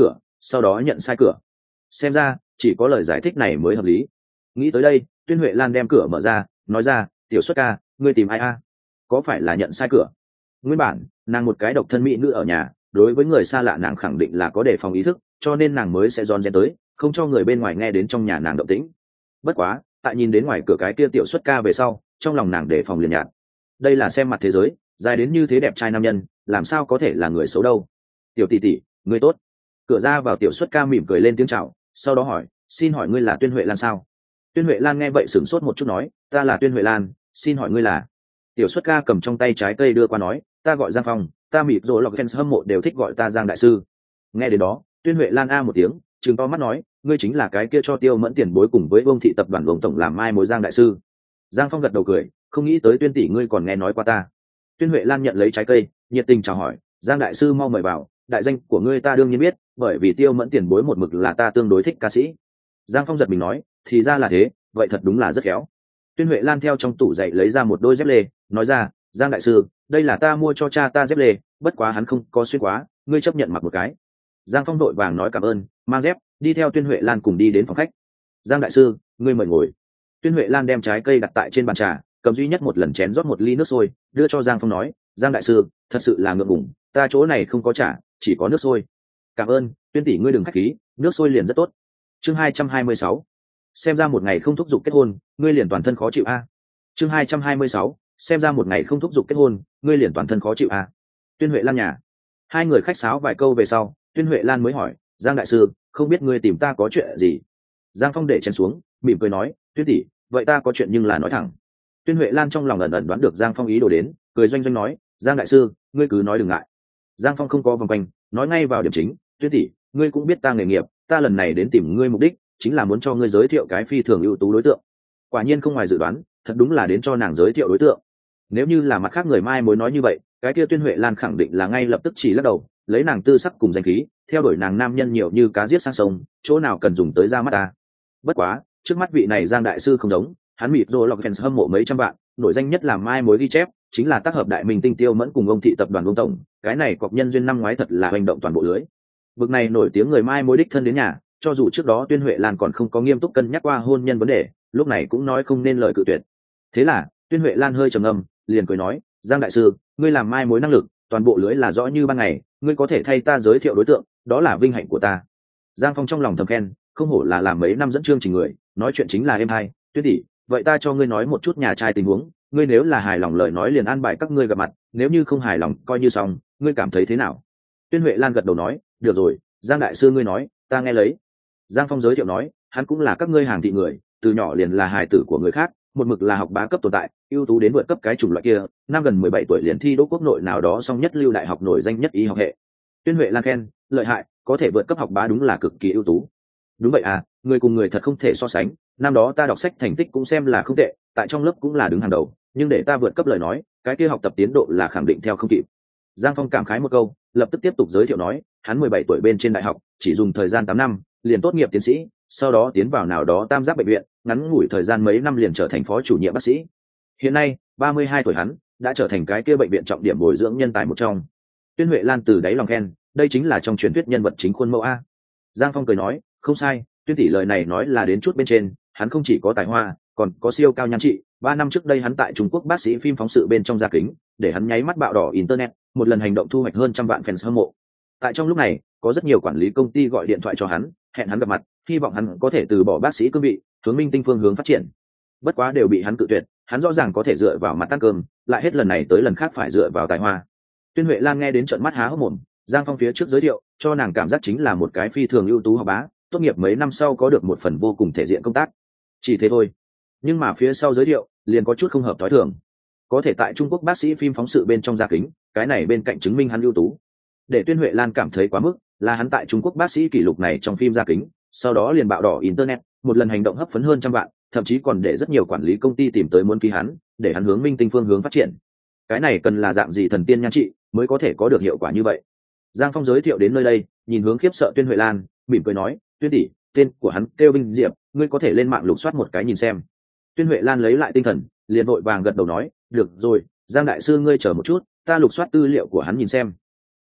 sau đó nhận sai cửa. Xem ra chỉ có lời giải thích này mới hợp lý. Nghĩ tới đây, Tuyên Huệ Lan đem cửa mở ra, nói ra, tiểu xuất ca, ngươi tìm ai a? Có phải là nhận sai cửa? Nguyên bản nàng một cái độc thân mỹ nữ ở nhà, đối với người xa lạ nàng khẳng định là có đề phòng ý thức, cho nên nàng mới sẽ rón rén tới, không cho người bên ngoài nghe đến trong nhà nàng động tĩnh. Bất quá tại nhìn đến ngoài cửa cái kia tiểu xuất ca về sau, trong lòng nàng đề phòng liền nhạt. Đây là xem mặt thế giới, dài đến như thế đẹp trai nam nhân, làm sao có thể là người xấu đâu. Tiểu tỷ tỷ, ngươi tốt. Cửa ra vào tiểu xuất ca mỉm cười lên tiếng chào, sau đó hỏi, xin hỏi ngươi là Tuyên Huệ Lan sao? Tuyên Huệ Lan nghe vậy sửng sốt một chút nói, ta là Tuyên Huệ Lan, xin hỏi ngươi là? Tiểu xuất ca cầm trong tay trái cây đưa qua nói, ta gọi Giang Phong, ta mịt rồi lọc fans hâm mộ đều thích gọi ta Giang đại sư. Nghe đến đó, Tuyên Huệ Lan a một tiếng, trừng to mắt nói, ngươi chính là cái kia cho Tiêu Mẫn tiền bối cùng với Vương thị tập đoàn Vương tổng làm mai mối Giang đại sư. Giang Phong gật đầu cười, không nghĩ tới Tuyên tỷ ngươi còn nghe nói qua ta. Tuyên Huệ Lan nhận lấy trái cây, nhiệt tình chào hỏi, Giang đại sư mau mời vào, đại danh của ngươi ta đương nhiên biết, bởi vì Tiêu Mẫn tiền bối một mực là ta tương đối thích ca sĩ. Giang Phong giật mình nói, thì ra là thế, vậy thật đúng là rất khéo. Tuyên Huệ Lan theo trong tủ giày lấy ra một đôi dép lê, nói ra, Giang đại sư, đây là ta mua cho cha ta dép lê, bất quá hắn không có xuyên quá, ngươi chấp nhận mặc một cái. Giang Phong đội vàng nói cảm ơn, mang dép đi theo Tuyên Huệ Lan cùng đi đến phòng khách. Giang đại sư, ngươi mời ngồi. Tuyên Huệ Lan đem trái cây đặt tại trên bàn trà, cầm duy nhất một lần chén rót một ly nước sôi, đưa cho Giang Phong nói, Giang đại sư, thật sự là ngượng ngùng, ta chỗ này không có trà, chỉ có nước sôi. Cảm ơn, Tuyên tỷ ngươi đừng khách khí, nước sôi liền rất tốt. Chương 226. Xem ra một ngày không thúc giục kết hôn, ngươi liền toàn thân khó chịu a. Chương 226. Xem ra một ngày không thúc giục kết hôn, ngươi liền toàn thân khó chịu a. Tuyên Huệ Lan nhà. Hai người khách sáo vài câu về sau, Tuyên Huệ Lan mới hỏi, Giang đại sư, không biết ngươi tìm ta có chuyện gì? Giang Phong để chén xuống, mỉm cười nói, Tuyên tỷ, vậy ta có chuyện nhưng là nói thẳng. Tuyên Huệ Lan trong lòng ẩn ẩn đoán được Giang Phong ý đồ đến, cười doanh doanh nói, Giang đại sư, ngươi cứ nói đừng ngại. Giang Phong không có vòng quanh, nói ngay vào điểm chính, Tuyên tỷ, ngươi cũng biết ta nghề nghiệp, ta lần này đến tìm ngươi mục đích chính là muốn cho ngươi giới thiệu cái phi thường ưu tú đối tượng. Quả nhiên không ngoài dự đoán, thật đúng là đến cho nàng giới thiệu đối tượng. Nếu như là mặt khác người mai mối nói như vậy, cái kia Tuyên Huệ Lan khẳng định là ngay lập tức chỉ lắc đầu, lấy nàng tư sắc cùng danh khí, theo đuổi nàng nam nhân nhiều như cá giết sang sông, chỗ nào cần dùng tới ra mắt ta. Bất quá, trước mắt vị này Giang đại sư không giống, hắn mịt rồi lọc fans hâm mộ mấy trăm vạn, nổi danh nhất là mai mối ghi chép, chính là tác hợp đại minh tinh Tiêu Mẫn cùng ông thị tập đoàn Vương tổng, cái này cọc nhân duyên năm ngoái thật là hành động toàn bộ lưới. Vực này nổi tiếng người mai mối đích thân đến nhà, cho dù trước đó Tuyên Huệ Lan còn không có nghiêm túc cân nhắc qua hôn nhân vấn đề, lúc này cũng nói không nên lời cự tuyệt. Thế là Tuyên Huệ Lan hơi trầm ngâm, liền cười nói, Giang đại sư, ngươi làm mai mối năng lực toàn bộ lưới là rõ như ban ngày, ngươi có thể thay ta giới thiệu đối tượng, đó là vinh hạnh của ta. Giang Phong trong lòng thầm khen, không hổ là làm mấy năm dẫn chương trình người, nói chuyện chính là êm hay. Tuyên tỷ, vậy ta cho ngươi nói một chút nhà trai tình huống, ngươi nếu là hài lòng lời nói liền an bài các ngươi gặp mặt, nếu như không hài lòng coi như xong, ngươi cảm thấy thế nào? Tuyên Huệ Lan gật đầu nói, được rồi, Giang đại sư ngươi nói, ta nghe lấy. Giang Phong giới thiệu nói, hắn cũng là các ngươi hàng thị người, từ nhỏ liền là hài tử của người khác, một mực là học bá cấp tồn tại, ưu tú đến vượt cấp cái chủng loại kia, năm gần 17 tuổi liền thi đỗ quốc nội nào đó song nhất lưu đại học nổi danh nhất y học hệ. Tuyên Huệ Lan khen, lợi hại, có thể vượt cấp học bá đúng là cực kỳ ưu tú. Đúng vậy à, người cùng người thật không thể so sánh, năm đó ta đọc sách thành tích cũng xem là không tệ, tại trong lớp cũng là đứng hàng đầu, nhưng để ta vượt cấp lời nói, cái kia học tập tiến độ là khẳng định theo không kịp. Giang Phong cảm khái một câu, lập tức tiếp tục giới thiệu nói, hắn 17 tuổi bên trên đại học, chỉ dùng thời gian 8 năm, liền tốt nghiệp tiến sĩ, sau đó tiến vào nào đó tam giác bệnh viện, ngắn ngủi thời gian mấy năm liền trở thành phó chủ nhiệm bác sĩ. Hiện nay, 32 tuổi hắn đã trở thành cái kia bệnh viện trọng điểm bồi dưỡng nhân tài một trong. Tuyên Huệ Lan từ đáy lòng khen, đây chính là trong truyền thuyết nhân vật chính khuôn mẫu a. Giang Phong cười nói, không sai, Tuyên tỷ lời này nói là đến chút bên trên, hắn không chỉ có tài hoa, còn có siêu cao nhan trị. 3 năm trước đây hắn tại Trung Quốc bác sĩ phim phóng sự bên trong gia kính, để hắn nháy mắt bạo đỏ internet, một lần hành động thu hoạch hơn trăm vạn fans hâm mộ. Tại trong lúc này, có rất nhiều quản lý công ty gọi điện thoại cho hắn, hẹn hắn gặp mặt, hy vọng hắn có thể từ bỏ bác sĩ cương vị, hướng minh tinh phương hướng phát triển. Bất quá đều bị hắn cự tuyệt, hắn rõ ràng có thể dựa vào mặt ăn cơm, lại hết lần này tới lần khác phải dựa vào tài hoa. Tuyên Huệ Lan nghe đến trợn mắt há hốc mồm, Giang Phong phía trước giới thiệu, cho nàng cảm giác chính là một cái phi thường ưu tú học bá, tốt nghiệp mấy năm sau có được một phần vô cùng thể diện công tác. Chỉ thế thôi. Nhưng mà phía sau giới thiệu, liền có chút không hợp thói thường. Có thể tại Trung Quốc bác sĩ phim phóng sự bên trong gia kính, cái này bên cạnh chứng minh hắn ưu tú. Để Tuyên Huệ Lan cảm thấy quá mức, là hắn tại Trung Quốc bác sĩ kỷ lục này trong phim gia kính, sau đó liền bạo đỏ internet, một lần hành động hấp phấn hơn trăm vạn, thậm chí còn để rất nhiều quản lý công ty tìm tới muốn ký hắn, để hắn hướng minh tinh phương hướng phát triển. Cái này cần là dạng gì thần tiên nhan trị mới có thể có được hiệu quả như vậy. Giang Phong giới thiệu đến nơi đây, nhìn hướng khiếp sợ Tuyên Huệ Lan, mỉm cười nói, Tuyên tỷ, tên của hắn kêu Binh Diệp, ngươi có thể lên mạng lục soát một cái nhìn xem. Tuyên Huệ Lan lấy lại tinh thần, liền vội vàng gật đầu nói, được rồi, Giang đại sư ngươi chờ một chút, ta lục soát tư liệu của hắn nhìn xem.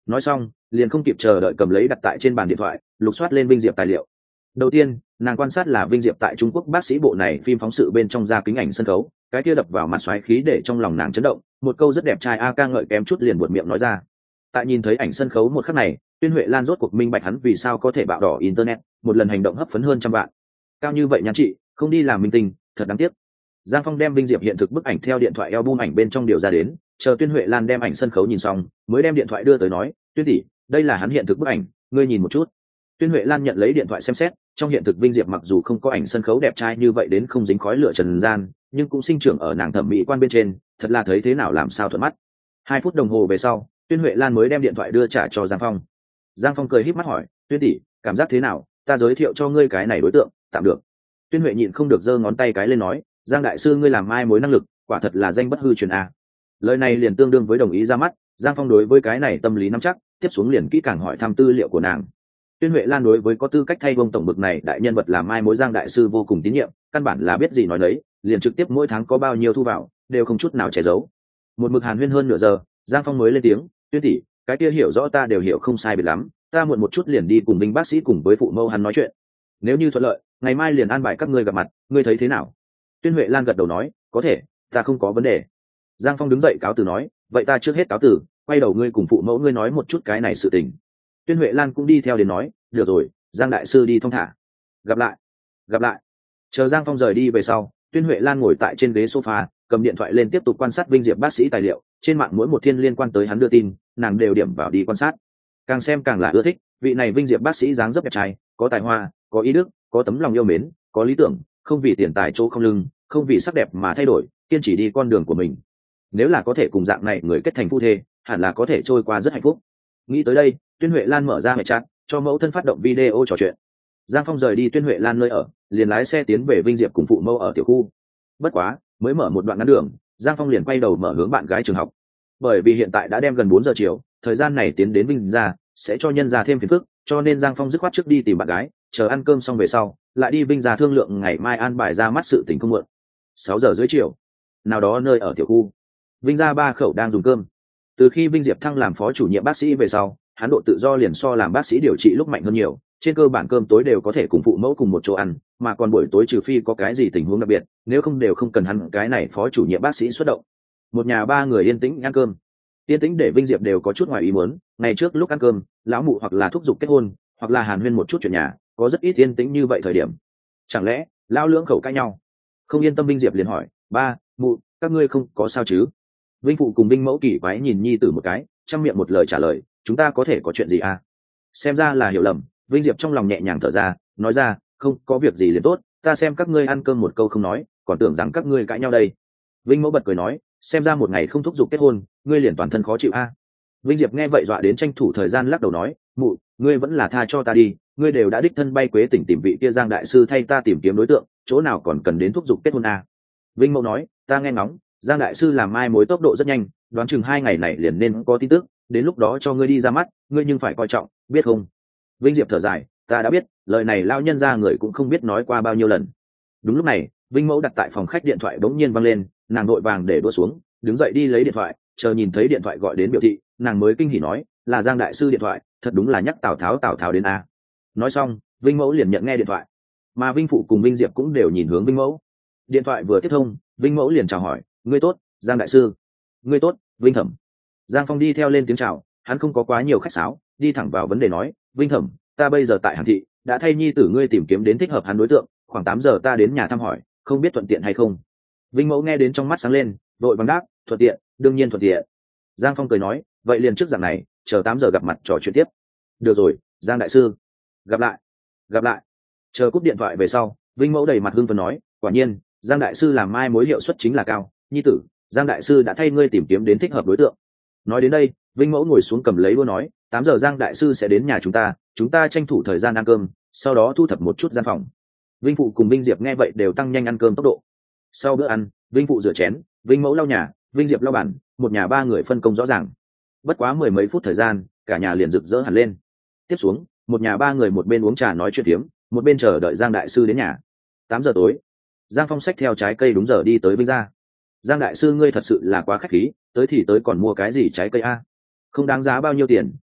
nói xong liền không kịp chờ đợi cầm lấy đặt tại trên bàn điện thoại lục soát lên Vinh Diệp tài liệu. Đầu tiên nàng quan sát là Vinh Diệp tại Trung Quốc bác sĩ bộ này phim phóng sự bên trong ra kính ảnh sân khấu, cái kia đập vào mặt xoáy khí để trong lòng nàng chấn động, một câu rất đẹp trai a ca ngợi kém chút liền buột miệng nói ra. Tại nhìn thấy ảnh sân khấu một khắc này, Tuyên Huệ Lan rốt cuộc minh bạch hắn vì sao có thể bạo đỏ internet, một lần hành động hấp phấn hơn trăm vạn. Cao như vậy nhan chị, không đi làm minh tinh, thật đáng tiếc. Giang Phong đem Vinh Diệp hiện thực bức ảnh theo điện thoại album ảnh bên trong điều ra đến, chờ Tuyên Huệ Lan đem ảnh sân khấu nhìn xong, mới đem điện thoại đưa tới nói, "Tuyên tỷ, đây là hắn hiện thực bức ảnh, ngươi nhìn một chút." Tuyên Huệ Lan nhận lấy điện thoại xem xét, trong hiện thực Vinh Diệp mặc dù không có ảnh sân khấu đẹp trai như vậy đến không dính khói lửa trần gian, nhưng cũng sinh trưởng ở nàng thẩm mỹ quan bên trên, thật là thấy thế nào làm sao thuận mắt. 2 phút đồng hồ về sau, Tuyên Huệ Lan mới đem điện thoại đưa trả cho Giang Phong. Giang Phong cười híp mắt hỏi, "Tuyên tỷ, cảm giác thế nào? Ta giới thiệu cho ngươi cái này đối tượng, tạm được." Tuyên Huệ nhịn không được giơ ngón tay cái lên nói, "Giang đại sư ngươi làm mai mối năng lực, quả thật là danh bất hư truyền a." Lời này liền tương đương với đồng ý ra mắt, Giang Phong đối với cái này tâm lý nắm chắc, tiếp xuống liền kỹ càng hỏi thăm tư liệu của nàng. Tuyên Huệ Lan đối với có tư cách thay vông tổng bực này đại nhân vật làm mai mối Giang đại sư vô cùng tín nhiệm, căn bản là biết gì nói đấy, liền trực tiếp mỗi tháng có bao nhiêu thu vào, đều không chút nào che giấu. Một mực hàn huyên hơn nửa giờ, Giang Phong mới lên tiếng, "Tuyên tỷ, cái kia hiểu rõ ta đều hiểu không sai biệt lắm, ta muộn một chút liền đi cùng Minh bác sĩ cùng với phụ mẫu hắn nói chuyện. Nếu như thuận lợi, ngày mai liền an bài các ngươi gặp mặt, ngươi thấy thế nào?" Tuyên Huệ Lan gật đầu nói, "Có thể, ta không có vấn đề." Giang Phong đứng dậy cáo từ nói, "Vậy ta trước hết cáo từ, quay đầu ngươi cùng phụ mẫu ngươi nói một chút cái này sự tình." Tuyên Huệ Lan cũng đi theo đến nói, "Được rồi, Giang đại sư đi thong thả. Gặp lại." Gặp lại. Chờ Giang Phong rời đi về sau, Tuyên Huệ Lan ngồi tại trên ghế sofa, cầm điện thoại lên tiếp tục quan sát Vinh Diệp bác sĩ tài liệu, trên mạng mỗi một thiên liên quan tới hắn đưa tin, nàng đều điểm vào đi quan sát. Càng xem càng là ưa thích, vị này Vinh Diệp bác sĩ dáng dấp đẹp trai, có tài hoa, có ý đức, có tấm lòng yêu mến, có lý tưởng, không vì tiền tài chỗ không lưng, không vì sắc đẹp mà thay đổi, kiên trì đi con đường của mình. Nếu là có thể cùng dạng này người kết thành phu thê, hẳn là có thể trôi qua rất hạnh phúc. Nghĩ tới đây, Tuyên Huệ Lan mở ra hệ chat, cho mẫu thân phát động video trò chuyện. Giang Phong rời đi Tuyên Huệ Lan nơi ở, liền lái xe tiến về Vinh Diệp cùng phụ mẫu ở tiểu khu. Bất quá, mới mở một đoạn ngắn đường, Giang Phong liền quay đầu mở hướng bạn gái trường học. Bởi vì hiện tại đã đem gần 4 giờ chiều, thời gian này tiến đến Vinh gia sẽ cho nhân gia thêm phiền phức, cho nên Giang Phong dứt khoát trước đi tìm bạn gái, chờ ăn cơm xong về sau, lại đi Vinh gia thương lượng ngày mai an bài ra mắt sự tình không muộn. 6 giờ rưỡi chiều, nào đó nơi ở tiểu khu, Vinh gia 3 khẩu đang dùng cơm. Từ khi Vinh Diệp thăng làm phó chủ nhiệm bác sĩ về sau, hắn độ tự do liền so làm bác sĩ điều trị lúc mạnh hơn nhiều, trên cơ bản cơm tối đều có thể cùng phụ mẫu cùng một chỗ ăn, mà còn buổi tối trừ phi có cái gì tình huống đặc biệt, nếu không đều không cần hắn cái này phó chủ nhiệm bác sĩ xuất động. Một nhà 3 người yên tĩnh ăn cơm. Yên tĩnh để Vinh Diệp đều có chút ngoài ý muốn, ngày trước lúc ăn cơm, lão mụ hoặc là thúc giục kết hôn, hoặc là hàn huyên một chút chuyện nhà, có rất ít yên tĩnh như vậy thời điểm. Chẳng lẽ lão lưỡng khẩu cãi nhau? Không yên tâm Vinh Diệp liền hỏi, "Ba, mụ, các ngươi không có sao chứ?" Vinh phụ cùng Vinh mẫu kỳ quái nhìn nhi tử một cái, trong miệng một lời trả lời, "Chúng ta có thể có chuyện gì à?" Xem ra là hiểu lầm, Vinh Diệp trong lòng nhẹ nhàng thở ra, nói ra, "Không có việc gì liền tốt, ta xem các ngươi ăn cơm một câu không nói, còn tưởng rằng các ngươi cãi nhau đây." Vinh mẫu bật cười nói, "Xem ra một ngày không thúc giục kết hôn, ngươi liền toàn thân khó chịu a." Vinh Diệp nghe vậy dọa đến tranh thủ thời gian lắc đầu nói, "Mụ, ngươi vẫn là tha cho ta đi, ngươi đều đã đích thân bay Quế tỉnh tìm vị kia Giang đại sư thay ta tìm kiếm đối tượng, chỗ nào còn cần đến thúc giục kết hôn a." Vinh mẫu nói, "Ta nghe ngóng, Giang đại sư làm mai mối tốc độ rất nhanh, đoán chừng 2 ngày này liền nên có tin tức, đến lúc đó cho ngươi đi ra mắt, ngươi nhưng phải coi trọng, biết không?" Vinh Diệp thở dài, "Ta đã biết, lời này lao nhân ra người cũng không biết nói qua bao nhiêu lần." Đúng lúc này, Vinh mẫu đặt tại phòng khách điện thoại bỗng nhiên văng lên, nàng vội vàng để đua xuống, đứng dậy đi lấy điện thoại, chờ nhìn thấy điện thoại gọi đến biểu thị, nàng mới kinh hỉ nói, "Là Giang đại sư điện thoại, thật đúng là nhắc Tào Tháo đến a." Nói xong, Vinh mẫu liền nhận nghe điện thoại, mà Vinh phụ cùng Vinh Diệp cũng đều nhìn hướng Vinh mẫu. Điện thoại vừa tiếp thông, Vinh mẫu liền chào hỏi, "Ngươi tốt, Giang đại sư." "Ngươi tốt, Vinh thẩm." Giang Phong đi theo lên tiếng chào, hắn không có quá nhiều khách sáo, đi thẳng vào vấn đề nói, "Vinh thẩm, ta bây giờ tại Hàn thị, đã thay nhi tử ngươi tìm kiếm đến thích hợp hắn đối tượng, khoảng 8 giờ ta đến nhà thăm hỏi, không biết thuận tiện hay không?" Vinh mẫu nghe đến trong mắt sáng lên, vội vàng đáp, "Thuận tiện, đương nhiên thuận tiện." Giang Phong cười nói, "Vậy liền trước dạng này, chờ 8 giờ gặp mặt trò chuyện tiếp." "Được rồi, Giang đại sư." "Gặp lại." "Gặp lại." Chờ cúp điện thoại về sau, Vinh mẫu đầy mặt hưng phấn nói, "Quả nhiên, Giang đại sư làm mai mối hiệu suất chính là cao, nhi tử, Giang đại sư đã thay ngươi tìm kiếm đến thích hợp đối tượng." Nói đến đây, Vinh mẫu ngồi xuống cầm lấy đũa nói, 8 giờ Giang đại sư sẽ đến nhà chúng ta tranh thủ thời gian ăn cơm, sau đó thu thập một chút gian phòng. Vinh phụ cùng Vinh Diệp nghe vậy đều tăng nhanh ăn cơm tốc độ. Sau bữa ăn, Vinh phụ rửa chén, Vinh mẫu lau nhà, Vinh Diệp lau bàn, một nhà 3 người phân công rõ ràng. Bất quá 10 mấy phút thời gian, cả nhà liền rực rỡ hẳn lên. Tiếp xuống, một nhà 3 người một bên uống trà nói chuyện phiếm, một bên chờ đợi Giang đại sư đến nhà. 8 giờ tối, Giang Phong xách theo trái cây đúng giờ đi tới Vinh gia. "Giang đại sư ngươi thật sự là quá khách khí, tới thì tới còn mua cái gì trái cây a? Không đáng giá bao nhiêu tiền,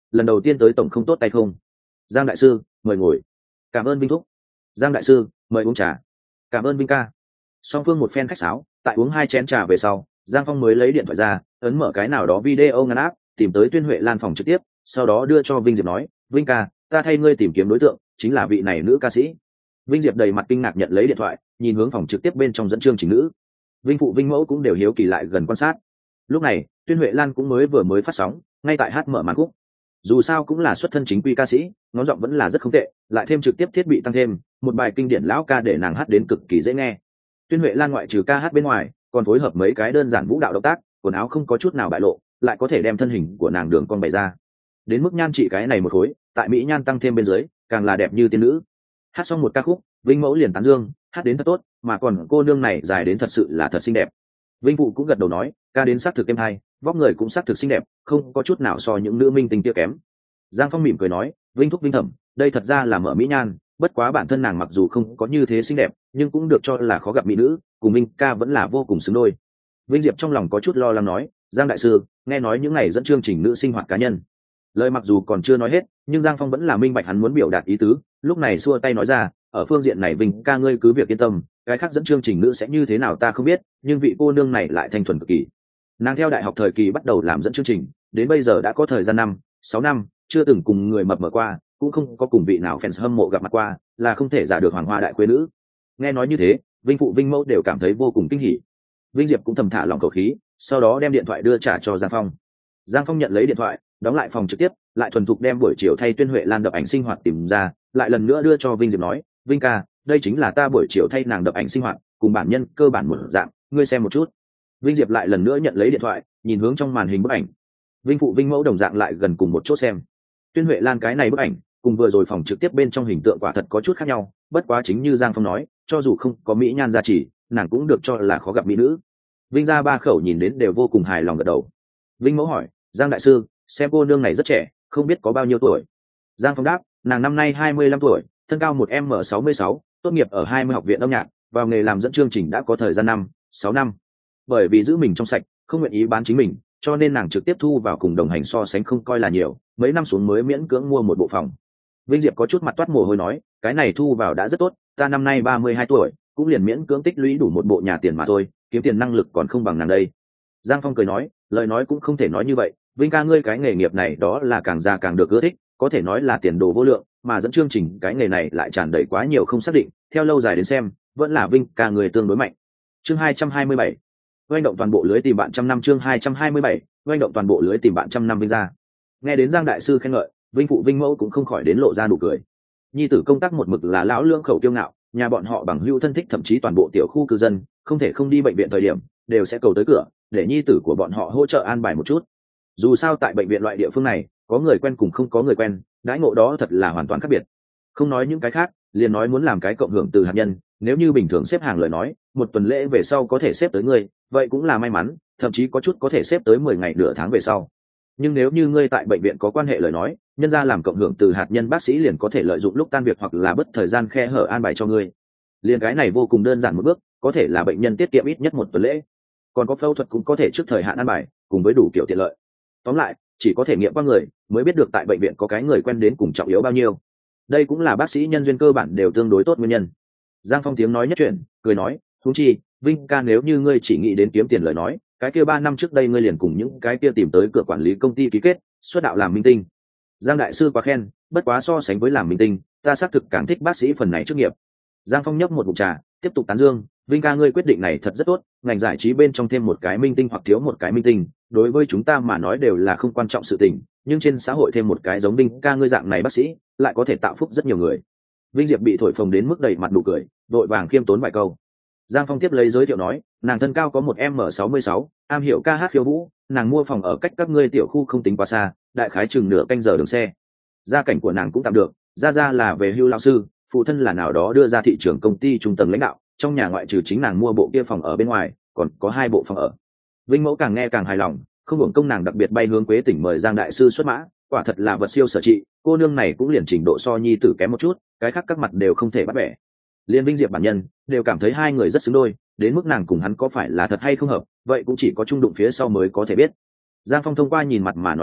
lần đầu tiên tới tổng không tốt tay không. Giang đại sư mời ngồi. Cảm ơn Vinh thúc. Giang đại sư mời uống trà. Cảm ơn Vinh ca. Song phương một phen khách sáo, tại uống 2 chén trà về sau, Giang Phong mới lấy điện thoại ra, ấn mở cái nào đó video ngắn áp, tìm tới Tuyên Huệ Lan phòng trực tiếp, sau đó đưa cho Vinh Diệp nói, Vinh ca, ta thay ngươi tìm kiếm đối tượng, chính là vị này nữ ca sĩ. Vinh Diệp đầy mặt kinh ngạc nhận lấy điện thoại, nhìn hướng phòng trực tiếp bên trong dẫn chương trình nữ. Vinh phụ Vinh mẫu cũng đều hiếu kỳ lại gần quan sát. Lúc này Tuyên Huệ Lan cũng mới phát sóng, ngay tại hát mở màn khúc. Dù sao cũng là xuất thân chính quy ca sĩ, ngón giọng vẫn là rất không tệ, lại thêm trực tiếp thiết bị tăng thêm một bài kinh điển lão ca để nàng hát đến cực kỳ dễ nghe. Tuyên Huệ Lan ngoại trừ ca hát bên ngoài, còn phối hợp mấy cái đơn giản vũ đạo động tác, quần áo không có chút nào bại lộ, lại có thể đem thân hình của nàng đường cong bày ra. Đến mức nhan trị cái này một khối, tại mỹ nhan tăng thêm bên dưới, càng là đẹp như tiên nữ. Hát xong một ca khúc, Vinh mẫu liền tán dương, hát đến thật tốt, mà còn cô nương này dài đến thật sự là thật xinh đẹp. Vinh phụ cũng gật đầu nói, ca đến sắc thực êm hay, vóc người cũng sắc thực xinh đẹp, không có chút nào so những nữ minh tinh kia kém. Giang Phong mỉm cười nói, Vinh thúc Vinh thẩm, đây thật ra là mở mỹ nhan, bất quá bản thân nàng mặc dù không có như thế xinh đẹp, nhưng cũng được cho là khó gặp mỹ nữ, cùng Vinh ca vẫn là vô cùng xứng đôi. Vinh Diệp trong lòng có chút lo lắng nói, Giang đại sư, nghe nói những ngày dẫn chương trình nữ sinh hoạt cá nhân. Lời mặc dù còn chưa nói hết, nhưng Giang Phong vẫn là minh bạch hắn muốn biểu đạt ý tứ, lúc này xua tay nói ra, ở phương diện này Vinh ca ngươi cứ việc yên tâm, cái khác dẫn chương trình nữ sẽ như thế nào ta không biết, nhưng vị cô nương này lại thanh thuần cực kỳ. Nàng theo đại học thời kỳ bắt đầu làm dẫn chương trình, đến bây giờ đã có thời gian 5-6 năm, chưa từng cùng người mập mờ qua, cũng không có cùng vị nào fans hâm mộ gặp mặt qua, là không thể giả được hoàng hoa đại quê nữ. Nghe nói như thế, Vinh phụ Vinh mẫu đều cảm thấy vô cùng kinh hỉ. Vinh Diệp cũng thầm thả lòng khẩu khí, sau đó đem điện thoại đưa trả cho Giang Phong. Giang Phong nhận lấy điện thoại, đóng lại phòng trực tiếp, lại thuần thục đem buổi chiều thay Tuyên Huệ Lan đập ảnh sinh hoạt tìm ra, lại lần nữa đưa cho Vinh Diệp nói, Vinh ca, đây chính là ta buổi chiều thay nàng đập ảnh sinh hoạt, cùng bản nhân cơ bản một dạng, ngươi xem một chút. Vinh Diệp lại lần nữa nhận lấy điện thoại, nhìn hướng trong màn hình bức ảnh. Vinh phụ Vinh mẫu đồng dạng lại gần cùng một chỗ xem. Tuyên Huệ Lan cái này bức ảnh, cùng vừa rồi phòng trực tiếp bên trong hình tượng quả thật có chút khác nhau, bất quá chính như Giang Phong nói, cho dù không có mỹ nhan gia trì, nàng cũng được cho là khó gặp mỹ nữ. Vinh gia ba khẩu nhìn đến đều vô cùng hài lòng gật đầu. Vinh mẫu hỏi, Giang đại sư, xem cô nương này rất trẻ, không biết có bao nhiêu tuổi. Giang Phong đáp, nàng năm nay 25 tuổi, thân cao 1m66, tốt nghiệp ở 20 học viện âm nhạc, vào nghề làm dẫn chương trình đã có thời gian 5-6 năm. Bởi vì giữ mình trong sạch, không nguyện ý bán chính mình, cho nên nàng trực tiếp thu vào cùng đồng hành so sánh không coi là nhiều, mấy năm xuống mới miễn cưỡng mua một bộ phòng. Vinh Diệp có chút mặt toát mồ hôi nói, cái này thu vào đã rất tốt, ta năm nay 32 tuổi, cũng liền miễn cưỡng tích lũy đủ một bộ nhà tiền mà thôi, kiếm tiền năng lực còn không bằng nàng đây. Giang Phong cười nói, lời nói cũng không thể nói như vậy, Vinh ca ngươi cái nghề nghiệp này đó là càng già càng được ưa thích, có thể nói là tiền đồ vô lượng, mà dẫn chương trình cái nghề này lại tràn đầy quá nhiều không xác định, theo lâu dài đến xem, vẫn là Vinh ca người tương đối mạnh. Chương 227. Oanh động toàn bộ lưới tìm bạn trăm năm. Chương 227. Oanh động toàn bộ lưới tìm bạn trăm năm. Vinh ra. Nghe đến Giang đại sư khen ngợi, Vinh phụ Vinh mẫu cũng không khỏi đến lộ ra nụ cười. Nhi tử công tác một mực là lão lương khẩu kiêu ngạo, nhà bọn họ bằng hữu thân thích thậm chí toàn bộ tiểu khu cư dân, không thể không đi bệnh viện thời điểm, đều sẽ cầu tới cửa, để nhi tử của bọn họ hỗ trợ an bài một chút. Dù sao tại bệnh viện loại địa phương này, có người quen cùng không có người quen, đãi ngộ đó thật là hoàn toàn khác biệt. Không nói những cái khác, liền nói muốn làm cái cộng hưởng từ hạt nhân, nếu như bình thường xếp hàng lời nói, một tuần lễ về sau có thể xếp tới ngươi, vậy cũng là may mắn, thậm chí có chút có thể xếp tới 10 ngày nửa tháng về sau. Nhưng nếu như ngươi tại bệnh viện có quan hệ lời nói, nhân ra làm cộng hưởng từ hạt nhân bác sĩ liền có thể lợi dụng lúc tan việc hoặc là bất thời gian khe hở an bài cho ngươi. Liền cái này vô cùng đơn giản một bước, có thể là bệnh nhân tiết kiệm ít nhất một tuần lễ. Còn có phẫu thuật cũng có thể trước thời hạn an bài, cùng với đủ kiểu tiện lợi. Tóm lại, chỉ có thể nghiệm qua người mới biết được tại bệnh viện có cái người quen đến cùng trọng yếu bao nhiêu. Đây cũng là bác sĩ nhân duyên cơ bản đều tương đối tốt nguyên nhân. Giang Phong tiếng nói nhất chuyện, cười nói, huống chi, Vinh ca nếu như ngươi chỉ nghĩ đến kiếm tiền lời nói, cái kia 3 năm trước đây ngươi liền cùng những cái kia tìm tới cửa quản lý công ty ký kết, xuất đạo làm minh tinh. Giang đại sư quá khen, bất quá so sánh với làm minh tinh, ta xác thực càng thích bác sĩ phần này chức nghiệp. Giang Phong nhấp một ngụm trà, tiếp tục tán dương, Vinh ca ngươi quyết định này thật rất tốt, ngành giải trí bên trong thêm một cái minh tinh hoặc thiếu một cái minh tinh, đối với chúng ta mà nói đều là không quan trọng sự tình, nhưng trên xã hội thêm một cái giống Vinh ca ngươi dạng này bác sĩ, lại có thể tạo phúc rất nhiều người. Vinh Diệp bị thổi phồng đến mức đầy mặt nụ cười, vội vàng khiêm tốn vài câu. Giang Phong tiếp lấy giới thiệu nói, nàng thân cao có 1m66, am hiểu ca hát khiêu vũ, nàng mua phòng ở cách các ngươi tiểu khu không tính quá xa, đại khái chừng nửa canh giờ đường xe. Gia cảnh của nàng cũng tạm được, gia là về hưu lão sư, phụ thân là nào đó đưa ra thị trường công ty trung tầng lãnh đạo, trong nhà ngoại trừ chính nàng mua bộ kia phòng ở bên ngoài, còn có 2 bộ phòng ở. Vinh mẫu càng nghe càng hài lòng, không hưởng công nàng đặc biệt bay hướng Quế tỉnh mời Giang đại sư xuất mã, quả thật là vật siêu sở trị, cô nương này cũng liền trình độ so nhi tử kém một chút, cái khác các mặt đều không thể bắt bẻ. Liên Vinh Diệp bản nhân đều cảm thấy hai người rất xứng đôi, đến mức nàng cùng hắn có phải là thật hay không hợp, vậy cũng chỉ có chung đụng phía sau mới có thể biết. Giang Phong thông qua nhìn mặt mà nói chuyện,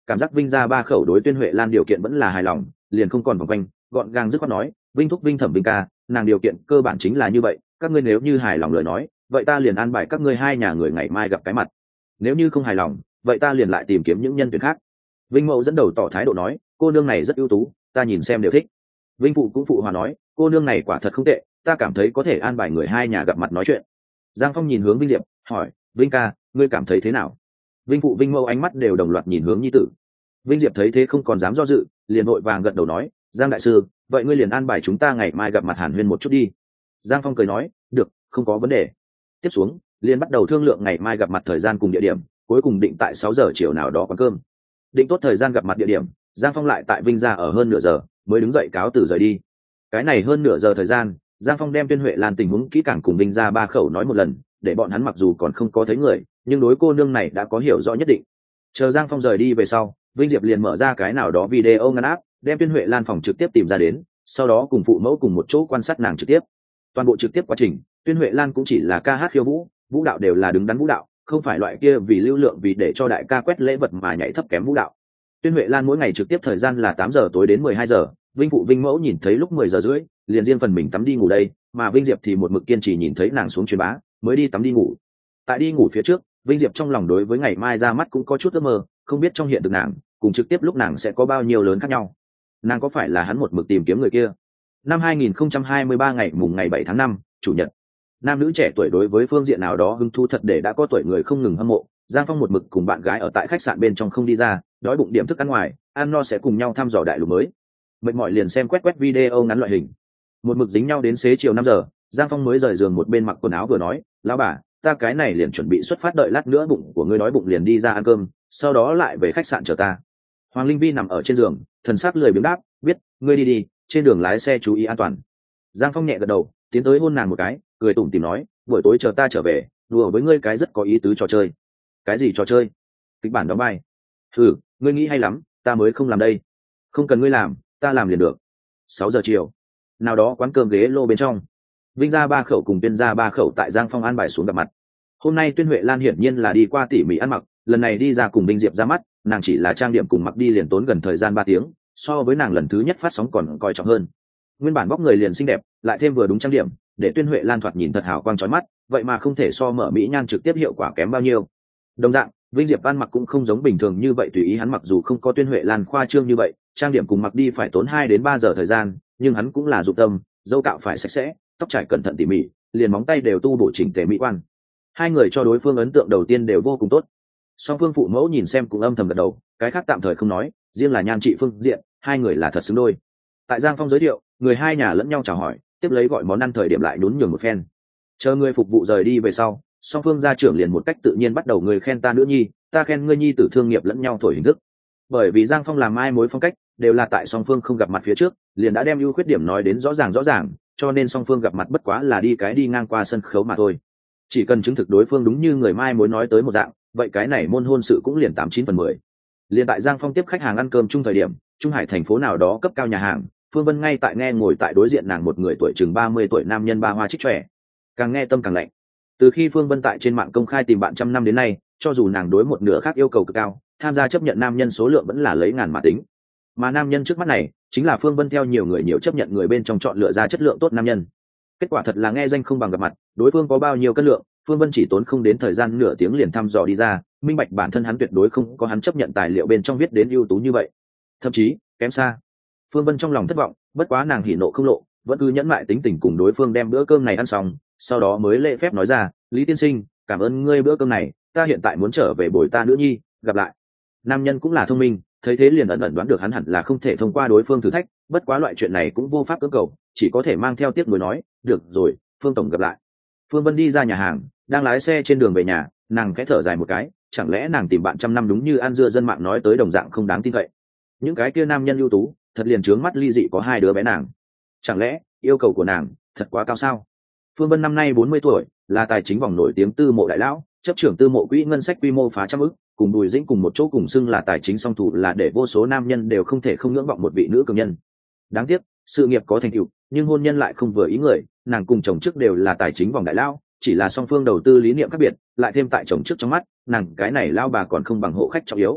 cảm giác Vinh gia ba khẩu đối Tuyên Huệ Lan điều kiện vẫn là hài lòng, liền không còn vòng quanh, gọn gàng dứt khoát nói, Vinh thúc Vinh thẩm Vinh ca, nàng điều kiện cơ bản chính là như vậy, các ngươi nếu như hài lòng lời nói, vậy ta liền an bài các ngươi hai nhà người ngày mai gặp cái mặt. Nếu như không hài lòng, vậy ta liền lại tìm kiếm những nhân tuyển khác. Vinh mẫu dẫn đầu tỏ thái độ nói, cô nương này rất ưu tú, ta nhìn xem đều thích. Vinh phụ cũng phụ hòa nói, cô nương này quả thật không tệ, ta cảm thấy có thể an bài người hai nhà gặp mặt nói chuyện. Giang Phong nhìn hướng Vinh Diệp, hỏi, Vinh ca, ngươi cảm thấy thế nào? Vinh phụ Vinh mẫu ánh mắt đều đồng loạt nhìn hướng nhi tử. Vinh Diệp thấy thế không còn dám do dự, liền vội vàng gật đầu nói, Giang đại sư, vậy ngươi liền an bài chúng ta ngày mai gặp mặt hàn huyên một chút đi. Giang Phong cười nói, được, không có vấn đề. Tiếp xuống liền bắt đầu thương lượng ngày mai gặp mặt thời gian cùng địa điểm, cuối cùng định tại 6 giờ chiều nào đó quán cơm. Định tốt thời gian gặp mặt địa điểm, Giang Phong lại tại Vinh gia ở hơn nửa giờ mới đứng dậy cáo từ rời đi. Cái này hơn nửa giờ thời gian, Giang Phong đem Tuyên Huệ Lan tình huống kỹ càng cùng Vinh gia ba khẩu nói một lần, để bọn hắn mặc dù còn không có thấy người, nhưng đối cô nương này đã có hiểu rõ nhất định. Chờ Giang Phong rời đi về sau, Vinh Diệp liền mở ra cái nào đó video ngắn áp, đem Tuyên Huệ Lan phòng trực tiếp tìm ra đến, sau đó cùng phụ mẫu cùng một chỗ quan sát nàng trực tiếp. Toàn bộ trực tiếp quá trình, Tuyên Huệ Lan cũng chỉ là ca hát khiêu vũ, vũ đạo đều là đứng đắn vũ đạo, không phải loại kia vì lưu lượng vì để cho đại ca quét lễ vật mà nhảy thấp kém vũ đạo. Tuyên Huệ Lan mỗi ngày trực tiếp thời gian là 8 giờ tối đến 12 giờ, Vinh phụ Vinh mẫu nhìn thấy lúc 10 giờ rưỡi, liền riêng phần mình tắm đi ngủ đây, mà Vinh Diệp thì một mực kiên trì nhìn thấy nàng xuống truyền bá, mới đi tắm đi ngủ. Tại đi ngủ phía trước, Vinh Diệp trong lòng đối với ngày mai ra mắt cũng có chút ước mơ, không biết trong hiện thực nàng, cùng trực tiếp lúc nàng sẽ có bao nhiêu lớn khác nhau. Nàng có phải là hắn một mực tìm kiếm người kia? Năm 2023 ngày mùng ngày 7 tháng 5, chủ nhật. Nam nữ trẻ tuổi đối với phương diện nào đó hứng thú thật để đã có tuổi người không ngừng hâm mộ. Giang Phong một mực cùng bạn gái ở tại khách sạn bên trong không đi ra, đói bụng điểm thức ăn ngoài, ăn no sẽ cùng nhau thăm dò đại lục mới. Mệt mỏi liền xem quét video ngắn loại hình. Một mực dính nhau đến xế chiều 5 giờ, Giang Phong mới rời giường một bên mặc quần áo vừa nói, lão bà, ta cái này liền chuẩn bị xuất phát, đợi lát nữa bụng của ngươi đói bụng liền đi ra ăn cơm, sau đó lại về khách sạn chờ ta. Hoàng Linh Vi nằm ở trên giường, thần sắc lười biếng đáp, biết, ngươi đi đi, trên đường lái xe chú ý an toàn. Giang Phong nhẹ gật đầu, tiến tới hôn nàng một cái, cười tủm tỉm nói, buổi tối chờ ta trở về, đùa với ngươi cái rất có ý tứ trò chơi. Cái gì trò chơi? Kịch bản đóng vai. Ngươi nghĩ hay lắm, ta mới không làm đây. Không cần ngươi làm, ta làm liền được. 6 giờ chiều, nào đó quán cơm ghế lô bên trong, Vinh gia ba khẩu cùng Tuyên gia ba khẩu tại Giang Phong an bài xuống gặp mặt. Hôm nay Tuyên Huệ Lan hiển nhiên là đi qua tỉ mỉ ăn mặc, lần này đi ra cùng Vinh Diệp ra mắt, nàng chỉ là trang điểm cùng mặc đi liền tốn gần thời gian 3 tiếng, so với nàng lần thứ nhất phát sóng còn coi trọng hơn. Nguyên bản bóc người liền xinh đẹp, lại thêm vừa đúng trang điểm, để Tuyên Huệ Lan thoạt nhìn thật hào quang chói mắt, vậy mà không thể so mở mỹ nhan trực tiếp hiệu quả kém bao nhiêu. Đồng dạng, Vinh Diệp ăn mặc cũng không giống bình thường như vậy tùy ý, hắn mặc dù không có Tuyên Huệ Lan khoa trương như vậy, trang điểm cùng mặc đi phải tốn 2 đến 3 giờ thời gian, nhưng hắn cũng là dụng tâm, râu cạo phải sạch sẽ, tóc trải cẩn thận tỉ mỉ, liền móng tay đều tu bổ chỉnh tề mỹ quan. Hai người cho đối phương ấn tượng đầu tiên đều vô cùng tốt. Song phương phụ mẫu nhìn xem cũng âm thầm gật đầu, cái khác tạm thời không nói, riêng là nhan trị phương diện, hai người là thật xứng đôi. Tại Giang Phong giới thiệu, người hai nhà lẫn nhau chào hỏi, tiếp lấy gọi món ăn thời điểm lại nhún nhường một phen. Chờ người phục vụ rời đi về sau, song phương gia trưởng liền một cách tự nhiên bắt đầu người khen ta nữ nhi, ta khen ngươi nhi tử, thương nghiệp lẫn nhau thổi hình thức. Bởi vì Giang Phong làm mai mối phong cách đều là tại song phương không gặp mặt phía trước, liền đã đem ưu khuyết điểm nói đến rõ ràng, cho nên song phương gặp mặt bất quá là đi ngang qua sân khấu mà thôi. Chỉ cần chứng thực đối phương đúng như người mai mối nói tới một dạng, vậy cái này môn hôn sự cũng liền 89/10. Liền tại Giang Phong tiếp khách hàng ăn cơm chung thời điểm, Trung Hải thành phố nào đó cấp cao nhà hàng, Phương Vân ngay tại nghe ngồi tại đối diện nàng một người tuổi chừng 30 tuổi nam nhân ba hoa trích trẻ. Càng nghe tâm càng lạnh. Từ khi Phương Vân tại trên mạng công khai tìm bạn trăm năm đến nay, cho dù nàng đối một nửa khác yêu cầu cực cao, tham gia chấp nhận nam nhân số lượng vẫn là lấy ngàn mà tính. Mà nam nhân trước mắt này chính là Phương Vân theo nhiều người nhiều chấp nhận người bên trong chọn lựa ra chất lượng tốt nam nhân. Kết quả thật là nghe danh không bằng gặp mặt, đối phương có bao nhiêu cân lượng, Phương Vân chỉ tốn không đến thời gian nửa tiếng liền thăm dò đi ra, minh bạch bản thân hắn tuyệt đối không có hắn chấp nhận tài liệu bên trong viết đến ưu tú như vậy, thậm chí kém xa. Phương Vân trong lòng thất vọng, bất quá nàng hỉ nộ không lộ, vẫn cứ nhẫn mại tính tình cùng đối phương đem bữa cơm này ăn xong, sau đó mới lễ phép nói ra, Lý tiên sinh, cảm ơn ngươi bữa cơm này, ta hiện tại muốn trở về bồi ta nữ nhi, gặp lại. Nam nhân cũng là thông minh, thấy thế liền ẩn ẩn đoán được hắn hẳn là không thể thông qua đối phương thử thách, bất quá loại chuyện này cũng vô pháp cưỡng cầu, chỉ có thể mang theo tiếc nuối nói, được rồi, Phương tổng gặp lại. Phương Vân đi ra nhà hàng, đang lái xe trên đường về nhà, nàng khẽ thở dài một cái, chẳng lẽ nàng tìm bạn trăm năm đúng như ăn dưa dân mạng nói tới đồng dạng không đáng tin cậy. Những cái kia nam nhân ưu tú thật liền trướng mắt ly dị có 2 đứa bé nàng, chẳng lẽ yêu cầu của nàng thật quá cao sao? Phương Vân năm nay 40 tuổi, là tài chính vòng nổi tiếng tư mộ đại lão, chấp trưởng tư mộ quỹ ngân sách quy mô phá trăm ức, cùng Bùi Dĩnh cùng một chỗ cùng xưng là tài chính song thủ, là để vô số nam nhân đều không thể không ngưỡng vọng một vị nữ cường nhân. Đáng tiếc, sự nghiệp có thành tựu, nhưng hôn nhân lại không vừa ý người, nàng cùng chồng trước đều là tài chính vòng đại lão, chỉ là song phương đầu tư lý niệm khác biệt, lại thêm tại chồng trước trong mắt, nàng cái này lao bà còn không bằng hộ khách trọng yếu.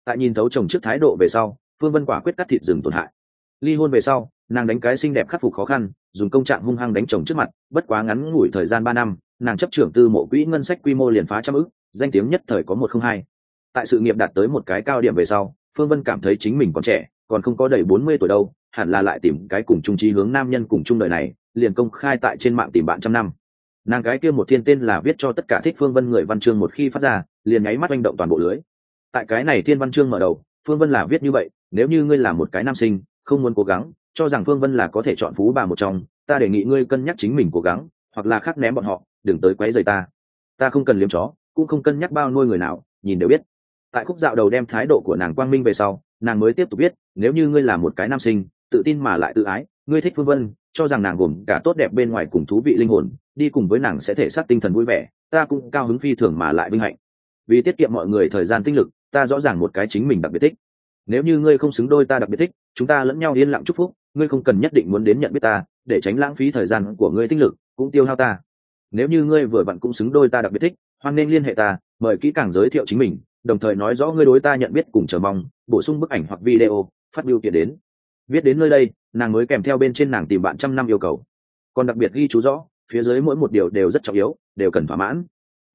Tại nhìn thấu chồng trước thái độ về sau, Phương Vân quả quyết cắt thịt rừng tổn hại. Ly hôn về sau, nàng đánh cái xinh đẹp khắc phục khó khăn, dùng công trạng hung hăng đánh chồng trước mặt, bất quá ngắn ngủi thời gian 3 năm, nàng chấp trưởng tư mộ quỹ ngân sách quy mô liền phá trăm ức, danh tiếng nhất thời có 102. Tại sự nghiệp đạt tới một cái cao điểm về sau, Phương Vân cảm thấy chính mình còn trẻ, còn không có đầy 40 tuổi đâu, hẳn là lại tìm cái cùng chung chí hướng nam nhân cùng chung đời này, liền công khai tại trên mạng tìm bạn trăm năm. Nàng cái kia một thiên tên là viết cho tất cả thích Phương Vân người văn chương một khi phát ra, liền nháy mắt oanh động toàn bộ lưới. Tại cái này thiên văn chương mở đầu, Phương Vân là viết như vậy: nếu như ngươi là một cái nam sinh, không muốn cố gắng, cho rằng Phương Vân là có thể chọn phú bà một trong, ta đề nghị ngươi cân nhắc chính mình cố gắng, hoặc là khác ném bọn họ, đừng tới quấy rầy ta. Ta không cần liếm chó, cũng không cân nhắc bao nuôi người nào, nhìn đều biết. Tại khúc dạo đầu đem thái độ của nàng quang minh về sau, nàng mới tiếp tục viết: nếu như ngươi là một cái nam sinh, tự tin mà lại tự ái, ngươi thích Phương Vân, cho rằng nàng gồm cả tốt đẹp bên ngoài cùng thú vị linh hồn, đi cùng với nàng sẽ thể xác tinh thần vui vẻ, ta cũng cao hứng phi thường mà lại vinh hạnh. Vì tiết kiệm mọi người thời gian tinh lực, ta rõ ràng một cái chính mình đặc biệt thích. Nếu như ngươi không xứng đôi ta đặc biệt thích, chúng ta lẫn nhau yên lặng chúc phúc, ngươi không cần nhất định muốn đến nhận biết ta, để tránh lãng phí thời gian của ngươi tinh lực cũng tiêu hao ta. Nếu như ngươi vừa vặn cũng xứng đôi ta đặc biệt thích, hoan nên liên hệ ta, mời kỹ càng giới thiệu chính mình, đồng thời nói rõ ngươi đối ta nhận biết cùng chờ mong, bổ sung bức ảnh hoặc video, phát biểu kiện đến. Viết đến nơi đây, nàng mới kèm theo bên trên nàng tìm bạn trăm năm yêu cầu, còn đặc biệt ghi chú rõ phía dưới mỗi một điều đều rất trọng yếu, đều cần thỏa mãn.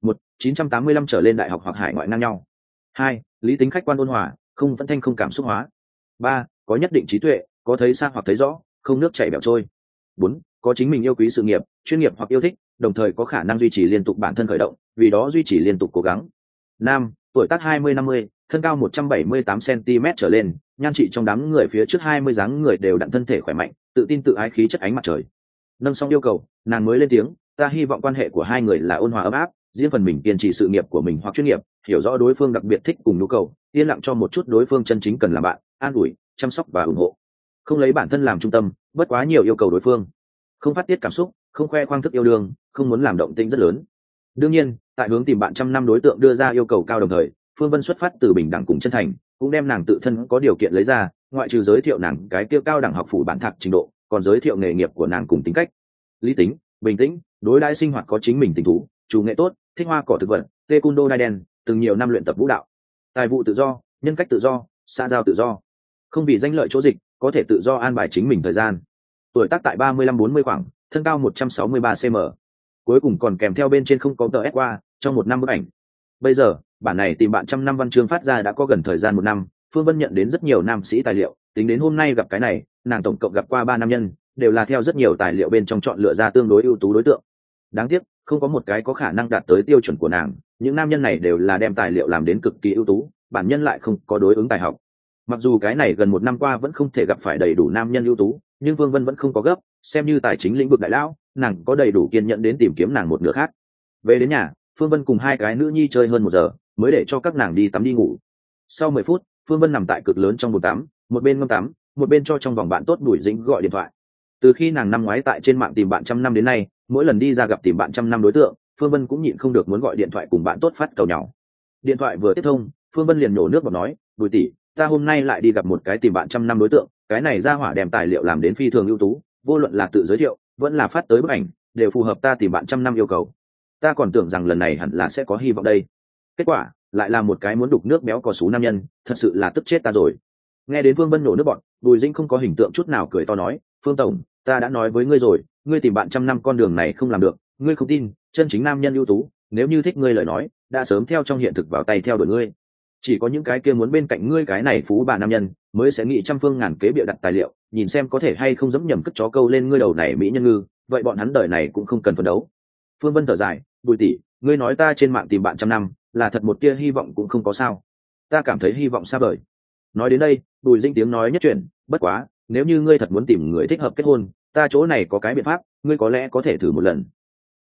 985 trở lên đại học hoặc hải ngoại ngang nhau. 2. Lý tính khách quan ôn hòa, không vẫn thanh không cảm xúc hóa. 3. Có nhất định trí tuệ, có thấy xa hoặc thấy rõ, không nước chảy bẻo trôi. 4. Có chính mình yêu quý sự nghiệp, chuyên nghiệp hoặc yêu thích, đồng thời có khả năng duy trì liên tục bản thân khởi động, vì đó duy trì liên tục cố gắng. 5. Tuổi tác 20-50, thân cao 178 cm trở lên, nhan trị trong đám người phía trước 20 dáng người đều đặn, thân thể khỏe mạnh, tự tin tự ái, khí chất ánh mặt trời. Nâng xong yêu cầu, nàng mới lên tiếng: ta hy vọng quan hệ của hai người là ôn hòa ấm áp, riêng phần mình kiên trì sự nghiệp của mình hoặc chuyên nghiệp, hiểu rõ đối phương đặc biệt thích cùng nhu cầu, yên lặng cho một chút đối phương chân chính cần làm bạn, an ủi, chăm sóc và ủng hộ. Không lấy bản thân làm trung tâm, bất quá nhiều yêu cầu đối phương. Không phát tiết cảm xúc, không khoe khoang thức yêu đương, không muốn làm động tĩnh rất lớn. Đương nhiên, tại hướng tìm bạn trăm năm đối tượng đưa ra yêu cầu cao đồng thời, Phương Vân xuất phát từ bình đẳng cùng chân thành, cũng đem nàng tự thân có điều kiện lấy ra, ngoại trừ giới thiệu nàng cái tiêu cao đẳng học phủ bản thạc trình độ, còn giới thiệu nghề nghiệp của nàng cùng tính cách: lý tính, bình tĩnh, đối đãi sinh hoạt có chính mình tình thú, chủ nghệ tốt, thích hoa cỏ thực vật, taekwondo đai đen, từng nhiều năm luyện tập vũ đạo, tài vụ tự do, nhân cách tự do, xã giao tự do, không vì danh lợi chỗ dịch, có thể tự do an bài chính mình thời gian, tuổi tác tại 35-40 khoảng, thân cao 163 cm. Cuối cùng còn kèm theo bên trên không có tờ S qua trong 1 năm bức ảnh. Bây giờ bản này tìm bạn trăm năm văn chương phát ra đã có gần thời gian 1 năm, Phương Vân nhận đến rất nhiều nam sĩ tài liệu, tính đến hôm nay gặp cái này, nàng tổng cộng gặp qua 3 nam nhân, đều là theo rất nhiều tài liệu bên trong chọn lựa ra tương đối ưu tú đối tượng. Đáng tiếc không có một cái có khả năng đạt tới tiêu chuẩn của nàng, những nam nhân này đều là đem tài liệu làm đến cực kỳ ưu tú, bản nhân lại không có đối ứng tài học. Mặc dù cái này gần 1 năm qua vẫn không thể gặp phải đầy đủ nam nhân ưu tú, nhưng Phương Vân vẫn không có gấp, xem như tài chính lĩnh vực đại lão, nàng có đầy đủ kiên nhẫn đến tìm kiếm nàng một nửa khác. Về đến nhà, Phương Vân cùng 2 cái nữ nhi chơi hơn 1 giờ, mới để cho các nàng đi tắm đi ngủ. Sau 10 phút, Phương Vân nằm tại cực lớn trong bồn tắm, một bên ngâm tắm, một bên cho trong vòng bạn tốt Bùi Dĩnh gọi điện thoại. Từ khi nàng năm ngoái tại trên mạng tìm bạn trăm năm đến nay, mỗi lần đi ra gặp tìm bạn trăm năm đối tượng, Phương Vân cũng nhịn không được muốn gọi điện thoại cùng bạn tốt phát cầu nhau. Điện thoại vừa tiếp thông, Phương Vân liền nổ nước bọt nói: "Bùi tỷ, ta hôm nay lại đi gặp một cái tìm bạn trăm năm đối tượng, cái này ra hỏa đem tài liệu làm đến phi thường ưu tú, vô luận là tự giới thiệu, vẫn là phát tới bức ảnh, đều phù hợp ta tìm bạn trăm năm yêu cầu. Ta còn tưởng rằng lần này hẳn là sẽ có hy vọng đây. Kết quả, lại là một cái muốn đục nước béo cò sú nam nhân, thật sự là tức chết ta rồi." Nghe đến Phương Vân nổ nước bọt, Bùi Dĩnh không có hình tượng chút nào cười to nói: "Phương tổng, ta đã nói với ngươi rồi, ngươi tìm bạn trăm năm con đường này không làm được, ngươi không tin, chân chính nam nhân ưu tú, nếu như thích ngươi lời nói, đã sớm theo trong hiện thực vào tay theo đuổi ngươi. Chỉ có những cái kia muốn bên cạnh ngươi cái này phú bà nam nhân, mới sẽ nghĩ trăm phương ngàn kế bịa đặt tài liệu, nhìn xem có thể hay không dẫm nhầm cất chó câu lên ngươi đầu này mỹ nhân ngư, vậy bọn hắn đời này cũng không cần phấn đấu." Phương Vân thở dài: "Bùi tỷ, ngươi nói ta trên mạng tìm bạn trăm năm, là thật một tia hy vọng cũng không có sao. Ta cảm thấy hy vọng xa vời." Nói đến đây, Bùi Dĩnh tiếng nói nhất chuyển: "Bất quá, nếu như ngươi thật muốn tìm người thích hợp kết hôn, ta chỗ này có cái biện pháp, ngươi có lẽ có thể thử một lần."